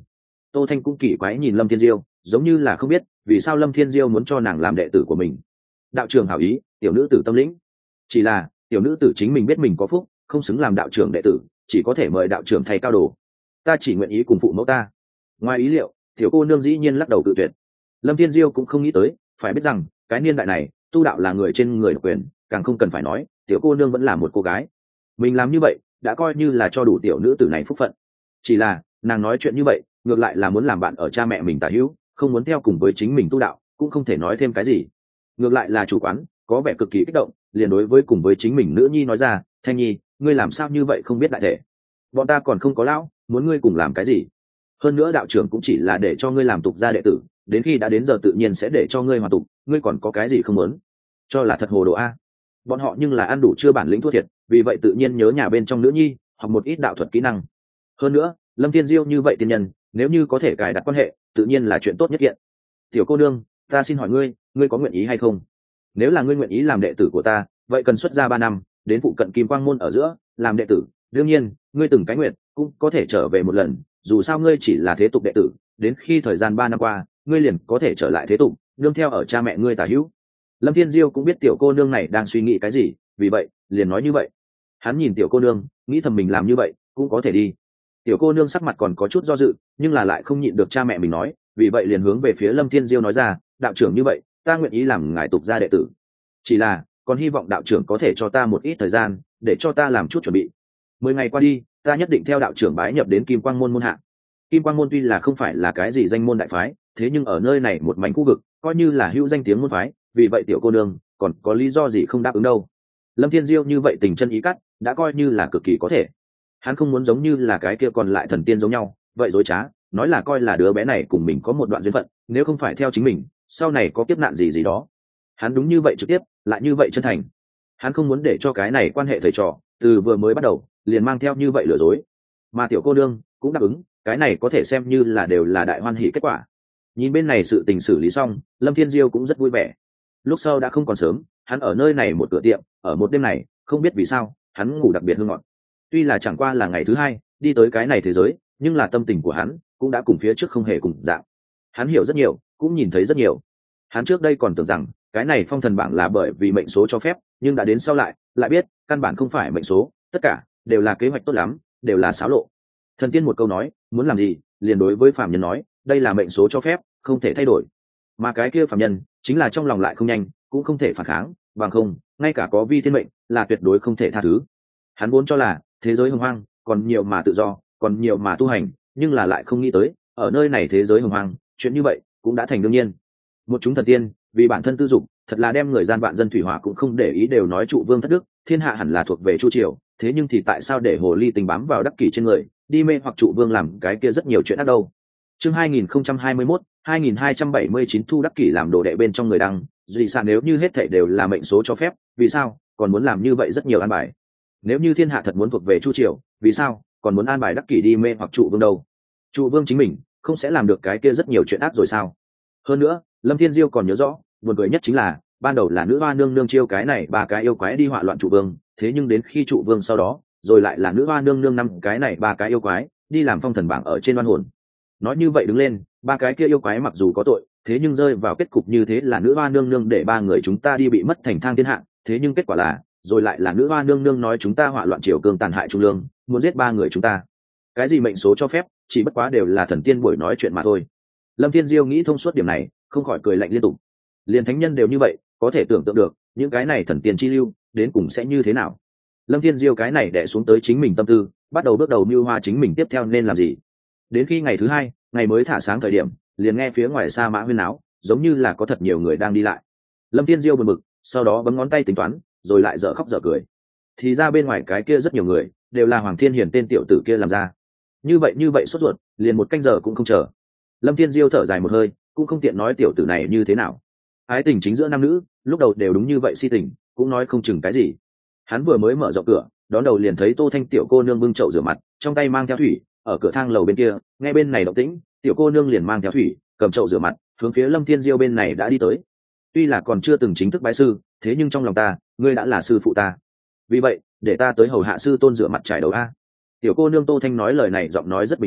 S1: Tô Thanh cũng kỳ quái nhìn Lâm Thiên Diêu, giống như là không biết vì sao Lâm Thiên Diêu muốn cho nàng làm đệ tử của mình. Đạo trưởng hảo ý, tiểu nữ tử tâm lĩnh. Chỉ là tiểu nữ tử chính mình biết mình có phúc, không xứng làm đạo trưởng đệ tử, chỉ có thể mời đạo trưởng thay cao đồ. Ta chỉ nguyện ý cùng phụ mẫu ta. Ngoài ý liệu, tiểu cô nương dĩ nhiên lắc đầu cự tuyệt. Lâm Thiên Diêu cũng không nghĩ tới, phải biết rằng cái niên đại này tu đạo là người trên người độc quyền, càng không cần phải nói tiểu cô nương vẫn là một cô gái. Mình làm như vậy đã coi như là cho đủ tiểu nữ tử này phúc phận. Chỉ là nàng nói chuyện như vậy ngược lại là muốn làm bạn ở cha mẹ mình tả hữu, không muốn theo cùng với chính mình tu đạo, cũng không thể nói thêm cái gì. Ngược lại là chủ quán có vẻ cực kỳ kích động, liền đối với cùng với chính mình nữ nhi nói ra, Thanh Nhi, ngươi làm sao như vậy không biết đại thể, bọn ta còn không có lão, muốn ngươi cùng làm cái gì? Hơn nữa đạo trưởng cũng chỉ là để cho ngươi làm tục gia đệ tử, đến khi đã đến giờ tự nhiên sẽ để cho ngươi hoàn tục, ngươi còn có cái gì không muốn? Cho là thật hồ đồ a. Bọn họ nhưng là ăn đủ chưa bản lĩnh thua thiệt, vì vậy tự nhiên nhớ nhà bên trong nữ nhi học một ít đạo thuật kỹ năng. Hơn nữa Lâm Thiên Diêu như vậy tiên nhân, nếu như có thể cài đặt quan hệ tự nhiên là chuyện tốt nhất kiện. Tiểu cô nương, ta xin hỏi ngươi, ngươi có nguyện ý hay không? Nếu là ngươi nguyện ý làm đệ tử của ta, vậy cần xuất gia ba năm, đến phụ cận Kim Quang môn ở giữa làm đệ tử. Đương nhiên ngươi từng cái nguyện cũng có thể trở về một lần, dù sao ngươi chỉ là thế tục đệ tử, đến khi thời gian ba năm qua ngươi liền có thể trở lại thế tục, nương theo ở cha mẹ ngươi tả hữu. Lâm Thiên Diêu cũng biết tiểu cô nương này đang suy nghĩ cái gì, vì vậy liền nói như vậy. Hắn nhìn tiểu cô nương, nghĩ thầm mình làm như vậy cũng có thể đi. Tiểu cô nương sắc mặt còn có chút do dự, nhưng là lại không nhịn được cha mẹ mình nói, vì vậy liền hướng về phía Lâm Thiên Diêu nói ra, đạo trưởng như vậy ta nguyện ý làm ngài tục gia đệ tử, chỉ là còn hy vọng đạo trưởng có thể cho ta một ít thời gian để cho ta làm chút chuẩn bị. Mười ngày qua đi, ta nhất định theo đạo trưởng bái nhập đến Kim Quang môn môn hạ. Kim Quang môn tuy là không phải là cái gì danh môn đại phái, thế nhưng ở nơi này một mảnh khu vực coi như là hữu danh tiếng môn phái, vì vậy tiểu cô nương còn có lý do gì không đáp ứng đâu. Lâm Thiên Diêu như vậy tình chân ý cắt, đã coi như là cực kỳ có thể. Hắn không muốn giống như là cái kia còn lại thần tiên giống nhau vậy dối trá, nói là coi là đứa bé này cùng mình có một đoạn duyên phận, nếu không phải theo chính mình sau này có kiếp nạn gì gì đó. Hắn đúng như vậy trực tiếp, lại như vậy chân thành. Hắn không muốn để cho cái này quan hệ thầy trò từ vừa mới bắt đầu liền mang theo như vậy lừa dối. Mà tiểu cô nương cũng đáp ứng, cái này có thể xem như là đều là đại hoan hỷ kết quả. Nhìn bên này sự tình xử lý xong, Lâm Thiên Diêu cũng rất vui vẻ. Lúc sau đã không còn sớm, hắn ở nơi này một cửa tiệm, ở một đêm này không biết vì sao hắn ngủ đặc biệt hương ngọt. Tuy là chẳng qua là ngày thứ hai đi tới cái này thế giới, nhưng là tâm tình của hắn cũng đã cùng phía trước không hề cùng dạng. Hắn hiểu rất nhiều, cũng nhìn thấy rất nhiều. Hắn trước đây còn tưởng rằng cái này phong thần bảng là bởi vì mệnh số cho phép, nhưng đã đến sau lại lại biết căn bản không phải mệnh số, tất cả đều là kế hoạch tốt lắm, đều là xáo lộ. Thần tiên một câu nói, muốn làm gì liền đối với phàm nhân nói, đây là mệnh số cho phép, không thể thay đổi. Mà cái kia phàm nhân chính là trong lòng lại không nhanh, cũng không thể phản kháng, bằng không ngay cả có vi thiên mệnh là tuyệt đối không thể tha thứ. Hắn vốn cho là thế giới hồng hoang còn nhiều mà tự do, còn nhiều mà tu hành, nhưng là lại không nghĩ tới ở nơi này thế giới hồng hoang chuyện như vậy cũng đã thành đương nhiên. Một chúng thần tiên vì bản thân tư dục, thật là đem người gian vạn dân thủy hỏa cũng không để ý, đều nói trụ vương thất đức, thiên hạ hẳn là thuộc về chu triều, thế nhưng thì tại sao để hồ ly tình bám vào đắc kỷ trên người, đi mê hoặc trụ vương làm cái kia rất nhiều chuyện ác đâu. Chương hai nghìn không trăm hai mươi mốt, hai nghìn hai trăm bảy mươi chín thu đắc kỷ làm đồ đệ bên trong người đăng, dị sản nếu như hết thảy đều là mệnh số cho phép, vì sao còn muốn làm như vậy rất nhiều an bài? Nếu như thiên hạ thật muốn thuộc về chu triều, vì sao còn muốn an bài đắc kỷ đi mê hoặc trụ vương đâu? Trụ vương chính mình không sẽ làm được cái kia rất nhiều chuyện ác rồi sao? Hơn nữa Lâm Thiên Diêu còn nhớ rõ, buồn cười nhất chính là ban đầu là nữ hoa nương nương chiêu cái này ba cái yêu quái đi họa loạn trụ vương, thế nhưng đến khi trụ vương sau đó rồi lại là nữ hoa nương nương năm cái này ba cái yêu quái đi làm phong thần bảng ở trên oan hồn. Nói như vậy đứng lên, ba cái kia yêu quái mặc dù có tội, thế nhưng rơi vào kết cục như thế là nữ hoa nương nương để ba người chúng ta đi bị mất thành thang thiên hạ, thế nhưng kết quả là rồi lại là nữ hoa nương nương nói chúng ta họa loạn triều cương tàn hại trung lương, muốn giết ba người chúng ta. Cái gì mệnh số cho phép, chỉ bất quá đều là thần tiên buổi nói chuyện mà thôi. Lâm Thiên Diêu nghĩ thông suốt điểm này, không khỏi cười lạnh liên tục. Liền thánh nhân đều như vậy, có thể tưởng tượng được những cái này thần tiên chi lưu đến cùng sẽ như thế nào. Lâm Thiên Diêu cái này đè xuống tới chính mình tâm tư, bắt đầu bước đầu mưu hoa chính mình tiếp theo nên làm gì. Đến khi ngày thứ hai, ngày mới thả sáng thời điểm, liền nghe phía ngoài xa mã huyên náo, giống như là có thật nhiều người đang đi lại. Lâm Thiên Diêu buồn bực, sau đó bấm ngón tay tính toán, rồi lại dở khóc dở cười. Thì ra bên ngoài cái kia rất nhiều người, đều là Hoàng Thiên Hiển tên tiểu tử kia làm ra. Như vậy như vậy sốt ruột, liền một canh giờ cũng không chờ. Lâm Thiên Diêu thở dài một hơi, cũng không tiện nói tiểu tử này như thế nào. Ái tình chính giữa nam nữ, lúc đầu đều đúng như vậy si tình, cũng nói không chừng cái gì. Hắn vừa mới mở rộng cửa, đón đầu liền thấy Tô Thanh tiểu cô nương bưng chậu rửa mặt, trong tay mang theo thủy, ở cửa thang lầu bên kia, nghe bên này động tĩnh, tiểu cô nương liền mang theo thủy, cầm chậu rửa mặt, hướng phía Lâm Thiên Diêu bên này đã đi tới. Tuy là còn chưa từng chính thức bái sư, thế nhưng trong lòng ta, ngươi đã là sư phụ ta. Vì vậy, để ta tới hầu hạ sư tôn rửa mặt trải đầu a. Tiểu cô nương Tô Thanh nói lời này giọng nói rất bình tĩnh,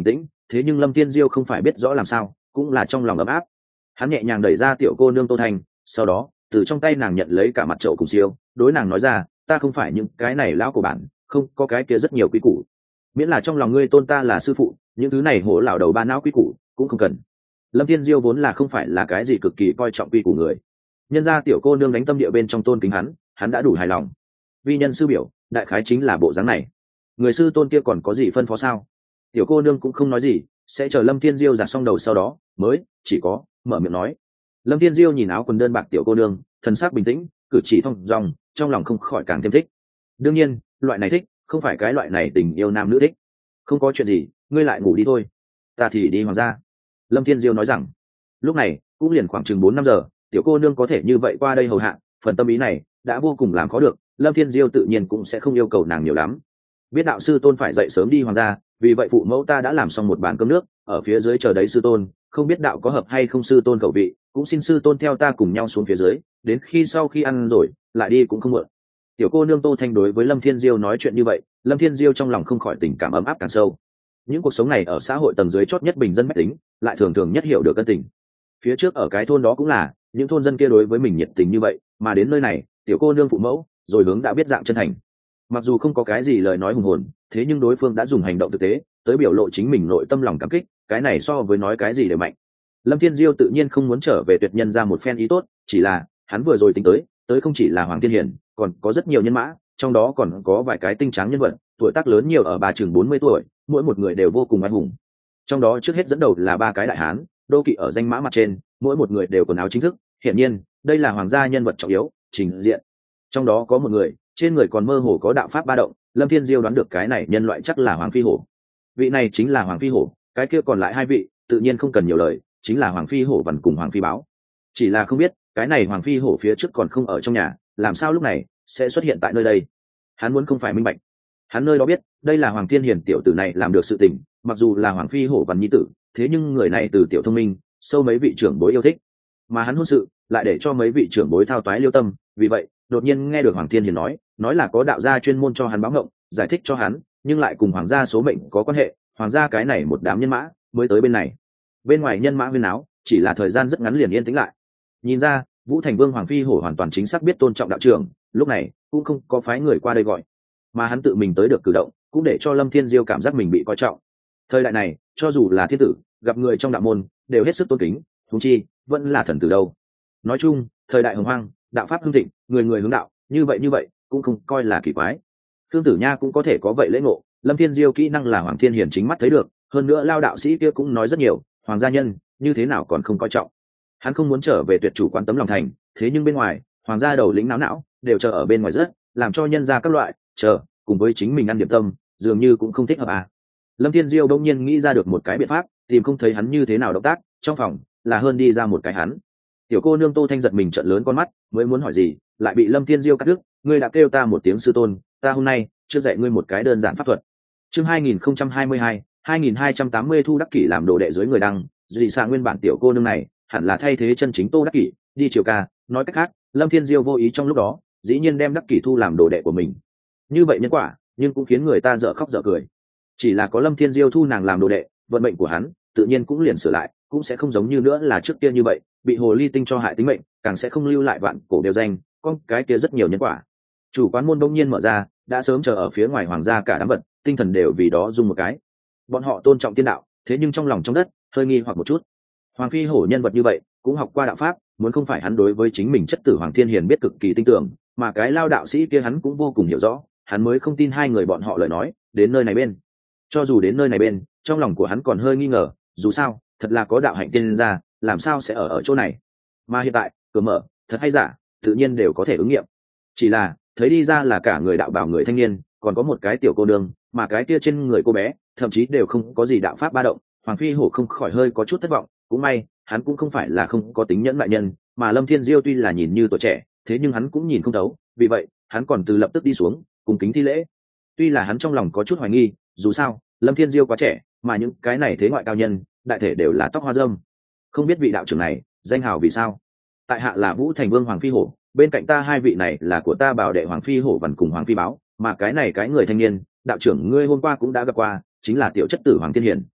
S1: thế nhưng Lâm Thiên Diêu không phải biết rõ làm sao, cũng là trong lòng ấm áp. Hắn nhẹ nhàng đẩy ra tiểu cô nương Tô Thanh, sau đó từ trong tay nàng nhận lấy cả mặt chậu cùng siêu, đối nàng nói ra, ta không phải những cái này lão của bạn, không có cái kia rất nhiều quý củ, miễn là trong lòng ngươi tôn ta là sư phụ, những thứ này hổ lão đầu ba não quý củ cũng không cần. Lâm Thiên Diêu vốn là không phải là cái gì cực kỳ coi trọng quy củ người, nhân ra tiểu cô nương đánh tâm địa bên trong tôn kính hắn, hắn đã đủ hài lòng. Vi nhân sư biểu, đại khái chính là bộ dáng này. Người sư tôn kia còn có gì phân phó sao? Tiểu cô nương cũng không nói gì, sẽ chờ Lâm Thiên Diêu giặt xong đầu sau đó mới chỉ có mở miệng nói. Lâm Thiên Diêu nhìn áo quần đơn bạc tiểu cô nương, thần sắc bình tĩnh, cử chỉ thong dong, trong lòng không khỏi càng thêm thích. Đương nhiên, loại này thích không phải cái loại này tình yêu nam nữ thích. Không có chuyện gì, ngươi lại ngủ đi thôi, ta thì đi hoàng gia. Lâm Thiên Diêu nói rằng. Lúc này cũng liền khoảng chừng bốn năm giờ, tiểu cô nương có thể như vậy qua đây hầu hạ, phần tâm ý này đã vô cùng làm khó được. Lâm Thiên Diêu tự nhiên cũng sẽ không yêu cầu nàng nhiều lắm. Biết đạo sư tôn phải dậy sớm đi hoàng gia, vì vậy phụ mẫu ta đã làm xong một bàn cơm nước ở phía dưới chờ đấy sư tôn, không biết đạo có hợp hay không sư tôn khẩu vị, cũng xin sư tôn theo ta cùng nhau xuống phía dưới, đến khi sau khi ăn rồi lại đi cũng không muộn. Tiểu cô nương Tô Thanh đối với Lâm Thiên Diêu nói chuyện như vậy, Lâm Thiên Diêu trong lòng không khỏi tình cảm ấm áp càng sâu. Những cuộc sống này ở xã hội tầng dưới chót nhất bình dân mách tính, lại thường thường nhất hiểu được ân tình. Phía trước ở cái thôn đó cũng là những thôn dân kia đối với mình nhiệt tình như vậy, mà đến nơi này tiểu cô nương phụ mẫu rồi hướng đã biết dạng chân thành. Mặc dù không có cái gì lời nói hùng hồn, thế nhưng đối phương đã dùng hành động thực tế tới biểu lộ chính mình nội tâm lòng cảm kích, cái này so với nói cái gì đều mạnh. Lâm Thiên Diêu tự nhiên không muốn trở về tuyệt nhân ra một phen ý tốt, chỉ là hắn vừa rồi tính tới tới không chỉ là Hoàng Thiên Hiển, còn có rất nhiều nhân mã, trong đó còn có vài cái tinh tráng nhân vật, tuổi tác lớn nhiều ở ba chừng bốn mươi tuổi, mỗi một người đều vô cùng anh hùng. Trong đó trước hết dẫn đầu là ba cái đại hán, đô kỵ ở danh mã mặt trên, mỗi một người đều quần áo chính thức, hiển nhiên đây là hoàng gia nhân vật trọng yếu, trình diện. Trong đó có một người trên người còn mơ hồ có đạo pháp ba động, Lâm Thiên Diêu đoán được cái này nhân loại chắc là Hoàng Phi Hổ. Vị này chính là Hoàng Phi Hổ, cái kia còn lại hai vị tự nhiên không cần nhiều lời, chính là Hoàng Phi Hổ Vằn cùng Hoàng Phi Báo. Chỉ là không biết cái này Hoàng Phi Hổ phía trước còn không ở trong nhà, làm sao lúc này sẽ xuất hiện tại nơi đây. Hắn muốn không phải minh bạch, hắn nơi đó biết đây là Hoàng Thiên Hiền tiểu tử này làm được sự tình, mặc dù là Hoàng Phi Hổ Vằn nhi tử, thế nhưng người này từ tiểu thông minh, sâu mấy vị trưởng bối yêu thích, mà hắn hôn sự lại để cho mấy vị trưởng bối thao toái liêu tâm. Vì vậy đột nhiên nghe được Hoàng Thiên Hiền nói nói là có đạo gia chuyên môn cho hắn báo ngộng, giải thích cho hắn, nhưng lại cùng hoàng gia số mệnh có quan hệ, hoàng gia cái này một đám nhân mã mới tới bên này. Bên ngoài nhân mã huyên áo, chỉ là thời gian rất ngắn liền yên tĩnh lại. Nhìn ra Vũ Thành Vương Hoàng Phi Hổ hoàn toàn chính xác biết tôn trọng đạo trưởng, lúc này cũng không có phái người qua đây gọi, mà hắn tự mình tới được cử động cũng để cho Lâm Thiên Diêu cảm giác mình bị coi trọng. Thời đại này cho dù là thiên tử gặp người trong đạo môn đều hết sức tôn kính, thú chi vẫn là thần tử đâu. Nói chung thời đại hồng hoang, đạo pháp hưng thịnh, người người hướng đạo, như vậy như vậy cũng không coi là kỳ quái. Khương Tử Nha cũng có thể có vậy lễ ngộ, Lâm Thiên Diêu kỹ năng là Hoàng Thiên Hiền chính mắt thấy được, hơn nữa lao đạo sĩ kia cũng nói rất nhiều, hoàng gia nhân như thế nào còn không coi trọng. Hắn không muốn trở về tuyệt chủ quán tấm lòng thành, thế nhưng bên ngoài hoàng gia đầu lĩnh náo não đều chờ ở bên ngoài rất, làm cho nhân ra các loại chờ cùng với chính mình ăn điểm tâm dường như cũng không thích hợp à. Lâm Thiên Diêu đông nhiên nghĩ ra được một cái biện pháp, tìm không thấy hắn như thế nào động tác, trong phòng là hơn đi ra một cái hắn. Tiểu cô nương Tô Thanh giật mình trợn lớn con mắt, mới muốn hỏi gì lại bị Lâm Thiên Diêu cắt đứt. Ngươi đã kêu ta một tiếng sư tôn, ta hôm nay chưa dạy ngươi một cái đơn giản pháp thuật. Chương hai nghìn không trăm hai mươi hai, hai nghìn hai trăm tám mươi thu đắc kỷ làm đồ đệ dưới người đăng, dị xạ nguyên bản tiểu cô nương này hẳn là thay thế chân chính Tô Đắc Kỷ đi triều ca. Nói cách khác, Lâm Thiên Diêu vô ý trong lúc đó dĩ nhiên đem Đắc Kỷ thu làm đồ đệ của mình. Như vậy nhân quả, nhưng cũng khiến người ta dở khóc dở cười. Chỉ là có Lâm Thiên Diêu thu nàng làm đồ đệ, vận mệnh của hắn tự nhiên cũng liền sửa lại, cũng sẽ không giống như nữa là trước kia như vậy bị hồ ly tinh cho hại tính mệnh, càng sẽ không lưu lại vạn cổ đều danh, con cái kia rất nhiều nhân quả. Chủ quán môn đông nhiên mở ra, đã sớm chờ ở phía ngoài hoàng gia cả đám vật, tinh thần đều vì đó dung một cái. Bọn họ tôn trọng tiên đạo, thế nhưng trong lòng trong đất hơi nghi hoặc một chút. Hoàng Phi Hổ nhân vật như vậy cũng học qua đạo pháp, muốn không phải hắn đối với chính mình chất tử Hoàng Thiên Hiền biết cực kỳ tin tưởng, mà cái lao đạo sĩ kia hắn cũng vô cùng hiểu rõ, hắn mới không tin hai người bọn họ lời nói. Đến nơi này bên, cho dù đến nơi này bên, trong lòng của hắn còn hơi nghi ngờ, dù sao thật là có đạo hạnh tiên ra, làm sao sẽ ở ở chỗ này. Mà hiện tại cửa mở, thật hay giả tự nhiên đều có thể ứng nghiệm. Chỉ là thấy đi ra là cả người đạo bào người thanh niên, còn có một cái tiểu cô nương, mà cái kia trên người cô bé thậm chí đều không có gì đạo pháp ba động. Hoàng Phi Hổ không khỏi hơi có chút thất vọng, cũng may hắn cũng không phải là không có tính nhẫn nại nhân, mà Lâm Thiên Diêu tuy là nhìn như tuổi trẻ, thế nhưng hắn cũng nhìn không thấu, vì vậy hắn còn từ lập tức đi xuống cùng kính thi lễ. Tuy là hắn trong lòng có chút hoài nghi, dù sao Lâm Thiên Diêu quá trẻ, mà những cái này thế ngoại cao nhân đại thể đều là tóc hoa râm. Không biết vị đạo trưởng này danh hào vì sao? Tại hạ là Vũ Thành Vương Hoàng Phi Hổ, bên cạnh ta hai vị này là của ta bảo đệ Hoàng Phi Hổ Vằn cùng Hoàng Phi Báo, mà cái này cái người thanh niên đạo trưởng ngươi hôm qua cũng đã gặp qua, chính là tiểu chất tử Hoàng Thiên Hiền.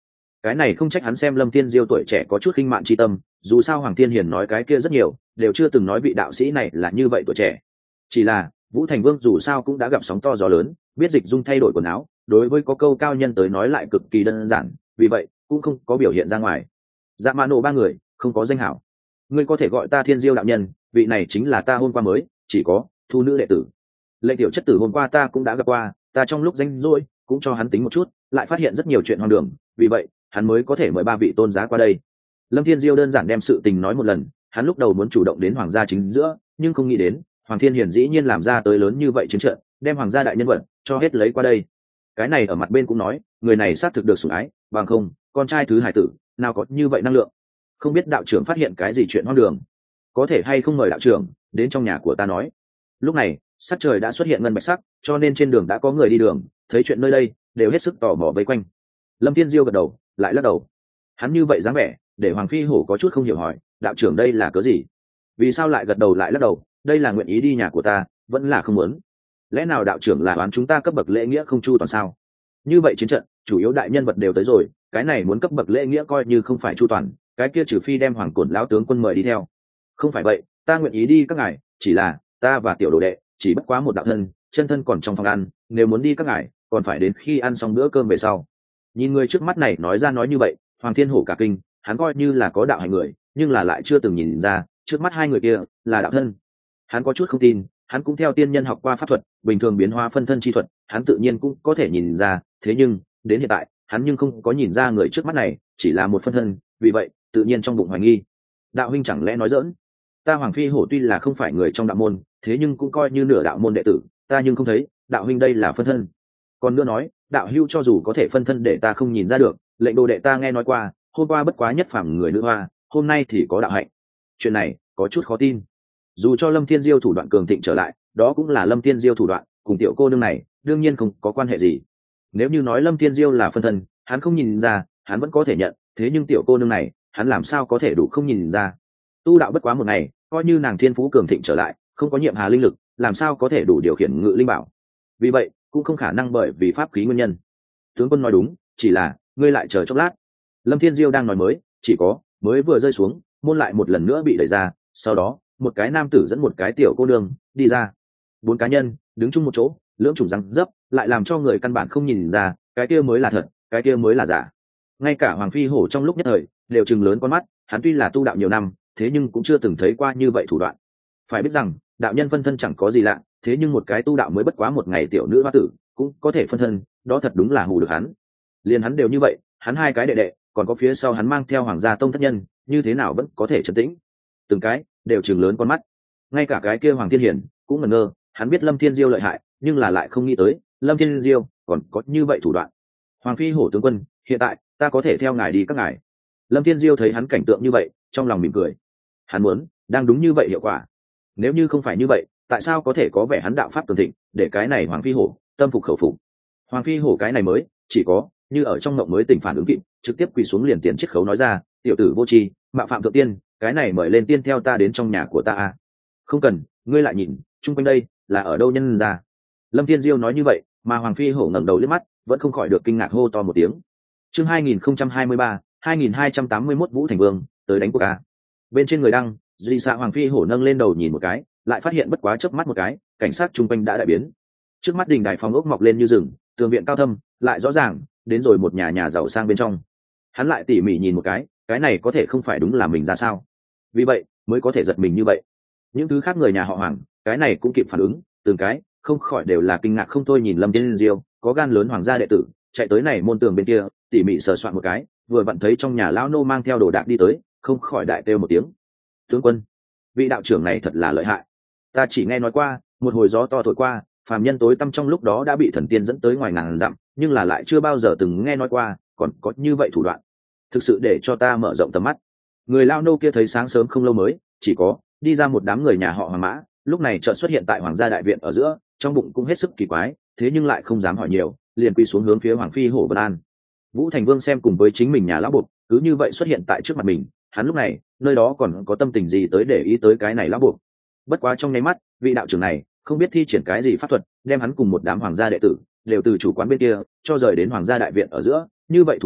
S1: Cái này không trách hắn xem Lâm Thiên Diêu tuổi trẻ có chút khinh mạn chi tâm, dù sao Hoàng Thiên Hiền nói cái kia rất nhiều, đều chưa từng nói vị đạo sĩ này là như vậy tuổi trẻ. Chỉ là Vũ Thành Vương dù sao cũng đã gặp sóng to gió lớn, biết dịch dung thay đổi quần áo, đối với có câu cao nhân tới nói lại cực kỳ đơn giản, vì vậy cũng không có biểu hiện ra ngoài. Dạ Mã Nộ ba người không có danh hảo, ngươi có thể gọi ta Thiên Diêu đạo nhân, vị này chính là ta hôm qua mới chỉ có thu nữ đệ tử. Lệnh tiểu chất tử hôm qua ta cũng đã gặp qua, ta trong lúc rảnh rỗi cũng cho hắn tính một chút, lại phát hiện rất nhiều chuyện hoang đường, vì vậy hắn mới có thể mời ba vị tôn giá qua đây. Lâm Thiên Diêu đơn giản đem sự tình nói một lần, hắn lúc đầu muốn chủ động đến hoàng gia chính giữa, nhưng không nghĩ đến Hoàng Thiên Hiền dĩ nhiên làm ra tới lớn như vậy chiến trận, đem hoàng gia đại nhân vật cho hết lấy qua đây. Cái này ở mặt bên cũng nói, người này xác thực được sủng ái, bằng không con trai thứ hải tử nào có như vậy năng lượng. Không biết đạo trưởng phát hiện cái gì chuyện hoang đường, có thể hay không mời đạo trưởng đến trong nhà của ta nói. Lúc này sắc trời đã xuất hiện ngân bạch sắc, cho nên trên đường đã có người đi đường, thấy chuyện nơi đây đều hết sức tò mò vây quanh. Lâm Thiên Diêu gật đầu lại lắc đầu, hắn như vậy dáng vẻ để Hoàng Phi Hổ có chút không hiểu, hỏi đạo trưởng đây là cớ gì, vì sao lại gật đầu lại lắc đầu, đây là nguyện ý đi nhà của ta vẫn là không muốn? Lẽ nào đạo trưởng là oán chúng ta cấp bậc lễ nghĩa không chu toàn sao? Như vậy chiến trận chủ yếu đại nhân vật đều tới rồi, cái này muốn cấp bậc lễ nghĩa coi như không phải chu toàn, cái kia trừ phi đem hoàng cổn lão tướng quân mời đi theo. Không phải vậy, ta nguyện ý đi các ngài, chỉ là ta và tiểu đồ đệ chỉ bất quá một đạo thân, chân thân còn trong phòng ăn, nếu muốn đi các ngài còn phải đến khi ăn xong bữa cơm về sau. Nhìn người trước mắt này nói ra nói như vậy, Hoàng Thiên Hổ cả kinh, hắn coi như là có đạo hành người, nhưng là lại chưa từng nhìn ra trước mắt hai người kia là đạo thân. Hắn có chút không tin, hắn cũng theo tiên nhân học qua pháp thuật, bình thường biến hóa phân thân chi thuật, hắn tự nhiên cũng có thể nhìn ra, thế nhưng đến hiện tại hắn nhưng không có nhìn ra người trước mắt này chỉ là một phân thân, vì vậy tự nhiên trong bụng hoài nghi. Đạo huynh chẳng lẽ nói dỡn? Ta Hoàng Phi Hổ tuy là không phải người trong đạo môn, thế nhưng cũng coi như nửa đạo môn đệ tử, ta nhưng không thấy đạo huynh đây là phân thân. Còn nữa nói, đạo hưu cho dù có thể phân thân để ta không nhìn ra được, lệnh đồ đệ ta nghe nói qua, hôm qua bất quá nhất phàm người nữ hoa, hôm nay thì có đạo hạnh. Chuyện này có chút khó tin. Dù cho Lâm Thiên Diêu thủ đoạn cường thịnh trở lại, đó cũng là Lâm Thiên Diêu thủ đoạn, cùng tiểu cô nương này đương nhiên không có quan hệ gì. Nếu như nói Lâm Thiên Diêu là phân thân, hắn không nhìn ra, hắn vẫn có thể nhận, thế nhưng tiểu cô nương này hắn làm sao có thể đủ không nhìn ra? Tu đạo bất quá một ngày, coi như nàng thiên phú cường thịnh trở lại, không có nhiệm hà linh lực, làm sao có thể đủ điều khiển ngự linh bảo? Vì vậy cũng không khả năng bởi vì pháp khí nguyên nhân. Tướng quân nói đúng, chỉ là ngươi lại chờ chốc lát. Lâm Thiên Diêu đang nói mới chỉ có mới vừa rơi xuống, môn lại một lần nữa bị đẩy ra, sau đó một cái nam tử dẫn một cái tiểu cô nương đi ra. Bốn cá nhân đứng chung một chỗ, lưỡng chủng răng dấp, lại làm cho người căn bản không nhìn ra cái kia mới là thật, cái kia mới là giả. Ngay cả Hoàng Phi Hổ trong lúc nhất thời đều trừng lớn con mắt, hắn tuy là tu đạo nhiều năm, thế nhưng cũng chưa từng thấy qua như vậy thủ đoạn. Phải biết rằng đạo nhân phân thân chẳng có gì lạ, thế nhưng một cái tu đạo mới bất quá một ngày tiểu nữ hoa tử cũng có thể phân thân, đó thật đúng là hù được hắn. Liền hắn đều như vậy, hắn hai cái đệ đệ còn có phía sau hắn mang theo hoàng gia tông thất nhân, như thế nào vẫn có thể trấn tĩnh? Từng cái đều trừng lớn con mắt. Ngay cả cái kia Hoàng Thiên Hiển cũng ngẩn ngơ, hắn biết Lâm Thiên Diêu lợi hại, nhưng là lại không nghĩ tới Lâm Thiên Diêu còn có như vậy thủ đoạn. Hoàng Phi Hổ tướng quân, hiện tại ta có thể theo ngài đi các ngài. Lâm Thiên Diêu thấy hắn cảnh tượng như vậy, trong lòng mỉm cười. Hắn muốn đang đúng như vậy hiệu quả. Nếu như không phải như vậy, tại sao có thể có vẻ hắn đạo pháp cường thịnh, để cái này Hoàng Phi Hổ tâm phục khẩu phục? Hoàng Phi Hổ cái này mới chỉ có như ở trong mộng mới tỉnh phản ứng kịp, trực tiếp quỳ xuống liền tiền chiết khấu nói ra, tiểu tử vô tri, mạo phạm thượng tiên, cái này mời lên tiên theo ta đến trong nhà của ta à? Không cần, ngươi lại nhìn chung quanh đây là ở đâu nhân ra? Lâm Thiên Diêu nói như vậy, mà Hoàng Phi Hổ ngẩng đầu liếc mắt, vẫn không khỏi được kinh ngạc hô to một tiếng. Chương hai nghìn không trăm hai mươi ba, hai nghìn hai trăm tám mươi mốt Vũ Thành Vương tới đánh cuộc a. Bên trên người đăng, Duy Xạ Hoàng Phi Hổ nâng lên đầu nhìn một cái, lại phát hiện bất quá chớp mắt một cái, cảnh sát chung quanh đã đại biến. Trước mắt đình đài phòng ốc mọc lên như rừng, tường viện cao thâm, lại rõ ràng đến rồi một nhà nhà giàu sang bên trong. Hắn lại tỉ mỉ nhìn một cái, cái này có thể không phải đúng là mình ra sao? Vì vậy mới có thể giật mình như vậy. Những thứ khác người nhà họ Hoàng, cái này cũng kịp phản ứng, từng cái không khỏi đều là kinh ngạc không thôi, nhìn Lâm Thiên Diêu, có gan lớn hoàng gia đệ tử, chạy tới này môn tường bên kia, tỉ mỉ sờ soạn một cái, vừa vặn thấy trong nhà lão nô mang theo đồ đạc đi tới, không khỏi đại kêu một tiếng. Tướng quân, vị đạo trưởng này thật là lợi hại. Ta chỉ nghe nói qua, một hồi gió to thổi qua, phàm nhân tối tăm trong lúc đó đã bị thần tiên dẫn tới ngoài ngàn dặm, nhưng là lại chưa bao giờ từng nghe nói qua còn có như vậy thủ đoạn, thực sự để cho ta mở rộng tầm mắt. Người lao nô kia thấy sáng sớm không lâu mới chỉ có đi ra một đám người nhà họ Hoàng Mã, lúc này chợt xuất hiện tại hoàng gia đại viện ở giữa, trong bụng cũng hết sức kỳ quái, thế nhưng lại không dám hỏi nhiều, liền quy xuống hướng phía Hoàng Phi Hổ vân an. Vũ Thành Vương xem cùng với chính mình nhà lão buộc cứ như vậy xuất hiện tại trước mặt mình, hắn lúc này nơi đó còn có tâm tình gì tới để ý tới cái này lão buộc? Bất quá trong nháy mắt, vị đạo trưởng này không biết thi triển cái gì pháp thuật, đem hắn cùng một đám hoàng gia đệ tử đều từ chủ quán bên kia cho rời đến hoàng gia đại viện ở giữa, như vậy thủ đoạn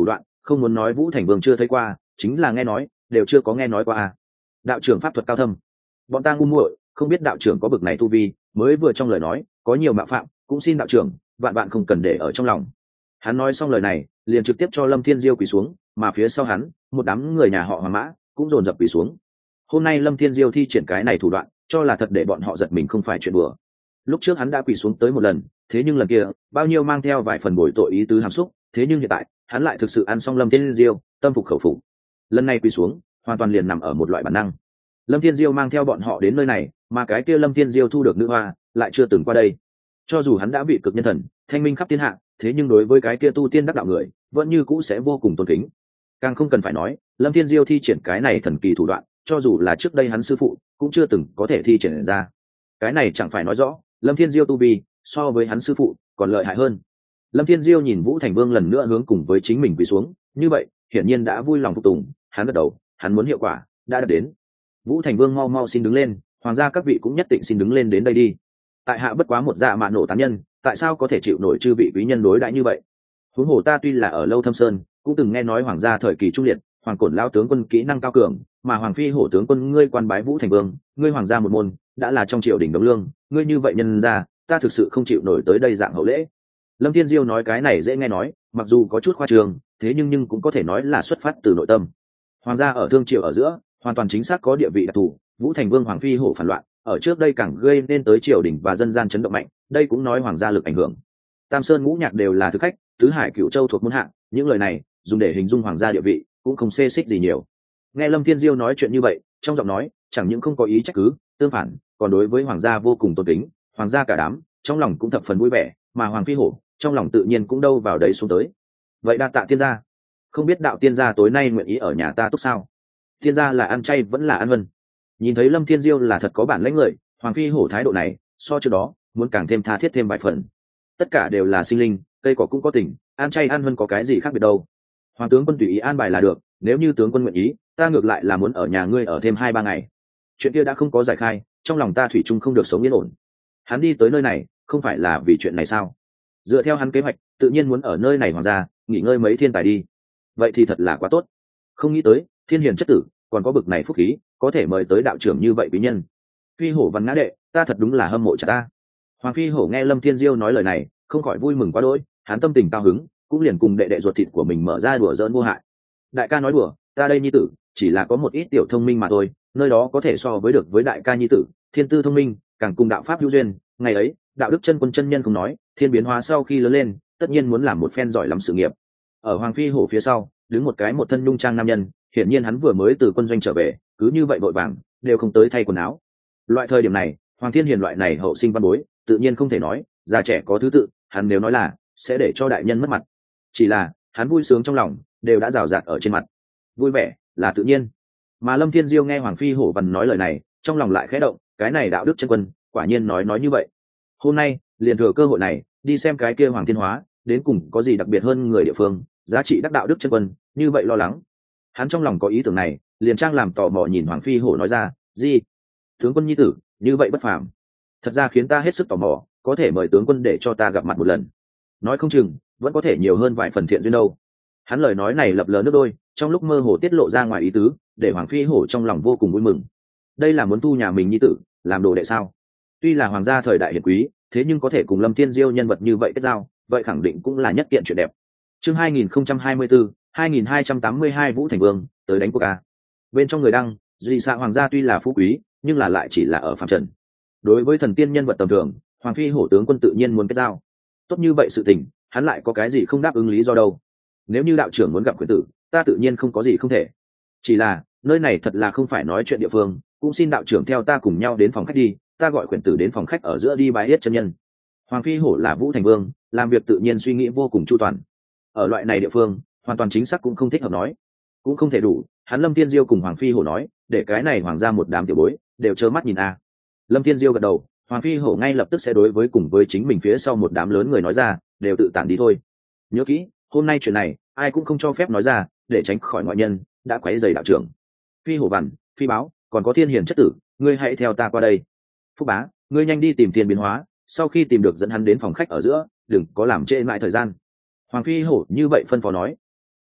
S1: không muốn nói Vũ Thành Vương chưa thấy qua, chính là nghe nói đều chưa có nghe nói qua à. Đạo trưởng pháp thuật cao thâm, bọn ta ngu muội không biết đạo trưởng có bực này tu vi, mới vừa trong lời nói có nhiều mạo phạm, cũng xin đạo trưởng vạn vạn không cần để ở trong lòng. Hắn nói xong lời này liền trực tiếp cho Lâm Thiên Diêu quỳ xuống, mà phía sau hắn một đám người nhà họ Hoàng Mã cũng dồn dập quỳ xuống. Hôm nay Lâm Thiên Diêu thi triển cái này thủ đoạn, cho là thật để bọn họ giật mình không phải chuyện đùa. Lúc trước hắn đã quỳ xuống tới một lần, thế nhưng lần kia bao nhiêu mang theo vài phần bồi tội ý tứ hàm xúc, thế nhưng hiện tại hắn lại thực sự ăn xong Lâm Thiên Diêu, tâm phục khẩu phục. Lần này quỳ xuống hoàn toàn liền nằm ở một loại bản năng. Lâm Thiên Diêu mang theo bọn họ đến nơi này, mà cái kia Lâm Thiên Diêu thu được nữ hoa lại chưa từng qua đây. Cho dù hắn đã bị cực nhân thần thanh minh khắp thiên hạ, thế nhưng đối với cái kia tu tiên đắc đạo người vẫn như cũ sẽ vô cùng tôn kính. Càng không cần phải nói Lâm Thiên Diêu thi triển cái này thần kỳ thủ đoạn, cho dù là trước đây hắn sư phụ cũng chưa từng có thể thi triển ra. Cái này chẳng phải nói rõ Lâm Thiên Diêu tu vi so với hắn sư phụ còn lợi hại hơn. Lâm Thiên Diêu nhìn Vũ Thành Vương lần nữa hướng cùng với chính mình quỳ xuống, như vậy hiển nhiên đã vui lòng phục tùng. Hắn gật đầu, hắn muốn hiệu quả đã đạt đến. Vũ Thành Vương mau mau xin đứng lên, hoàng gia các vị cũng nhất định xin đứng lên đến đây đi. Tại hạ bất quá một dạ mạn nổ tán nhân, tại sao có thể chịu nổi chư vị quý nhân đối đãi như vậy? Huống hồ ta tuy là ở Lâu Thâm Sơn, cũng từng nghe nói hoàng gia thời kỳ trung liệt, hoàng cổn lao tướng quân kỹ năng cao cường, mà hoàng phi hổ tướng quân ngươi quan bái Vũ Thành Vương, ngươi hoàng gia một môn đã là trong triều đình đống lương, ngươi như vậy nhân ra, ta thực sự không chịu nổi tới đây dạng hậu lễ. Lâm Thiên Diêu nói cái này dễ nghe nói, mặc dù có chút khoa trương, thế nhưng nhưng cũng có thể nói là xuất phát từ nội tâm. Hoàng gia ở thương triều ở giữa, hoàn toàn chính xác có địa vị đặc thù. Vũ Thành Vương hoàng phi hổ phản loạn, ở trước đây càng gây nên tới triều đình và dân gian chấn động mạnh, đây cũng nói hoàng gia lực ảnh hưởng. Tam Sơn ngũ nhạc đều là thực khách, tứ hải cửu châu thuộc môn hạng, những lời này dùng để hình dung hoàng gia địa vị cũng không xê xích gì nhiều. Nghe Lâm Thiên Diêu nói chuyện như vậy, trong giọng nói chẳng những không có ý trách cứ, tương phản còn đối với hoàng gia vô cùng tôn kính. Hoàng gia cả đám trong lòng cũng thập phần vui vẻ, mà hoàng phi hổ trong lòng tự nhiên cũng đâu vào đấy xuống tới. Vậy đa tạ tiên gia, không biết đạo tiên gia tối nay nguyện ý ở nhà ta túc sao? Tiên gia là ăn chay vẫn là ăn vân? Nhìn thấy Lâm Thiên Diêu là thật có bản lãnh người, hoàng phi hổ thái độ này so trước đó muốn càng thêm tha thiết thêm vài phần. Tất cả đều là sinh linh, cây cỏ cũng có tình, ăn chay ăn vân có cái gì khác biệt đâu. Hoàng tướng quân tùy ý an bài là được, nếu như tướng quân nguyện ý, ta ngược lại là muốn ở nhà ngươi ở thêm hai ba ngày. Chuyện kia đã không có giải khai, trong lòng ta thủy chung không được sống yên ổn. Hắn đi tới nơi này không phải là vì chuyện này sao? Dựa theo hắn kế hoạch tự nhiên muốn ở nơi này hoàng gia nghỉ ngơi mấy thiên tài đi. Vậy thì thật là quá tốt. Không nghĩ tới thiên hiền chất tử còn có bực này phúc khí, có thể mời tới đạo trưởng như vậy quý nhân. Phi hổ văn ngã đệ, ta thật đúng là hâm mộ chả ta. Hoàng phi hổ nghe Lâm Thiên Diêu nói lời này không khỏi vui mừng quá đỗi, hắn tâm tình cao hứng cũng liền cùng đệ đệ ruột thịt của mình mở ra đùa giỡn vô hại. Đại ca nói đùa, ta đây nhi tử chỉ là có một ít tiểu thông minh mà thôi, nơi đó có thể so với được với đại ca nhi tử thiên tư thông minh, càng cùng đạo pháp hữu duyên. Ngày ấy đạo đức chân quân chân nhân không nói, thiên biến hóa sau khi lớn lên tất nhiên muốn làm một phen giỏi lắm sự nghiệp. Ở hoàng phi hổ phía sau đứng một cái một thân nhung trang nam nhân, hiển nhiên hắn vừa mới từ quân doanh trở về, cứ như vậy vội vàng đều không tới thay quần áo. Loại thời điểm này hoàng thiên hiền loại này hậu sinh văn bối tự nhiên không thể nói già trẻ có thứ tự, hắn nếu nói là sẽ để cho đại nhân mất mặt. Chỉ là hắn vui sướng trong lòng đều đã rào rạt ở trên mặt, vui vẻ là tự nhiên. Mà Lâm Thiên Diêu nghe hoàng phi hổ văn nói lời này trong lòng lại khẽ động, cái này đạo đức chân quân quả nhiên nói nói như vậy. Hôm nay liền thừa cơ hội này đi xem cái kia hoàng thiên hóa đến cùng có gì đặc biệt hơn người địa phương, giá trị đắc đạo đức chân quân như vậy lo lắng. Hắn trong lòng có ý tưởng này liền trang làm tò mò nhìn hoàng phi hổ nói ra, gì tướng quân nhi tử như vậy bất phàm, thật ra khiến ta hết sức tò mò, có thể mời tướng quân để cho ta gặp mặt một lần, nói không chừng vẫn có thể nhiều hơn vài phần thiện duyên đâu. Hắn lời nói này lập lờ nước đôi, trong lúc mơ hồ tiết lộ ra ngoài ý tứ, để hoàng phi hổ trong lòng vô cùng vui mừng. Đây là muốn tu nhà mình nhi tử làm đồ đệ sao? Tuy là hoàng gia thời đại hiển quý, thế nhưng có thể cùng Lâm Thiên Diêu nhân vật như vậy kết giao, vậy khẳng định cũng là nhất kiện chuyện đẹp. Chương hai nghìn không trăm hai mươi tư, hai nghìn hai trăm tám mươi hai Vũ Thành Vương tới đánh cuộc a. Bên trong người đăng, duy xạ hoàng gia tuy là phú quý, nhưng là lại chỉ là ở phàm trần. Đối với thần tiên nhân vật tầm thường, hoàng phi hổ tướng quân tự nhiên muốn kết giao. Tốt như vậy sự tình, hắn lại có cái gì không đáp ứng lý do đâu. Nếu như đạo trưởng muốn gặp quyền tử, ta tự nhiên không có gì không thể. Chỉ là nơi này thật là không phải nói chuyện địa phương, cũng xin đạo trưởng theo ta cùng nhau đến phòng khách đi, ta gọi quyền tử đến phòng khách ở giữa đi bái yết chân nhân. Hoàng phi hổ là Vũ Thành Vương, làm việc tự nhiên suy nghĩ vô cùng chu toàn. Ở loại này địa phương hoàn toàn chính xác cũng không thích hợp nói, cũng không thể đủ. Hắn Lâm Thiên Diêu cùng hoàng phi hổ nói, để cái này hoàng gia một đám tiểu bối đều trơ mắt nhìn a. Lâm Thiên Diêu gật đầu, hoàng phi hổ ngay lập tức sẽ đối với cùng với chính mình phía sau một đám lớn người nói ra, đều tự tản đi thôi. Nhớ kỹ, hôm nay chuyện này ai cũng không cho phép nói ra, để tránh khỏi ngoại nhân đã quấy rầy đạo trưởng. Phi hổ văn, phi báo, còn có thiên hiền chất tử, ngươi hãy theo ta qua đây. Phúc bá, ngươi nhanh đi tìm tiền biến hóa, sau khi tìm được dẫn hắn đến phòng khách ở giữa, đừng có làm trễ mãi thời gian. Hoàng phi hổ như vậy phân phó nói.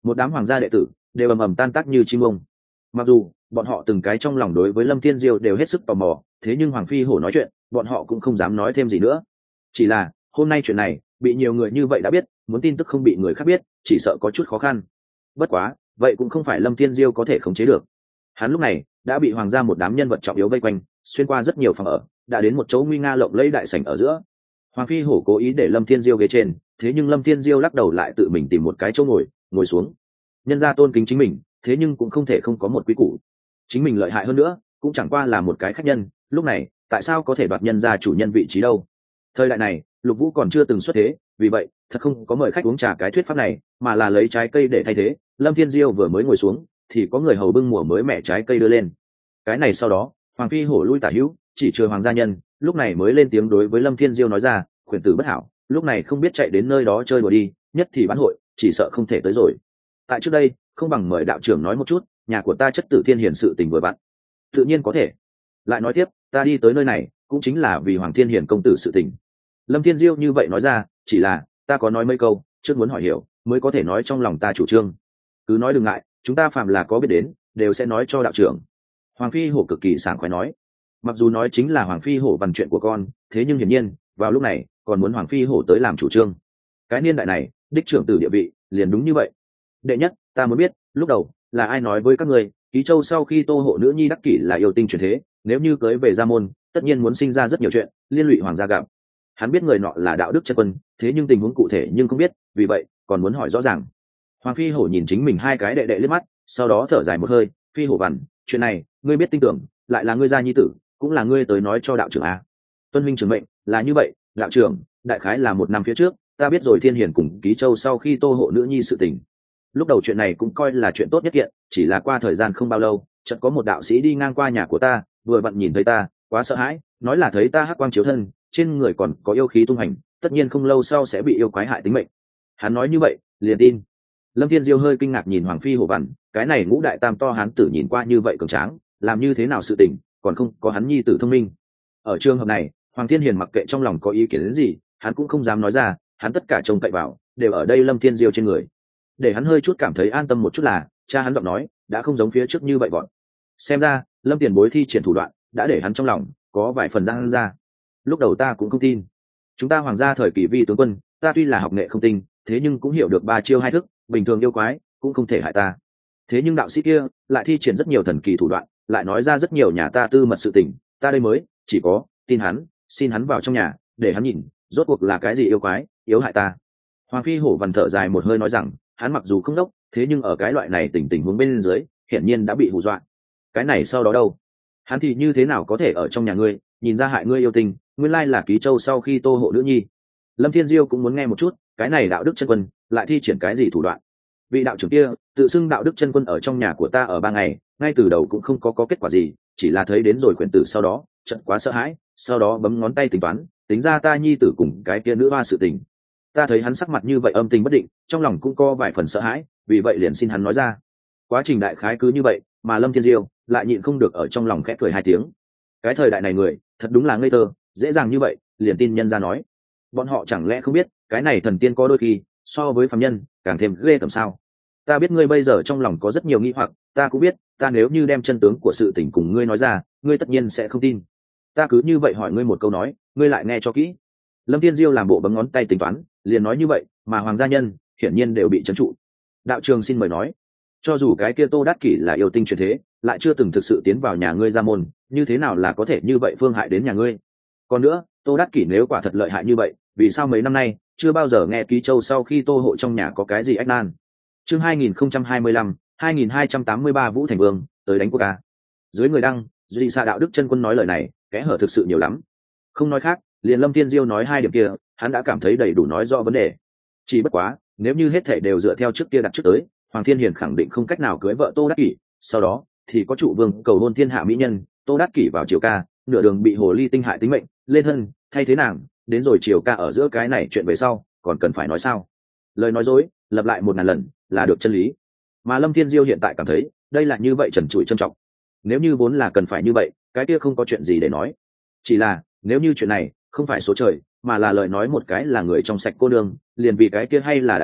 S1: một đám hoàng gia đệ tử đều ầm ầm tan tác như chim ông. Mặc dù bọn họ từng cái trong lòng đối với Lâm Thiên Diêu đều hết sức tò mò, thế nhưng Hoàng Phi Hổ nói chuyện bọn họ cũng không dám nói thêm gì nữa. Chỉ là hôm nay chuyện này bị nhiều người như vậy đã biết, muốn tin tức không bị người khác biết chỉ sợ có chút khó khăn. Bất quá vậy cũng không phải Lâm Thiên Diêu có thể khống chế được. Hắn lúc này đã bị hoàng gia một đám nhân vật trọng yếu vây quanh, xuyên qua rất nhiều phòng ở, đã đến một chỗ nguy nga lộng lẫy đại sảnh ở giữa. Hoàng Phi Hổ cố ý để Lâm Thiên Diêu ghế trên, thế nhưng Lâm Thiên Diêu lắc đầu lại tự mình tìm một cái chỗ ngồi, ngồi xuống. Nhân gia tôn kính chính mình, thế nhưng cũng không thể không có một quy củ. Chính mình lợi hại hơn nữa, cũng chẳng qua là một cái khách nhân, lúc này tại sao có thể đoạt nhân gia chủ nhân vị trí đâu? Thời đại này, Lục Vũ còn chưa từng xuất thế, vì vậy thật không có mời khách uống trà cái thuyết pháp này, mà là lấy trái cây để thay thế. Lâm Thiên Diêu vừa mới ngồi xuống, thì có người hầu bưng mùa mới mẻ trái cây đưa lên. Cái này sau đó, Hoàng Phi Hổ lui tả hữu, chỉ trừ hoàng gia nhân, lúc này mới lên tiếng đối với Lâm Thiên Diêu nói ra, khuyển tử bất hảo, lúc này không biết chạy đến nơi đó chơi đùa đi, nhất thì bán hội, chỉ sợ không thể tới rồi. Tại trước đây, không bằng mời đạo trưởng nói một chút, nhà của ta chất tử thiên hiền sự tình vừa bạn. Tự nhiên có thể. Lại nói tiếp, ta đi tới nơi này, cũng chính là vì Hoàng Thiên Hiền công tử sự tình. Lâm Thiên Diêu như vậy nói ra, chỉ là ta có nói mấy câu, trước muốn hỏi hiểu, mới có thể nói trong lòng ta chủ trương. Cứ nói đừng ngại, chúng ta phàm là có biết đến, đều sẽ nói cho đạo trưởng. Hoàng Phi Hổ cực kỳ sảng khoái nói. Mặc dù nói chính là Hoàng Phi Hổ văn chuyện của con, thế nhưng hiển nhiên vào lúc này còn muốn Hoàng Phi Hổ tới làm chủ trương. Cái niên đại này đích trưởng tử địa vị liền đúng như vậy. Đệ nhất, ta muốn biết lúc đầu là ai nói với các người Ký Châu sau khi Tô Hộ nữ nhi đắc kỷ là yêu tinh truyền thế, nếu như cưới về gia môn tất nhiên muốn sinh ra rất nhiều chuyện liên lụy hoàng gia gặp. Hắn biết người nọ là đạo đức chân quân, thế nhưng tình huống cụ thể nhưng không biết, vì vậy còn muốn hỏi rõ ràng. Hoàng Phi Hổ nhìn chính mình hai cái đệ đệ liếc mắt, sau đó thở dài một hơi, Phi Hổ Văn, chuyện này ngươi biết tin tưởng, lại là ngươi gia nhi tử, cũng là ngươi tới nói cho đạo trưởng à? Tuân huynh trưởng mệnh, là như vậy, đạo trưởng, đại khái là một năm phía trước, ta biết rồi Thiên Hiền cùng Ký Châu sau khi Tô Hộ nữ nhi sự tình. Lúc đầu chuyện này cũng coi là chuyện tốt nhất kiện, chỉ là qua thời gian không bao lâu, chợt có một đạo sĩ đi ngang qua nhà của ta, vừa vặn nhìn thấy ta, quá sợ hãi, nói là thấy ta hắc quang chiếu thân, trên người còn có yêu khí tung hành, tất nhiên không lâu sau sẽ bị yêu quái hại tính mệnh. Hắn nói như vậy, liền tin. Lâm Thiên Diêu hơi kinh ngạc nhìn Hoàng Phi Hổ Văn, cái này ngũ đại tam to hán tử nhìn qua như vậy cường tráng, làm như thế nào sự tình, còn không có hắn nhi tử thông minh. Ở trường hợp này, Hoàng Thiên Hiền mặc kệ trong lòng có ý kiến đến gì, hắn cũng không dám nói ra, hắn tất cả trông cậy vào đều ở đây Lâm Thiên Diêu trên người. Để hắn hơi chút cảm thấy an tâm một chút là, cha hắn giọng nói đã không giống phía trước như vậy bọn. Xem ra, Lâm Tiền Bối thi triển thủ đoạn, đã để hắn trong lòng có vài phần răng ra. Lúc đầu ta cũng không tin. Chúng ta hoàng gia thời kỳ vi tướng quân, ta tuy là học nghệ không tinh, thế nhưng cũng hiểu được ba chiêu hai thức, bình thường yêu quái cũng không thể hại ta. Thế nhưng đạo sĩ kia lại thi triển rất nhiều thần kỳ thủ đoạn, lại nói ra rất nhiều nhà ta tư mật sự tình, ta đây mới chỉ có tin hắn, xin hắn vào trong nhà để hắn nhìn rốt cuộc là cái gì yêu quái yếu hại ta. Hoàng Phi Hổ Văn thở dài một hơi nói rằng, hắn mặc dù không đốc, thế nhưng ở cái loại này tình tình huống bên dưới, hiển nhiên đã bị hù dọa. Cái này sau đó đâu? Hắn thì như thế nào có thể ở trong nhà ngươi nhìn ra hại ngươi yêu tình, nguyên lai là Ký Châu sau khi Tô Hộ nữ nhi. Lâm Thiên Diêu cũng muốn nghe một chút, cái này đạo đức chân quân lại thi triển cái gì thủ đoạn? Vị đạo trưởng kia tự xưng đạo đức chân quân ở trong nhà của ta ở ba ngày, ngay từ đầu cũng không có có kết quả gì, chỉ là thấy đến rồi quyển tử sau đó trận quá sợ hãi, sau đó bấm ngón tay tính toán, tính ra ta nhi tử cùng cái kia nữ hoa sự tình. Ta thấy hắn sắc mặt như vậy âm tình bất định, trong lòng cũng có vài phần sợ hãi, vì vậy liền xin hắn nói ra. Quá trình đại khái cứ như vậy, mà Lâm Thiên Diêu lại nhịn không được ở trong lòng khẽ cười hai tiếng. Cái thời đại này người thật đúng là ngây thơ, dễ dàng như vậy liền tin nhân ra nói. Bọn họ chẳng lẽ không biết cái này thần tiên có đôi khi so với phàm nhân càng thêm ghê tởm sao? Ta biết ngươi bây giờ trong lòng có rất nhiều nghi hoặc, ta cũng biết, ta nếu như đem chân tướng của sự tình cùng ngươi nói ra, ngươi tất nhiên sẽ không tin. Ta cứ như vậy hỏi ngươi một câu nói, ngươi lại nghe cho kỹ. Lâm Thiên Diêu làm bộ bấm ngón tay tính toán, liền nói như vậy, mà hoàng gia nhân hiển nhiên đều bị trấn trụ. Đạo trường xin mời nói, cho dù cái kia Tô Đát Kỷ là yêu tinh truyền thế, lại chưa từng thực sự tiến vào nhà ngươi gia môn, như thế nào là có thể như vậy phương hại đến nhà ngươi? Còn nữa, Tô Đát Kỷ nếu quả thật lợi hại như vậy, vì sao mấy năm nay chưa bao giờ nghe Ký Châu sau khi Tô Hộ trong nhà có cái gì ách nan? Chương hai nghìn không trăm hai mươi lăm, hai nghìn hai trăm tám mươi ba Vũ Thành Vương tới đánh quốc ca. Dưới người đăng, Duy Sa đạo đức chân quân nói lời này, kẽ hở thực sự nhiều lắm. Không nói khác, liền Lâm Thiên Diêu nói hai điểm kia, hắn đã cảm thấy đầy đủ nói rõ vấn đề. Chỉ bất quá, nếu như hết thảy đều dựa theo trước kia đặt trước tới, Hoàng Thiên Hiền khẳng định không cách nào cưới vợ Tô Đát Kỷ, sau đó thì có trụ vương cầu hôn thiên hạ mỹ nhân, Tô Đát Kỷ vào triều ca, nửa đường bị hồ ly tinh hại tính mệnh, lên thân, thay thế nàng, đến rồi triều ca ở giữa cái này chuyện về sau, còn cần phải nói sao? Lời nói dối, lặp lại một ngàn lần, là được chân lý. Mà Lâm Thiên Diêu hiện tại cảm thấy, đây là như vậy trần trụi trầm trọng. Nếu như vốn là cần phải như vậy, cái kia không có chuyện gì để nói. Chỉ là, nếu như chuyện này không phải số trời, mà là lời nói một cái là người trong sạch cô nương, liền vì cái kia hay là đại nghiệp,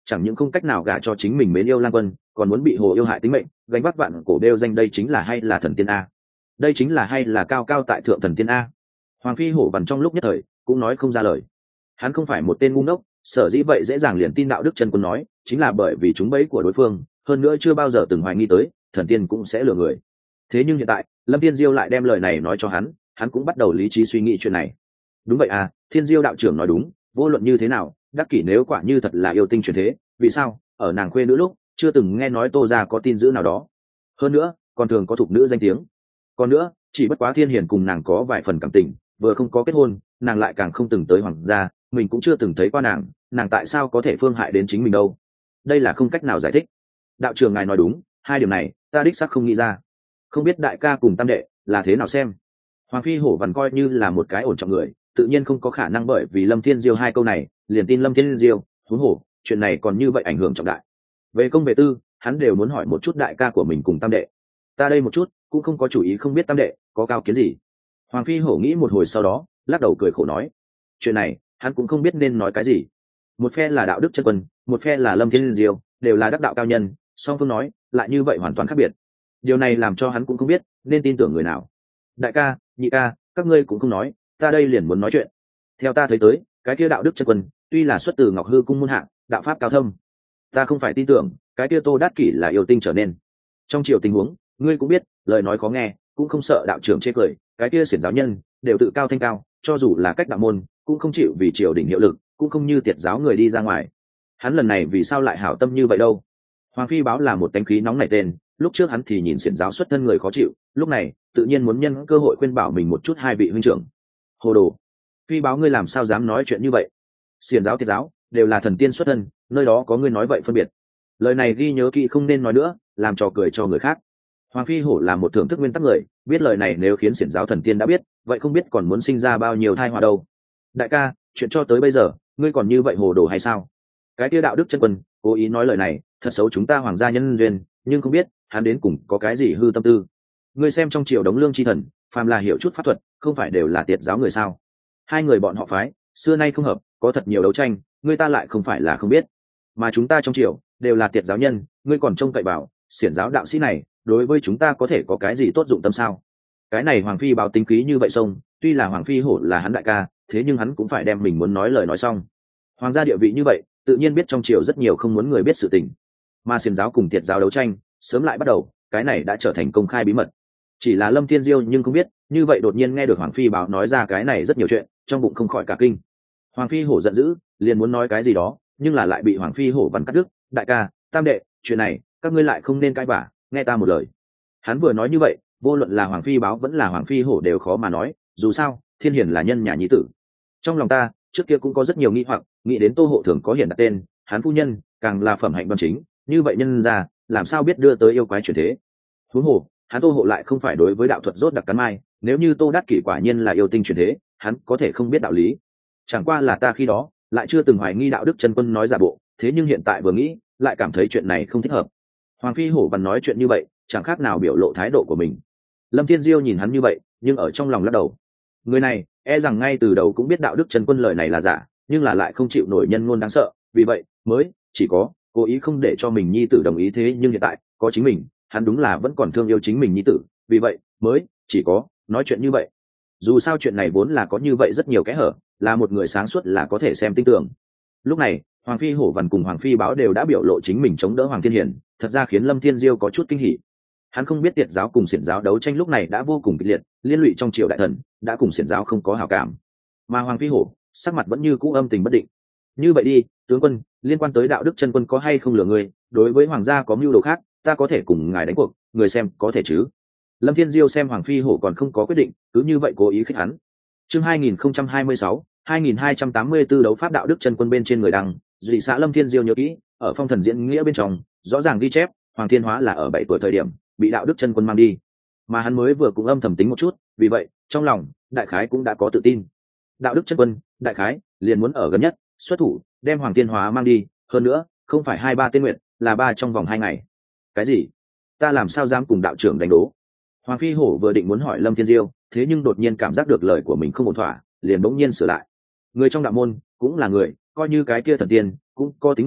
S1: chẳng những không cách nào gả cho chính mình mến yêu Lang Quân, còn muốn bị hồ yêu hại tính mệnh, gánh vác vạn cổ đeo danh, đây chính là hay là thần tiên a? Đây chính là hay là cao cao tại thượng thần tiên a? Hoàng Phi Hổ Vằn trong lúc nhất thời cũng nói không ra lời. Hắn không phải một tên ngu ngốc, sở dĩ vậy dễ dàng liền tin đạo đức chân quân nói, chính là bởi vì chúng bẫy của đối phương, hơn nữa chưa bao giờ từng hoài nghi tới thần tiên cũng sẽ lừa người. Thế nhưng hiện tại Lâm Thiên Diêu lại đem lời này nói cho hắn, hắn cũng bắt đầu lý trí suy nghĩ chuyện này. Đúng vậy à, Thiên Diêu đạo trưởng nói đúng, vô luận như thế nào, đắc kỷ nếu quả như thật là yêu tinh truyền thế, vì sao ở nàng khuê nữ lúc chưa từng nghe nói Tô gia có tin dữ nào đó, hơn nữa còn thường có thục nữ danh tiếng. Còn nữa, chỉ bất quá Thiên Hiền cùng nàng có vài phần cảm tình, vừa không có kết hôn, nàng lại càng không từng tới hoàng gia, mình cũng chưa từng thấy qua nàng, nàng tại sao có thể phương hại đến chính mình đâu? Đây là không cách nào giải thích. Đạo trưởng ngài nói đúng, hai điểm này ta đích xác không nghĩ ra. Không biết đại ca cùng tam đệ là thế nào xem? Hoàng Phi Hổ Vằn coi như là một cái ổn trọng người, tự nhiên không có khả năng bởi vì Lâm Thiên Diêu hai câu này liền tin Lâm Thiên Diêu, huống hồ chuyện này còn như vậy ảnh hưởng trọng đại. Về công về tư, hắn đều muốn hỏi một chút đại ca của mình cùng tam đệ. Ta đây một chút cũng không có chủ ý, không biết tam đệ có cao kiến gì. Hoàng Phi Hổ nghĩ một hồi sau đó lắc đầu cười khổ nói, chuyện này hắn cũng không biết nên nói cái gì. Một phe là đạo đức chân quân, một phe là Lâm Thiên Diêu, đều là đắc đạo cao nhân, song phương nói lại như vậy hoàn toàn khác biệt. Điều này làm cho hắn cũng không biết nên tin tưởng người nào. Đại ca, nhị ca, các ngươi cũng không nói, ta đây liền muốn nói chuyện. Theo ta thấy tới, cái kia đạo đức chân quân tuy là xuất từ Ngọc Hư cung môn hạng, đạo pháp cao thâm, ta không phải tin tưởng cái kia Tô Đát Kỷ là yêu tinh trở nên. Trong triều tình huống ngươi cũng biết, lời nói khó nghe cũng không sợ đạo trưởng chê cười, cái kia xiển giáo nhân đều tự cao thanh cao, cho dù là cách đạo môn cũng không chịu vì triều đình hiệu lực, cũng không như tiệt giáo người đi ra ngoài. Hắn lần này vì sao lại hảo tâm như vậy đâu? Hoàng Phi Báo là một tánh khí nóng nảy tên, lúc trước hắn thì nhìn xiển giáo xuất thân người khó chịu, lúc này tự nhiên muốn nhân cơ hội khuyên bảo mình một chút hai vị huynh trưởng. Hồ đồ! Phi Báo ngươi làm sao dám nói chuyện như vậy? Xiển giáo tiệt giáo đều là thần tiên xuất thân, nơi đó có ngươi nói vậy phân biệt. Lời này ghi nhớ kỹ, không nên nói nữa, làm trò cười cho người khác. Hoàng Phi Hổ là một thưởng thức nguyên tắc người, biết lời này nếu khiến xiển giáo thần tiên đã biết, vậy không biết còn muốn sinh ra bao nhiêu tai họa đâu. Đại ca, chuyện cho tới bây giờ ngươi còn như vậy hồ đồ hay sao? Cái kia đạo đức chân quân cố ý nói lời này, thật xấu chúng ta hoàng gia nhân duyên, nhưng không biết hắn đến cùng có cái gì hư tâm tư. Ngươi xem trong triều đống lương chi thần, phàm là hiểu chút pháp thuật, không phải đều là tiệt giáo người sao? Hai người bọn họ phái xưa nay không hợp, có thật nhiều đấu tranh, ngươi ta lại không phải là không biết. Mà chúng ta trong triều đều là tiệt giáo nhân, ngươi còn trông cậy bảo xiển giáo đạo sĩ này đối với chúng ta có thể có cái gì tốt dụng tâm sao? Cái này Hoàng Phi Báo tính khí như vậy xông, tuy là Hoàng Phi Hổ là hắn đại ca, thế nhưng hắn cũng phải đem mình muốn nói lời nói xong. Hoàng gia địa vị như vậy, tự nhiên biết trong triều rất nhiều không muốn người biết sự tình. Mà xiển giáo cùng tiệt giáo đấu tranh sớm lại bắt đầu, cái này đã trở thành công khai bí mật. Chỉ là Lâm Thiên Diêu nhưng không biết, như vậy đột nhiên nghe được Hoàng Phi Báo nói ra cái này rất nhiều chuyện, trong bụng không khỏi cả kinh. Hoàng Phi Hổ giận dữ, liền muốn nói cái gì đó, nhưng là lại bị Hoàng Phi Hổ Vằn cắt đứt. Đại ca, tam đệ, chuyện này các ngươi lại không nên cãi vả, nghe ta một lời. Hắn vừa nói như vậy, vô luận là Hoàng Phi Báo vẫn là Hoàng Phi Hổ đều khó mà nói, dù sao Thiên Hiền là nhân nhà nhí tử. Trong lòng ta trước kia cũng có rất nhiều nghi hoặc, nghĩ đến Tô Hộ thường có hiển đặt tên, hắn phu nhân càng là phẩm hạnh đoan chính, như vậy nhân ra làm sao biết đưa tới yêu quái chuyển thế. Huống hồ hắn Tô Hộ lại không phải đối với đạo thuật rốt đặc cắn mai, nếu như Tô Đát Kỷ quả nhiên là yêu tinh chuyển thế, hắn có thể không biết đạo lý. Chẳng qua là ta khi đó lại chưa từng hoài nghi đạo đức chân quân nói giả bộ, thế nhưng hiện tại vừa nghĩ lại cảm thấy chuyện này không thích hợp. Hoàng Phi Hổ Vằn nói chuyện như vậy chẳng khác nào biểu lộ thái độ của mình. Lâm Thiên Diêu nhìn hắn như vậy, nhưng ở trong lòng lắc đầu. Người này e rằng ngay từ đầu cũng biết đạo đức chân quân lời này là giả, nhưng là lại không chịu nổi nhân ngôn đáng sợ, vì vậy mới chỉ có cố ý không để cho mình nhi tử đồng ý. Thế nhưng hiện tại có chính mình, hắn đúng là vẫn còn thương yêu chính mình nhi tử, vì vậy mới chỉ có nói chuyện như vậy. Dù sao chuyện này vốn là có như vậy rất nhiều kẽ hở, là một người sáng suốt là có thể xem tin tưởng. Lúc này Hoàng Phi Hổ Vằn cùng Hoàng Phi Báo đều đã biểu lộ chính mình chống đỡ Hoàng Thiên Hiền, thật ra khiến Lâm Thiên Diêu có chút kinh hỉ. Hắn không biết tiệt giáo cùng xiển giáo đấu tranh lúc này đã vô cùng kịch liệt, liên lụy trong triều đại thần đã cùng xiển giáo không có hảo cảm, mà Hoàng Phi Hổ sắc mặt vẫn như cũ âm tình bất định. Như vậy đi, tướng quân, liên quan tới đạo đức chân quân có hay không lừa người, đối với hoàng gia có mưu đồ khác, ta có thể cùng ngài đánh cuộc, người xem có thể chứ? Lâm Thiên Diêu xem Hoàng Phi Hổ còn không có quyết định, cứ như vậy cố ý khích hắn. Chương hai nghìn không trăm hai mươi sáu, hai nghìn hai trăm tám mươi tư đấu pháp đạo đức chân quân bên trên người đăng, dị xã Lâm Thiên Diêu nhớ kỹ, ở phong thần diễn nghĩa bên trong rõ ràng ghi chép Hoàng Thiên Hóa là ở bảy tuổi thời điểm bị đạo đức chân quân mang đi, mà hắn mới vừa cũng âm thầm tính một chút, vì vậy trong lòng đại khái cũng đã có tự tin. Đạo đức chân quân đại khái liền muốn ở gần nhất xuất thủ đem Hoàng Thiên Hóa mang đi, hơn nữa không phải hai ba tên nguyện, là ba trong vòng hai ngày. Cái gì? Ta làm sao dám cùng đạo trưởng đánh đố? Hoàng Phi Hổ vừa định muốn hỏi Lâm Thiên Diêu, thế nhưng đột nhiên cảm giác được lời của mình không ổn thỏa, liền bỗng nhiên sửa lại. Người trong đạo môn cũng là người, coi như cái kia thần tiên cũng có tính người,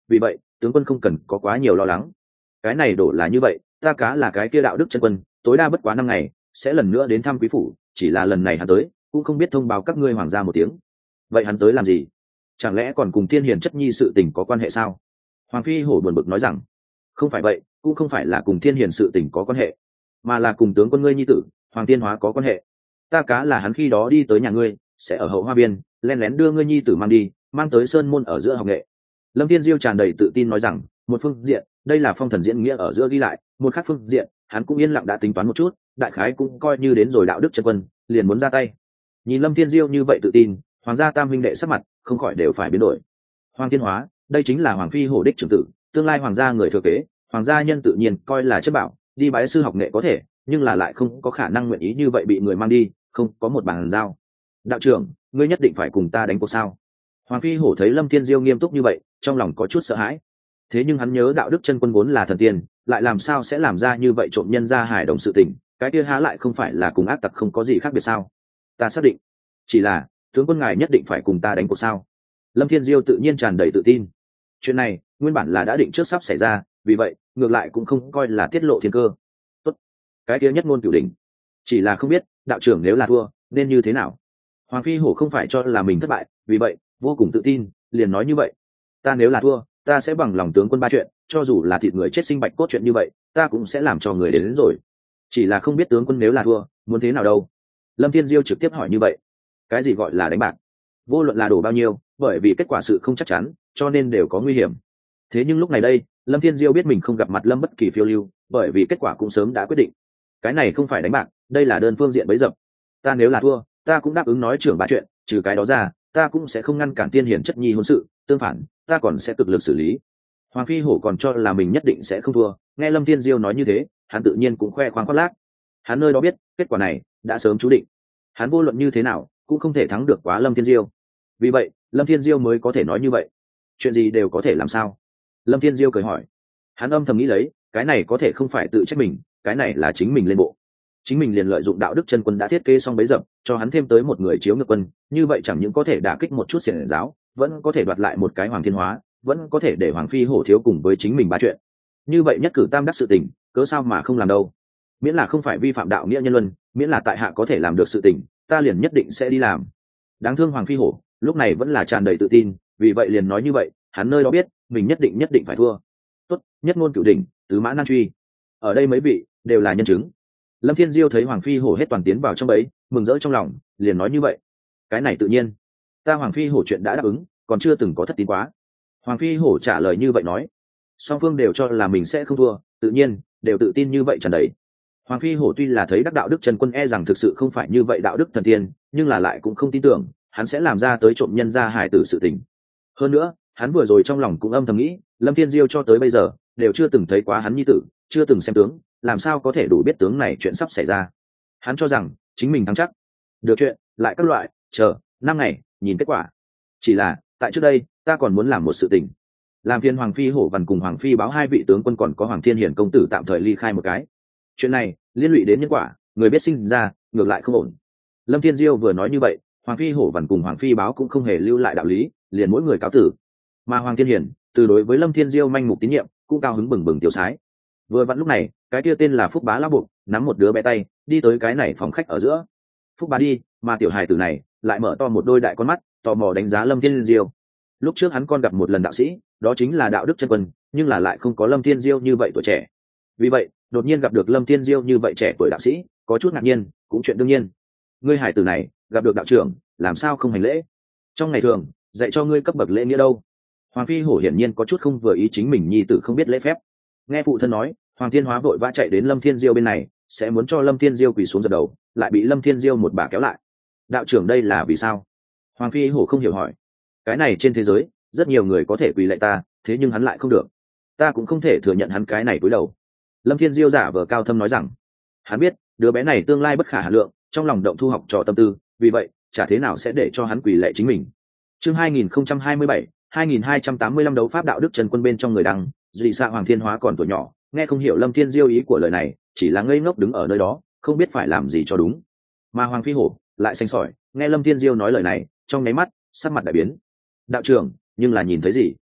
S1: vì vậy tướng quân không cần có quá nhiều lo lắng. Cái này đổ là như vậy, ta cá là cái kia đạo đức chân quân, tối đa bất quá năm ngày sẽ lần nữa đến thăm quý phủ, chỉ là lần này hắn tới cũng không biết thông báo các ngươi hoàng gia một tiếng. Vậy hắn tới làm gì? Chẳng lẽ còn cùng Thiên Hiền chất nhi sự tình có quan hệ sao? Hoàng phi hổ buồn bực nói rằng, không phải vậy, cũng không phải là cùng Thiên Hiền sự tình có quan hệ, mà là cùng tướng quân ngươi nhi tử Hoàng Thiên Hóa có quan hệ. Ta cá là hắn khi đó đi tới nhà ngươi, sẽ ở hậu hoa viên lén lén đưa ngươi nhi tử mang đi, mang tới sơn môn ở giữa học nghệ. Lâm Thiên Diêu tràn đầy tự tin nói rằng, một phương diện đây là phong thần diễn nghĩa ở giữa ghi lại, một khác phương diện hắn cũng yên lặng đã tính toán một chút, đại khái cũng coi như đến rồi đạo đức chân quân liền muốn ra tay. Nhìn Lâm Thiên Diêu như vậy tự tin, hoàng gia tam huynh đệ sắc mặt không khỏi đều phải biến đổi. Hoàng Thiên Hóa, đây chính là Hoàng phi hổ đích trưởng tử, tương lai hoàng gia người thừa kế, hoàng gia nhân tự nhiên coi là chất bảo, đi bái sư học nghệ có thể, nhưng là lại không có khả năng nguyện ý như vậy bị người mang đi, không có một bàn giao. Đạo trưởng, ngươi nhất định phải cùng ta đánh cuộc sao? Hoàng phi hổ thấy Lâm Thiên Diêu nghiêm túc như vậy, trong lòng có chút sợ hãi. Thế nhưng hắn nhớ đạo đức chân quân vốn là thần tiên, lại làm sao sẽ làm ra như vậy trộm nhân gia hài đồng sự tình, cái kia há lại không phải là cùng ác tặc không có gì khác biệt sao? Ta xác định, chỉ là tướng quân ngài nhất định phải cùng ta đánh cuộc sao? Lâm Thiên Diêu tự nhiên tràn đầy tự tin. Chuyện này nguyên bản là đã định trước sắp xảy ra, vì vậy ngược lại cũng không coi là tiết lộ thiên cơ. Tốt, cái kia nhất ngôn cửu đỉnh, chỉ là không biết đạo trưởng nếu là thua nên như thế nào. Hoàng phi hổ không phải cho là mình thất bại, vì vậy vô cùng tự tin liền nói như vậy, ta nếu là thua ta sẽ bằng lòng tướng quân ba chuyện, cho dù là thịt người chết sinh bạch cốt chuyện như vậy ta cũng sẽ làm cho người đến, đến rồi. Chỉ là không biết tướng quân nếu là thua muốn thế nào đâu. Lâm Thiên Diêu trực tiếp hỏi như vậy. Cái gì gọi là đánh bạc? Vô luận là đổ bao nhiêu, bởi vì kết quả sự không chắc chắn cho nên đều có nguy hiểm. Thế nhưng lúc này đây Lâm Thiên Diêu biết mình không gặp mặt Lâm bất kỳ phiêu lưu, bởi vì kết quả cũng sớm đã quyết định. Cái này không phải đánh bạc, đây là đơn phương diện bấy dập. Ta nếu là thua ta cũng đáp ứng nói trưởng ba chuyện, trừ cái đó ra ta cũng sẽ không ngăn cản Tiên Hiền chất nhi hôn sự, tương phản ta còn sẽ cực lực xử lý. Hoàng phi hổ còn cho là mình nhất định sẽ không thua, nghe Lâm Thiên Diêu nói như thế hắn tự nhiên cũng khoe khoang khoác lác. Hắn nơi đó biết kết quả này đã sớm chú định, hắn vô luận như thế nào cũng không thể thắng được quá Lâm Thiên Diêu, vì vậy Lâm Thiên Diêu mới có thể nói như vậy. Chuyện gì đều có thể làm sao? Lâm Thiên Diêu cười hỏi. Hắn âm thầm nghĩ lấy, cái này có thể không phải tự trách mình, cái này là chính mình lên bộ, chính mình liền lợi dụng đạo đức chân quân đã thiết kế xong bấy dập, cho hắn thêm tới một người chiếu ngược quân, như vậy chẳng những có thể đả kích một chút xiển giáo, vẫn có thể đoạt lại một cái Hoàng Thiên Hóa, vẫn có thể để Hoàng phi hổ thiếu cùng với chính mình ba chuyện. Như vậy nhất cử tam đắc sự tình, cớ sao mà không làm đâu? Miễn là không phải vi phạm đạo nghĩa nhân luân, miễn là tại hạ có thể làm được sự tình, ta liền nhất định sẽ đi làm. Đáng thương Hoàng phi hổ lúc này vẫn là tràn đầy tự tin, vì vậy liền nói như vậy, hắn nơi đó biết mình nhất định nhất định phải thua. Tốt, nhất ngôn cửu đỉnh, tứ mã nan truy, ở đây mấy vị đều là nhân chứng. Lâm Thiên Diêu thấy Hoàng phi hổ hết toàn tiến vào trong bẫy, mừng rỡ trong lòng, liền nói như vậy. Cái này tự nhiên, ta Hoàng phi hổ chuyện đã đáp ứng, còn chưa từng có thất tín quá. Hoàng phi hổ trả lời như vậy nói. Song phương đều cho là mình sẽ không thua, tự nhiên đều tự tin như vậy tràn đầy. Hoàng phi hổ tuy là thấy đắc đạo đức Trần Quân e rằng thực sự không phải như vậy đạo đức thần tiên, nhưng là lại cũng không tin tưởng hắn sẽ làm ra tới trộm nhân gia hài tử sự tình. Hơn nữa hắn vừa rồi trong lòng cũng âm thầm nghĩ, Lâm Thiên Diêu cho tới bây giờ đều chưa từng thấy quá hắn nhi tử, chưa từng xem tướng, làm sao có thể đủ biết tướng này chuyện sắp xảy ra. Hắn cho rằng chính mình thắng chắc. Được chuyện lại các loại chờ năm ngày nhìn kết quả. Chỉ là tại trước đây ta còn muốn làm một sự tình, làm phiền Hoàng phi hổ Văn cùng Hoàng phi báo hai vị tướng quân còn có Hoàng Thiên Hiển công tử tạm thời ly khai một cái. Chuyện này liên lụy đến nhân quả, người biết sinh ra ngược lại không ổn. Lâm Thiên Diêu vừa nói như vậy, Hoàng phi hổ Văn cùng Hoàng phi báo cũng không hề lưu lại đạo lý, liền mỗi người cáo tử. Mà Hoàng Thiên Hiển từ đối với Lâm Thiên Diêu manh mục tín nhiệm cũng cao hứng bừng bừng tiêu sái. Vừa vặn lúc này cái kia tên là Phúc Bá lão buộc nắm một đứa bé tay đi tới cái này phòng khách ở giữa. Phúc Bá đi mà tiểu hài tử này lại mở to một đôi đại con mắt tò mò đánh giá Lâm Thiên Diêu. Lúc trước hắn con gặp một lần đạo sĩ, đó chính là đạo đức chân quân, nhưng là lại không có Lâm Thiên Diêu như vậy tuổi trẻ. Vì vậy đột nhiên gặp được Lâm Thiên Diêu như vậy trẻ tuổi đạo sĩ, có chút ngạc nhiên, cũng chuyện đương nhiên. Ngươi hải tử này gặp được đạo trưởng làm sao không hành lễ? Trong ngày thường dạy cho ngươi cấp bậc lễ nghĩa đâu? Hoàng phi hổ hiển nhiên có chút không vừa ý chính mình nhi tử không biết lễ phép. Nghe phụ thân nói, Hoàng Thiên Hóa vội vã chạy đến Lâm Thiên Diêu bên này, sẽ muốn cho Lâm Thiên Diêu quỳ xuống dập đầu, lại bị Lâm Thiên Diêu một bà kéo lại. Đạo trưởng đây là vì sao? Hoàng phi hổ không hiểu hỏi. Cái này trên thế giới rất nhiều người có thể quỳ lạy ta, thế nhưng hắn lại không được, ta cũng không thể thừa nhận hắn cái này cúi đầu. Lâm Thiên Diêu giả vờ cao thâm nói rằng, hắn biết đứa bé này tương lai bất khả hà lượng, trong lòng động thu học trò tâm tư, vì vậy chả thế nào sẽ để cho hắn quỳ lạy chính mình. Chương hai nghìn không trăm hai mươi bảy, hai nghìn hai trăm tám mươi lăm đấu pháp đạo đức Trần Quân bên trong người đăng, dị xạ Hoàng Thiên Hóa còn tuổi nhỏ, nghe không hiểu Lâm Thiên Diêu ý của lời này, chỉ là ngây ngốc đứng ở nơi đó, không biết phải làm gì cho đúng. Mà Hoàng phi hổ lại xanh sỏi, nghe Lâm Thiên Diêu nói lời này, trong nháy mắt sắc mặt đại biến. Đạo trưởng, nhưng là nhìn thấy gì?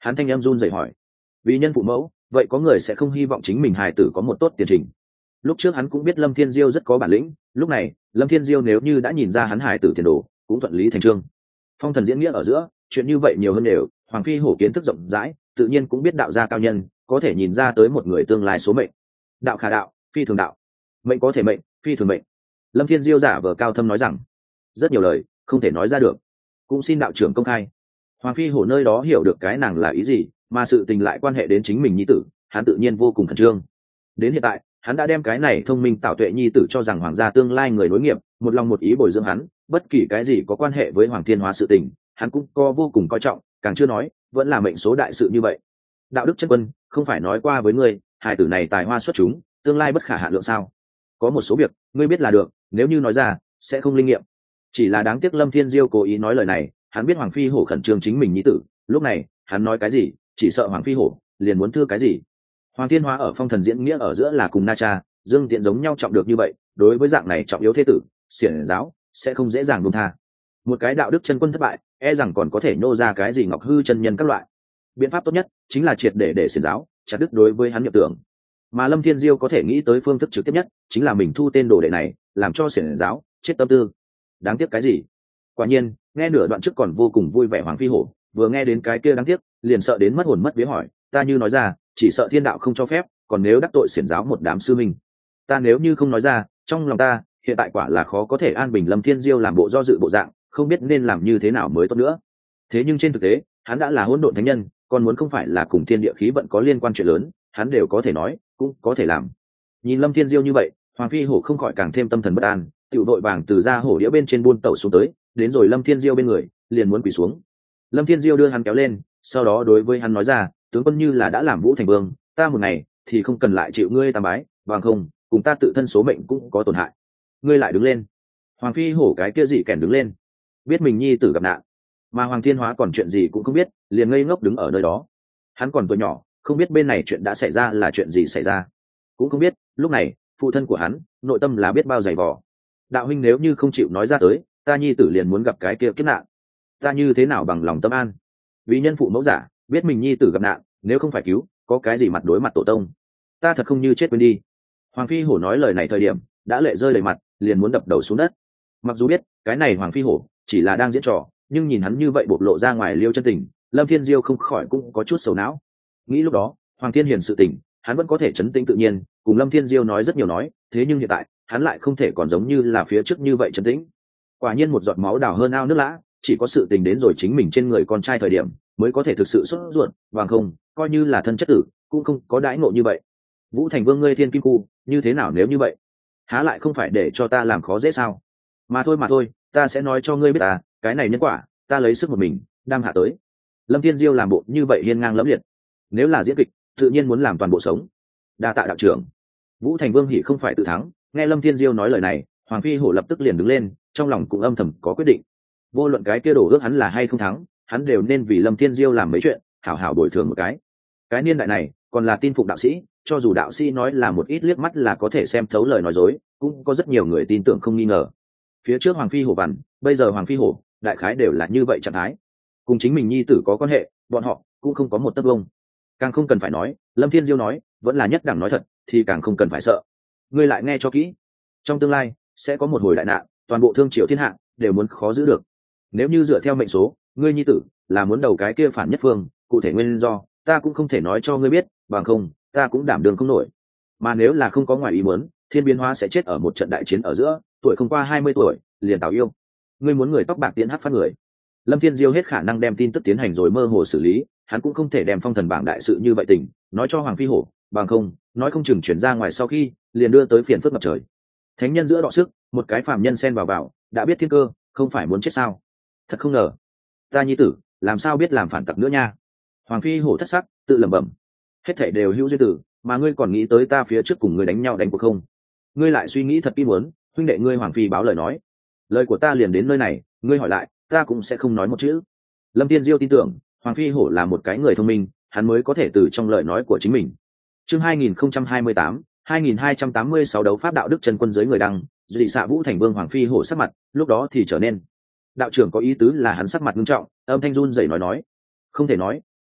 S1: Hắn thanh em run rẩy hỏi. Vì nhân phụ mẫu, vậy có người sẽ không hy vọng chính mình hài tử có một tốt tiền trình. Lúc trước hắn cũng biết Lâm Thiên Diêu rất có bản lĩnh, lúc này Lâm Thiên Diêu nếu như đã nhìn ra hắn hài tử tiền đồ, cũng thuận lý thành trương. Phong thần diễn nghĩa ở giữa, chuyện như vậy nhiều hơn đều, Hoàng Phi Hổ kiến thức rộng rãi, tự nhiên cũng biết đạo gia cao nhân, có thể nhìn ra tới một người tương lai số mệnh. Đạo khả đạo, phi thường đạo. Mệnh có thể mệnh, phi thường mệnh. Lâm Thiên Diêu giả vờ cao thâm nói rằng, rất nhiều lời không thể nói ra được, cũng xin đạo trưởng công khai. Hoàng Phi Hổ nơi đó hiểu được cái nàng là ý gì, mà sự tình lại quan hệ đến chính mình nhi tử, hắn tự nhiên vô cùng khẩn trương. Đến hiện tại, hắn đã đem cái này thông minh tảo tuệ nhi tử cho rằng hoàng gia tương lai người nối nghiệp, một lòng một ý bồi dưỡng hắn, bất kỳ cái gì có quan hệ với Hoàng Thiên Hóa sự tình, hắn cũng co vô cùng coi trọng, càng chưa nói, vẫn là mệnh số đại sự như vậy. Đạo đức chân quân, không phải nói qua với ngươi, hài tử này tài hoa xuất chúng, tương lai bất khả hạn lượng sao? Có một số việc, ngươi biết là được, nếu như nói ra, sẽ không linh nghiệm. Chỉ là đáng tiếc Lâm Thiên Diêu cố ý nói lời này, hắn biết Hoàng Phi Hổ khẩn trương chính mình nhi tử, lúc này, hắn nói cái gì, chỉ sợ Hoàng Phi Hổ liền muốn thưa cái gì. Hoàng Thiên Hóa ở phong thần diễn nghĩa ở giữa là cùng Na Cha, Dương Tiện giống nhau trọng được như vậy, đối với dạng này trọng yếu thế tử, xiển giáo sẽ không dễ dàng buông tha. Một cái đạo đức chân quân thất bại, e rằng còn có thể nô ra cái gì ngọc hư chân nhân các loại. Biện pháp tốt nhất chính là triệt để để xiển giáo chặt đứt đối với hắn nhập tưởng. Mà Lâm Thiên Diêu có thể nghĩ tới phương thức trực tiếp nhất, chính là mình thu tên đồ đệ này, làm cho xiển giáo chết tâm tư. Đáng tiếc cái gì? Quả nhiên, nghe nửa đoạn trước còn vô cùng vui vẻ Hoàng Phi Hổ, vừa nghe đến cái kia đáng tiếc, liền sợ đến mất hồn mất vía hỏi, ta như nói ra, chỉ sợ thiên đạo không cho phép, còn nếu đắc tội xiển giáo một đám sư minh, ta nếu như không nói ra, trong lòng ta hiện tại quả là khó có thể an bình. Lâm Thiên Diêu làm bộ do dự bộ dạng, không biết nên làm như thế nào mới tốt nữa. Thế nhưng trên thực tế, hắn đã là hỗn độn thánh nhân, còn muốn không phải là cùng thiên địa khí vận có liên quan chuyện lớn, hắn đều có thể nói, cũng có thể làm. Nhìn Lâm Thiên Diêu như vậy, Hoàng Phi Hổ không khỏi càng thêm tâm thần bất an, tiểu đội vàng từ ra hổ đĩa bên trên buôn tẩu xuống tới, đến rồi Lâm Thiên Diêu bên người, liền muốn quỳ xuống. Lâm Thiên Diêu đưa hắn kéo lên, sau đó đối với hắn nói ra, tướng quân như là đã làm Vũ Thành Vương, ta một ngày thì không cần lại chịu ngươi tam bái, bằng không, cùng ta tự thân số mệnh cũng có tổn hại. Ngươi lại đứng lên. Hoàng Phi Hổ cái kia dị kèn đứng lên, biết mình nhi tử gặp nạn, mà Hoàng Thiên Hóa còn chuyện gì cũng không biết, liền ngây ngốc đứng ở nơi đó. Hắn còn tuổi nhỏ, không biết bên này chuyện đã xảy ra là chuyện gì xảy ra, cũng không biết lúc này phụ thân của hắn nội tâm là biết bao dày vò. Đạo huynh nếu như không chịu nói ra tới, ta nhi tử liền muốn gặp cái kia kiếp nạn, ta như thế nào bằng lòng tâm an? Vì nhân phụ mẫu giả, biết mình nhi tử gặp nạn, nếu không phải cứu, có cái gì mặt đối mặt tổ tông, ta thật không như chết quên đi. Hoàng Phi Hổ nói lời này thời điểm đã lệ rơi đầy mặt, liền muốn đập đầu xuống đất. Mặc dù biết cái này Hoàng Phi Hổ chỉ là đang diễn trò, nhưng nhìn hắn như vậy bộc lộ ra ngoài liêu chân tình, Lâm Thiên Diêu không khỏi cũng có chút sầu não. Nghĩ lúc đó Hoàng Thiên Hiền sự tình, hắn vẫn có thể trấn tĩnh tự nhiên cùng Lâm Thiên Diêu nói rất nhiều nói, thế nhưng hiện tại hắn lại không thể còn giống như là phía trước như vậy trấn tĩnh. Quả nhiên một giọt máu đào hơn ao nước lã, chỉ có sự tình đến rồi chính mình trên người con trai thời điểm mới có thể thực sự sốt ruột, bằng không coi như là thân chất tử cũng không có đãi ngộ như vậy. Vũ Thành Vương ngươi thiên kim khu, như thế nào nếu như vậy? Há lại không phải để cho ta làm khó dễ sao? Mà thôi mà thôi, ta sẽ nói cho ngươi biết à, cái này nhân quả, ta lấy sức một mình đang hạ tới. Lâm Thiên Diêu làm bộ như vậy hiên ngang lẫm liệt, nếu là diễn kịch, tự nhiên muốn làm toàn bộ sống. Đa tạ đạo trưởng. Vũ Thành Vương hỉ không phải tự thắng, nghe Lâm Thiên Diêu nói lời này, Hoàng Phi Hổ lập tức liền đứng lên, trong lòng cũng âm thầm có quyết định. Vô luận cái kia đổ ước hắn là hay không thắng, hắn đều nên vì Lâm Thiên Diêu làm mấy chuyện, hảo hảo bồi thường một cái. Cái niên đại này, còn là tin phục đạo sĩ, cho dù đạo sĩ nói là một ít liếc mắt là có thể xem thấu lời nói dối, cũng có rất nhiều người tin tưởng không nghi ngờ. Phía trước Hoàng Phi Hổ vằn, bây giờ Hoàng Phi Hổ, đại khái đều là như vậy trạng thái. Cùng chính mình nhi tử có quan hệ, bọn họ cũng không có một tấc vông. Càng không cần phải nói, Lâm Thiên Diêu nói, vẫn là nhất đẳng nói thật, thì càng không cần phải sợ. Ngươi lại nghe cho kỹ, trong tương lai sẽ có một hồi đại nạn, toàn bộ thương triều thiên hạ đều muốn khó giữ được. Nếu như dựa theo mệnh số, ngươi nhi tử là muốn đầu cái kia phản nhất phương, cụ thể nguyên do ta cũng không thể nói cho ngươi biết, bằng không ta cũng đảm đường không nổi. Mà nếu là không có ngoài ý muốn, Thiên Biến Hóa sẽ chết ở một trận đại chiến ở giữa, tuổi không qua hai mươi tuổi liền tào yêu. Ngươi muốn người tóc bạc tiến hắc phát người. Lâm Thiên Diêu hết khả năng đem tin tức tiến hành rồi mơ hồ xử lý, hắn cũng không thể đem phong thần bảng đại sự như vậy tình nói cho Hoàng Phi Hổ, bằng không nói không chừng chuyển ra ngoài sau khi liền đưa tới phiền phức ngập trời. Thánh nhân giữa đọ sức, một cái phàm nhân xen vào vào, đã biết thiên cơ, không phải muốn chết sao? Thật không ngờ, ta nhi tử làm sao biết làm phản tặc nữa nha. Hoàng Phi Hổ thất sắc, tự lẩm bẩm, hết thảy đều hữu duyên tử, mà ngươi còn nghĩ tới ta phía trước cùng ngươi đánh nhau đánh cuộc không? Ngươi lại suy nghĩ thật kỹ muốn, huynh đệ ngươi Hoàng Phi báo lời nói, lời của ta liền đến nơi này, ngươi hỏi lại, ta cũng sẽ không nói một chữ. Lâm Tiên Diêu tin tưởng Hoàng Phi Hổ là một cái người thông minh, hắn mới có thể từ trong lời nói của chính mình. Chương hai nghìn không trăm hai mươi tám, hai nghìn hai trăm tám mươi sáu đấu pháp đạo đức chân quân giới người đăng, dị xạ Vũ Thành Vương Hoàng Phi Hổ sắc mặt, lúc đó thì trở nên. Đạo trưởng có ý tứ là hắn sắc mặt nghiêm trọng, âm thanh run rẩy nói nói, không thể nói,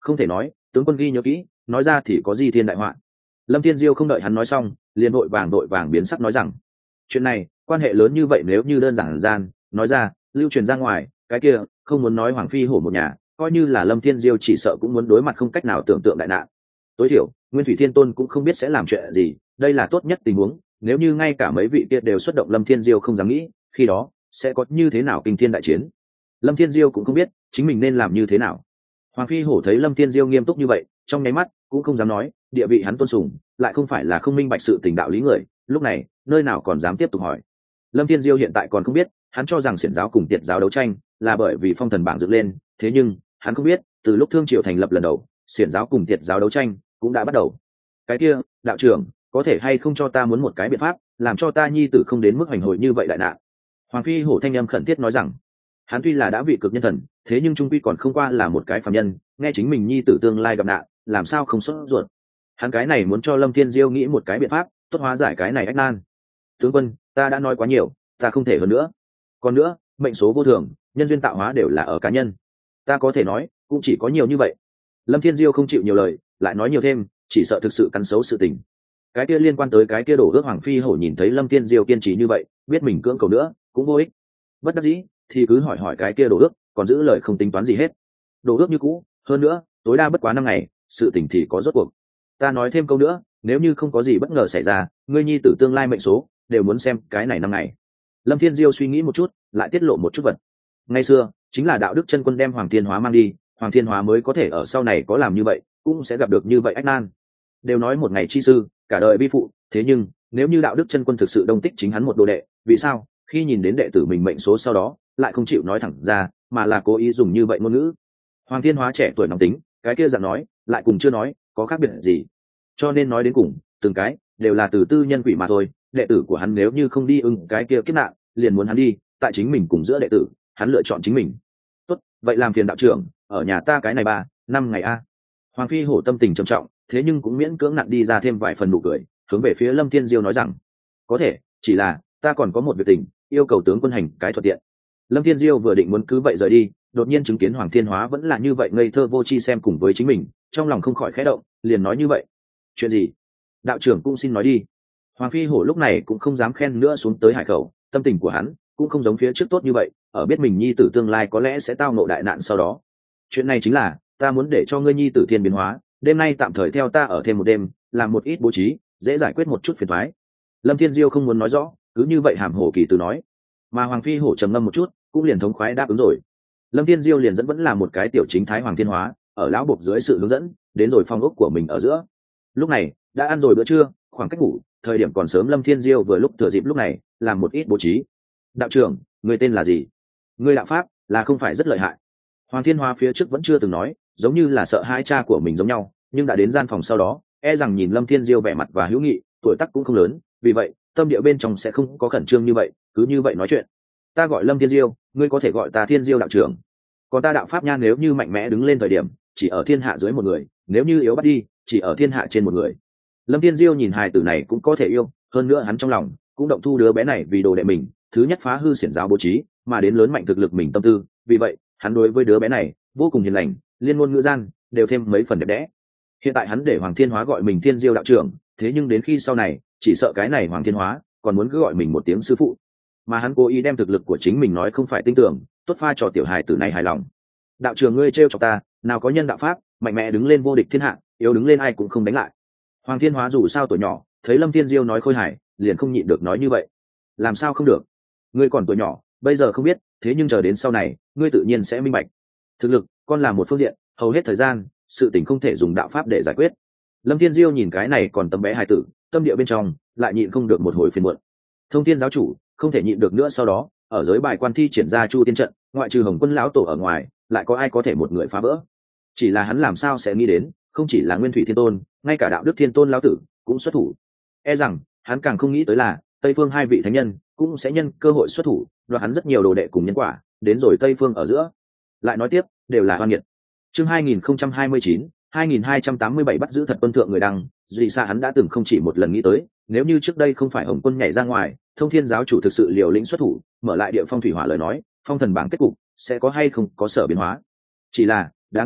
S1: không thể nói, tướng quân ghi nhớ kỹ, nói ra thì có gì thiên đại họa. Lâm Thiên Diêu không đợi hắn nói xong, liền vội vàng vội vàng biến sắc nói rằng, chuyện này quan hệ lớn như vậy, nếu như đơn giản gian nói ra, lưu truyền ra ngoài, cái kia không muốn nói Hoàng Phi Hổ một nhà, coi như là Lâm Thiên Diêu chỉ sợ cũng muốn đối mặt không cách nào tưởng tượng đại nạn. Tối thiểu Nguyên Thủy Thiên Tôn cũng không biết sẽ làm chuyện gì, đây là tốt nhất tình huống. Nếu như ngay cả mấy vị kia đều xuất động, Lâm Thiên Diêu không dám nghĩ khi đó sẽ có như thế nào kinh thiên đại chiến. Lâm Thiên Diêu cũng không biết chính mình nên làm như thế nào. Hoàng Phi Hổ thấy Lâm Thiên Diêu nghiêm túc như vậy, trong nháy mắt cũng không dám nói, địa vị hắn tôn sùng, lại không phải là không minh bạch sự tình đạo lý người, lúc này nơi nào còn dám tiếp tục hỏi. Lâm Thiên Diêu hiện tại còn không biết, hắn cho rằng xiển giáo cùng tiệt giáo đấu tranh là bởi vì phong thần bảng dựng lên, thế nhưng hắn không biết, từ lúc Thương Triều thành lập lần đầu, xiển giáo cùng tiệt giáo đấu tranh cũng đã bắt đầu. Cái kia, đạo trưởng, có thể hay không cho ta muốn một cái biện pháp, làm cho ta nhi tử không đến mức hành hội như vậy đại nạn. Hoàng Phi Hổ thanh âm khẩn thiết nói rằng, hắn tuy là đã vị cực nhân thần, thế nhưng trung quy còn không qua là một cái phàm nhân, nghe chính mình nhi tử tương lai gặp nạn, làm sao không sốt ruột. Hắn cái này muốn cho Lâm Thiên Diêu nghĩ một cái biện pháp tốt hóa giải cái này ách nan. Tướng quân, ta đã nói quá nhiều, ta không thể hơn nữa. Còn nữa, mệnh số vô thường, nhân duyên tạo hóa đều là ở cá nhân, ta có thể nói cũng chỉ có nhiều như vậy. Lâm Thiên Diêu không chịu nhiều lời, lại nói nhiều thêm, chỉ sợ thực sự cắn xấu sự tình. Cái kia liên quan tới cái kia đổ ước, Hoàng Phi Hổ nhìn thấy Lâm Thiên Diêu kiên trì như vậy, biết mình cưỡng cầu nữa cũng vô ích, bất đắc dĩ thì cứ hỏi hỏi cái kia đổ ước, còn giữ lời không tính toán gì hết. Đổ ước như cũ, hơn nữa tối đa bất quá năm ngày, sự tình thì có rốt cuộc. Ta nói thêm câu nữa, nếu như không có gì bất ngờ xảy ra, ngươi nhi tử tương lai mệnh số đều muốn xem cái này năm ngày. Lâm Thiên Diêu suy nghĩ một chút, lại tiết lộ một chút vật. Ngày xưa chính là đạo đức chân quân đem Hoàng Thiên Hóa mang đi, Hoàng Thiên Hóa mới có thể ở sau này có làm như vậy, cũng sẽ gặp được như vậy ách nan. Đều nói một ngày chi sư, cả đời vi phụ, thế nhưng nếu như đạo đức chân quân thực sự đông tích chính hắn một đồ đệ, vì sao khi nhìn đến đệ tử mình mệnh số sau đó lại không chịu nói thẳng ra, mà là cố ý dùng như vậy ngôn ngữ? Hoàng Thiên Hóa trẻ tuổi nóng tính, cái kia dạng nói lại cùng chưa nói có khác biệt gì, cho nên nói đến cùng từng cái đều là từ tư nhân quỷ mà thôi. Đệ tử của hắn nếu như không đi ưng cái kia kiếp nạn, liền muốn hắn đi, tại chính mình cùng giữa đệ tử, hắn lựa chọn chính mình. Tốt, vậy làm phiền đạo trưởng ở nhà ta cái này ba năm ngày a. Hoàng Phi Hổ tâm tình trầm trọng, thế nhưng cũng miễn cưỡng nặn đi ra thêm vài phần nụ cười, hướng về phía Lâm Thiên Diêu nói rằng, có thể, chỉ là ta còn có một việc tình, yêu cầu tướng quân hành cái thuận tiện. Lâm Thiên Diêu vừa định muốn cứ vậy rời đi, đột nhiên chứng kiến Hoàng Thiên Hóa vẫn là như vậy ngây thơ vô tri xem cùng với chính mình, trong lòng không khỏi khẽ động, liền nói như vậy. Chuyện gì? Đạo trưởng cũng xin nói đi. Hoàng Phi Hổ lúc này cũng không dám khen nữa xuống tới hải khẩu, tâm tình của hắn cũng không giống phía trước tốt như vậy, ở biết mình nhi tử tương lai có lẽ sẽ tao ngộ đại nạn sau đó. Chuyện này chính là, ta muốn để cho ngươi nhi tử thiên biến hóa, đêm nay tạm thời theo ta ở thêm một đêm, làm một ít bố trí, dễ giải quyết một chút phiền toái. Lâm Thiên Diêu không muốn nói rõ, cứ như vậy hàm hồ kỳ từ nói, mà Hoàng Phi Hổ trầm ngâm một chút, cũng liền thống khoái đáp ứng rồi. Lâm Thiên Diêu liền dẫn vẫn là một cái tiểu chính thái Hoàng Thiên Hóa, ở lão buộc dưới sự hướng dẫn, đến rồi phòng ốc của mình ở giữa. Lúc này đã ăn rồi bữa trưa, khoảng cách ngủ, thời điểm còn sớm, Lâm Thiên Diêu vừa lúc thừa dịp lúc này làm một ít bố trí. Đạo trưởng, người tên là gì? Người đạo pháp là không phải rất lợi hại? Hoàng Thiên Hóa phía trước vẫn chưa từng nói, giống như là sợ hai cha của mình giống nhau, nhưng đã đến gian phòng sau đó, e rằng nhìn Lâm Thiên Diêu vẻ mặt và hữu nghị, tuổi tác cũng không lớn, vì vậy tâm địa bên trong sẽ không có khẩn trương như vậy, cứ như vậy nói chuyện. Ta gọi Lâm Thiên Diêu, ngươi có thể gọi ta Thiên Diêu đạo trưởng. Còn ta đạo pháp nha, nếu như mạnh mẽ đứng lên thời điểm, chỉ ở thiên hạ dưới một người, nếu như yếu bắt đi, chỉ ở thiên hạ trên một người. Lâm Thiên Diêu nhìn hài tử này cũng có thể yêu, hơn nữa hắn trong lòng cũng động thu đứa bé này vì đồ đệ mình, thứ nhất phá hư xiển giáo bố trí, mà đến lớn mạnh thực lực mình tâm tư, vì vậy hắn đối với đứa bé này vô cùng hiền lành, liên ngôn ngữ gian đều thêm mấy phần đẹp đẽ. Hiện tại hắn để Hoàng Thiên Hóa gọi mình Thiên Diêu đạo trưởng, thế nhưng đến khi sau này, chỉ sợ cái này Hoàng Thiên Hóa còn muốn cứ gọi mình một tiếng sư phụ, mà hắn cố ý đem thực lực của chính mình nói không phải tin tưởng, tốt pha cho tiểu hài tử này hài lòng. Đạo trưởng ngươi trêu chọc ta, nào có nhân đạo pháp mạnh mẽ đứng lên vô địch thiên hạ, yếu đứng lên ai cũng không đánh lại. Hoàng Thiên Hóa dù sao tuổi nhỏ, thấy Lâm Thiên Diêu nói khôi hài, liền không nhịn được nói như vậy. Làm sao không được? Ngươi còn tuổi nhỏ, bây giờ không biết, thế nhưng chờ đến sau này, ngươi tự nhiên sẽ minh bạch. Thực lực, con là một phương diện, hầu hết thời gian, sự tình không thể dùng đạo pháp để giải quyết. Lâm Thiên Diêu nhìn cái này còn tấm bé hài tử, tâm địa bên trong lại nhịn không được một hồi phiền muộn. Thông Thiên giáo chủ không thể nhịn được nữa, sau đó ở giới bài quan thi triển ra Chu Tiên trận, ngoại trừ Hồng Quân lão tổ ở ngoài, lại có ai có thể một người phá vỡ? Chỉ là hắn làm sao sẽ nghĩ đến, không chỉ là Nguyên Thủy Thiên Tôn, ngay cả Đạo Đức Thiên Tôn lão tử cũng xuất thủ. E rằng hắn càng không nghĩ tới là Tây Phương hai vị thánh nhân cũng sẽ nhân cơ hội xuất thủ, đoạt hắn rất nhiều đồ đệ cùng nhân quả, đến rồi Tây Phương ở giữa. Lại nói tiếp, đều là oan nghiệt. Chương hai nghìn không trăm hai mươi chín, hai nghìn hai trăm tám mươi bảy bắt giữ thật quân thượng người đăng, dù sao hắn đã từng không chỉ một lần nghĩ tới, nếu như trước đây không phải Hồng Quân nhảy ra ngoài, Thông Thiên giáo chủ thực sự liều lĩnh xuất thủ, mở lại địa phong thủy hỏa lời nói, phong thần bảng kết cục sẽ có hay không có sở biến hóa. Chỉ là đáng tiếc,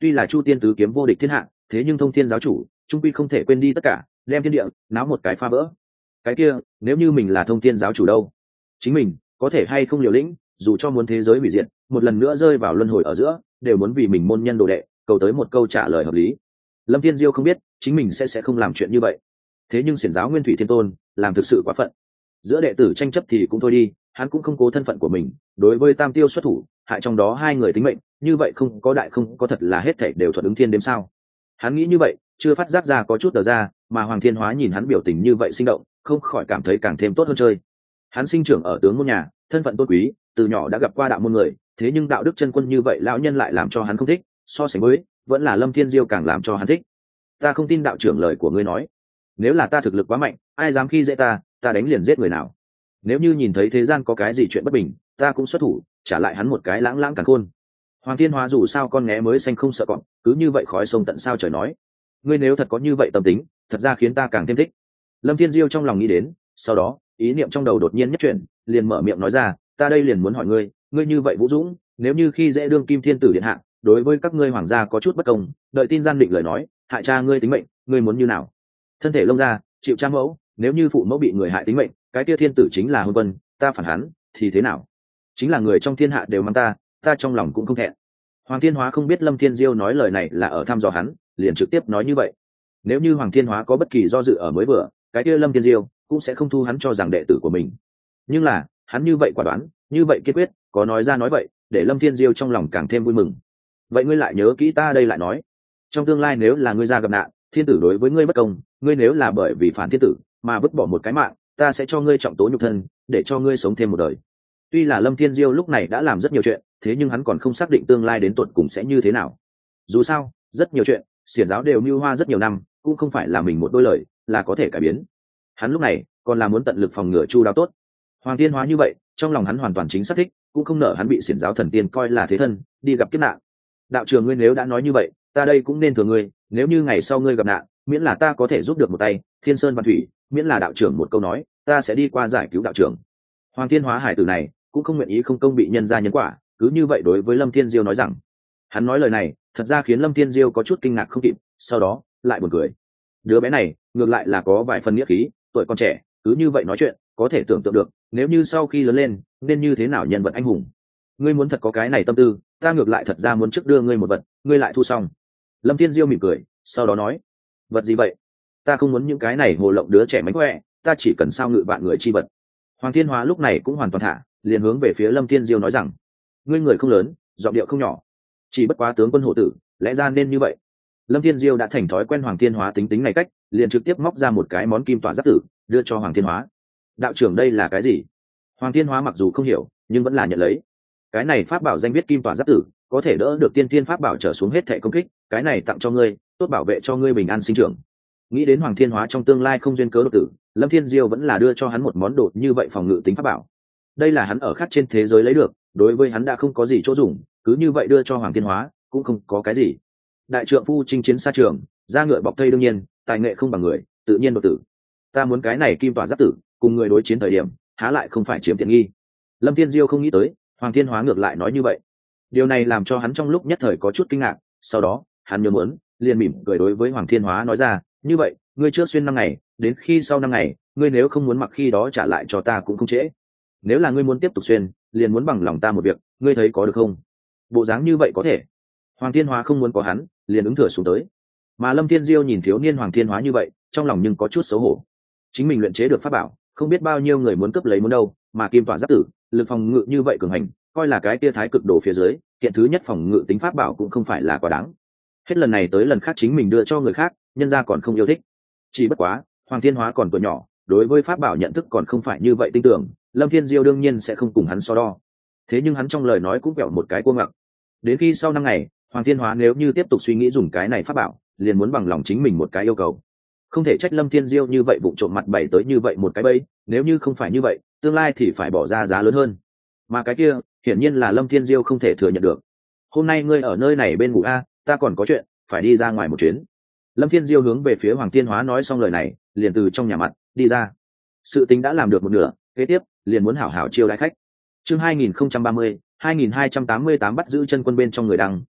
S1: tuy là chu tiên tứ kiếm vô địch thiên hạ, thế nhưng thông thiên giáo chủ trung quy không thể quên đi tất cả, đem thiên địa náo một cái phá vỡ. Cái kia nếu như mình là thông thiên giáo chủ đâu, chính mình có thể hay không liều lĩnh, dù cho muốn thế giới hủy diệt, một lần nữa rơi vào luân hồi ở giữa, đều muốn vì mình môn nhân đồ đệ cầu tới một câu trả lời hợp lý. Lâm Thiên Diêu không biết chính mình sẽ sẽ không làm chuyện như vậy, thế nhưng xiển giáo Nguyên Thủy Thiên Tôn làm thực sự quá phận. Giữa đệ tử tranh chấp thì cũng thôi đi, hắn cũng không cố thân phận của mình, đối với Tam Tiêu xuất thủ, hại trong đó hai người tính mệnh, như vậy không có đại không có thật là hết thảy đều thuận ứng thiên đếm sao? Hắn nghĩ như vậy, chưa phát giác ra có chút đờ ra, mà Hoàng Thiên Hóa nhìn hắn biểu tình như vậy sinh động, không khỏi cảm thấy càng thêm tốt hơn chơi. Hắn sinh trưởng ở tướng môn nhà, thân phận tôn quý, từ nhỏ đã gặp qua đạo môn người, thế nhưng đạo đức chân quân như vậy lão nhân lại làm cho hắn không thích, so sánh với, vẫn là Lâm Thiên Diêu càng làm cho hắn thích. Ta không tin đạo trưởng lời của ngươi nói, nếu là ta thực lực quá mạnh, ai dám khi dễ ta, ta đánh liền giết người nào. Nếu như nhìn thấy thế gian có cái gì chuyện bất bình, ta cũng xuất thủ, trả lại hắn một cái lãng lãng càn khôn. Hoàng Thiên Hóa dù sao con nghé mới xanh không sợ cọp, cứ như vậy khói sông tận sao trời nói. Ngươi nếu thật có như vậy tâm tính, thật ra khiến ta càng thêm thích. Lâm Thiên Diêu trong lòng nghĩ đến, sau đó ý niệm trong đầu đột nhiên nhất chuyển, liền mở miệng nói ra, ta đây liền muốn hỏi ngươi, ngươi như vậy vũ dũng, nếu như khi dễ đương kim thiên tử điện hạ, đối với các ngươi hoàng gia có chút bất công, đợi tin gian định lời nói, hại cha ngươi tính mệnh, ngươi muốn như nào? Thân thể lông ra, chịu cha mẫu, nếu như phụ mẫu bị người hại tính mệnh, cái kia thiên tử chính là hôn quân, ta phản hắn thì thế nào? Chính là người trong thiên hạ đều mang ta, ta trong lòng cũng không thẹn. Hoàng Thiên Hóa không biết Lâm Thiên Diêu nói lời này là ở thăm dò hắn, liền trực tiếp nói như vậy. Nếu như Hoàng Thiên Hóa có bất kỳ do dự ở mới vừa, cái kia Lâm Thiên Diêu cũng sẽ không thu hắn cho rằng đệ tử của mình. Nhưng là hắn như vậy quả đoán, như vậy kiên quyết, có nói ra nói vậy, để Lâm Thiên Diêu trong lòng càng thêm vui mừng. Vậy ngươi lại nhớ kỹ ta đây lại nói, trong tương lai nếu là ngươi ra gặp nạn, thiên tử đối với ngươi bất công, ngươi nếu là bởi vì phản thiên tử mà vứt bỏ một cái mạng, ta sẽ cho ngươi trọng tố nhục thân, để cho ngươi sống thêm một đời. Tuy là Lâm Thiên Diêu lúc này đã làm rất nhiều chuyện, thế nhưng hắn còn không xác định tương lai đến tuột cùng sẽ như thế nào. Dù sao, rất nhiều chuyện, xiển giáo đều mưu hoa rất nhiều năm, cũng không phải là mình một đôi lời là có thể cải biến. Hắn lúc này còn là muốn tận lực phòng ngừa chu đáo tốt. Hoàng Thiên Hóa như vậy, trong lòng hắn hoàn toàn chính xác thích, cũng không nỡ hắn bị xiển giáo thần tiên coi là thế thân, đi gặp kiếp nạn. Đạo trưởng ngươi nếu đã nói như vậy, ta đây cũng nên thừa ngươi, nếu như ngày sau ngươi gặp nạn, miễn là ta có thể giúp được một tay, thiên sơn văn thủy, miễn là đạo trưởng một câu nói, ta sẽ đi qua giải cứu đạo trưởng. Hoàng Thiên Hóa hải tử này cũng không nguyện ý không công bị nhân ra nhân quả, cứ như vậy đối với Lâm Thiên Diêu nói rằng. Hắn nói lời này, thật ra khiến Lâm Thiên Diêu có chút kinh ngạc không kịp, sau đó lại buồn cười. Đứa bé này ngược lại là có vài phần nghĩa khí, tuổi còn trẻ, cứ như vậy nói chuyện, có thể tưởng tượng được, nếu như sau khi lớn lên, nên như thế nào nhân vật anh hùng. Ngươi muốn thật có cái này tâm tư, ta ngược lại thật ra muốn trước đưa ngươi một vật, ngươi lại thu xong. Lâm Thiên Diêu mỉm cười, sau đó nói, vật gì vậy? Ta không muốn những cái này hồ lộng đứa trẻ mánh khỏe, ta chỉ cần sao ngự vạn người chi vật. Hoàng Thiên Hóa lúc này cũng hoàn toàn thả, liền hướng về phía Lâm Thiên Diêu nói rằng, ngươi người không lớn, giọng điệu không nhỏ, chỉ bất quá tướng quân hộ tử, lẽ ra nên như vậy. Lâm Thiên Diêu đã thành thói quen Hoàng Thiên Hóa tính tính này cách, liền trực tiếp móc ra một cái món kim tỏa giáp tử, đưa cho Hoàng Thiên Hóa. Đạo trưởng đây là cái gì? Hoàng Thiên Hóa mặc dù không hiểu, nhưng vẫn là nhận lấy. Cái này pháp bảo danh viết kim tỏa giáp tử, có thể đỡ được tiên tiên pháp bảo trở xuống hết thệ công kích, cái này tặng cho ngươi, tốt bảo vệ cho ngươi bình an sinh trưởng. Nghĩ đến Hoàng Thiên Hóa trong tương lai không duyên cớ đột tử, Lâm Thiên Diêu vẫn là đưa cho hắn một món đồ như vậy phòng ngự tính pháp bảo. Đây là hắn ở khắp trên thế giới lấy được, đối với hắn đã không có gì chỗ dùng, cứ như vậy đưa cho Hoàng Thiên Hóa cũng không có cái gì. Đại trượng phu chinh chiến xa trường, ra ngựa bọc thây đương nhiên, tài nghệ không bằng người, tự nhiên đột tử. Ta muốn cái này kim tỏa giáp tử, cùng người đối chiến thời điểm, há lại không phải chiếm tiện nghi. Lâm Thiên Diêu không nghĩ tới, Hoàng Thiên Hóa ngược lại nói như vậy. Điều này làm cho hắn trong lúc nhất thời có chút kinh ngạc, sau đó, hắn nhớ muốn, liền mỉm cười đối với Hoàng Thiên Hóa nói ra, như vậy, ngươi trước xuyên năm ngày, đến khi sau năm ngày, ngươi nếu không muốn mặc khi đó trả lại cho ta cũng không trễ. Nếu là ngươi muốn tiếp tục xuyên, liền muốn bằng lòng ta một việc, ngươi thấy có được không? Bộ dáng như vậy có thể. Hoàng Thiên Hóa không muốn có hắn, liền ứng thừa xuống tới. Mà Lâm Thiên Diêu nhìn thiếu niên Hoàng Thiên Hóa như vậy, trong lòng nhưng có chút xấu hổ. Chính mình luyện chế được pháp bảo, không biết bao nhiêu người muốn cướp lấy muốn đâu, mà kim tỏa giáp tử, lực phòng ngự như vậy cường hành, coi là cái kia thái cực đồ phía dưới, hiện thứ nhất phòng ngự tính pháp bảo cũng không phải là quá đáng. Hết lần này tới lần khác chính mình đưa cho người khác, nhân ra còn không yêu thích. Chỉ bất quá, Hoàng Thiên Hóa còn tuổi nhỏ, đối với pháp bảo nhận thức còn không phải như vậy tin tưởng, Lâm Thiên Diêu đương nhiên sẽ không cùng hắn so đo. Thế nhưng hắn trong lời nói cũng vẹo một cái cua ngặc. Đến khi sau năm ngày, Hoàng Thiên Hóa nếu như tiếp tục suy nghĩ dùng cái này pháp bảo, liền muốn bằng lòng chính mình một cái yêu cầu. Không thể trách Lâm Thiên Diêu như vậy vụng trộm mặt bày tới như vậy một cái bẫy, nếu như không phải như vậy, tương lai thì phải bỏ ra giá lớn hơn. Mà cái kia, hiển nhiên là Lâm Thiên Diêu không thể thừa nhận được. Hôm nay ngươi ở nơi này bên ngủ a, ta còn có chuyện, phải đi ra ngoài một chuyến. Lâm Thiên Diêu hướng về phía Hoàng Thiên Hóa nói xong lời này, liền từ trong nhà mặt đi ra. Sự tình đã làm được một nửa, kế tiếp liền muốn hảo hảo chiêu đãi khách. Chương hai nghìn không trăm ba mươi, hai nghìn hai trăm tám mươi tám bắt giữ chân quân bên trong người đăng,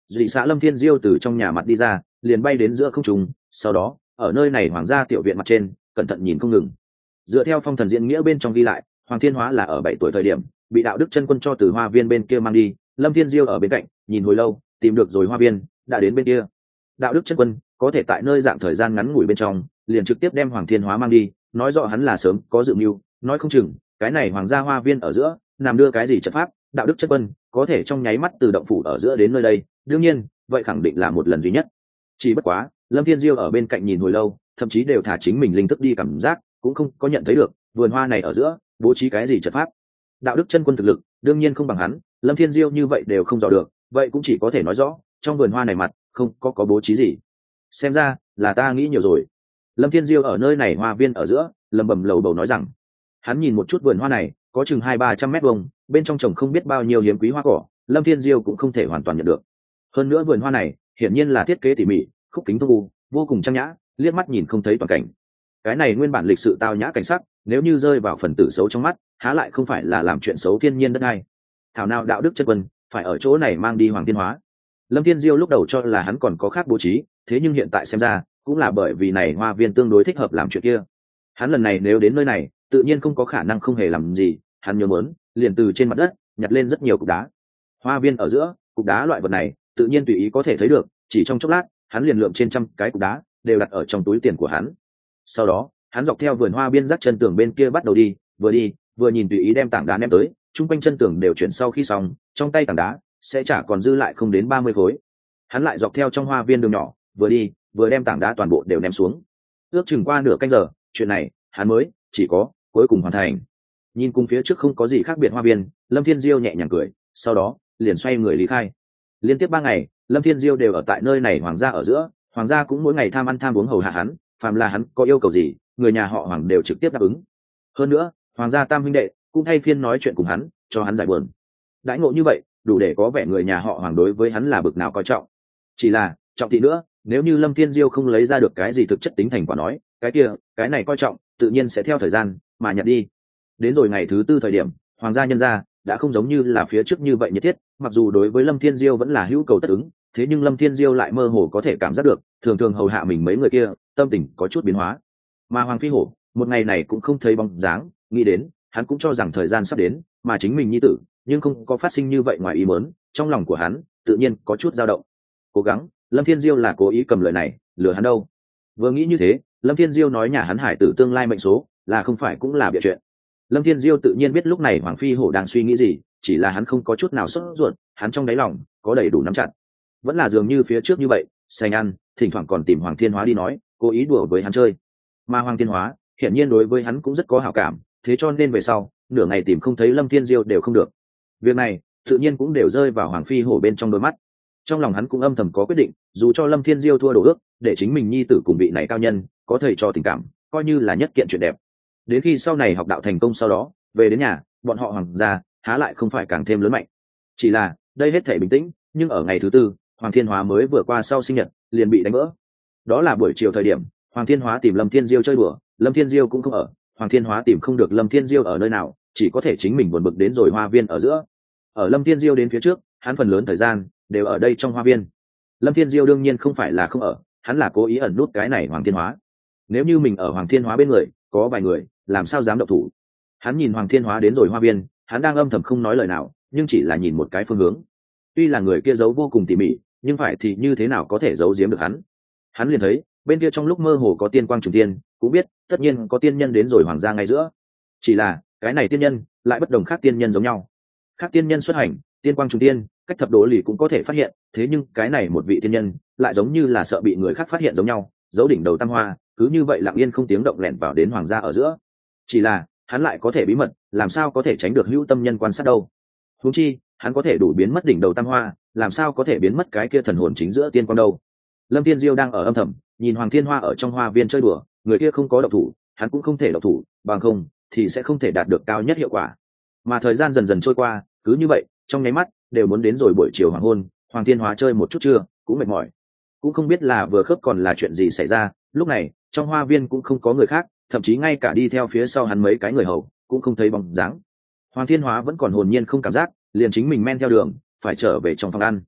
S1: dị xã Lâm Thiên Diêu từ trong nhà mặt đi ra, liền bay đến giữa không trung, sau đó ở nơi này hoàng gia tiểu viện mặt trên cẩn thận nhìn không ngừng. Dựa theo phong thần diễn nghĩa bên trong ghi lại, Hoàng Thiên Hóa là ở bảy tuổi thời điểm bị đạo đức chân quân cho từ hoa viên bên kia mang đi. Lâm Thiên Diêu ở bên cạnh nhìn hồi lâu, tìm được rồi hoa viên, đã đến bên kia. Đạo đức chân quân có thể tại nơi dạng thời gian ngắn ngủi bên trong liền trực tiếp đem Hoàng Thiên Hóa mang đi, nói rõ hắn là sớm có dự mưu, nói không chừng cái này hoàng gia hoa viên ở giữa nằm đưa cái gì trận pháp. Đạo đức chân quân có thể trong nháy mắt từ động phủ ở giữa đến nơi đây, đương nhiên vậy khẳng định là một lần duy nhất. Chỉ bất quá Lâm Thiên Diêu ở bên cạnh nhìn hồi lâu, thậm chí đều thả chính mình linh thức đi cảm giác, cũng không có nhận thấy được vườn hoa này ở giữa bố trí cái gì trận pháp. Đạo đức chân quân thực lực đương nhiên không bằng hắn, Lâm Thiên Diêu như vậy đều không dò được, vậy cũng chỉ có thể nói rõ trong vườn hoa này mặt không có có bố trí gì. Xem ra là ta nghĩ nhiều rồi. Lâm Thiên Diêu ở nơi này hoa viên ở giữa lầm bầm lầu bầu nói rằng, hắn nhìn một chút vườn hoa này có chừng hai ba trăm mét vuông, bên trong trồng không biết bao nhiêu hiếm quý hoa cỏ, Lâm Thiên Diêu cũng không thể hoàn toàn nhận được. Hơn nữa vườn hoa này hiển nhiên là thiết kế tỉ mỉ, khúc kính thông u, vô cùng trang nhã, liếc mắt nhìn không thấy toàn cảnh. Cái này nguyên bản lịch sự tao nhã cảnh sắc, nếu như rơi vào phần tử xấu trong mắt, há lại không phải là làm chuyện xấu thiên nhiên đất ai. Thảo nào đạo đức chân quân phải ở chỗ này mang đi Hoàng Thiên Hóa. Lâm Thiên Diêu lúc đầu cho là hắn còn có khác bố trí, thế nhưng hiện tại xem ra cũng là bởi vì này hoa viên tương đối thích hợp làm chuyện kia. Hắn lần này nếu đến nơi này tự nhiên không có khả năng không hề làm gì, hắn nhớ muốn liền từ trên mặt đất nhặt lên rất nhiều cục đá. Hoa viên ở giữa cục đá loại vật này tự nhiên tùy ý có thể thấy được, chỉ trong chốc lát hắn liền lượm trên trăm cái cục đá đều đặt ở trong túi tiền của hắn. Sau đó hắn dọc theo vườn hoa biên dắt chân tường bên kia bắt đầu đi, vừa đi vừa nhìn tùy ý đem tảng đá ném tới, chung quanh chân tường đều chuyển sau khi xong, trong tay tảng đá sẽ chả còn dư lại không đến ba mươi khối. Hắn lại dọc theo trong hoa viên đường nhỏ vừa đi vừa đem tảng đá toàn bộ đều ném xuống. Ước chừng qua nửa canh giờ, chuyện này hắn mới chỉ có cuối cùng hoàn thành. Nhìn cùng phía trước không có gì khác biệt hoa viên, Lâm Thiên Diêu nhẹ nhàng cười, sau đó liền xoay người lý khai. Liên tiếp ba ngày Lâm Thiên Diêu đều ở tại nơi này hoàng gia ở giữa, hoàng gia cũng mỗi ngày tham ăn tham uống hầu hạ hắn, phàm là hắn có yêu cầu gì người nhà họ Hoàng đều trực tiếp đáp ứng. Hơn nữa hoàng gia tam huynh đệ cũng thay phiên nói chuyện cùng hắn, cho hắn giải buồn. Đãi ngộ như vậy đủ để có vẻ người nhà họ Hoàng đối với hắn là bực nào coi trọng. Chỉ là trọng thị nữa, nếu như Lâm Thiên Diêu không lấy ra được cái gì thực chất tính thành quả nói, cái kia cái này coi trọng tự nhiên sẽ theo thời gian mà nhặt đi. Đến rồi ngày thứ tư thời điểm, hoàng gia nhân gia đã không giống như là phía trước như vậy nhiệt thiết, mặc dù đối với Lâm Thiên Diêu vẫn là hữu cầu tất ứng, thế nhưng Lâm Thiên Diêu lại mơ hồ có thể cảm giác được thường thường hầu hạ mình mấy người kia tâm tình có chút biến hóa. Mà Hoàng Phi Hổ một ngày này cũng không thấy bóng dáng, nghĩ đến hắn cũng cho rằng thời gian sắp đến, mà chính mình nhi tử nhưng không có phát sinh như vậy ngoài ý muốn, trong lòng của hắn tự nhiên có chút dao động. Cố gắng Lâm Thiên Diêu là cố ý cầm lời này lừa hắn đâu. Vừa nghĩ như thế, Lâm Thiên Diêu nói nhà hắn hải tử tương lai mệnh số là không phải cũng là bịa chuyện. Lâm Thiên Diêu tự nhiên biết lúc này Hoàng Phi Hổ đang suy nghĩ gì, chỉ là hắn không có chút nào sốt ruột, hắn trong đáy lòng có đầy đủ nắm chặt. Vẫn là dường như phía trước như vậy, sành ăn, thỉnh thoảng còn tìm Hoàng Thiên Hóa đi nói, cố ý đùa với hắn chơi. Mà Hoàng Thiên Hóa hiển nhiên đối với hắn cũng rất có hảo cảm, thế cho nên về sau nửa ngày tìm không thấy Lâm Thiên Diêu đều không được. Việc này tự nhiên cũng đều rơi vào Hoàng Phi Hổ bên trong đôi mắt. Trong lòng hắn cũng âm thầm có quyết định, dù cho Lâm Thiên Diêu thua đồ ước, để chính mình nhi tử cùng vị này cao nhân có thầy cho tình cảm, coi như là nhất kiện chuyện đẹp. Đến khi sau này học đạo thành công sau đó về đến nhà, bọn họ Hoàng gia há lại không phải càng thêm lớn mạnh. Chỉ là đây hết thể bình tĩnh, nhưng ở ngày thứ tư Hoàng Thiên Hóa mới vừa qua sau sinh nhật liền bị đánh vỡ. Đó là buổi chiều thời điểm, Hoàng Thiên Hóa tìm Lâm Thiên Diêu chơi đùa, Lâm Thiên Diêu cũng không ở, Hoàng Thiên Hóa tìm không được Lâm Thiên Diêu ở nơi nào, chỉ có thể chính mình buồn bực đến rồi hoa viên ở giữa. Ở Lâm Thiên Diêu đến phía trước, hắn phần lớn thời gian đều ở đây trong hoa viên. Lâm Thiên Diêu đương nhiên không phải là không ở, hắn là cố ý ẩn nút cái này Hoàng Thiên Hóa. Nếu như mình ở Hoàng Thiên Hóa bên người có vài người, làm sao dám động thủ. Hắn nhìn Hoàng Thiên Hóa đến rồi hoa viên, hắn đang âm thầm không nói lời nào, nhưng chỉ là nhìn một cái phương hướng. Tuy là người kia giấu vô cùng tỉ mỉ, nhưng phải thì như thế nào có thể giấu giếm được hắn. Hắn liền thấy bên kia trong lúc mơ hồ có tiên quang trùng tiên, cũng biết tất nhiên có tiên nhân đến rồi hoàng gia ngay giữa. Chỉ là cái này tiên nhân lại bất đồng khác tiên nhân giống nhau. Khác tiên nhân xuất hành tiên quang trùng tiên, cách thập đố lì cũng có thể phát hiện, thế nhưng cái này một vị tiên nhân lại giống như là sợ bị người khác phát hiện giống nhau, giấu đỉnh đầu tam hoa, cứ như vậy lặng yên không tiếng động lẻn vào đến hoàng gia ở giữa. Chỉ là hắn lại có thể bí mật, làm sao có thể tránh được hữu tâm nhân quan sát đâu. Huống chi hắn có thể đủ biến mất đỉnh đầu tam hoa, làm sao có thể biến mất cái kia thần hồn chính giữa tiên quang đâu. Lâm Thiên Diêu đang ở âm thầm nhìn Hoàng Thiên Hoa ở trong hoa viên chơi đùa, người kia không có độc thủ, hắn cũng không thể độc thủ, bằng không thì sẽ không thể đạt được cao nhất hiệu quả. Mà thời gian dần dần trôi qua, cứ như vậy trong nháy mắt đều muốn đến rồi buổi chiều hoàng hôn. Hoàng Thiên Hóa chơi một chút trưa cũng mệt mỏi, cũng không biết là vừa khớp còn là chuyện gì xảy ra. Lúc này trong hoa viên cũng không có người khác, thậm chí ngay cả đi theo phía sau hắn mấy cái người hầu cũng không thấy bóng dáng. Hoàng Thiên Hóa vẫn còn hồn nhiên không cảm giác, liền chính mình men theo đường phải trở về trong phòng ăn.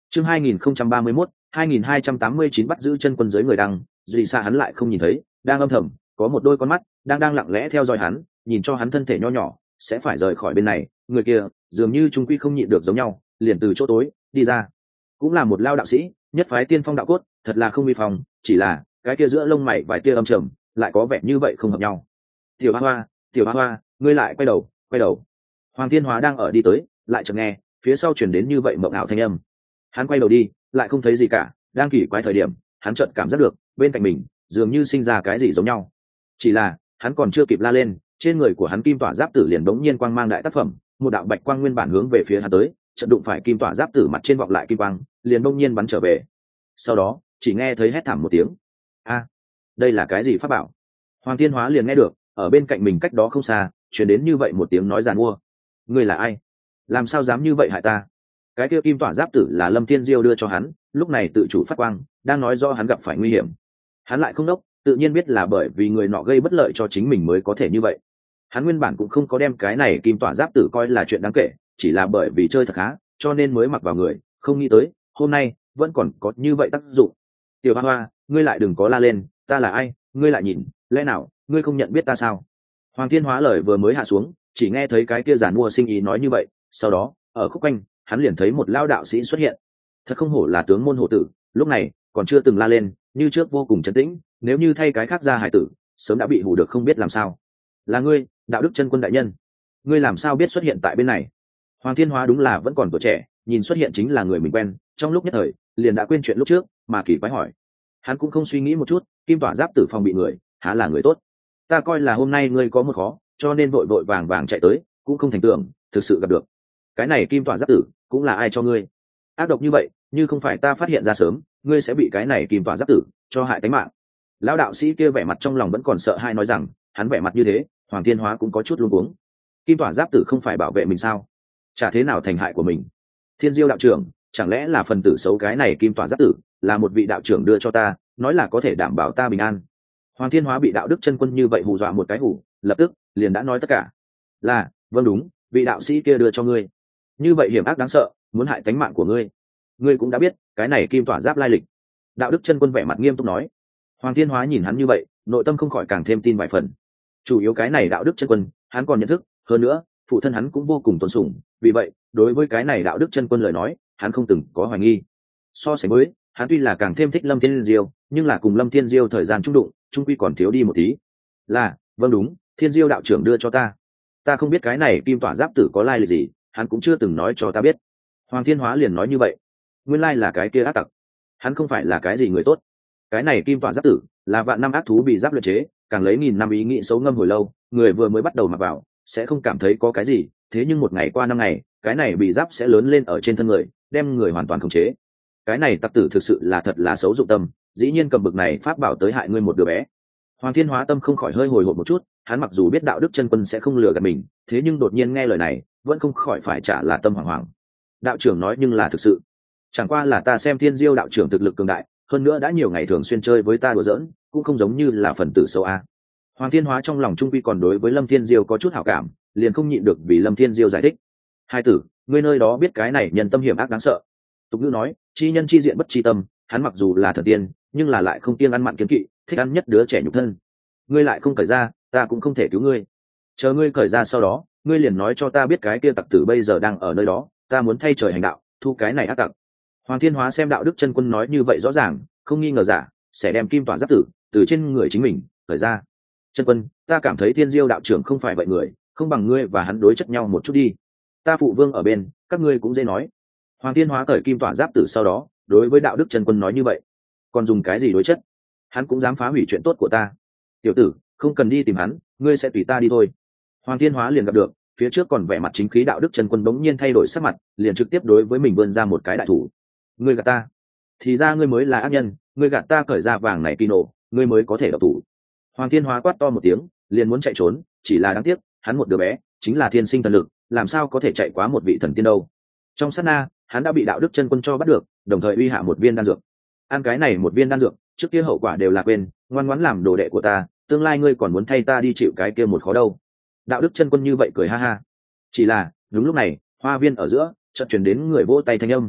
S1: chương hai nghìn không trăm ba mươi mốt hai nghìn hai trăm tám mươi chín bắt giữ chân quân giới người đăng, duy xa hắn lại không nhìn thấy, đang âm thầm có một đôi con mắt đang đang lặng lẽ theo dõi hắn, nhìn cho hắn thân thể nho nhỏ sẽ phải rời khỏi bên này. Người kia dường như trung quy không nhịn được giống nhau, liền từ chỗ tối đi ra. Cũng là một lao đạo sĩ, nhất phái tiên phong đạo cốt, thật là không vi phong, chỉ là cái kia giữa lông mày vài tia âm trầm lại có vẻ như vậy không hợp nhau. Tiểu Hoa Hoa, Tiểu Hoa Hoa, ngươi lại quay đầu, quay đầu. Hoàng Thiên Hóa đang ở đi tới, lại chợt nghe phía sau truyền đến như vậy mộng ảo thanh âm. Hắn quay đầu đi, lại không thấy gì cả, đang kỳ quái thời điểm, hắn chợt cảm giác được bên cạnh mình dường như sinh ra cái gì giống nhau. Chỉ là hắn còn chưa kịp la lên, trên người của hắn kim tỏa giáp tử liền bỗng nhiên quang mang đại tác phẩm, một đạo bạch quang nguyên bản hướng về phía hắn tới, chợt đụng phải kim tỏa giáp tử mặt trên vọng lại kim quang, liền bỗng nhiên bắn trở về. Sau đó chỉ nghe thấy hét thảm một tiếng. A, đây là cái gì pháp bảo? Hoàng Thiên Hóa liền nghe được ở bên cạnh mình cách đó không xa truyền đến như vậy một tiếng nói giàn mua. Ngươi là ai? Làm sao dám như vậy hại ta? Cái kia kim tỏa giáp tử là Lâm Thiên Diêu đưa cho hắn, lúc này tự chủ phát quang, đang nói do hắn gặp phải nguy hiểm. Hắn lại không đốc, tự nhiên biết là bởi vì người nọ gây bất lợi cho chính mình mới có thể như vậy. Hắn nguyên bản cũng không có đem cái này kim tỏa giáp tử coi là chuyện đáng kể, chỉ là bởi vì chơi thật khá, cho nên mới mặc vào người, không nghĩ tới hôm nay vẫn còn có như vậy tác dụng. Tiểu Hoa Hoa, ngươi lại đừng có la lên, ta là ai? Ngươi lại nhìn, lẽ nào ngươi không nhận biết ta sao? Hoàng Thiên Hóa lời vừa mới hạ xuống, chỉ nghe thấy cái kia giản mua sinh ý nói như vậy, sau đó ở khúc quanh hắn liền thấy một lao đạo sĩ xuất hiện. Thật không hổ là tướng môn hộ tử, lúc này còn chưa từng la lên, như trước vô cùng trấn tĩnh, nếu như thay cái khác ra hải tử sớm đã bị hù được không biết làm sao. Là ngươi, Đạo Đức Chân Quân đại nhân? Ngươi làm sao biết xuất hiện tại bên này? Hoàng Thiên Hóa đúng là vẫn còn tuổi trẻ, nhìn xuất hiện chính là người mình quen, trong lúc nhất thời liền đã quên chuyện lúc trước, mà kỳ quái hỏi. Hắn cũng không suy nghĩ một chút, kim tỏa giáp tử phòng bị người há là người tốt. Ta coi là hôm nay ngươi có một khó, cho nên vội vội vàng vàng chạy tới, cũng không thành tưởng thực sự gặp được. Cái này kim tỏa giáp tử cũng là ai cho ngươi? Ác độc như vậy, như không phải ta phát hiện ra sớm, ngươi sẽ bị cái này kim tỏa giáp tử cho hại tính mạng. Lão đạo sĩ kia vẻ mặt trong lòng vẫn còn sợ hãi nói rằng, hắn vẻ mặt như thế, Hoàng Thiên Hóa cũng có chút luống cuống. Kim tỏa giáp tử không phải bảo vệ mình sao? Chả thế nào thành hại của mình. Thiên Diêu đạo trưởng, chẳng lẽ là phần tử xấu cái này kim tỏa giáp tử là một vị đạo trưởng đưa cho ta, nói là có thể đảm bảo ta bình an. Hoàng Thiên Hóa bị Đạo Đức Chân Quân như vậy hù dọa một cái hù, lập tức liền đã nói tất cả. Là, vâng đúng, vị đạo sĩ kia đưa cho ngươi. Như vậy hiểm ác đáng sợ, muốn hại tính mạng của ngươi. Ngươi cũng đã biết, cái này kim tỏa giáp lai lịch. Đạo Đức Chân Quân vẻ mặt nghiêm túc nói. Hoàng Thiên Hóa nhìn hắn như vậy, nội tâm không khỏi càng thêm tin vài phần. Chủ yếu cái này Đạo Đức Chân Quân, hắn còn nhận thức, hơn nữa, phụ thân hắn cũng vô cùng tôn sùng, vì vậy, đối với cái này Đạo Đức Chân Quân lời nói, hắn không từng có hoài nghi. So sánh với, hắn tuy là càng thêm thích Lâm Thiên Diêu, nhưng là cùng Lâm Thiên Diêu thời gian trung đụng, trung quy còn thiếu đi một tí. Là, vâng đúng, Thiên Diêu đạo trưởng đưa cho ta. Ta không biết cái này kim tỏa giáp tử có lai lịch gì, hắn cũng chưa từng nói cho ta biết. Hoàng Thiên Hóa liền nói như vậy. Nguyên lai là cái kia ác tặc. Hắn không phải là cái gì người tốt. Cái này kim tỏa giáp tử là vạn năm ác thú bị giáp luyện chế, càng lấy nghìn năm ý nghĩ xấu ngâm hồi lâu, người vừa mới bắt đầu mặc vào sẽ không cảm thấy có cái gì, thế nhưng một ngày qua năm ngày, cái này bị giáp sẽ lớn lên ở trên thân người, đem người hoàn toàn khống chế. Cái này tặc tử thực sự là thật là xấu dụng tâm, dĩ nhiên cầm bực này pháp bảo tới hại ngươi một đứa bé. Hoàng Thiên Hóa tâm không khỏi hơi hồi hộp một chút, hắn mặc dù biết Đạo Đức Chân Quân sẽ không lừa gạt mình, thế nhưng đột nhiên nghe lời này, vẫn không khỏi phải trả là tâm hoảng hoảng. Đạo trưởng nói nhưng là thực sự. Chẳng qua là ta xem Thiên Diêu đạo trưởng thực lực cường đại, hơn nữa đã nhiều ngày thường xuyên chơi với ta đùa giỡn, cũng không giống như là phần tử xấu a. Hoàng Thiên Hóa trong lòng trung quy còn đối với Lâm Thiên Diêu có chút hảo cảm, liền không nhịn được vì Lâm Thiên Diêu giải thích. Hai tử, ngươi nơi đó biết cái này nhân tâm hiểm ác đáng sợ. Tục ngữ nói, chi nhân chi diện bất chi tâm, hắn mặc dù là thần tiên, nhưng là lại không kiêng ăn mặn kiến kỵ, thích ăn nhất đứa trẻ nhục thân. Ngươi lại không cởi ra, ta cũng không thể cứu ngươi. Chờ ngươi cởi ra sau đó, ngươi liền nói cho ta biết cái kia tặc tử bây giờ đang ở nơi đó, ta muốn thay trời hành đạo, thu cái này ác tặc. Hoàng Thiên Hóa xem Đạo Đức Chân Quân nói như vậy rõ ràng, không nghi ngờ giả, sẽ đem kim tỏa giáp tử từ trên người chính mình cởi ra. Chân Quân, ta cảm thấy Thiên Diêu đạo trưởng không phải vậy người, không bằng ngươi và hắn đối chất nhau một chút đi. Ta phụ vương ở bên, các ngươi cũng dễ nói. Hoàng Thiên Hóa cởi kim tỏa giáp tử sau đó, đối với Đạo Đức Chân Quân nói như vậy. Còn dùng cái gì đối chất? Hắn cũng dám phá hủy chuyện tốt của ta. Tiểu tử, không cần đi tìm hắn, ngươi sẽ tùy ta đi thôi. Hoàng Thiên Hóa liền gặp được, phía trước còn vẻ mặt chính khí Đạo Đức Chân Quân bỗng nhiên thay đổi sắc mặt, liền trực tiếp đối với mình vươn ra một cái đại thủ. Ngươi gạt ta, thì ra ngươi mới là ác nhân, ngươi gạt ta cởi ra vàng này kỳ nổ, ngươi mới có thể độc thủ. Hoàng Thiên Hóa quát to một tiếng, liền muốn chạy trốn, chỉ là đáng tiếc, hắn một đứa bé, chính là thiên sinh thần lực, làm sao có thể chạy quá một vị thần tiên đâu. Trong sát na, hắn đã bị Đạo Đức Chân Quân cho bắt được, đồng thời uy hạ một viên đan dược. Ăn cái này một viên đan dược, trước kia hậu quả đều là quên, ngoan ngoãn làm đồ đệ của ta, tương lai ngươi còn muốn thay ta đi chịu cái kia một khó đâu. Đạo Đức Chân Quân như vậy cười ha ha. Chỉ là, đúng lúc này, hoa viên ở giữa, chợt truyền đến người vỗ tay thanh âm.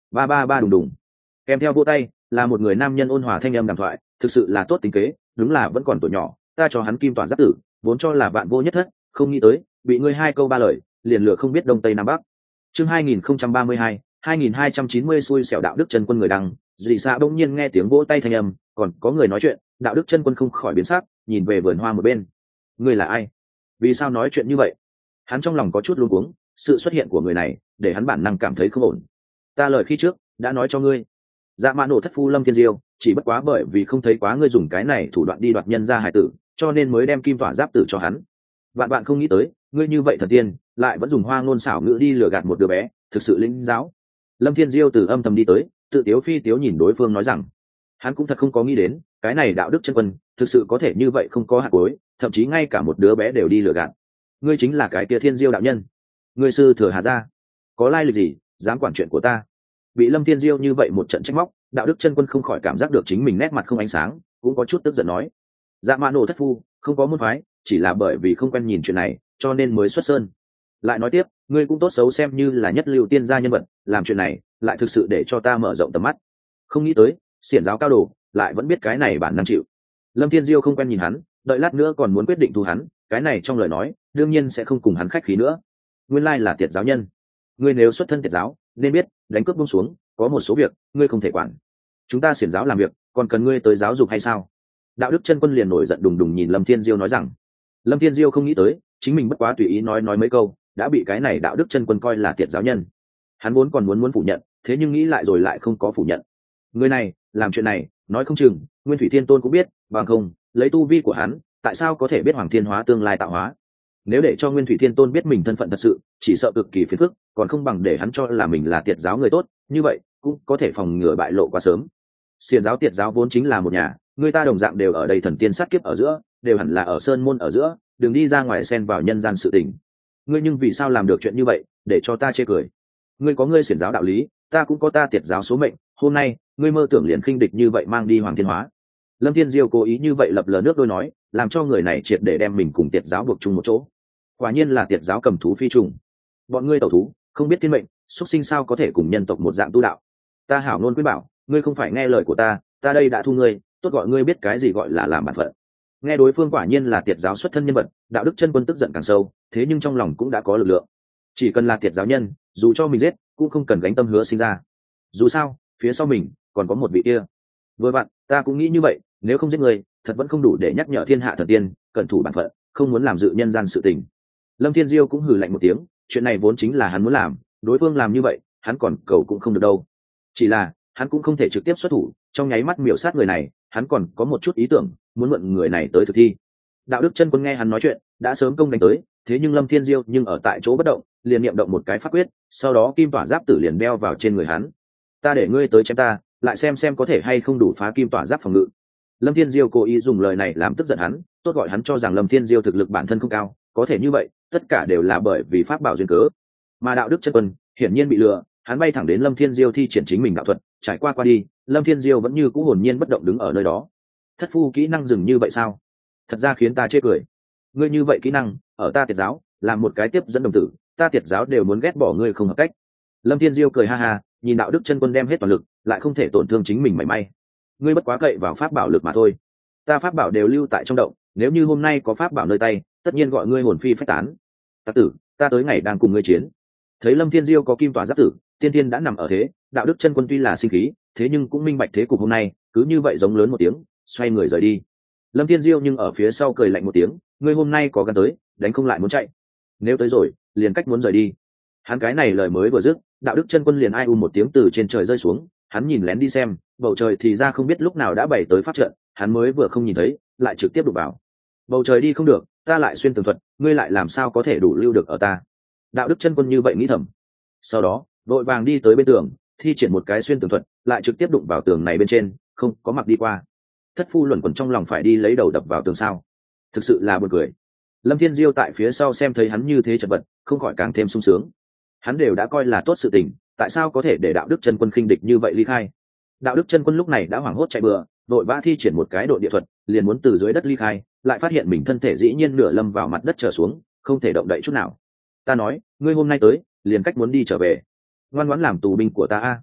S1: ba ba ba đùng đùng, kèm theo vỗ tay là một người nam nhân ôn hòa thanh âm đàm thoại. Thực sự là tốt tính kế, đúng là vẫn còn tuổi nhỏ, ta cho hắn kim tỏa giáp tử vốn cho là vạn vô nhất thất, không nghĩ tới bị ngươi hai câu ba lời liền lừa không biết đông tây nam bắc. Chương hai nghìn không trăm ba mươi hai, hai nghìn hai trăm chín mươi xui xẻo đạo đức chân quân người đăng. Dì xạ bỗng nhiên nghe tiếng vỗ tay thanh âm, còn có người nói chuyện, đạo đức chân quân không khỏi biến sắc, nhìn về vườn hoa một bên. Ngươi là ai? Vì sao nói chuyện như vậy? Hắn trong lòng có chút luống cuống, sự xuất hiện của người này để hắn bản năng cảm thấy không ổn. Ta lời khi trước đã nói cho ngươi, dạ mã nổ thất phu Lâm Thiên Diêu chỉ bất quá bởi vì không thấy quá ngươi dùng cái này thủ đoạn đi đoạt nhân gia hải tử, cho nên mới đem kim tỏa giáp tử cho hắn. Bạn bạn không nghĩ tới ngươi như vậy thần tiên lại vẫn dùng hoa ngôn xảo ngữ đi lừa gạt một đứa bé, thực sự lĩnh giáo. Lâm Thiên Diêu từ âm thầm đi tới, tự tiếu phi tiếu nhìn đối phương nói rằng, hắn cũng thật không có nghĩ đến cái này đạo đức chân quân thực sự có thể như vậy, không có hạt cuối, thậm chí ngay cả một đứa bé đều đi lừa gạt. Ngươi chính là cái kia Thiên Diêu đạo nhân, ngươi sư thừa Hà gia, có lai lịch gì dám quản chuyện của ta? Bị Lâm Thiên Diêu như vậy một trận trách móc, đạo đức chân quân không khỏi cảm giác được chính mình nét mặt không ánh sáng, cũng có chút tức giận nói, dạ mã nổ thất phu không có môn phái, chỉ là bởi vì không quen nhìn chuyện này cho nên mới xuất sơn. Lại nói tiếp, ngươi cũng tốt xấu xem như là nhất lưu tiên gia nhân vật, làm chuyện này lại thực sự để cho ta mở rộng tầm mắt. Không nghĩ tới xiển giáo cao đồ lại vẫn biết cái này bản năng chịu. Lâm Thiên Diêu không quen nhìn hắn, đợi lát nữa còn muốn quyết định thu hắn, cái này trong lời nói đương nhiên sẽ không cùng hắn khách khí nữa. Nguyên lai là tiệt giáo nhân, ngươi nếu xuất thân tiệt giáo nên biết đánh cướp buông xuống, có một số việc ngươi không thể quản. Chúng ta xiển giáo làm việc còn cần ngươi tới giáo dục hay sao? Đạo đức chân quân liền nổi giận đùng đùng nhìn Lâm Thiên Diêu nói rằng. Lâm Thiên Diêu không nghĩ tới chính mình bất quá tùy ý nói nói mấy câu đã bị cái này đạo đức chân quân coi là tiệt giáo nhân. Hắn vốn còn muốn muốn phủ nhận, thế nhưng nghĩ lại rồi lại không có phủ nhận. Người này làm chuyện này nói không chừng Nguyên Thủy Thiên Tôn cũng biết, bằng không lấy tu vi của hắn tại sao có thể biết Hoàng Thiên Hóa tương lai tạo hóa? Nếu để cho Nguyên Thủy Thiên Tôn biết mình thân phận thật sự, chỉ sợ cực kỳ phiền phức, còn không bằng để hắn cho là mình là tiệt giáo người tốt, như vậy cũng có thể phòng ngừa bại lộ quá sớm. Xiển giáo tiệt giáo vốn chính là một nhà, người ta đồng dạng đều ở đây thần tiên sát kiếp ở giữa, đều hẳn là ở sơn môn ở giữa, đừng đi ra ngoài xen vào nhân gian sự tình. Ngươi nhưng vì sao làm được chuyện như vậy, để cho ta chê cười? Ngươi có ngươi xiển giáo đạo lý, ta cũng có ta tiệt giáo số mệnh, hôm nay ngươi mơ tưởng liền khinh địch như vậy mang đi Hoàng Thiên Hóa. Lâm Thiên Diêu cố ý như vậy lập lờ nước đôi nói, làm cho người này triệt để đem mình cùng tiệt giáo buộc chung một chỗ. Quả nhiên là tiệt giáo cầm thú phi trùng. Bọn ngươi tẩu thú không biết thiên mệnh, xuất sinh sao có thể cùng nhân tộc một dạng tu đạo? Ta hảo ngôn quyết bảo, ngươi không phải nghe lời của ta, ta đây đã thu ngươi, tốt gọi ngươi biết cái gì gọi là làm bản phận. Nghe đối phương quả nhiên là tiệt giáo xuất thân nhân vật, đạo đức chân quân tức giận càng sâu, thế nhưng trong lòng cũng đã có lực lượng. Chỉ cần là tiệt giáo nhân, dù cho mình giết cũng không cần gánh tâm hứa sinh ra. Dù sao phía sau mình còn có một vị kia. Vừa vặn ta cũng nghĩ như vậy, nếu không giết người thật vẫn không đủ để nhắc nhở thiên hạ thần tiên cẩn thủ bản phận, không muốn làm dự nhân gian sự tình. Lâm Thiên Diêu cũng hừ lạnh một tiếng, chuyện này vốn chính là hắn muốn làm, đối phương làm như vậy hắn còn cầu cũng không được đâu. Chỉ là hắn cũng không thể trực tiếp xuất thủ, trong nháy mắt miểu sát người này, hắn còn có một chút ý tưởng muốn mượn người này tới thực thi. Đạo đức chân quân nghe hắn nói chuyện đã sớm công đánh tới, thế nhưng Lâm Thiên Diêu nhưng ở tại chỗ bất động, liền niệm động một cái pháp quyết, sau đó kim tỏa giáp tử liền đeo vào trên người hắn. Ta để ngươi tới chém ta, lại xem xem có thể hay không đủ phá kim tỏa giáp phòng ngự. Lâm Thiên Diêu cố ý dùng lời này làm tức giận hắn, tốt gọi hắn cho rằng Lâm Thiên Diêu thực lực bản thân không cao, có thể như vậy tất cả đều là bởi vì pháp bảo duyên cớ. Mà đạo đức chân quân hiển nhiên bị lừa, hắn bay thẳng đến Lâm Thiên Diêu thi triển chính mình đạo thuật, trải qua qua đi, Lâm Thiên Diêu vẫn như cũ hồn nhiên bất động đứng ở nơi đó. Thất phu kỹ năng dừng như vậy sao? Thật ra khiến ta chê cười. Ngươi như vậy kỹ năng ở ta tiệt giáo làm một cái tiếp dẫn đồng tử, ta tiệt giáo đều muốn ghét bỏ ngươi không hợp cách. Lâm Thiên Diêu cười ha ha, nhìn đạo đức chân quân đem hết toàn lực lại không thể tổn thương chính mình mảy may. Ngươi bất quá cậy vào pháp bảo lực mà thôi, ta pháp bảo đều lưu tại trong động, nếu như hôm nay có pháp bảo nơi tay tất nhiên gọi ngươi hồn phi phách tán. Tặc tử, ta tới ngày đang cùng ngươi chiến. Thấy Lâm Thiên Diêu có kim tỏa giáp tử, tiên tiên đã nằm ở thế, đạo đức chân quân tuy là sinh khí, thế nhưng cũng minh bạch thế cục hôm nay, cứ như vậy giống lớn một tiếng, xoay người rời đi. Lâm Thiên Diêu nhưng ở phía sau cười lạnh một tiếng, ngươi hôm nay có gan tới, đánh không lại muốn chạy. Nếu tới rồi, liền cách muốn rời đi. Hắn cái này lời mới vừa dứt, đạo đức chân quân liền ai u một tiếng từ trên trời rơi xuống, hắn nhìn lén đi xem, bầu trời thì ra không biết lúc nào đã bày tới pháp trận, hắn mới vừa không nhìn thấy, lại trực tiếp đụng vào. Bầu trời đi không được, ta lại xuyên tường thuật, ngươi lại làm sao có thể đủ lưu được ở ta? Đạo đức chân quân như vậy nghĩ thầm. Sau đó, vội vàng đi tới bên tường, thi triển một cái xuyên tường thuật, lại trực tiếp đụng vào tường này bên trên, không có mặc đi qua. Thất phu luẩn quẩn trong lòng phải đi lấy đầu đập vào tường sao? Thực sự là buồn cười. Lâm Thiên Diêu tại phía sau xem thấy hắn như thế chật vật, không khỏi càng thêm sung sướng. Hắn đều đã coi là tốt sự tình, tại sao có thể để đạo đức chân quân khinh địch như vậy ly khai? Đạo đức chân quân lúc này đã hoảng hốt chạy bừa, vội vã thi triển một cái độ địa thuật, liền muốn từ dưới đất ly khai, lại phát hiện mình thân thể dĩ nhiên nửa lâm vào mặt đất trở xuống, không thể động đậy chút nào. Ta nói, ngươi hôm nay tới, liền cách muốn đi trở về, ngoan ngoãn làm tù binh của ta a.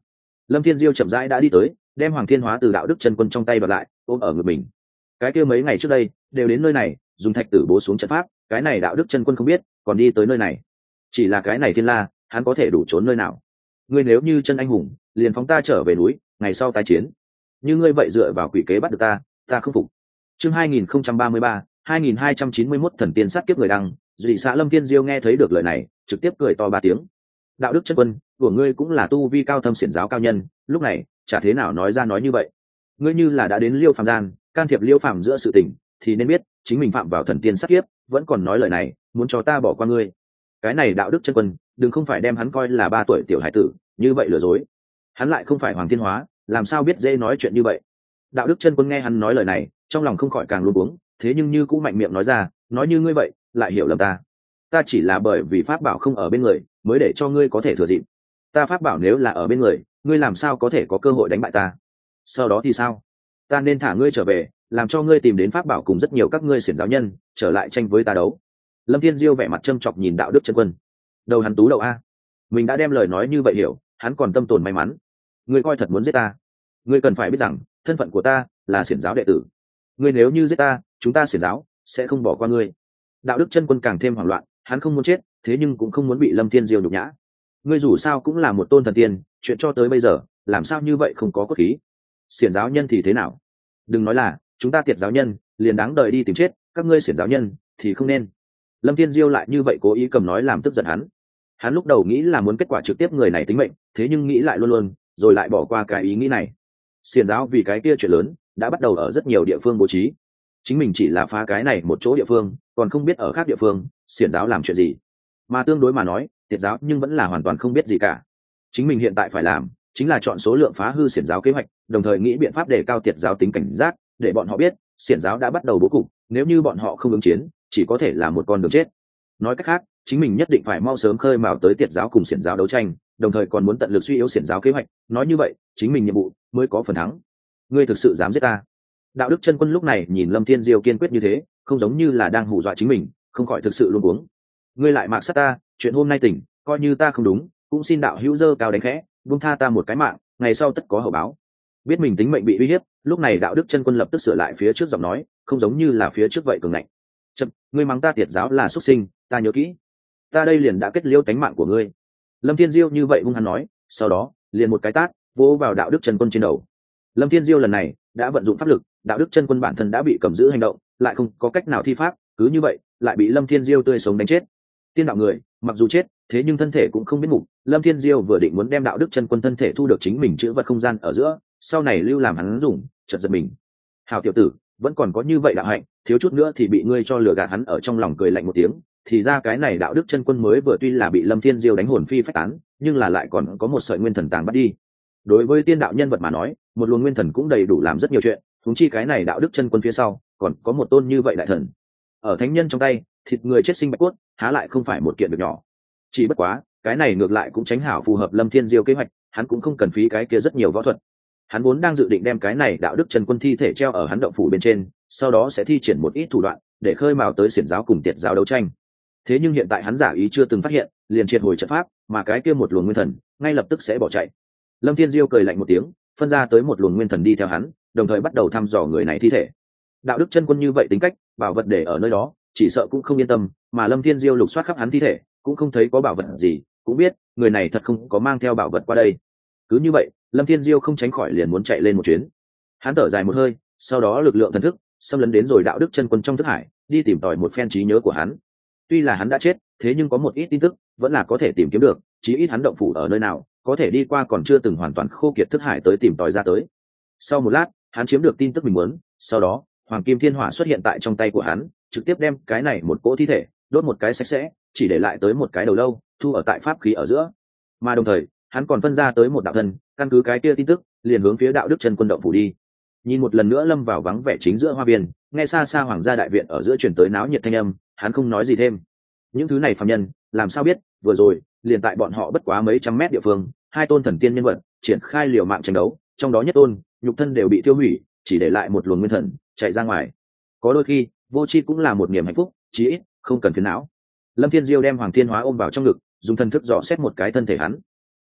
S1: Lâm Thiên Diêu chậm rãi đã đi tới, đem Hoàng Thiên Hóa từ Đạo Đức Chân Quân trong tay bật lại, ôm ở ngực mình. Cái kia mấy ngày trước đây đều đến nơi này, dùng thạch tử bố xuống trận pháp, cái này Đạo Đức Chân Quân không biết, còn đi tới nơi này. Chỉ là cái này Thiên La, hắn có thể đủ trốn nơi nào? Ngươi nếu như chân anh hùng, liền phóng ta trở về núi, ngày sau tái chiến. Như ngươi vậy dựa vào quỷ kế bắt được ta, ta không phục. Chương hai nghìn không trăm ba mươi ba, hai nghìn hai trăm chín mươi mốt thần tiên sát kiếp người đăng, dị xã Lâm Thiên Diêu nghe thấy được lời này, trực tiếp cười to ba tiếng. Đạo Đức Chân Quân, của ngươi cũng là tu vi cao thâm xiển giáo cao nhân, lúc này chả thế nào nói ra nói như vậy. Ngươi như là đã đến Liêu Phàm gian, can thiệp Liêu Phàm giữa sự tình, thì nên biết chính mình phạm vào thần tiên sát kiếp, vẫn còn nói lời này, muốn cho ta bỏ qua ngươi. Cái này Đạo Đức Chân Quân, đừng không phải đem hắn coi là ba tuổi tiểu hải tử, như vậy lừa dối. Hắn lại không phải Hoàng Thiên Hóa, làm sao biết dễ nói chuyện như vậy. Đạo Đức Chân Quân nghe hắn nói lời này, trong lòng không khỏi càng luống cuống, thế nhưng như cũng mạnh miệng nói ra, nói như ngươi vậy, lại hiểu lầm ta. Ta chỉ là bởi vì pháp bảo không ở bên người, mới để cho ngươi có thể thừa dịp. Ta pháp bảo nếu là ở bên người, ngươi làm sao có thể có cơ hội đánh bại ta? Sau đó thì sao? Ta nên thả ngươi trở về, làm cho ngươi tìm đến pháp bảo cùng rất nhiều các ngươi xiển giáo nhân, trở lại tranh với ta đấu. Lâm Thiên Diêu vẻ mặt châm chọc nhìn Đạo Đức Chân Quân. Đầu hắn tú đầu a, mình đã đem lời nói như vậy hiểu, hắn còn tâm tồn may mắn. Ngươi coi thật muốn giết ta? Ngươi cần phải biết rằng, thân phận của ta là xiển giáo đệ tử. Ngươi nếu như giết ta, chúng ta xiển giáo sẽ không bỏ qua ngươi. Đạo Đức Chân Quân càng thêm hoảng loạn, hắn không muốn chết, thế nhưng cũng không muốn bị Lâm Thiên Diêu nhục nhã. Ngươi dù sao cũng là một tôn thần tiên, chuyện cho tới bây giờ, làm sao như vậy không có cốt khí? Xiển giáo nhân thì thế nào? Đừng nói là chúng ta tiệt giáo nhân, liền đáng đời đi tìm chết, các ngươi xiển giáo nhân thì không nên. Lâm Thiên Diêu lại như vậy cố ý cầm nói làm tức giận hắn. Hắn lúc đầu nghĩ là muốn kết quả trực tiếp người này tính mệnh, thế nhưng nghĩ lại luôn luôn, rồi lại bỏ qua cái ý nghĩ này. Xiển giáo vì cái kia chuyện lớn, đã bắt đầu ở rất nhiều địa phương bố trí. Chính mình chỉ là phá cái này một chỗ địa phương, còn không biết ở khác địa phương, xiển giáo làm chuyện gì. Mà tương đối mà nói, tiệt giáo nhưng vẫn là hoàn toàn không biết gì cả. Chính mình hiện tại phải làm, chính là chọn số lượng phá hư xiển giáo kế hoạch, đồng thời nghĩ biện pháp để cao tiệt giáo tính cảnh giác, để bọn họ biết, xiển giáo đã bắt đầu bố cục, nếu như bọn họ không ứng chiến, chỉ có thể là một con đường chết. Nói cách khác, chính mình nhất định phải mau sớm khơi mào tới tiệt giáo cùng xiển giáo đấu tranh, đồng thời còn muốn tận lực suy yếu xiển giáo kế hoạch, nói như vậy, chính mình nhiệm vụ mới có phần thắng. Ngươi thực sự dám giết ta? Đạo Đức Chân Quân lúc này nhìn Lâm Thiên Diêu kiên quyết như thế, không giống như là đang hù dọa chính mình, không khỏi thực sự luống cuống. Ngươi lại mạc sát ta, chuyện hôm nay tỉnh, coi như ta không đúng, cũng xin đạo hữu dơ cao đánh khẽ, buông tha ta một cái mạng, ngày sau tất có hậu báo. Biết mình tính mệnh bị uy hiếp, lúc này Đạo Đức Chân Quân lập tức sửa lại phía trước giọng nói, không giống như là phía trước vậy cường ngạnh. Chậm, ngươi mắng ta tiệt giáo là xuất sinh, ta nhớ kỹ. Ta đây liền đã kết liễu tánh mạng của ngươi. Lâm Thiên Diêu như vậy hung hăng nói, sau đó, liền một cái tát vỗ vào Đạo Đức Chân Quân trên đầu. Lâm Thiên Diêu lần này đã vận dụng pháp lực, Đạo Đức Chân Quân bản thân đã bị cầm giữ hành động, lại không có cách nào thi pháp, cứ như vậy, lại bị Lâm Thiên Diêu tươi sống đánh chết. Tiên đạo người, mặc dù chết, thế nhưng thân thể cũng không biết mục. Lâm Thiên Diêu vừa định muốn đem Đạo Đức Chân Quân thân thể thu được chính mình chữ vật không gian ở giữa, sau này lưu làm hắn dùng, chợt giật mình. Hảo tiểu tử, vẫn còn có như vậy đạo hạnh, thiếu chút nữa thì bị ngươi cho lừa gạt. Hắn ở trong lòng cười lạnh một tiếng, thì ra cái này Đạo Đức Chân Quân mới vừa tuy là bị Lâm Thiên Diêu đánh hồn phi phách tán, nhưng là lại còn có một sợi nguyên thần tàng bắt đi. Đối với tiên đạo nhân vật mà nói, một luồng nguyên thần cũng đầy đủ làm rất nhiều chuyện, huống chi cái này Đạo Đức Chân Quân phía sau còn có một tôn như vậy đại thần. Ở thánh nhân trong tay, thịt người chết sinh bạch cốt, há lại không phải một kiện việc nhỏ. Chỉ bất quá, cái này ngược lại cũng tránh hảo phù hợp Lâm Thiên Diêu kế hoạch, hắn cũng không cần phí cái kia rất nhiều võ thuật. Hắn vốn đang dự định đem cái này Đạo Đức Chân Quân thi thể treo ở hắn động phủ bên trên, sau đó sẽ thi triển một ít thủ đoạn để khơi mào tới xiển giáo cùng tiệt giáo đấu tranh. Thế nhưng hiện tại hắn giả ý chưa từng phát hiện, liền triệt hồi trận pháp, mà cái kia một luồng nguyên thần ngay lập tức sẽ bỏ chạy. Lâm Thiên Diêu cười lạnh một tiếng, phân ra tới một luồng nguyên thần đi theo hắn, đồng thời bắt đầu thăm dò người này thi thể. Đạo Đức Chân Quân như vậy tính cách, bảo vật để ở nơi đó, chỉ sợ cũng không yên tâm, mà Lâm Thiên Diêu lục soát khắp hắn thi thể, cũng không thấy có bảo vật gì, cũng biết người này thật không có mang theo bảo vật qua đây. Cứ như vậy, Lâm Thiên Diêu không tránh khỏi liền muốn chạy lên một chuyến. Hắn thở dài một hơi, sau đó lực lượng thần thức xâm lấn đến rồi Đạo Đức Chân Quân trong thức hải, đi tìm tòi một phen trí nhớ của hắn. Tuy là hắn đã chết, thế nhưng có một ít tin tức vẫn là có thể tìm kiếm được, chí ít hắn động phủ ở nơi nào, có thể đi qua còn chưa từng hoàn toàn khô kiệt thức hải tới tìm tòi ra tới. Sau một lát, hắn chiếm được tin tức mình muốn, sau đó, Hoàng Kim Thiên Hỏa xuất hiện tại trong tay của hắn, trực tiếp đem cái này một cỗ thi thể đốt một cái sạch sẽ, chỉ để lại tới một cái đầu lâu, thu ở tại pháp khí ở giữa. Mà đồng thời, hắn còn phân ra tới một đạo thân, căn cứ cái kia tin tức, liền hướng phía Đạo Đức Chân Quân động phủ đi. Nhìn một lần nữa lâm vào vắng vẻ chính giữa hoa viên, nghe xa xa hoàng gia đại viện ở giữa truyền tới náo nhiệt thanh âm, hắn không nói gì thêm. Những thứ này phàm nhân, làm sao biết, vừa rồi, liền tại bọn họ bất quá mấy trăm mét địa phương, hai tôn thần tiên nhân vật triển khai liều mạng tranh đấu, trong đó nhất tôn, nhục thân đều bị tiêu hủy, chỉ để lại một luồng nguyên thần chạy ra ngoài. Có đôi khi, vô tri cũng là một niềm hạnh phúc, chí ít không cần phiền não. Lâm Thiên Diêu đem Hoàng Thiên Hóa ôm vào trong ngực, dùng thần thức dò xét một cái thân thể hắn.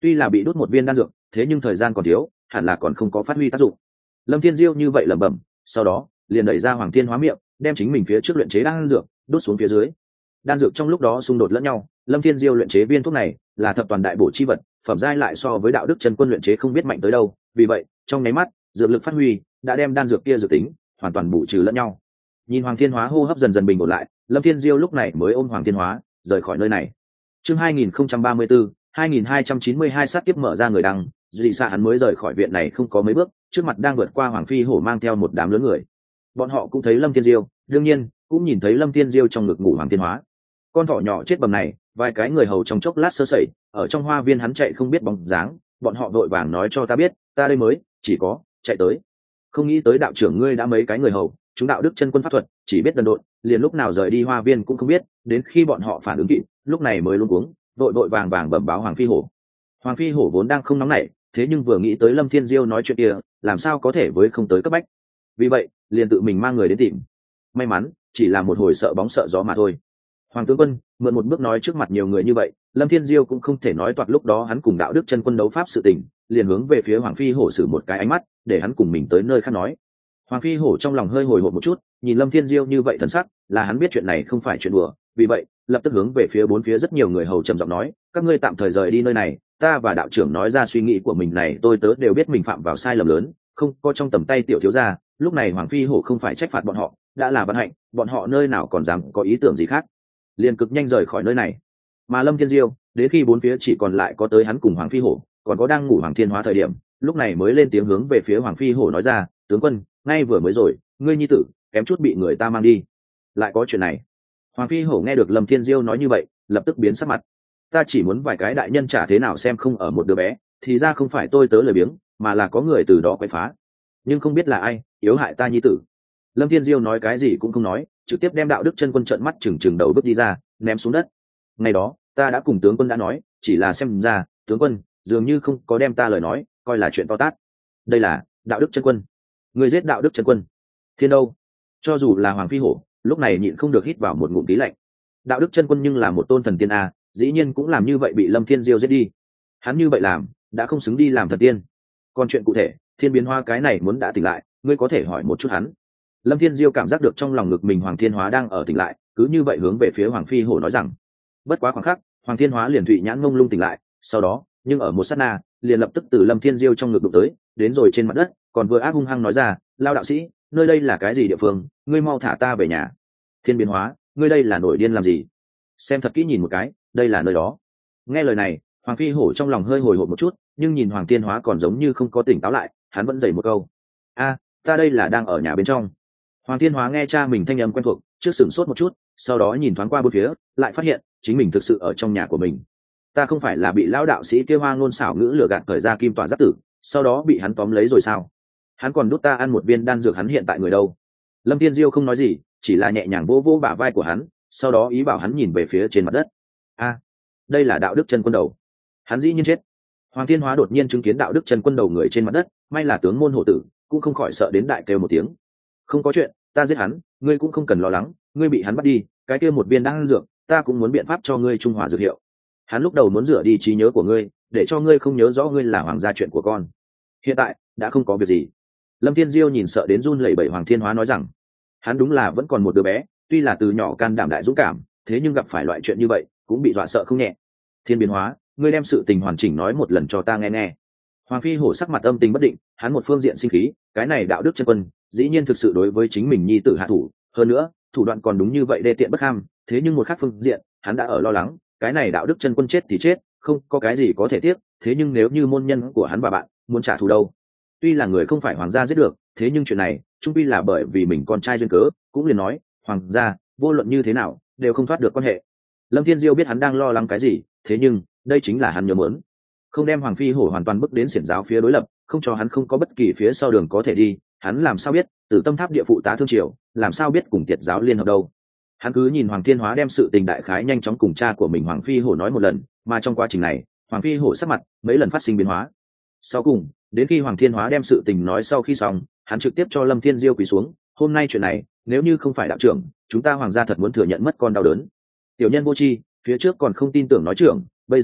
S1: tuy là bị đốt một viên đan dược, thế nhưng thời gian còn thiếu, hẳn là còn không có phát huy tác dụng. Lâm Thiên Diêu như vậy lẩm bẩm, sau đó liền đẩy ra Hoàng Thiên Hóa miệng, đem chính mình phía trước luyện chế đan dược đốt xuống phía dưới. Đan dược trong lúc đó xung đột lẫn nhau, Lâm Thiên Diêu luyện chế viên thuốc này là thập toàn đại bổ chi vật, phẩm giai lại so với đạo đức chân quân luyện chế không biết mạnh tới đâu, vì vậy trong nháy mắt dược lực phát huy đã đem đan dược kia dự tính hoàn toàn bù trừ lẫn nhau. Nhìn Hoàng Thiên Hóa hô hấp dần dần bình ổn lại, Lâm Thiên Diêu lúc này mới ôm Hoàng Thiên Hóa rời khỏi nơi này. Chương hai nghìn không trăm ba mươi tư, hai nghìn hai trăm chín mươi hai sát kiếp mở ra người đăng, dị xạ hắn mới rời khỏi viện này không có mấy bước, trước mặt đang vượt qua Hoàng Phi Hổ mang theo một đám lớn người. Bọn họ cũng thấy Lâm Thiên Diêu, đương nhiên cũng nhìn thấy Lâm Thiên Diêu trong ngực ngủ Hoàng Thiên Hóa. Con thỏ nhỏ chết bầm này, vài cái người hầu trong chốc lát sơ sẩy, ở trong hoa viên hắn chạy không biết bóng dáng, bọn họ vội vàng nói cho ta biết, ta đây mới chỉ có chạy tới. Không nghĩ tới đạo trưởng ngươi đã mấy cái người hầu, chúng đạo đức chân quân pháp thuật chỉ biết đần độn, liền lúc nào rời đi hoa viên cũng không biết, đến khi bọn họ phản ứng kịp, lúc này mới luống cuống, vội vội vàng vàng bẩm báo Hoàng Phi Hổ. Hoàng Phi Hổ vốn đang không nóng nảy, thế nhưng vừa nghĩ tới Lâm Thiên Diêu nói chuyện kia, làm sao có thể với không tới cấp bách. Vì vậy, liền tự mình mang người đến tìm. May mắn, chỉ là một hồi sợ bóng sợ gió mà thôi. Hoàng tướng quân mượn một bước nói trước mặt nhiều người như vậy, Lâm Thiên Diêu cũng không thể nói toạc lúc đó hắn cùng đạo đức chân quân đấu pháp sự tình, liền hướng về phía Hoàng Phi Hổ sử một cái ánh mắt, để hắn cùng mình tới nơi khác nói. Hoàng Phi Hổ trong lòng hơi hồi hộp một chút, nhìn Lâm Thiên Diêu như vậy thần sắc, là hắn biết chuyện này không phải chuyện đùa, vì vậy lập tức hướng về phía bốn phía rất nhiều người hầu trầm giọng nói, các ngươi tạm thời rời đi nơi này, ta và đạo trưởng nói ra suy nghĩ của mình này, tôi tớ đều biết mình phạm vào sai lầm lớn, không có trong tầm tay tiểu thiếu gia. Lúc này Hoàng Phi Hổ không phải trách phạt bọn họ, đã là vận hạnh, bọn họ nơi nào còn dám có ý tưởng gì khác, liền cực nhanh rời khỏi nơi này. Mà Lâm Thiên Diêu đến khi bốn phía chỉ còn lại có tới hắn cùng Hoàng Phi Hổ, còn có đang ngủ Hoàng Thiên Hóa thời điểm, lúc này mới lên tiếng hướng về phía Hoàng Phi Hổ nói ra, tướng quân, ngay vừa mới rồi ngươi nhi tử kém chút bị người ta mang đi. Lại có chuyện này? Hoàng Phi Hổ nghe được Lâm Thiên Diêu nói như vậy, lập tức biến sắc mặt. Ta chỉ muốn vài cái đại nhân trả thế nào xem không ở một đứa bé, thì ra không phải tôi tớ lười biếng, mà là có người từ đó quấy phá, nhưng không biết là ai yếu hại ta nhi tử. Lâm Thiên Diêu nói cái gì cũng không nói, trực tiếp đem đạo đức chân quân trợn mắt chừng chừng đầu bước đi ra, ném xuống đất. Ngày đó ta đã cùng tướng quân đã nói, chỉ là xem ra tướng quân dường như không có đem ta lời nói coi là chuyện to tát. Đây là đạo đức chân quân, người giết đạo đức chân quân. Thiên đâu? Cho dù là Hoàng Phi Hổ lúc này nhịn không được hít vào một ngụm khí lạnh. Đạo đức chân quân nhưng là một tôn thần tiên a, dĩ nhiên cũng làm như vậy bị Lâm Thiên Diêu giết đi. Hắn như vậy làm đã không xứng đi làm thần tiên. Còn chuyện cụ thể Thiên Biến Hóa cái này muốn đã tỉnh lại, ngươi có thể hỏi một chút hắn. Lâm Thiên Diêu cảm giác được trong lòng ngực mình Hoàng Thiên Hóa đang ở tỉnh lại, cứ như vậy hướng về phía Hoàng Phi Hổ nói rằng. Bất quá khoảng khắc, Hoàng Thiên Hóa liền thụy nhãn ngông lung tỉnh lại, sau đó nhưng ở một sát na liền lập tức từ Lâm Thiên Diêu trong ngực đụng tới, đến rồi trên mặt đất, còn vừa ác hung hăng nói ra, lao đạo sĩ, nơi đây là cái gì địa phương, ngươi mau thả ta về nhà. Thiên Biến Hóa, ngươi đây là nổi điên làm gì? Xem thật kỹ nhìn một cái, đây là nơi đó. Nghe lời này, Hoàng Phi Hổ trong lòng hơi hồi hộp một chút, nhưng nhìn Hoàng Thiên Hóa còn giống như không có tỉnh táo lại, hắn vẫn dày một câu, a, ta đây là đang ở nhà bên trong. Hoàng Thiên Hóa nghe cha mình thanh âm quen thuộc, trước sửng sốt một chút, sau đó nhìn thoáng qua bốn phía, lại phát hiện chính mình thực sự ở trong nhà của mình. Ta không phải là bị lão đạo sĩ kia hoa ngôn xảo ngữ lừa gạt cởi ra kim tỏa giáp tử, sau đó bị hắn tóm lấy rồi sao? Hắn còn đút ta ăn một viên đan dược, hắn hiện tại người đâu? Lâm Thiên Diêu không nói gì, chỉ là nhẹ nhàng vỗ vỗ bả vai của hắn, sau đó ý bảo hắn nhìn về phía trên mặt đất. A, đây là đạo đức chân quân đầu. Hắn dĩ nhiên chết. Hoàng Thiên Hóa đột nhiên chứng kiến đạo đức chân quân đầu người trên mặt đất, may là tướng môn hộ tử, cũng không khỏi sợ đến đại kêu một tiếng. Không có chuyện, ta giết hắn, ngươi cũng không cần lo lắng, ngươi bị hắn bắt đi, cái kia một viên đan dược, ta cũng muốn biện pháp cho ngươi trung hòa dược hiệu. Hắn lúc đầu muốn rửa đi trí nhớ của ngươi, để cho ngươi không nhớ rõ ngươi là hoàng gia chuyện của con. Hiện tại đã không có việc gì. Lâm Thiên Diêu nhìn sợ đến run lẩy bẩy Hoàng Thiên Hóa nói rằng, hắn đúng là vẫn còn một đứa bé, tuy là từ nhỏ can đảm đại dũng cảm, thế nhưng gặp phải loại chuyện như vậy cũng bị dọa sợ không nhẹ. Thiên Biến Hóa, ngươi đem sự tình hoàn chỉnh nói một lần cho ta nghe nghe. Hoàng Phi Hổ sắc mặt âm tình bất định, hắn một phương diện sinh khí, cái này đạo đức chân quân dĩ nhiên thực sự đối với chính mình nhi tử hạ thủ, hơn nữa thủ đoạn còn đúng như vậy đê tiện bất ham, thế nhưng một khác phương diện hắn đã ở lo lắng, cái này đạo đức chân quân chết thì chết, không có cái gì có thể tiếc, thế nhưng nếu như môn nhân của hắn và bạn muốn trả thù đâu? Tuy là người không phải hoàng gia giết được, thế nhưng chuyện này chung quy là bởi vì mình con trai duyên cớ, cũng liền nói hoàng gia vô luận như thế nào đều không thoát được quan hệ. Lâm Thiên Diêu biết hắn đang lo lắng cái gì, thế nhưng đây chính là hắn nhớ muốn, không đem Hoàng Phi Hổ hoàn toàn bước đến xiển giáo phía đối lập, không cho hắn không có bất kỳ phía sau đường có thể đi, hắn làm sao biết Tử Tâm Tháp địa phụ tá thương triều, làm sao biết cùng Tiệt giáo liên hợp đâu. Hắn cứ nhìn Hoàng Thiên Hóa đem sự tình đại khái nhanh chóng cùng cha của mình Hoàng Phi Hổ nói một lần, mà trong quá trình này Hoàng Phi Hổ sắc mặt mấy lần phát sinh biến hóa. Sau cùng, đến khi Hoàng Thiên Hóa đem sự tình nói sau khi xong, hắn trực tiếp cho Lâm Thiên Diêu quỳ xuống, hôm nay chuyện này nếu như không phải đạo trưởng, chúng ta hoàng gia thật muốn thừa nhận mất con đau đớn. Tiểu nhân vô tri, phía trước còn không tin tưởng nói trưởng, bây giờ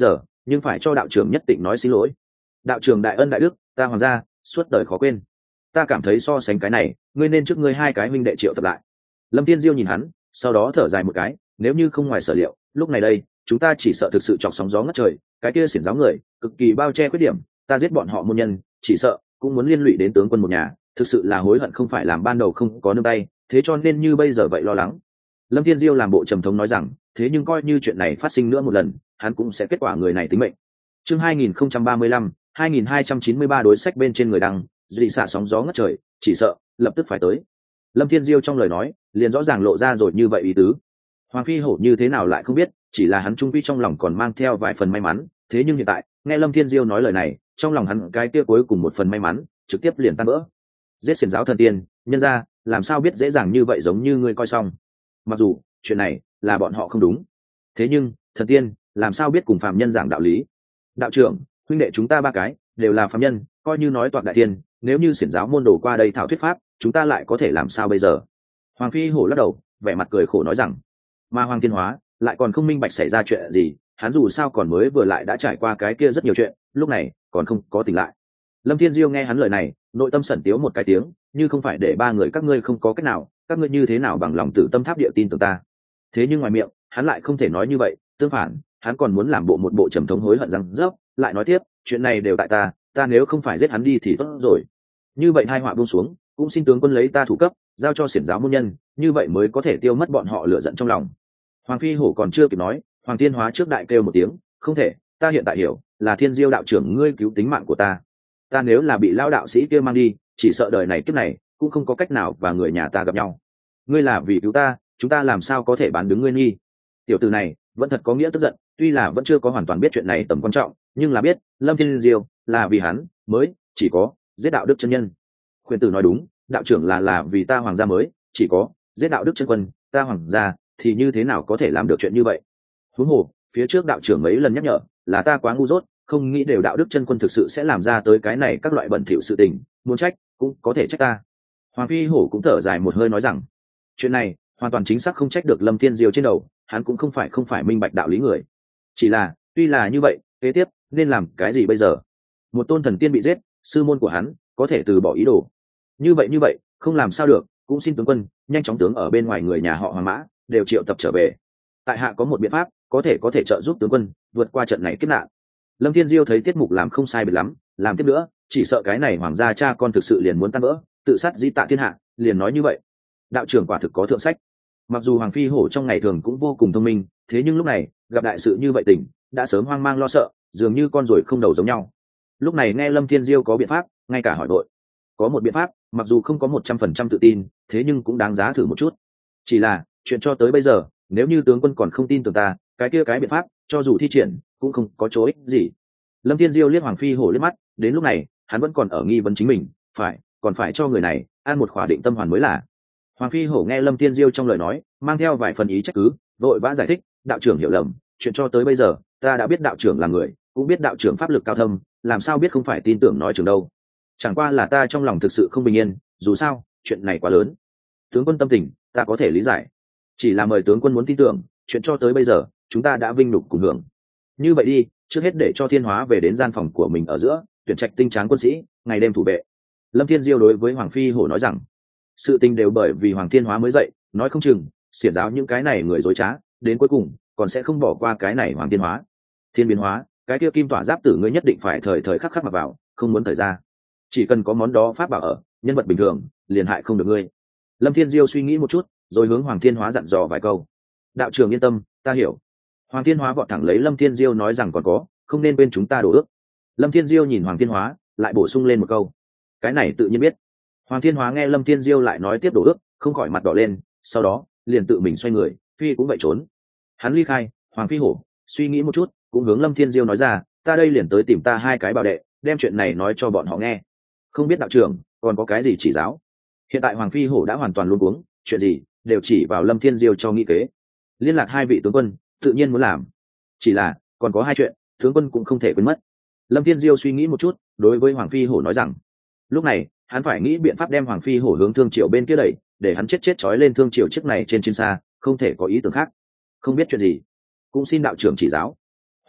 S1: nhưng phải cho đạo trưởng nhất định nói xin lỗi. Đạo trưởng đại ân đại đức, ta hoàng gia suốt đời khó quên. Ta cảm thấy so sánh cái này, ngươi nên trước ngươi hai cái huynh đệ triệu tập lại. Lâm Thiên Diêu nhìn hắn, sau đó thở dài một cái, nếu như không ngoài sở liệu, lúc này đây chúng ta chỉ sợ thực sự chọc sóng gió ngất trời. Cái kia xiển giáo người cực kỳ bao che khuyết điểm, ta giết bọn họ môn nhân, chỉ sợ cũng muốn liên lụy đến tướng quân một nhà, thực sự là hối hận không phải làm ban đầu không có nương tay, thế cho nên như bây giờ vậy lo lắng. Lâm Thiên Diêu làm bộ trầm thống nói rằng, thế nhưng coi như chuyện này phát sinh nữa một lần, hắn cũng sẽ kết quả người này tính mệnh. Chương hai nghìn không trăm ba mươi lăm, hai nghìn hai trăm chín mươi ba đối sách bên trên người đăng, dị xạ sóng gió ngất trời, chỉ sợ lập tức phải tới. Lâm Thiên Diêu trong lời nói liền rõ ràng lộ ra rồi như vậy ý tứ. Hoàng phi hổ như thế nào lại không biết, chỉ là hắn trung quy trong lòng còn mang theo vài phần may mắn, thế nhưng hiện tại nghe Lâm Thiên Diêu nói lời này, trong lòng hắn cái kia cuối cùng một phần may mắn trực tiếp liền tan vỡ. Giết xiển giáo thần tiên, nhân ra làm sao biết dễ dàng như vậy, giống như ngươi coi xong. Mặc dù chuyện này là bọn họ không đúng, thế nhưng thần tiên làm sao biết cùng phàm nhân giảng đạo lý. Đạo trưởng, huynh đệ chúng ta ba cái đều là phàm nhân, coi như nói toạc đại tiên, nếu như xiển giáo môn đồ qua đây thảo thuyết pháp, chúng ta lại có thể làm sao bây giờ? Hoàng phi hổ lắc đầu, vẻ mặt cười khổ nói rằng, mà Hoàng Thiên Hóa lại còn không minh bạch xảy ra chuyện gì, hắn dù sao còn mới vừa lại đã trải qua cái kia rất nhiều chuyện, lúc này còn không có tỉnh lại. Lâm Thiên Diêu nghe hắn lời này, nội tâm sẩn tiếu một cái tiếng, như không phải để ba người các ngươi không có cách nào, các ngươi như thế nào bằng lòng tử tâm tháp địa tin tưởng ta? Thế nhưng ngoài miệng hắn lại không thể nói như vậy, tương phản hắn còn muốn làm bộ một bộ trầm thống hối hận rằng dốc, lại nói tiếp, chuyện này đều tại ta, ta nếu không phải giết hắn đi thì tốt rồi. Như vậy hai họa buông xuống, cũng xin tướng quân lấy ta thủ cấp, giao cho xiển giáo môn nhân, như vậy mới có thể tiêu mất bọn họ lửa giận trong lòng. Hoàng phi hổ còn chưa kịp nói, Hoàng Thiên Hóa trước đại kêu một tiếng, không thể, ta hiện tại hiểu, là Thiên Diêu đạo trưởng ngươi cứu tính mạng của ta. Ta nếu là bị lao đạo sĩ kia mang đi, chỉ sợ đời này kiếp này cũng không có cách nào và người nhà ta gặp nhau. Ngươi là vì cứu ta, chúng ta làm sao có thể bán đứng ngươi nghi? Tiểu tử này vẫn thật có nghĩa tức giận, tuy là vẫn chưa có hoàn toàn biết chuyện này tầm quan trọng, nhưng là biết Lâm Thiên Diêu là vì hắn mới chỉ có giết đạo đức chân nhân. Khuyên tử nói đúng, đạo trưởng là là vì ta hoàng gia mới chỉ có giết đạo đức chân quân, ta hoàng gia thì như thế nào có thể làm được chuyện như vậy? Huống hồ phía trước đạo trưởng mấy lần nhắc nhở, là ta quá ngu dốt, không nghĩ đều đạo đức chân quân thực sự sẽ làm ra tới cái này các loại bẩn thỉu sự tình, muốn trách cũng có thể trách ta. Hoàng phi hổ cũng thở dài một hơi nói rằng, chuyện này hoàn toàn chính xác không trách được Lâm Thiên Diêu trên đầu, hắn cũng không phải không phải minh bạch đạo lý người, chỉ là tuy là như vậy, kế tiếp nên làm cái gì bây giờ? Một tôn thần tiên bị giết, sư môn của hắn có thể từ bỏ ý đồ, như vậy như vậy không làm sao được, cũng xin tướng quân nhanh chóng tướng ở bên ngoài người nhà họ Hoàng Mã đều triệu tập trở về, tại hạ có một biện pháp có thể có thể trợ giúp tướng quân vượt qua trận này kiếp nạn. Lâm Thiên Diêu thấy tiết mục làm không sai biệt lắm, làm tiếp nữa chỉ sợ cái này hoàng gia cha con thực sự liền muốn tan vỡ, tự sát di tạ thiên hạ, liền nói như vậy. Đạo trưởng quả thực có thượng sách. Mặc dù Hoàng phi hổ trong ngày thường cũng vô cùng thông minh, thế nhưng lúc này gặp đại sự như vậy tỉnh đã sớm hoang mang lo sợ, dường như con ruồi không đầu giống nhau. Lúc này nghe Lâm Thiên Diêu có biện pháp, ngay cả hỏi đội có một biện pháp, mặc dù không có một trăm phần trăm tự tin, thế nhưng cũng đáng giá thử một chút. Chỉ là chuyện cho tới bây giờ, nếu như tướng quân còn không tin tưởng ta, cái kia cái biện pháp cho dù thi triển cũng không có chỗ ích gì. Lâm Thiên Diêu liếc Hoàng phi hổ liếc mắt, đến lúc này hắn vẫn còn ở nghi vấn chính mình, phải còn phải cho người này ăn một khỏa định tâm hoàn mới là. Hoàng phi hổ nghe Lâm Thiên Diêu trong lời nói mang theo vài phần ý trách cứ, vội vã giải thích, đạo trưởng hiểu lầm, chuyện cho tới bây giờ ta đã biết đạo trưởng là người, cũng biết đạo trưởng pháp lực cao thâm, làm sao biết không phải tin tưởng nói trưởng đâu. Chẳng qua là ta trong lòng thực sự không bình yên, dù sao chuyện này quá lớn. Tướng quân tâm tình ta có thể lý giải, chỉ là mời tướng quân muốn tin tưởng, chuyện cho tới bây giờ chúng ta đã vinh nhục cùng hưởng. Như vậy đi, trước hết để cho Thiên Hóa về đến gian phòng của mình ở giữa, tuyển trạch tinh tráng quân sĩ, ngày đêm thủ vệ. Lâm Thiên Diêu đối với Hoàng phi hổ nói rằng, sự tình đều bởi vì Hoàng Thiên Hóa mới dậy, nói không chừng xiển giáo những cái này người dối trá, đến cuối cùng còn sẽ không bỏ qua cái này Hoàng Thiên Hóa. Thiên biến hóa, cái kia kim tỏa giáp tử ngươi nhất định phải thời thời khắc khắc mặc vào, không muốn thời ra. Chỉ cần có món đó pháp bảo ở, nhân vật bình thường liền hại không được ngươi. Lâm Thiên Diêu suy nghĩ một chút, rồi hướng Hoàng Thiên Hóa dặn dò vài câu. Đạo trưởng yên tâm, ta hiểu. Hoàng Thiên Hóa vọt thẳng lấy Lâm Thiên Diêu nói rằng còn có, không nên bên chúng ta đổ ước. Lâm Thiên Diêu nhìn Hoàng Thiên Hóa, lại bổ sung lên một câu, cái này tự nhiên biết. Hoàng Thiên Hóa nghe Lâm Thiên Diêu lại nói tiếp đổ ước, không khỏi mặt đỏ lên, sau đó liền tự mình xoay người, phi cũng vậy trốn. Hắn ly khai. Hoàng phi hổ suy nghĩ một chút, cũng hướng Lâm Thiên Diêu nói ra, ta đây liền tới tìm ta hai cái bảo đệ, đem chuyện này nói cho bọn họ nghe. Không biết đạo trưởng còn có cái gì chỉ giáo. Hiện tại Hoàng phi hổ đã hoàn toàn luống cuống, chuyện gì đều chỉ vào Lâm Thiên Diêu cho nghĩ kế. Liên lạc hai vị tướng quân tự nhiên muốn làm, chỉ là còn có hai chuyện tướng quân cũng không thể quên mất. Lâm Thiên Diêu suy nghĩ một chút, đối với Hoàng phi hổ nói rằng, lúc này hắn phải nghĩ biện pháp đem Hoàng phi hổ hướng Thương Triều bên kia đẩy, để hắn chết chết trói lên Thương Triều chiếc này trên chiến xa, không thể có ý tưởng khác. Không biết chuyện gì, cũng xin đạo trưởng chỉ giáo.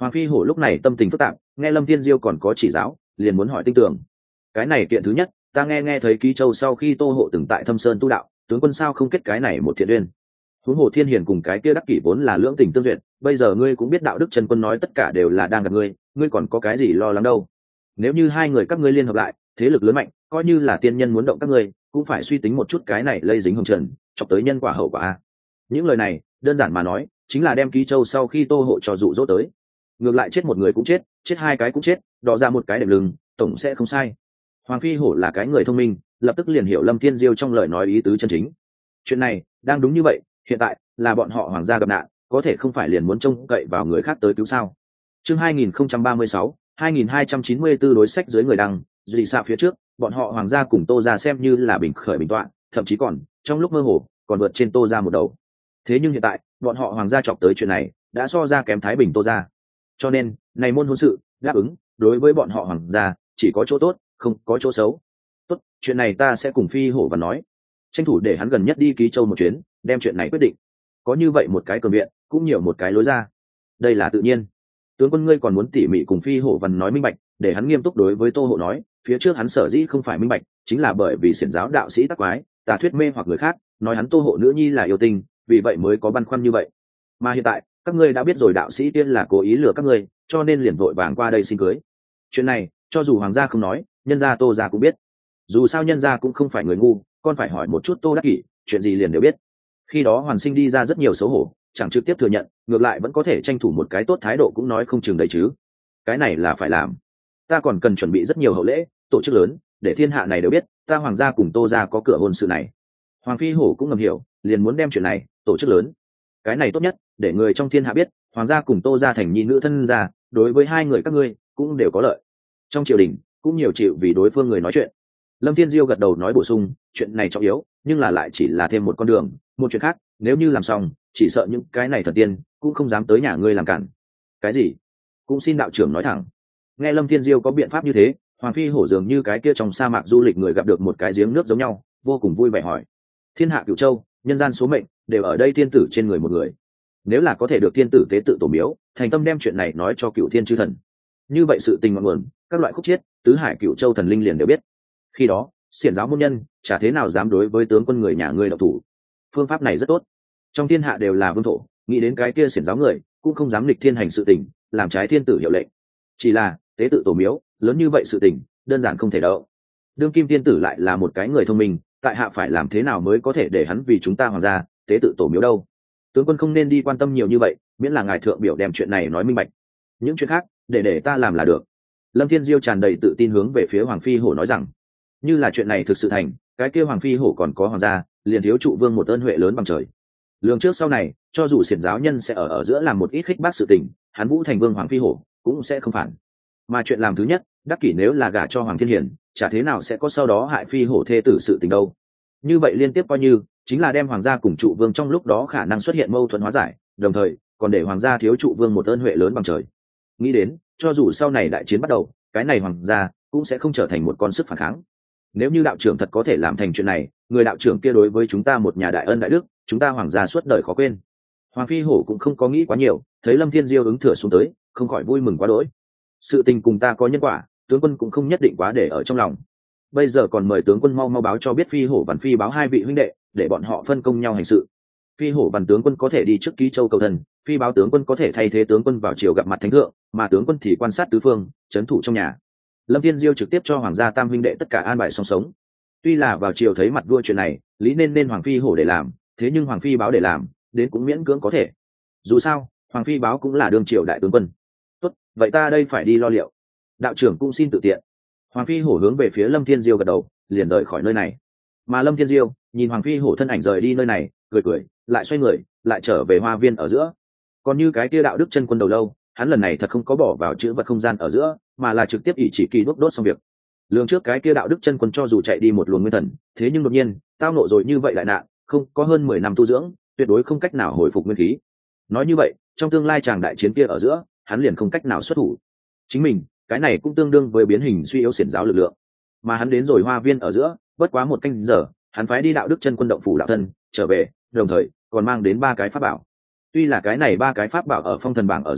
S1: Hoàng phi hổ lúc này tâm tình phức tạp, nghe Lâm Thiên Diêu còn có chỉ giáo, liền muốn hỏi tinh tường. Cái này kiện thứ nhất, ta nghe nghe thấy Ký Châu sau khi Tô Hộ từng tại Thâm Sơn tu đạo, tướng quân sao không kết cái này một thiện duyên. Huống hồ Thiên Hiền cùng cái kia đắc kỷ vốn là lưỡng tình tương duyệt, bây giờ ngươi cũng biết đạo đức chân quân nói tất cả đều là đang gặp ngươi, ngươi còn có cái gì lo lắng đâu. Nếu như hai người các ngươi liên hợp lại, thế lực lớn mạnh, coi như là tiên nhân muốn động các ngươi, cũng phải suy tính một chút cái này lây dính hồng trần, chọc tới nhân quả hậu quả. Những lời này, đơn giản mà nói, chính là đem Ký Châu sau khi Tô Hộ cho dụ dỗ tới. Ngược lại chết một người cũng chết, chết hai cái cũng chết, đọ ra một cái đệm lưng, tổng sẽ không sai. Hoàng phi hổ là cái người thông minh, lập tức liền hiểu Lâm Thiên Diêu trong lời nói ý tứ chân chính. Chuyện này đang đúng như vậy, hiện tại là bọn họ hoàng gia gặp nạn, có thể không phải liền muốn trông cậy vào người khác tới cứu sao. Chương hai nghìn không trăm ba mươi sáu, hai nghìn hai trăm chín mươi tư đối sách dưới người đăng, dị xạ phía trước, bọn họ hoàng gia cùng Tô gia xem như là bình khởi bình tọa, thậm chí còn trong lúc mơ hồ còn vượt trên Tô gia một đầu. Thế nhưng hiện tại, bọn họ hoàng gia chọc tới chuyện này, đã so ra kém Thái Bình Tô gia. Cho nên, này môn hôn sự, đáp ứng, đối với bọn họ hoàng gia chỉ có chỗ tốt, không có chỗ xấu. Tốt, chuyện này ta sẽ cùng Phi Hổ và nói, tranh thủ để hắn gần nhất đi Ký Châu một chuyến, đem chuyện này quyết định. Có như vậy một cái cường viện, cũng nhiều một cái lối ra. Đây là tự nhiên. Tướng quân ngươi còn muốn tỉ mỉ cùng Phi Hổ Văn nói minh bạch, để hắn nghiêm túc đối với Tô Hộ nói, phía trước hắn sở dĩ không phải minh bạch, chính là bởi vì xiển giáo đạo sĩ tắc quái, tà thuyết mê hoặc người khác, nói hắn Tô Hộ nữ nhi là yêu tình, vì vậy mới có băn khoăn như vậy. Mà hiện tại, các ngươi đã biết rồi đạo sĩ tiên là cố ý lừa các ngươi, cho nên liền vội vàng qua đây xin cưới. Chuyện này, cho dù hoàng gia không nói, nhân gia Tô gia cũng biết. Dù sao nhân gia cũng không phải người ngu, con phải hỏi một chút Tô Đắc Kỷ, chuyện gì liền đều biết. Khi đó Hoàn Sinh đi ra rất nhiều xấu hổ, chẳng trực tiếp thừa nhận, ngược lại vẫn có thể tranh thủ một cái tốt thái độ cũng nói không chừng đấy chứ. Cái này là phải làm. Ta còn cần chuẩn bị rất nhiều hậu lễ, tổ chức lớn, để thiên hạ này đều biết, ta hoàng gia cùng Tô gia có cửa hôn sự này. Hoàng phi hổ cũng ngầm hiểu, liền muốn đem chuyện này tổ chức lớn. Cái này tốt nhất, để người trong thiên hạ biết, hoàng gia cùng Tô gia thành nhi nữ thân gia, đối với hai người các ngươi cũng đều có lợi. Trong triều đình cũng nhiều chịu vì đối phương người nói chuyện. Lâm Thiên Diêu gật đầu nói bổ sung, chuyện này trọng yếu, nhưng là lại chỉ là thêm một con đường, một chuyện khác, nếu như làm xong, chỉ sợ những cái này thần tiên cũng không dám tới nhà ngươi làm cản. Cái gì? Cũng xin đạo trưởng nói thẳng. Nghe Lâm Thiên Diêu có biện pháp như thế, Hoàng phi hổ dường như cái kia trong sa mạc du lịch người gặp được một cái giếng nước giống nhau, vô cùng vui vẻ hỏi: thiên hạ cửu châu, nhân gian số mệnh đều ở đây thiên tử trên người một người. Nếu là có thể được thiên tử tế tự tổ miếu, thành tâm đem chuyện này nói cho cửu thiên chư thần, như vậy sự tình ngọn nguồn, các loại khúc chiết, tứ hải cửu châu thần linh liền đều biết. Khi đó, xiển giáo môn nhân chả thế nào dám đối với tướng quân người nhà ngươi động thủ. Phương pháp này rất tốt, trong thiên hạ đều là vương thổ, nghĩ đến cái kia xiển giáo người cũng không dám nghịch thiên hành sự tình, làm trái thiên tử hiệu lệnh. Chỉ là tế tự tổ miếu, lớn như vậy sự tình, đơn giản không thể đâu. Đương kim thiên tử lại là một cái người thông minh, tại hạ phải làm thế nào mới có thể để hắn vì chúng ta hoàng gia tế tự tổ miếu đâu? Tướng quân không nên đi quan tâm nhiều như vậy, miễn là ngài thượng biểu đem chuyện này nói minh bạch. Những chuyện khác, để để ta làm là được. Lâm Thiên Diêu tràn đầy tự tin hướng về phía Hoàng phi hổ nói rằng, như là chuyện này thực sự thành, cái kia Hoàng phi hổ còn có hoàng gia, liền thiếu trụ vương một ơn huệ lớn bằng trời. Lường trước sau này, cho dù xiển giáo nhân sẽ ở ở giữa làm một ít khích bác sự tình, hắn vũ thành vương Hoàng phi hổ cũng sẽ không phản. Mà chuyện làm thứ nhất, đắc kỷ nếu là gả cho Hoàng Thiên Hiển, chả thế nào sẽ có sau đó hại phi hổ thê tử sự tình đâu. Như vậy liên tiếp coi như chính là đem hoàng gia cùng trụ vương trong lúc đó khả năng xuất hiện mâu thuẫn hóa giải, đồng thời còn để hoàng gia thiếu trụ vương một ơn huệ lớn bằng trời. Nghĩ đến, cho dù sau này đại chiến bắt đầu, cái này hoàng gia cũng sẽ không trở thành một con sức phản kháng. Nếu như đạo trưởng thật có thể làm thành chuyện này, người đạo trưởng kia đối với chúng ta một nhà đại ân đại đức, chúng ta hoàng gia suốt đời khó quên. Hoàng phi hổ cũng không có nghĩ quá nhiều, thấy Lâm Thiên Diêu ứng thừa xuống tới, không khỏi vui mừng quá đỗi. Sự tình cùng ta có nhân quả, tướng quân cũng không nhất định quá để ở trong lòng. Bây giờ còn mời tướng quân mau mau báo cho biết phi hổ văn phi báo hai vị huynh đệ, để bọn họ phân công nhau hành sự. Phi hổ văn tướng quân có thể đi trước Ký Châu cầu thần, phi báo tướng quân có thể thay thế tướng quân vào triều gặp mặt thánh thượng, mà tướng quân thì quan sát tứ phương, trấn thủ trong nhà. Lâm Thiên Diêu trực tiếp cho hoàng gia tam huynh đệ tất cả an bài song sống. Tuy là vào triều thấy mặt vua chuyện này, lý nên nên hoàng phi hổ để làm, thế nhưng hoàng phi báo để làm, đến cũng miễn cưỡng có thể. Dù sao, hoàng phi báo cũng là đương triều đại tướng quân. Tốt, vậy ta đây phải đi lo liệu. Đạo trưởng cũng xin tự tiện. Hoàng phi hổ hướng về phía Lâm Thiên Diêu gật đầu, liền rời khỏi nơi này. Mà Lâm Thiên Diêu nhìn Hoàng phi hổ thân ảnh rời đi nơi này, cười cười, lại xoay người, lại trở về hoa viên ở giữa. Còn như cái kia đạo đức chân quân đầu lâu, hắn lần này thật không có bỏ vào chữ vật không gian ở giữa, mà là trực tiếp ỷ chỉ kỳ đốt đốt xong việc. Lương trước cái kia đạo đức chân quân cho dù chạy đi một luồng nguyên thần, thế nhưng đột nhiên tao nộ rồi như vậy lại nạn, không có hơn mười năm tu dưỡng, tuyệt đối không cách nào hồi phục nguyên khí. Nói như vậy, trong tương lai chàng đại chiến kia ở giữa, hắn liền không cách nào xuất thủ. Chính mình, cái này cũng tương đương với biến hình suy yếu xiển giáo lực lượng. Mà hắn đến rồi hoa viên ở giữa, bất quá một canh giờ, hắn phái đi đạo đức chân quân động phủ đạo thân trở về, đồng thời còn mang đến ba cái pháp bảo. Tuy là cái này ba cái pháp bảo ở phong thần bảng ở giữa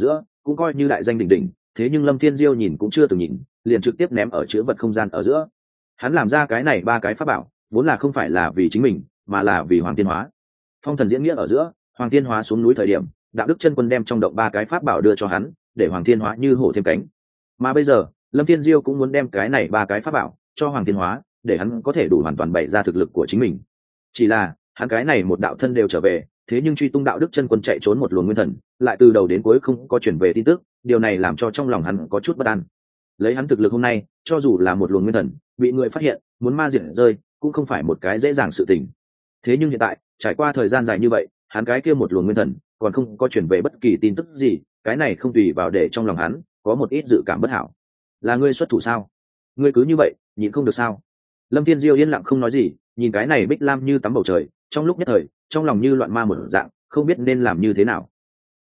S1: cũng coi như đại danh đỉnh đỉnh, thế nhưng Lâm Thiên Diêu nhìn cũng chưa từng nhìn, liền trực tiếp ném ở chứa vật không gian ở giữa. Hắn làm ra cái này ba cái pháp bảo vốn là không phải là vì chính mình, mà là vì Hoàng Thiên Hóa. Phong thần diễn nghĩa ở giữa, Hoàng Thiên Hóa xuống núi thời điểm, đạo đức chân quân đem trong động ba cái pháp bảo đưa cho hắn, để Hoàng Thiên Hóa như hổ thêm cánh. Mà bây giờ Lâm Thiên Diêu cũng muốn đem cái này ba cái pháp bảo cho Hoàng Thiên Hóa, để hắn có thể đủ hoàn toàn bày ra thực lực của chính mình. Chỉ là hắn cái này một đạo thân đều trở về, thế nhưng truy tung đạo đức chân quân chạy trốn một luồng nguyên thần, lại từ đầu đến cuối không có chuyển về tin tức, điều này làm cho trong lòng hắn có chút bất an. Lấy hắn thực lực hôm nay, cho dù là một luồng nguyên thần bị người phát hiện, muốn ma diệt rơi cũng không phải một cái dễ dàng sự tình. Thế nhưng hiện tại, trải qua thời gian dài như vậy, hắn cái kia một luồng nguyên thần còn không có chuyển về bất kỳ tin tức gì, cái này không tùy vào để trong lòng hắn có một ít dự cảm bất hảo. Là ngươi xuất thủ sao? Ngươi cứ như vậy nhịn không được sao? Lâm Thiên Diêu yên lặng không nói gì, nhìn cái này Bích Lam như tắm bầu trời, trong lúc nhất thời trong lòng như loạn ma một dạng, không biết nên làm như thế nào.